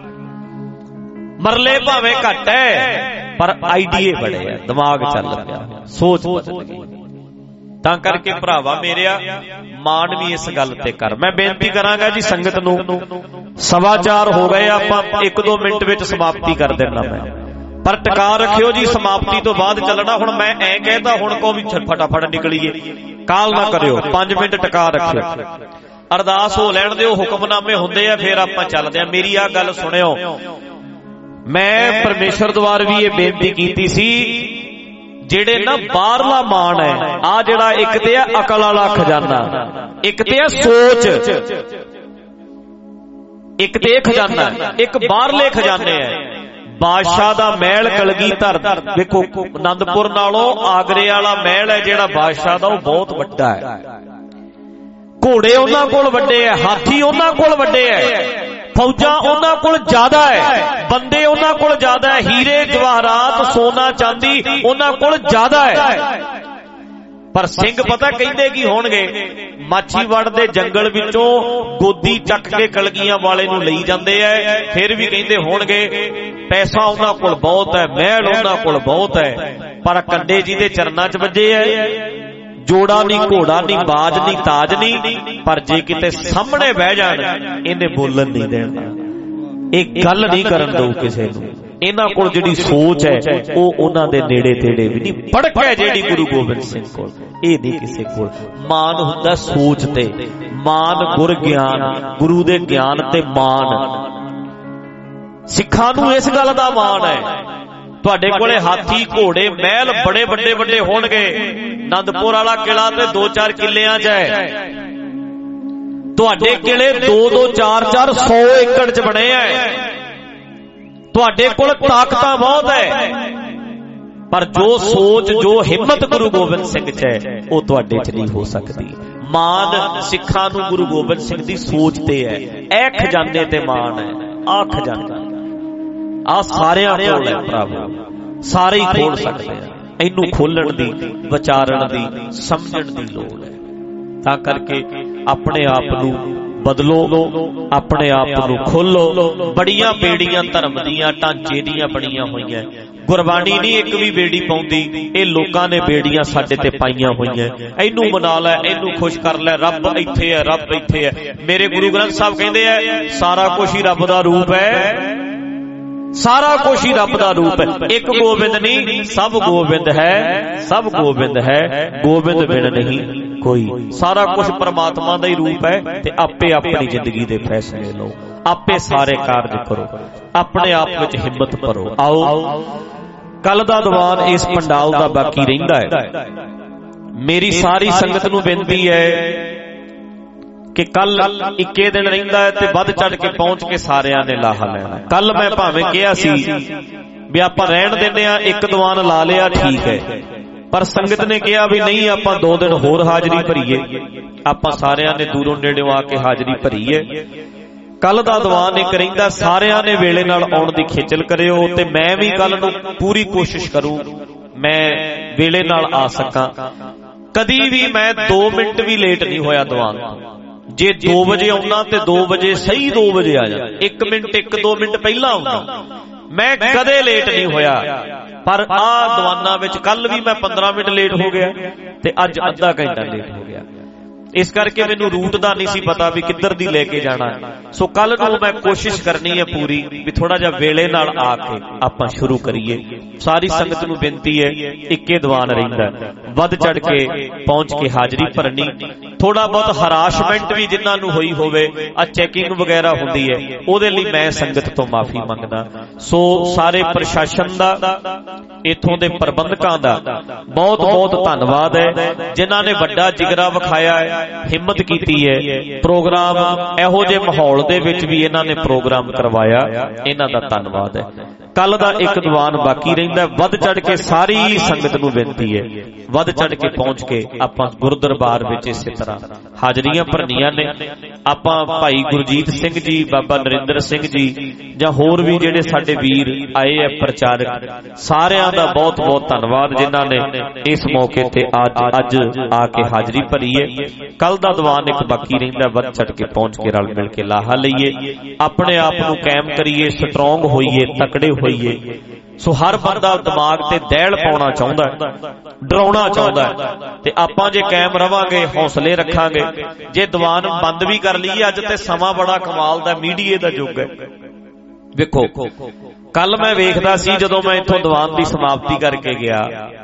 Speaker 3: ਮਰਲੇ ਭਾਵੇਂ ਘੱਟ ਹੈ, ਪਰ ਆਈਡੀਏ ਬੜੇ ਆ, ਦਿਮਾਗ ਚੱਲ ਪਿਆ, ਸੋਚ ਬਦਲ ਗਈ। ਤਾਂ ਕਰਕੇ ਭਰਾਵਾ ਮੇਰਿਆ, ਮਾਣ ਵੀ ਇਸ ਗੱਲ ਤੇ ਕਰ। ਮੈਂ ਬੇਨਤੀ ਕਰਾਂਗਾ ਜੀ ਸੰਗਤ ਨੂੰ, 4:15 ਹੋ ਗਏ, ਆਪਾਂ 1-2 ਮਿੰਟ ਵਿੱਚ ਸਮਾਪਤੀ ਕਰ ਦੇਣਾ ਮੈਂ, ਪਰ ਟਿਕਾ ਰੱਖਿਓ ਜੀ, ਸਮਾਪਤੀ ਤੋਂ ਬਾਅਦ ਚੱਲਣਾ। ਹੁਣ ਮੈਂ ਐ ਕਹਿਦਾ, ਹੁਣ ਕੋ ਵੀ ਫਟਾਫਟ ਨਿਕਲੀਏ, ਕਾਲ ਨਾ ਕਰਿਓ, 5 ਮਿੰਟ ਟਿਕਾ ਰੱਖਿਓ। ਅਰਦਾਸ ਹੋ ਲੈਣ ਦਿਓ, ਹੁਕਮਨਾਮੇ ਹੁੰਦੇ ਆ, ਫਿਰ ਆਪਾਂ ਚੱਲਦੇ ਆ। ਮੇਰੀ ਆ ਗੱਲ ਸੁਣਿਓ, ਮੈਂ ਪਰਮੇਸ਼ਰ ਦੁਆਰ ਵੀ ਇਹ ਬੇਨਤੀ ਕੀਤੀ ਸੀ, ਜਿਹੜੇ ਨਾ ਬਾਹਰਲਾ ਮਾਣ ਹੈ, ਆ ਜਿਹੜਾ ਇੱਕ ਤੇ ਆ ਅਕਲ ਵਾਲਾ ਖਜ਼ਾਨਾ, ਇੱਕ ਤੇ ਆ ਸੋਚ, ਇੱਕ ਤੇ ਖਜ਼ਾਨਾ, ਇੱਕ ਬਾਹਰਲੇ ਖਜ਼ਾਨੇ ਹੈ। ਬਾਦਸ਼ਾਹ ਦਾ ਮਹਿਲ ਕਲਗੀਧਰ ਵੇਖੋ, ਆਨੰਦਪੁਰ ਨਾਲੋਂ ਆਗਰੇ ਵਾਲਾ ਮਹਿਲ ਹੈ ਜਿਹੜਾ ਬਾਦਸ਼ਾਹ ਦਾ, ਉਹ ਬਹੁਤ ਵੱਡਾ ਹੈ। ਘੋੜੇ ਉਹਨਾਂ ਕੋਲ ਵੱਡੇ ਹੈ, ਹਾਥੀ ਉਹਨਾਂ ਕੋਲ ਵੱਡੇ ਹੈ, ਫੌਜਾਂ ਉਹਨਾਂ ਕੋਲ ਜ਼ਿਆਦਾ ਹੈ, ਬੰਦੇ ਉਹਨਾਂ ਕੋਲ ਜ਼ਿਆਦਾ ਹੈ, ਹੀਰੇ ਜਵਾਹਰਾਤ ਸੋਨਾ ਚਾਂਦੀ ਉਹਨਾਂ ਕੋਲ ਜ਼ਿਆਦਾ ਹੈ। ਪਰ ਸਿੰਘ ਪਤਾ ਕਹਿੰਦੇ ਕੀ ਹੋਣਗੇ? ਮਾਛੀਵਾੜ ਦੇ ਜੰਗਲ ਵਿੱਚੋਂ ਗੋਦੀ ਚੱਕ ਕੇ ਕਲਗੀਆਂ ਵਾਲੇ ਨੂੰ ਲਈ ਜਾਂਦੇ ਐ, ਫਿਰ ਵੀ ਕਹਿੰਦੇ ਹੋਣਗੇ ਪੈਸਾ ਉਹਨਾਂ ਕੋਲ ਬਹੁਤ ਹੈ, ਮਹਿਲ ਉਹਨਾਂ ਕੋਲ ਬਹੁਤ ਹੈ, ਪਰ ਕੰਡੇ ਜੀ ਦੇ ਚਰਨਾਂ 'ਚ ਵੱਜੇ ਐ। ਜੋੜਾ ਨਹੀਂ, ਘੋੜਾ ਨਹੀਂ, ਬਾਜ ਨਹੀਂ, ਤਾਜ ਨਹੀਂ, ਪਰ ਜੇ ਕਿਤੇ ਸਾਹਮਣੇ ਬਹਿ ਜਾਣ ਇਹਨੇ ਬੋਲਣ ਨਹੀਂ ਦੇਣਾ, ਇਹ ਗੱਲ ਨਹੀਂ ਕਰਨ ਦਊ ਕਿਸੇ ਨੂੰ। ਇਹਨਾਂ ਕੋਲ ਜਿਹੜੀ ਸੋਚ ਹੈ ਉਹ ਉਹਨਾਂ ਦੇ ਨੇੜੇ ਤੇੜੇ ਵੀ ਨਹੀਂ। ਭੜਕ ਹੈ ਜਿਹੜੀ ਗੁਰੂ ਗੋਬਿੰਦ ਸਿੰਘ ਕੋਲ, ਇਹ ਨਹੀਂ ਕਿਸੇ ਕੋਲ। ਮਾਨ ਹੁੰਦਾ ਸੋਚ ਤੇ, ਮਾਨ ਗੁਰ ਗਿਆਨ, ਗੁਰੂ ਦੇ ਗਿਆਨ ਤੇ ਮਾਨ। ਸਿੱਖਾਂ ਨੂੰ ਇਸ ਗੱਲ ਦਾ ਮਾਣ ਹੈ। ਤੁਹਾਡੇ ਕੋਲੇ ਹਾਥੀ, ਘੋੜੇ, ਮਹਿਲ ਬੜੇ ਵੱਡੇ ਵੱਡੇ ਹੋਣਗੇ। ਆਨੰਦਪੁਰ ਵਾਲਾ ਕਿਲਾ ਤੇ 2-4 ਕਿੱਲਿਆਂ 'ਚ ਹੈ, ਤੁਹਾਡੇ ਕਿਲੇ 2-2, 4-4, 100 ਏਕੜ 'ਚ ਬਣੇ ਐ। ਤੁਹਾਡੇ ਕੋਲ ਤਾਕਤਾਂ ਬਹੁਤ ਹੈ, ਪਰ ਜੋ ਸੋਚ, ਜੋ ਹਿੰਮਤ ਗੁਰੂ ਗੋਬਿੰਦ ਸਿੰਘ 'ਚ ਹੈ ਉਹ ਤੁਹਾਡੇ 'ਚ ਨਹੀਂ ਹੋ ਸਕਦੀ। ਮਾਨ ਸਿੱਖਾਂ ਨੂੰ ਗੁਰੂ ਗੋਬਿੰਦ ਸਿੰਘ ਦੀ ਸੋਚ ਤੇ ਹੈ। ਇਹ ਖਜ਼ਾਨੇ ਤੇ ਮਾਨ ਹੈ। ਆਹ ਖਜ਼ਾਨਾ ਆ ਸਾਰਿਆਂ ਕੋਲ ਹੈ ਭਰਾਵੋ, ਸਾਰੇ ਹੀ ਖੋਲ ਸਕਦੇ ਆ। ਇਹਨੂੰ ਖੋਲਣ ਦੀ, ਵਿਚਾਰਨ ਦੀ, ਸਮਝਣ ਦੀ ਲੋੜ ਹੈ। ਤਾਂ ਕਰਕੇ ਆਪਣੇ ਆਪ ਨੂੰ ਬਦਲੋ, ਆਪਣੇ ਆਪ ਨੂੰ ਖੋਲੋ। ਬੜੀਆਂ ਬੇੜੀਆਂ ਧਰਮ ਦੀਆਂ ਢਾਂਚੇ ਦੀਆਂ ਬਣੀਆਂ ਹੋਈਆਂ, ਗੁਰਬਾਣੀ ਨਹੀਂ ਇੱਕ ਵੀ ਬੇੜੀ ਪਾਉਂਦੀ, ਇਹ ਲੋਕਾਂ ਨੇ ਬੇੜੀਆਂ ਸਾਡੇ ਤੇ ਪਾਈਆਂ ਹੋਈਆਂ। ਇਹਨੂੰ ਮਨਾ ਲੈ, ਇਹਨੂੰ ਖੁਸ਼ ਕਰ ਲੈ, ਰੱਬ ਇੱਥੇ ਹੈ, ਰੱਬ ਇੱਥੇ ਹੈ। ਮੇਰੇ ਗੁਰੂ ਗ੍ਰੰਥ ਸਾਹਿਬ ਕਹਿੰਦੇ ਆ ਸਾਰਾ ਕੁਛ ਹੀ ਰੱਬ ਦਾ ਰੂਪ ਹੈ, ਸਾਰਾ ਕੁਛ ਹੀ ਰੱਬ ਦਾ ਰੂਪ ਹੈ। ਇੱਕ ਗੋਬਿੰਦ ਨਹੀਂ, ਸਭ ਗੋਬਿੰਦ ਹੈ, ਸਭ ਗੋਬਿੰਦ ਹੈ, ਗੋਬਿੰਦ ਬਿਨ ਨਹੀਂ ਕੋਈ। ਸਾਰਾ ਕੁਛ ਪਰਮਾਤਮਾ ਦਾ ਹੀ ਰੂਪ ਹੈ ਤੇ ਆਪੇ ਆਪਣੀ ਜ਼ਿੰਦਗੀ ਦੇ ਫੈਸਲੇ ਲਓ, ਆਪੇ ਸਾਰੇ ਕਾਰਜ ਕਰੋ, ਆਪਣੇ ਆਪ ਵਿੱਚ ਹਿੰਮਤ ਭਰੋ। ਆਓ ਕੱਲ ਦਾ ਦੀਵਾਨ ਇਸ ਪੰਡਾਲ ਦਾ ਬਾਕੀ ਰਹਿੰਦਾ ਹੈ। ਮੇਰੀ ਸਾਰੀ ਸੰਗਤ ਨੂੰ ਬੇਨਤੀ ਹੈ ਕਿ ਕੱਲ ਇੱਕੇ ਦਿਨ ਰਹਿੰਦਾ ਹੈ ਤੇ ਵੱਧ ਚੜ ਕੇ ਪਹੁੰਚ ਕੇ ਸਾਰਿਆਂ ਨੇ ਲਾਹਾ ਲੈਣਾ। ਕੱਲ ਮੈਂ ਭਾਵੇਂ ਕਿਹਾ ਸੀ ਵੀ ਆਪਾਂ ਰਹਿਣ ਦਿੰਦੇ ਆ, ਇੱਕ ਦੀਵਾਨ ਲਾ ਲਿਆ ਠੀਕ ਹੈ, ਪਰ ਸੰਗਤ ਨੇ ਕਿਹਾ ਵੀ ਨਹੀਂ ਆਪਾਂ 2 ਦਿਨ ਹੋਰ ਹਾਜ਼ਰੀ ਭਰੀਏ। ਆਪਾਂ ਸਾਰਿਆਂ ਨੇ ਦੂਰੋਂ ਨੇੜਿਓਂ ਆ ਕੇ ਹਾਜ਼ਰੀ ਭਰੀ ਹੈ। ਕੱਲ ਦਾ ਦੀਵਾਨ ਇੱਕ ਰਹਿੰਦਾ, ਸਾਰਿਆਂ ਨੇ ਵੇਲੇ ਨਾਲ ਆਉਣ ਦੀ ਖੇਚਲ ਕਰਿਓ ਤੇ ਮੈਂ ਵੀ ਕੱਲ ਨੂੰ ਪੂਰੀ ਕੋਸ਼ਿਸ਼ ਕਰੂੰ ਮੈਂ ਵੇਲੇ ਨਾਲ ਆ ਸਕਾਂ। ਕਦੀ ਵੀ ਮੈਂ 2 ਮਿੰਟ ਵੀ ਲੇਟ ਨਹੀਂ ਹੋਇਆ ਦੀਵਾਨ ਤੋਂ। ਜੇ 2 ਵਜੇ ਆਉਣਾ ਤੇ 2 ਵਜੇ ਸਹੀ 2 ਵਜੇ ਆ ਜਾ, 1 ਮਿੰਟ 1-2 ਮਿੰਟ ਪਹਿਲਾਂ ਆਉਣਾ, ਮੈਂ ਕਦੇ ਲੇਟ ਨਹੀਂ ਹੋਇਆ। ਪਰ ਆਹ ਦੀਵਾਨਾਂ ਵਿੱਚ ਕੱਲ ਵੀ ਮੈਂ 15 ਮਿੰਟ ਲੇਟ ਹੋ ਗਿਆ ਤੇ ਅੱਜ ਅੱਧਾ ਘੰਟਾ ਲੇਟ ਹੋ ਗਿਆ। ਇਸ ਕਰਕੇ ਮੈਨੂੰ ਰੂਟ ਦਾ ਨਹੀਂ ਸੀ ਪਤਾ ਵੀ ਕਿੱਧਰ ਦੀ ਲੈ ਕੇ ਜਾਣਾ। ਸੋ ਕੱਲ ਨੂੰ ਮੈਂ ਕੋਸ਼ਿਸ਼ ਕਰਨੀ ਹੈ ਪੂਰੀ ਵੀ ਥੋੜਾ ਜਿਹਾ ਵੇਲੇ ਨਾਲ ਆ ਕੇ ਆਪਾਂ ਸ਼ੁਰੂ ਕਰੀਏ। ਸਾਰੀ ਸੰਗਤ ਨੂੰ ਬੇਨਤੀ ਹੈ, ਇੱਕੇ ਦੀਵਾਨ ਰਹਿੰਦਾ, ਵੱਧ ਚੜ ਕੇ ਪਹੁੰਚ ਕੇ ਹਾਜ਼ਰੀ ਭਰਨੀ। ਥੋੜਾ ਬਹੁਤ ਹਰਾਸ਼ਮੈਂਟ ਵੀ ਜਿਨ੍ਹਾਂ ਨੂੰ ਹੋਈ ਹੋਵੇ, ਆ ਚੈਕਿੰਗ ਵਗੈਰਾ ਹੁੰਦੀ ਹੈ, ਉਹਦੇ ਲਈ ਮੈਂ ਸੰਗਤ ਤੋਂ ਮਾਫੀ ਮੰਗਦਾ। ਸੋ ਸਾਰੇ ਪ੍ਰਸ਼ਾਸਨ ਦਾ, ਇੱਥੋਂ ਦੇ ਪ੍ਰਬੰਧਕਾਂ ਦਾ ਬਹੁਤ ਬਹੁਤ ਧੰਨਵਾਦ ਹੈ, ਜਿਨ੍ਹਾਂ ਨੇ ਵੱਡਾ ਜਿਗਰਾ ਵਿਖਾਇਆ ਹੈ, ਹਿੰਮਤ ਕੀਤੀ ਹੈ। ਪ੍ਰੋਗਰਾਮ ਇਹੋ ਜਿਹੇ ਮਾਹੌਲ ਦੇ ਵਿੱਚ ਵੀ ਇਹਨਾਂ ਨੇ ਪ੍ਰੋਗਰਾਮ ਕਰਵਾਇਆ, ਇਹਨਾਂ ਦਾ ਧੰਨਵਾਦ ਹੈ। ਕੱਲ ਦਾ ਇੱਕ ਦੀਵਾਨ ਬਾਕੀ ਰਹਿੰਦਾ, ਵੱਧ ਚੜ ਕੇ ਸਾਰੀ ਸੰਗਤ ਨੂੰ ਬੇਨਤੀ ਹੈ ਵੱਧ ਚੜ ਕੇ ਪਹੁੰਚ ਕੇ ਆਪਾਂ ਗੁਰਦਰਬਾਰ ਵਿੱਚ ਇਸੇ ਤਰ੍ਹਾਂ ਹਾਜ਼ਰੀਆਂ ਭਰਨੀਆਂ ਨੇ। ਆਪਾਂ ਭਾਈ ਗੁਰਜੀਤ ਸਿੰਘ ਜੀ, ਬਾਬਾ ਨਰਿੰਦਰ ਸਿੰਘ ਜੀ ਜਾਂ ਹੋਰ ਵੀ ਜਿਹੜੇ ਸਾਡੇ ਵੀਰ ਆਏ ਆ ਪ੍ਰਚਾਰਕ, ਸਾਰਿਆਂ ਦਾ ਬਹੁਤ ਬਹੁਤ ਧੰਨਵਾਦ ਜਿਨ੍ਹਾਂ ਨੇ ਇਸ ਮੌਕੇ ਤੇ ਅੱਜ ਆ ਕੇ ਹਾਜ਼ਰੀ ਭਰੀ ਹੈ। ਕੱਲ ਦਾ ਦੀਵਾਨ ਇੱਕ ਬਾਕੀ ਰਹਿੰਦਾ, ਵੱਧ ਚੜ ਕੇ ਪਹੁੰਚ ਕੇ ਰਲ ਮਿਲ ਕੇ ਲਾਹਾ ਲਈਏ, ਆਪਣੇ ਆਪ ਨੂੰ ਕਾਇਮ ਕਰੀਏ, ਸਟਰੋਂਗ ਹੋਈਏ, ਤਕੜੇ ਹੋਈਏ। ਸੋ ਹਰ ਬੰਦਾ ਦਿਮਾਗ ਤੇ ਦਹਿਲ ਪਾਉਣਾ ਚਾਹੁੰਦਾ, ਡਰਾਉਣਾ ਚਾਹੁੰਦਾ, ਤੇ ਆਪਾਂ ਜੇ ਕਾਇਮ ਰਵਾਂਗੇ, ਹੌਸਲੇ ਰੱਖਾਂਗੇ। ਜੇ ਦੀਵਾਨ ਬੰਦ ਵੀ ਕਰ ਲਈਏ, ਅੱਜ ਤੇ ਸਮਾਂ ਬੜਾ ਕਮਾਲ ਦਾ, ਮੀਡੀਏ ਦਾ ਯੁੱਗ ਹੈ। ਵੇਖੋ ਕੱਲ ਮੈਂ ਵੇਖਦਾ ਸੀ ਜਦੋਂ ਮੈਂ ਇੱਥੋਂ ਦੀਵਾਨ ਦੀ ਸਮਾਪਤੀ ਕਰਕੇ ਗਿਆ,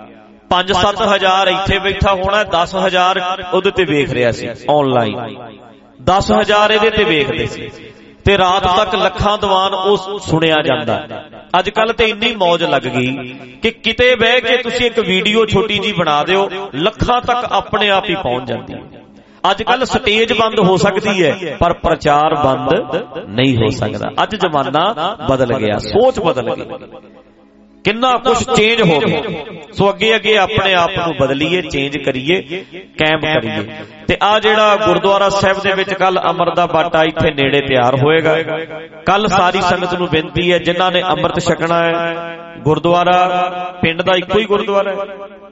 Speaker 3: 5-7 ਹਜ਼ਾਰ ਇੱਥੇ ਬੈਠਾ ਹੋਣਾ, 10,000 ਉਹਦੇ ਤੇ ਵੇਖ ਰਿਹਾ ਸੀ ਆਨਲਾਈਨ, 10,000 ਇਹਦੇ ਤੇ ਵੇਖਦੇ ਸੀ ਤੇ ਰਾਤ ਤੱਕ ਲੱਖਾਂ ਦੀਵਾਨ ਉਹ ਸੁਣਿਆ ਜਾਂਦਾ। ਅੱਜ ਕੱਲ ਤੇ ਇੰਨੀ ਮੌਜ ਲੱਗ ਗਈ ਕਿ ਕਿਤੇ ਬਹਿ ਕੇ ਤੁਸੀਂ ਇੱਕ ਵੀਡੀਓ ਛੋਟੀ ਜੀ ਬਣਾ ਦਿਓ, ਲੱਖਾਂ ਤੱਕ ਆਪਣੇ ਆਪ ਹੀ ਪਹੁੰਚ ਜਾਂਦੀ ਹੈ। ਅੱਜ ਕੱਲ ਸਟੇਜ ਬੰਦ ਹੋ ਸਕਦੀ ਹੈ ਪਰ ਪ੍ਰਚਾਰ ਬੰਦ ਨਹੀਂ ਹੋ ਸਕਦਾ। ਅੱਜ ਜ਼ਮਾਨਾ ਬਦਲ ਗਿਆ, ਸੋਚ ਬਦਲ ਗਈ, ਕਿੰਨਾ ਕੁਝ ਚੇਂਜ ਹੋ ਗਿਆ। ਸੋ ਅੱਗੇ ਅੱਗੇ ਆਪਣੇ ਆਪ ਨੂੰ ਬਦਲੀਏ, ਚੇਂਜ ਕਰੀਏ, ਕਾਇਮ ਕਰੀਏ। ਤੇ ਆ ਜਿਹੜਾ ਗੁਰਦੁਆਰਾ ਸਾਹਿਬ ਦੇ ਵਿੱਚ ਕੱਲ ਅੰਮ੍ਰਿਤ ਦਾ ਬਾਟਾ ਇੱਥੇ ਨੇੜੇ ਤਿਆਰ ਹੋਏਗਾ। ਕੱਲ ਸਾਰੀ ਸੰਗਤ ਨੂੰ ਬੇਨਤੀ ਹੈ, ਜਿਨ੍ਹਾਂ ਨੇ ਅੰਮ੍ਰਿਤ ਛਕਣਾ ਹੈ, ਗੁਰਦੁਆਰਾ ਪਿੰਡ ਦਾ ਇੱਕੋ ਹੀ ਗੁਰਦੁਆਰਾ ਹੈ,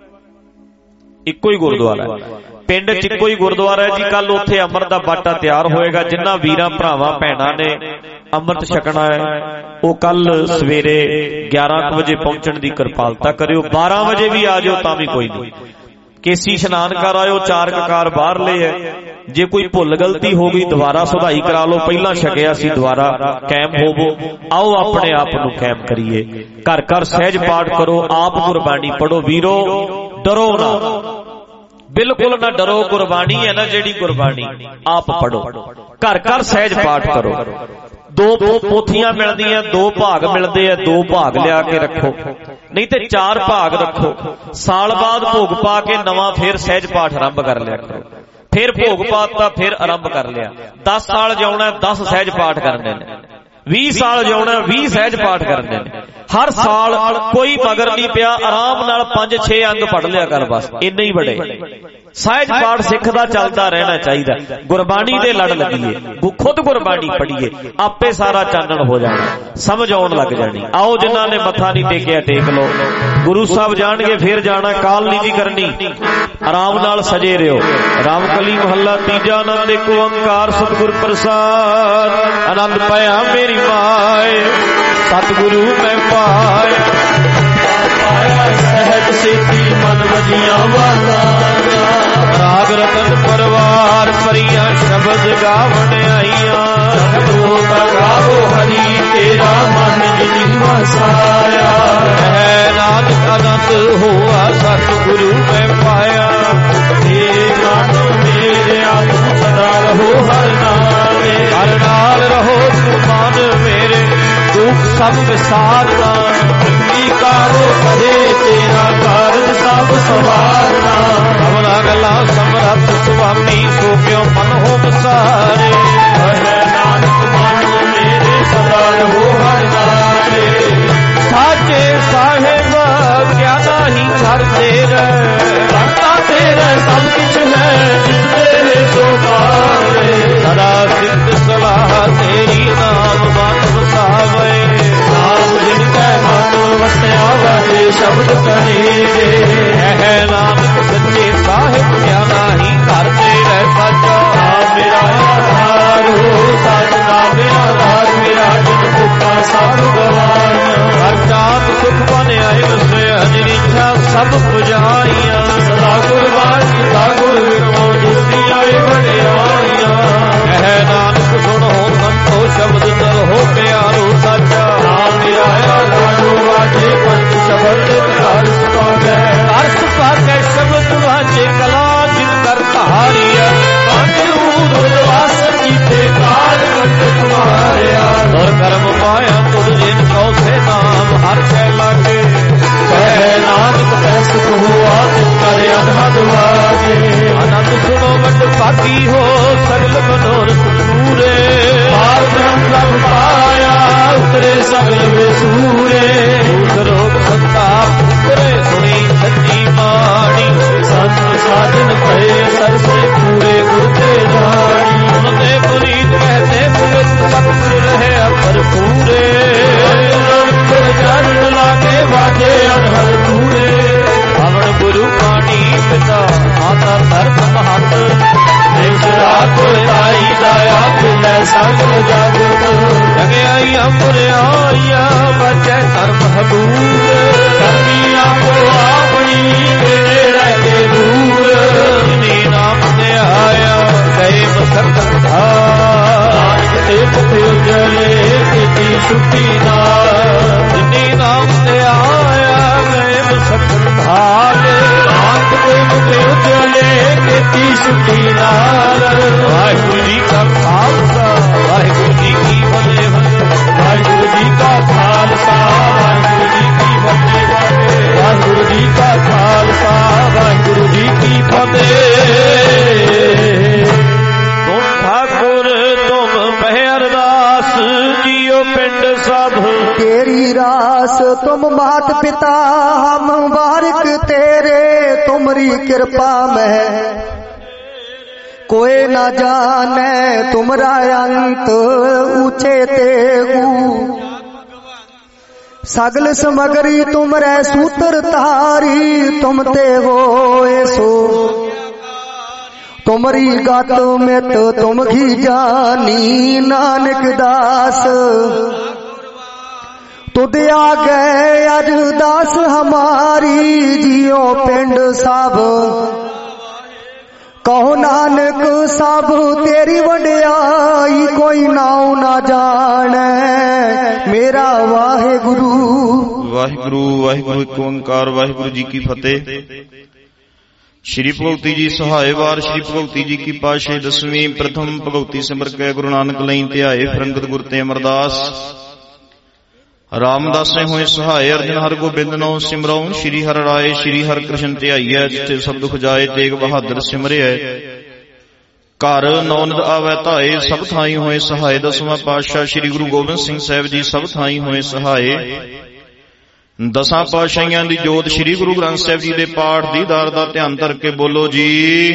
Speaker 3: ਇੱਕੋ ਹੀ ਗੁਰਦੁਆਰਾ ਹੈ, ਪਿੰਡ ਚ ਇੱਕੋ ਹੀ ਗੁਰਦੁਆਰਾ ਹੈ ਜੀ। ਕੱਲ ਉੱਥੇ ਅੰਮ੍ਰਿਤ ਦਾ ਬਾਟਾ ਤਿਆਰ ਹੋਏਗਾ। ਜਿਨ੍ਹਾਂ ਵੀਰਾਂ ਭਰਾਵਾਂ ਭੈਣਾਂ ਨੇ ਅੰਮ੍ਰਿਤ ਛਕਣਾ ਹੈ ਉਹ ਕੱਲ ਸਵੇਰੇ 11 ਵਜੇ ਪਹੁੰਚਣ ਦੀ ਕਿਰਪਾਲਤਾ ਕਰਿਓ। 12 ਵਜੇ ਵੀ ਆ ਜਾਓ ਤਾਂ ਵੀ ਕੋਈ ਨਹੀਂ। ਕੇਸੀ ਇਸ਼ਨਾਨ ਕਰ ਆਇਓ, 4 ਕਕਾਰ ਬਾਹਰ ਲਏ ਹੈ। ਜੇ ਕੋਈ ਭੁੱਲ ਗਲਤੀ ਹੋ ਗਈ ਦੁਬਾਰਾ ਸੁਧਾਈ ਕਰਾ ਲਓ, ਪਹਿਲਾਂ ਛਕਿਆ ਸੀ ਦੁਬਾਰਾ ਕਾਇਮ ਹੋਵੋ। ਆਓ ਆਪਣੇ ਆਪ ਨੂੰ ਕਾਇਮ ਕਰੀਏ, ਘਰ ਘਰ ਸਹਿਜ ਪਾਠ ਕਰੋ, ਆਪ ਗੁਰਬਾਣੀ ਪੜੋ। ਵੀਰੋ ਡਰੋ ਨਾ, ਬਿਲਕੁਲ ਨਾ ਡਰੋ। ਗੁਰਬਾਣੀ ਹੈ ਨਾ ਜਿਹੜੀ, ਗੁਰਬਾਣੀ ਆਪ ਪੜੋ, ਘਰ ਘਰ ਸਹਿਜ ਪਾਠ ਕਰੋ। 2 ਪੋਥੀਆਂ ਮਿਲਦੀਆਂ, 2 ਭਾਗ ਮਿਲਦੇ ਆ, 2 ਭਾਗ ਲਿਆ ਕੇ ਰੱਖੋ, ਨਹੀਂ ਤੇ 4 ਭਾਗ ਰੱਖੋ। ਸਾਲ ਬਾਅਦ ਭੋਗ ਪਾ ਕੇ ਨਵਾਂ ਫੇਰ ਸਹਿਜ ਪਾਠ ਆਰੰਭ ਕਰ ਲਿਆ ਕਰੋ। ਫਿਰ ਭੋਗ ਪਾਤਾ, ਫਿਰ ਆਰੰਭ ਕਰ ਲਿਆ। 10 ਸਾਲ ਜਿਉਣਾ 10 ਸਹਿਜ ਪਾਠ ਕਰਨੇ ਨੇ, 20 ਸਾਲ ਜਿਉਣਾ 20 ਸਹਿਜ ਪਾਠ ਕਰਨੇ ਨੇ। ਹਰ ਸਾਲ ਕੋਈ ਮਗਰ ਨਹੀਂ ਪਿਆ, ਆਰਾਮ ਨਾਲ 5-6 ਅੰਗ ਪੜ ਲਿਆ ਕਰ, ਬਸ ਇੰਨੇ ਹੀ ਬੜੇ। ਸਹਿਜ ਪਾਠ ਸਿੱਖ ਦਾ ਚੱਲਦਾ ਰਹਿਣਾ ਚਾਹੀਦਾ। ਗੁਰਬਾਣੀ ਦੇ ਲੜ ਲੱਗੀਏ, ਖੁਦ ਗੁਰਬਾਣੀ ਪੜ੍ਹੀਏ, ਆਪੇ ਸਾਰਾ ਚਾਨਣ ਹੋ ਜਾਣਾ, ਸਮਝ ਆਉਣ ਲੱਗ ਜਾਣੀ। ਆਓ ਜਿਨ੍ਹਾਂ ਨੇ ਮੱਥਾ ਨਹੀਂ ਟੇਕਿਆ ਟੇਕ ਲਓ, ਗੁਰੂ ਸਾਹਿਬ ਜਾਣਗੇ ਫਿਰ ਜਾਣਾ, ਕਾਲ ਨਹੀਂ ਜੀ ਕਰਨੀ, ਆਰਾਮ ਨਾਲ ਸਜੇ ਰਿਓ। ਰਾਮ ਕਲੀ ਮਹੱਲਾ ਤੀਜਾ। ਆਨੰਦ ਇੱਕ ਓੰਕਾਰ ਸਤਿਗੁਰ ਪ੍ਰਸਾਦ। ਆਨੰਦ ਪਾਇਆ ਮੇਰੀ ਮਾਏ ਸਤਿਗੁਰੂ ਮੈਂ ਪਾਇਆ,
Speaker 4: ਸਹਿਜ ਸੇਤੀ ਮਨ ਵਜੀਆਂ ਵਾਲਾ,
Speaker 3: ਰਾਗ ਰਤਨ ਪਰਵਾਰ ਭਰੀਆਂ ਸ਼ਬਦ ਗਾਵਣ ਆਈਆਂ।
Speaker 4: ਜਗਤੋ ਤਗਾਵੋ ਹਰੀ ਤੇਰਾ ਮਨ ਜਿਨੀ ਵਸਾਇਆ,
Speaker 3: ਹੈ ਨਾਨਕ ਆਨੰਦ ਹੋਆ ਸਤਿਗੁਰੂ ਮੈਂ ਪਾਇਆ।
Speaker 4: ਏ ਮਨ ਮੇਰੇ ਆਤਮ ਸਦਾ ਰਹੋ ਹਰ ਨਾਲੇ,
Speaker 3: ਹਰ ਨਾਲ ਰਹੋ ਸੁਮਨ ਮੇਰੇ, ਦੁੱਖ ਸਭ ਵਿਸਾਰਨਾ।
Speaker 4: ਕਾਰੋ ਕਰੇ ਤੇਰਾ ਕਾਰਜ ਸਭ ਸਵਾਰਨਾ,
Speaker 3: ਕਮਲਾ ਗਲਾ ਸਮਰੱਥ ਸੁਆਮੀ ਸੋ ਕਿਉ ਮਨ ਹੋ ਬਸਾਰੇ।
Speaker 4: ਹੈ ਨਾਨਕ ਮਨ ਮੇਰੇ ਸਦਾ ਰਹੋ ਹਰ ਨਾਲੇ,
Speaker 3: ਸਾਚੇ ਸਾਹਿਬ ਕਿਆ ਨਾਹੀ ਘਰ ਤੇਰੇ,
Speaker 4: ਕਰਤਾ ਤੇਰਾ ਸਭ ਕੁਛ ਹੈ ਜਿਤਨੇ ਸੋ ਪਾਵੇ,
Speaker 3: ਸਦਾ ਸਿੱਧ ਸਲਾਹ ਤੇਰੀ ਨਾਮ ਮਨ ਵਸਾਵੇ।
Speaker 4: ਨਾਮ ਜਿਨ ਕੈ ਮਨ ਵਸਿਆ ਵਾਜੇ ਸ਼ਬਦ ਕਹੇਗੇ,
Speaker 3: ਹੈ ਨਾਨਕ ਸੱਚੇ ਸਾਹਿਬ ਕਿਆ ਨਾਹੀ ਘਰ ਤੇਰੇ ਸਾਚਾ।
Speaker 4: ਮੇਰਾ ਆਧਾਰ ਹੋ ਸਾਜਨਾ, ਮੇਰਾ ਆਧਾਰ ਮੇਰਾ ਜਿਨ ਭੁੱਖਾ ਸਭ ਗਵਾਇਆ,
Speaker 3: ਹਰ ਚਾਤ ਸੁਖ ਬਨ ਆਏ ਵਸਿਆ, ਨਿਰੀਖਿਆ ਸਭ ਪੁਜਾਈਆਂ।
Speaker 4: ਸਦਾ ਗੁਰਬਾਣੀ ਕੀਤਾ ਗੁਰ ਵਿਖੋ ਜਿਸਦੀ ਆਏ ਵਡਿਆਈਆਂ,
Speaker 3: ਹੈ ਨਾਨਕ ਸੁਣੋ ਸੰਤੋ ਸ਼ਬਦ ਤਰ ਹੋ ਪਿਆਰੋ ਸਾਚਾ।
Speaker 4: ਮੇਰਾ ਆਧਾਰ ਹੋ ਵਾਜੇ ਪੰਜ ਸ਼ਬਦ ਘਰ ਸੁਭਾਗੈ,
Speaker 3: ਅਰਥ ਪਾਕੇ ਸ਼ਬਦ ਵਾਜੇ ਕਲਾ ਜਿਨ ਕਰ ਧਾਰੀਆ।
Speaker 4: ਅੰਗੂਰ ਉਦਵਾਸ ਕੀਤੇ ਕਾਲ ਵਟ ਤੁਮਾਰਿਆ,
Speaker 3: ਔਰ ਕਰਮ ਪਾਇਆ ਤੁਧ ਜਿਨ ਕਉ ਸੇ ਨਾਮ ਹਰ ਕੈ ਲਾਗੇ।
Speaker 4: ਕਹਿ ਨਾਨਕ ਕੈ ਸੁਖ ਹੋਆ ਤਿਨ ਕਰ ਅਨਹਦ ਵਾਜੇ,
Speaker 3: ਆਨੰਦ ਸੁਣੋ ਵਡ ਭਾਗੀ ਹੋ ਸਗਲ ਮਨੋਰਥ ਪੂਰੇ।
Speaker 4: ਪਾਰ ਬ੍ਰਹਮ ਪ੍ਰਭ ਪਾਇਆ ਉਤਰੇ ਸਗਲ ਵਿਸੂਰੇ,
Speaker 3: ਦੁਖ ਰੋਗ ਸੰਤਾਪ ਉਤਰੇ ਸੁਣੀ ਸੱਚੀ ਬਾਣੀ।
Speaker 4: ਸੰਤ ਸਾਧਨ ਭਏ ਸਰਸੇ ਪੂਰੇ ਗੁਰ ਤੇ ਜਾਣੀ,
Speaker 3: ਸੁਣਦੇ ਪੁਨੀਤ ਕਹਤੇ ਪਵਿੱਤ ਸਤਿਗੁਰ ਰਹਿਆ ਭਰਪੂਰੇ।
Speaker 4: ਚਰਨ ਲਾਗੇ ਵਾਜੇ ਅਨਹਦ ਪੂਰੇ,
Speaker 3: ਹਵਨ ਗੁਰੂ ਪਾਣੀ ਪਿਤਾ ਮਾਤਾ ਧਰਮ ਮਹਤ।
Speaker 4: ਨਿਸ਼ਰਾ ਕੋਈ ਦਇਆ ਮਿਲੈ ਸਗਲ ਜਗਤ,
Speaker 3: ਜਗਿਆਈ ਅੰਬਰਿਆਇਆ ਬਚੈ ਧਰਮ ਹਦੂਰ।
Speaker 4: ਕਰਮੀ ਆਪੋ ਆਪਣੀ ਤੇਰੇ ਰਹਿ ਕੇ ਦੂਰ,
Speaker 3: ਜਿਨੀ ਨਾਮ ਤੇ ਆਇਆ ਗਏ ਮਸਕਤ ਧਾਰ।
Speaker 4: ਨਾਨਕ ਤੇ ਮੁਖ ਉਜਲੇ ਕੀਤੀ ਛੁੱਟੀ ਨਾਲ,
Speaker 3: ਜਿਨੀ ਨਾਮ ਤੇ ਆਇਆ ਗਏ ਮਸਕਤ ਧਾਰ।
Speaker 4: ਨਾਨਕ ਤੇ ਮੁਖ ਉਜਲੇ ਕੀਤੀ ਛੁੱਟੀ ਨਾਲ।
Speaker 3: ਵਾਹਿਗੁਰੂ ਜੀ ਕਾ ਖਾਲਸਾ ਵਾਹਿਗੁਰੂ ਜੀ ਕੀ ਫਤਿਹ।
Speaker 4: ਵਾਹਿਗੁਰੂ ਜੀ ਕਾ ਖਾਲਸਾ ਵਾਹਿਗੁਰੂ ਜੀ ਕੀ ਫਤਿਹ, ਵਾਹਿਗੁਰੂ ਜੀ ਕਾ ਖਾਲਸਾ ਵਾਹਿਗੁਰੂ ਜੀ ਕੀ ਫਤਿਹ।
Speaker 3: ਤੁਮ ਠਾਕੁਰ ਤੁਮ ਪਹਿ ਅਰਦਾਸ ਜੀਓ ਪਿੰਡ ਸਭ।
Speaker 2: तेरी रास तुम मात पिता हम बारिक तेरे, तुमरी कृपा में कोई न जाने तुमरा अंत ऊंचे तेगु। सगल समगरी तुमरे सूत्र तारी, तुम ते हो सो तुमरी गात में तो तुम घी जानी। नानक दास तुद आ गए अज दास हमारी, जियो पिंड सब कहो नानक सब तेरी वडियाई, कोई नाउ ना जाने मेरा वाहिगुरु।
Speaker 1: ਵਾਹਿਗੁਰੂ ਵਾਹਿਗੁਰੂ ਇੱਕ ਓੰਕਾਰ ਵਾਹਿਗੁਰੂ ਜੀ ਕੀ ਫਤਿਹ। ਸ਼੍ਰੀ ਭਗਵਤੀ ਜੀ ਸਹਾਏ ਵਾਰ ਸ਼੍ਰੀ ਭਗਵਤੀ ਜੀ ਕੀ ਪਾਤਸ਼ਾਹੀ ਦਸਵੀਂ ਪ੍ਰਥਮ ਭਗਵਤੀ ਸਿਮਰ ਕੇ ਗੁਰੂ ਨਾਨਕ ਲਈ ਧਿਆਏ ਫਰੰਗਤ ਗੁਰ ਤੇ ਅਮਰਦਾਸ। ਰਾਮਦਾਸੇ ਹੋਏ ਸਹਾਏ ਅਰਜਨ ਹਰ ਗੋਬਿੰਦ ਨੋ ਸਿਮਰਉ। ਸ਼੍ਰੀ ਹਰਿ ਰਾਏ ਸ਼੍ਰੀ ਹਰਿ ਕ੍ਰਿਸ਼ਨ ਧਿਆਈਐ, ਜਿਥੇ ਸਭ ਦੁਖ ਜਾਏ ਤੇਗ ਬਹਾਦਰ ਸਿਮਰਿਐ। ਘਰ ਨੌਨਦ ਆਵੈ ਧਾਏ ਸਭ ਥਾਈ ਹੋਏ ਸਹਾਏ। ਦਸਵਾਂ ਪਾਤਸ਼ਾਹ ਸ਼੍ਰੀ ਗੁਰੂ ਗੋਬਿੰਦ ਸਿੰਘ ਸਾਹਿਬ ਜੀ ਸਭ ਥਾਈ ਹੋਏ ਸਹਾਏ। ਦਸਾਂ ਪਾਤਸ਼ਾਹੀਆਂ ਦੀ ਜੋਤ ਸ੍ਰੀ ਗੁਰੂ ਗ੍ਰੰਥ ਸਾਹਿਬ ਜੀ ਦੇ ਪਾਠ ਦੀਦਾਰ ਦਾ ਧਿਆਨ ਧਰ ਕੇ ਬੋਲੋ ਜੀ।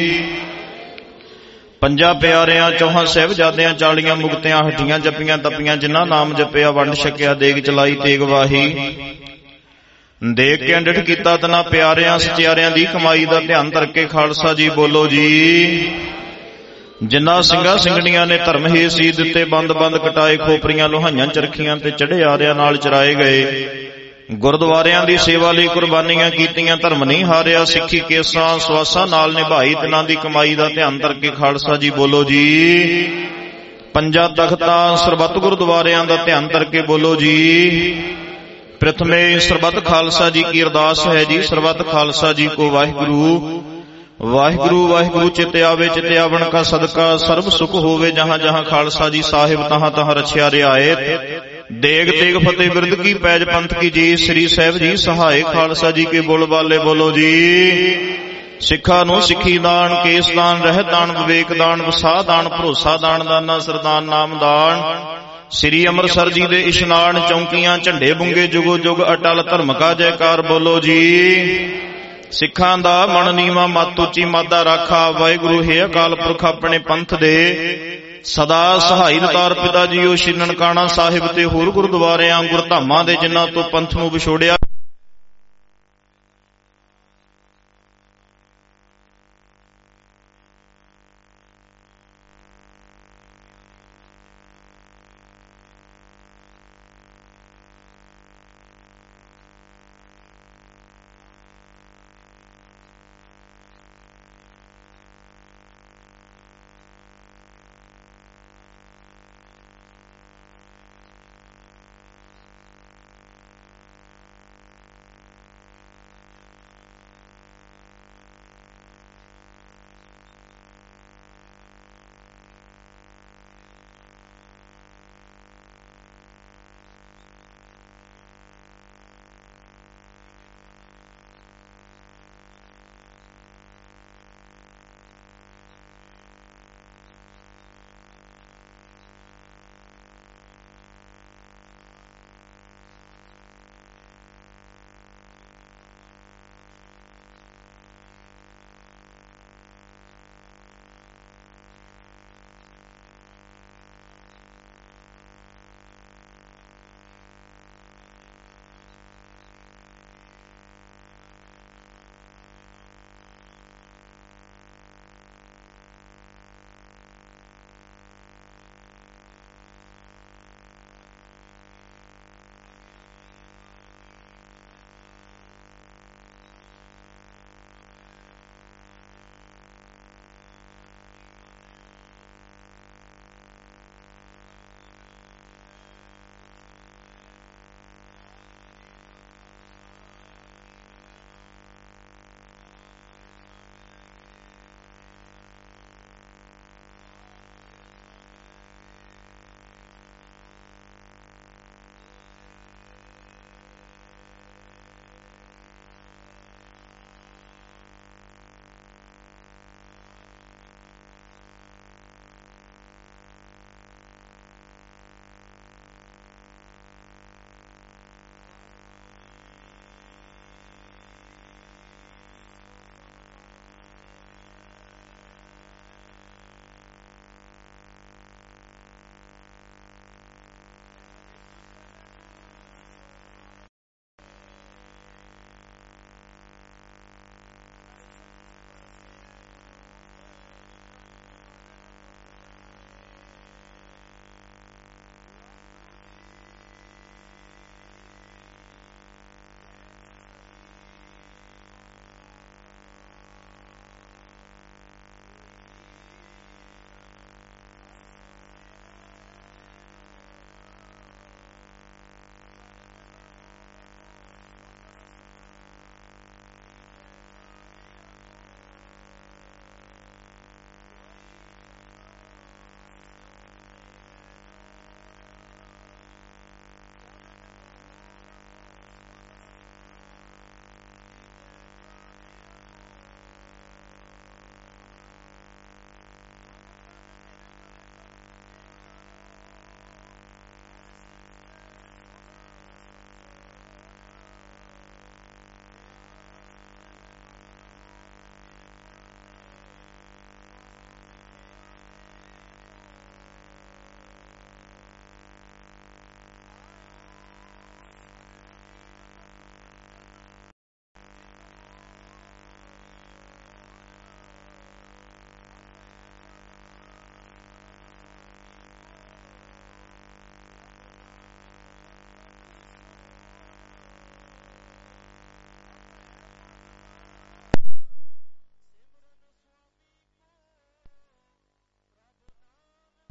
Speaker 1: ਪੰਜਾਂ ਪਿਆਰਿਆਂ, ਚੌਹਾਂ ਸਾਹਿਬਜ਼ਾਦਿਆਂ, 40 ਮੁਕਤਿਆਂ, ਹੱਟੀਆਂ ਜੱਪੀਆਂ ਤਪੀਆਂ, ਜਿਨ੍ਹਾਂ ਨਾਮ ਜਪਿਆ ਵੰਡ ਛਕਿਆ, ਦੇਗ ਚਲਾਈ ਤੇਗ ਵਾਹੀ। ਦੇਖ ਕੇ ਅੰਡਿਠ ਕੀਤਾ ਤਨਾ ਪਿਆਰਿਆਂ ਸਚਿਆਰਿਆਂ ਦੀ ਕਮਾਈ ਦਾ ਧਿਆਨ ਧਰ ਕੇ ਖਾਲਸਾ ਜੀ ਬੋਲੋ ਜੀ। ਜਿਨ੍ਹਾਂ ਸਿੰਘਾਂ ਸਿੰਘਣੀਆਂ ਨੇ ਧਰਮ ਹੀ ਸੀ ਦਿੱਤੇ, ਬੰਦ ਬੰਦ ਕਟਾਏ, ਖੋਪਰੀਆਂ ਲੋਹਾਈਆਂ ਚਰਖੀਆਂ ਤੇ ਚੜੇ ਆਰਿਆਂ ਨਾਲ ਚਰਾਏ ਗਏ। ਗੁਰਦੁਆਰਿਆਂ ਦੀ ਸੇਵਾ ਲਈ ਕੁਰਬਾਨੀਆਂ ਕੀਤੀਆਂ, ਧਰਮ ਨਹੀਂ ਹਾਰਿਆ, ਸਿੱਖੀ ਕੇਸਾਂ ਸਵਾਸਾਂ ਨਾਲ ਨਿਭਾਈ, ਤਿਨਾਂ ਦੀ ਕਮਾਈ ਦਾ ਧਿਆਨ ਧਰ ਕੇ ਖਾਲਸਾ ਜੀ ਬੋਲੋ ਜੀ। ਪੰਜਾਂ ਤਖਤਾਂ ਸਰਬੱਤ ਗੁਰਦੁਆਰਿਆਂ ਦਾ ਧਿਆਨ ਧਰ ਕੇ ਬੋਲੋ ਜੀ। ਪ੍ਰਥਮੇ ਸਰਬੱਤ ਖਾਲਸਾ ਜੀ ਕੀ ਅਰਦਾਸ ਹੈ ਜੀ। ਸਰਬੱਤ ਖਾਲਸਾ ਜੀ ਕੋ ਵਾਹਿਗੁਰੂ ਵਾਹਿਗੁਰੂ ਵਾਹਿਗੁਰੂ। ਚਿਤ ਆਵੇ ਚਿਤ ਆਵਣ ਕਾ ਸਦਕਾ, ਸਰਬ ਸੁਖ ਹੋਵੇ ਜਹਾਂ ਜਹਾਂ ਖਾਲਸਾ ਜੀ ਸਾਹਿਬ, ਤਹਾਂ ਤਹਾਂ ਰਛਿਆ ਰਿਆਇਤ। ਦੇਗ ਤੇਗ ਫਤਿਹ ਬਿਰਦ ਕੀ ਪੈਜ ਪੰਥ ਕੀ ਜੀ, ਸ੍ਰੀ ਸਾਹਿਬ ਜੀ ਸਹਾਏ ਖਾਲਸਾ ਜੀ ਕੇ ਬੋਲ ਬਾਲੇ ਬੋਲੋ ਜੀ। ਸਿੱਖਾਂ ਨੂੰ ਸਿੱਖੀ ਦਾਨ, ਕੇਸ ਦਾਨ, ਰਹਿਤ ਦਾਨ, ਵਿਵੇਕ ਦਾਨ, ਵਸਾ ਦਾਨ, ਭਰੋਸਾ ਦਾਨ, ਦਾਨਾ ਸਰਦਾਨ ਨਾਮ ਦਾਨ। ਸ੍ਰੀ ਅੰਮ੍ਰਿਤਸਰ ਜੀ ਦੇ ਇਸ਼ਨਾਨ, ਚੌਂਕੀਆਂ, ਝੰਡੇ ਬੁੰਗੇ, ਜੁਗੋ ਜੁਗ ਅਟਲ, ਧਰਮ ਕਾ ਜੈਕਾਰ ਬੋਲੋ ਜੀ। ਸਿੱਖਾਂ ਦਾ ਮਨ ਨੀਵਾਂ, ਮੱਤ ਉੱਚੀ, ਮਾਦਾ ਰਾਖਾ। ਵਾਹਿਗੁਰੂ ਹੈ ਅਕਾਲ ਪੁਰਖ ਆਪਣੇ ਪੰਥ ਦੇ ਸਦਾ ਸਹਾਈ ਦਾਤਾਰ। ਪਿਤਾ ਜੀਓ ਸ਼੍ਰੀ ਨਨਕਾਣਾ ਸਾਹਿਬ ਤੇ ਹੋਰ ਗੁਰਦੁਆਰਿਆਂ ਗੁਰਧਾਮਾਂ ਦੇ ਜਿਨ੍ਹਾਂ ਤੋਂ ਪੰਥ ਨੂੰ ਵਿਛੋੜਿਆ,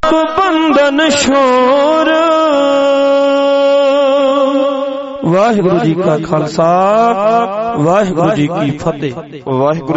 Speaker 4: नानक बंधन छोर। वाहिगुरु जी का खालसा, वाहिगुरु जी की फतेह।
Speaker 1: वाहिगुरु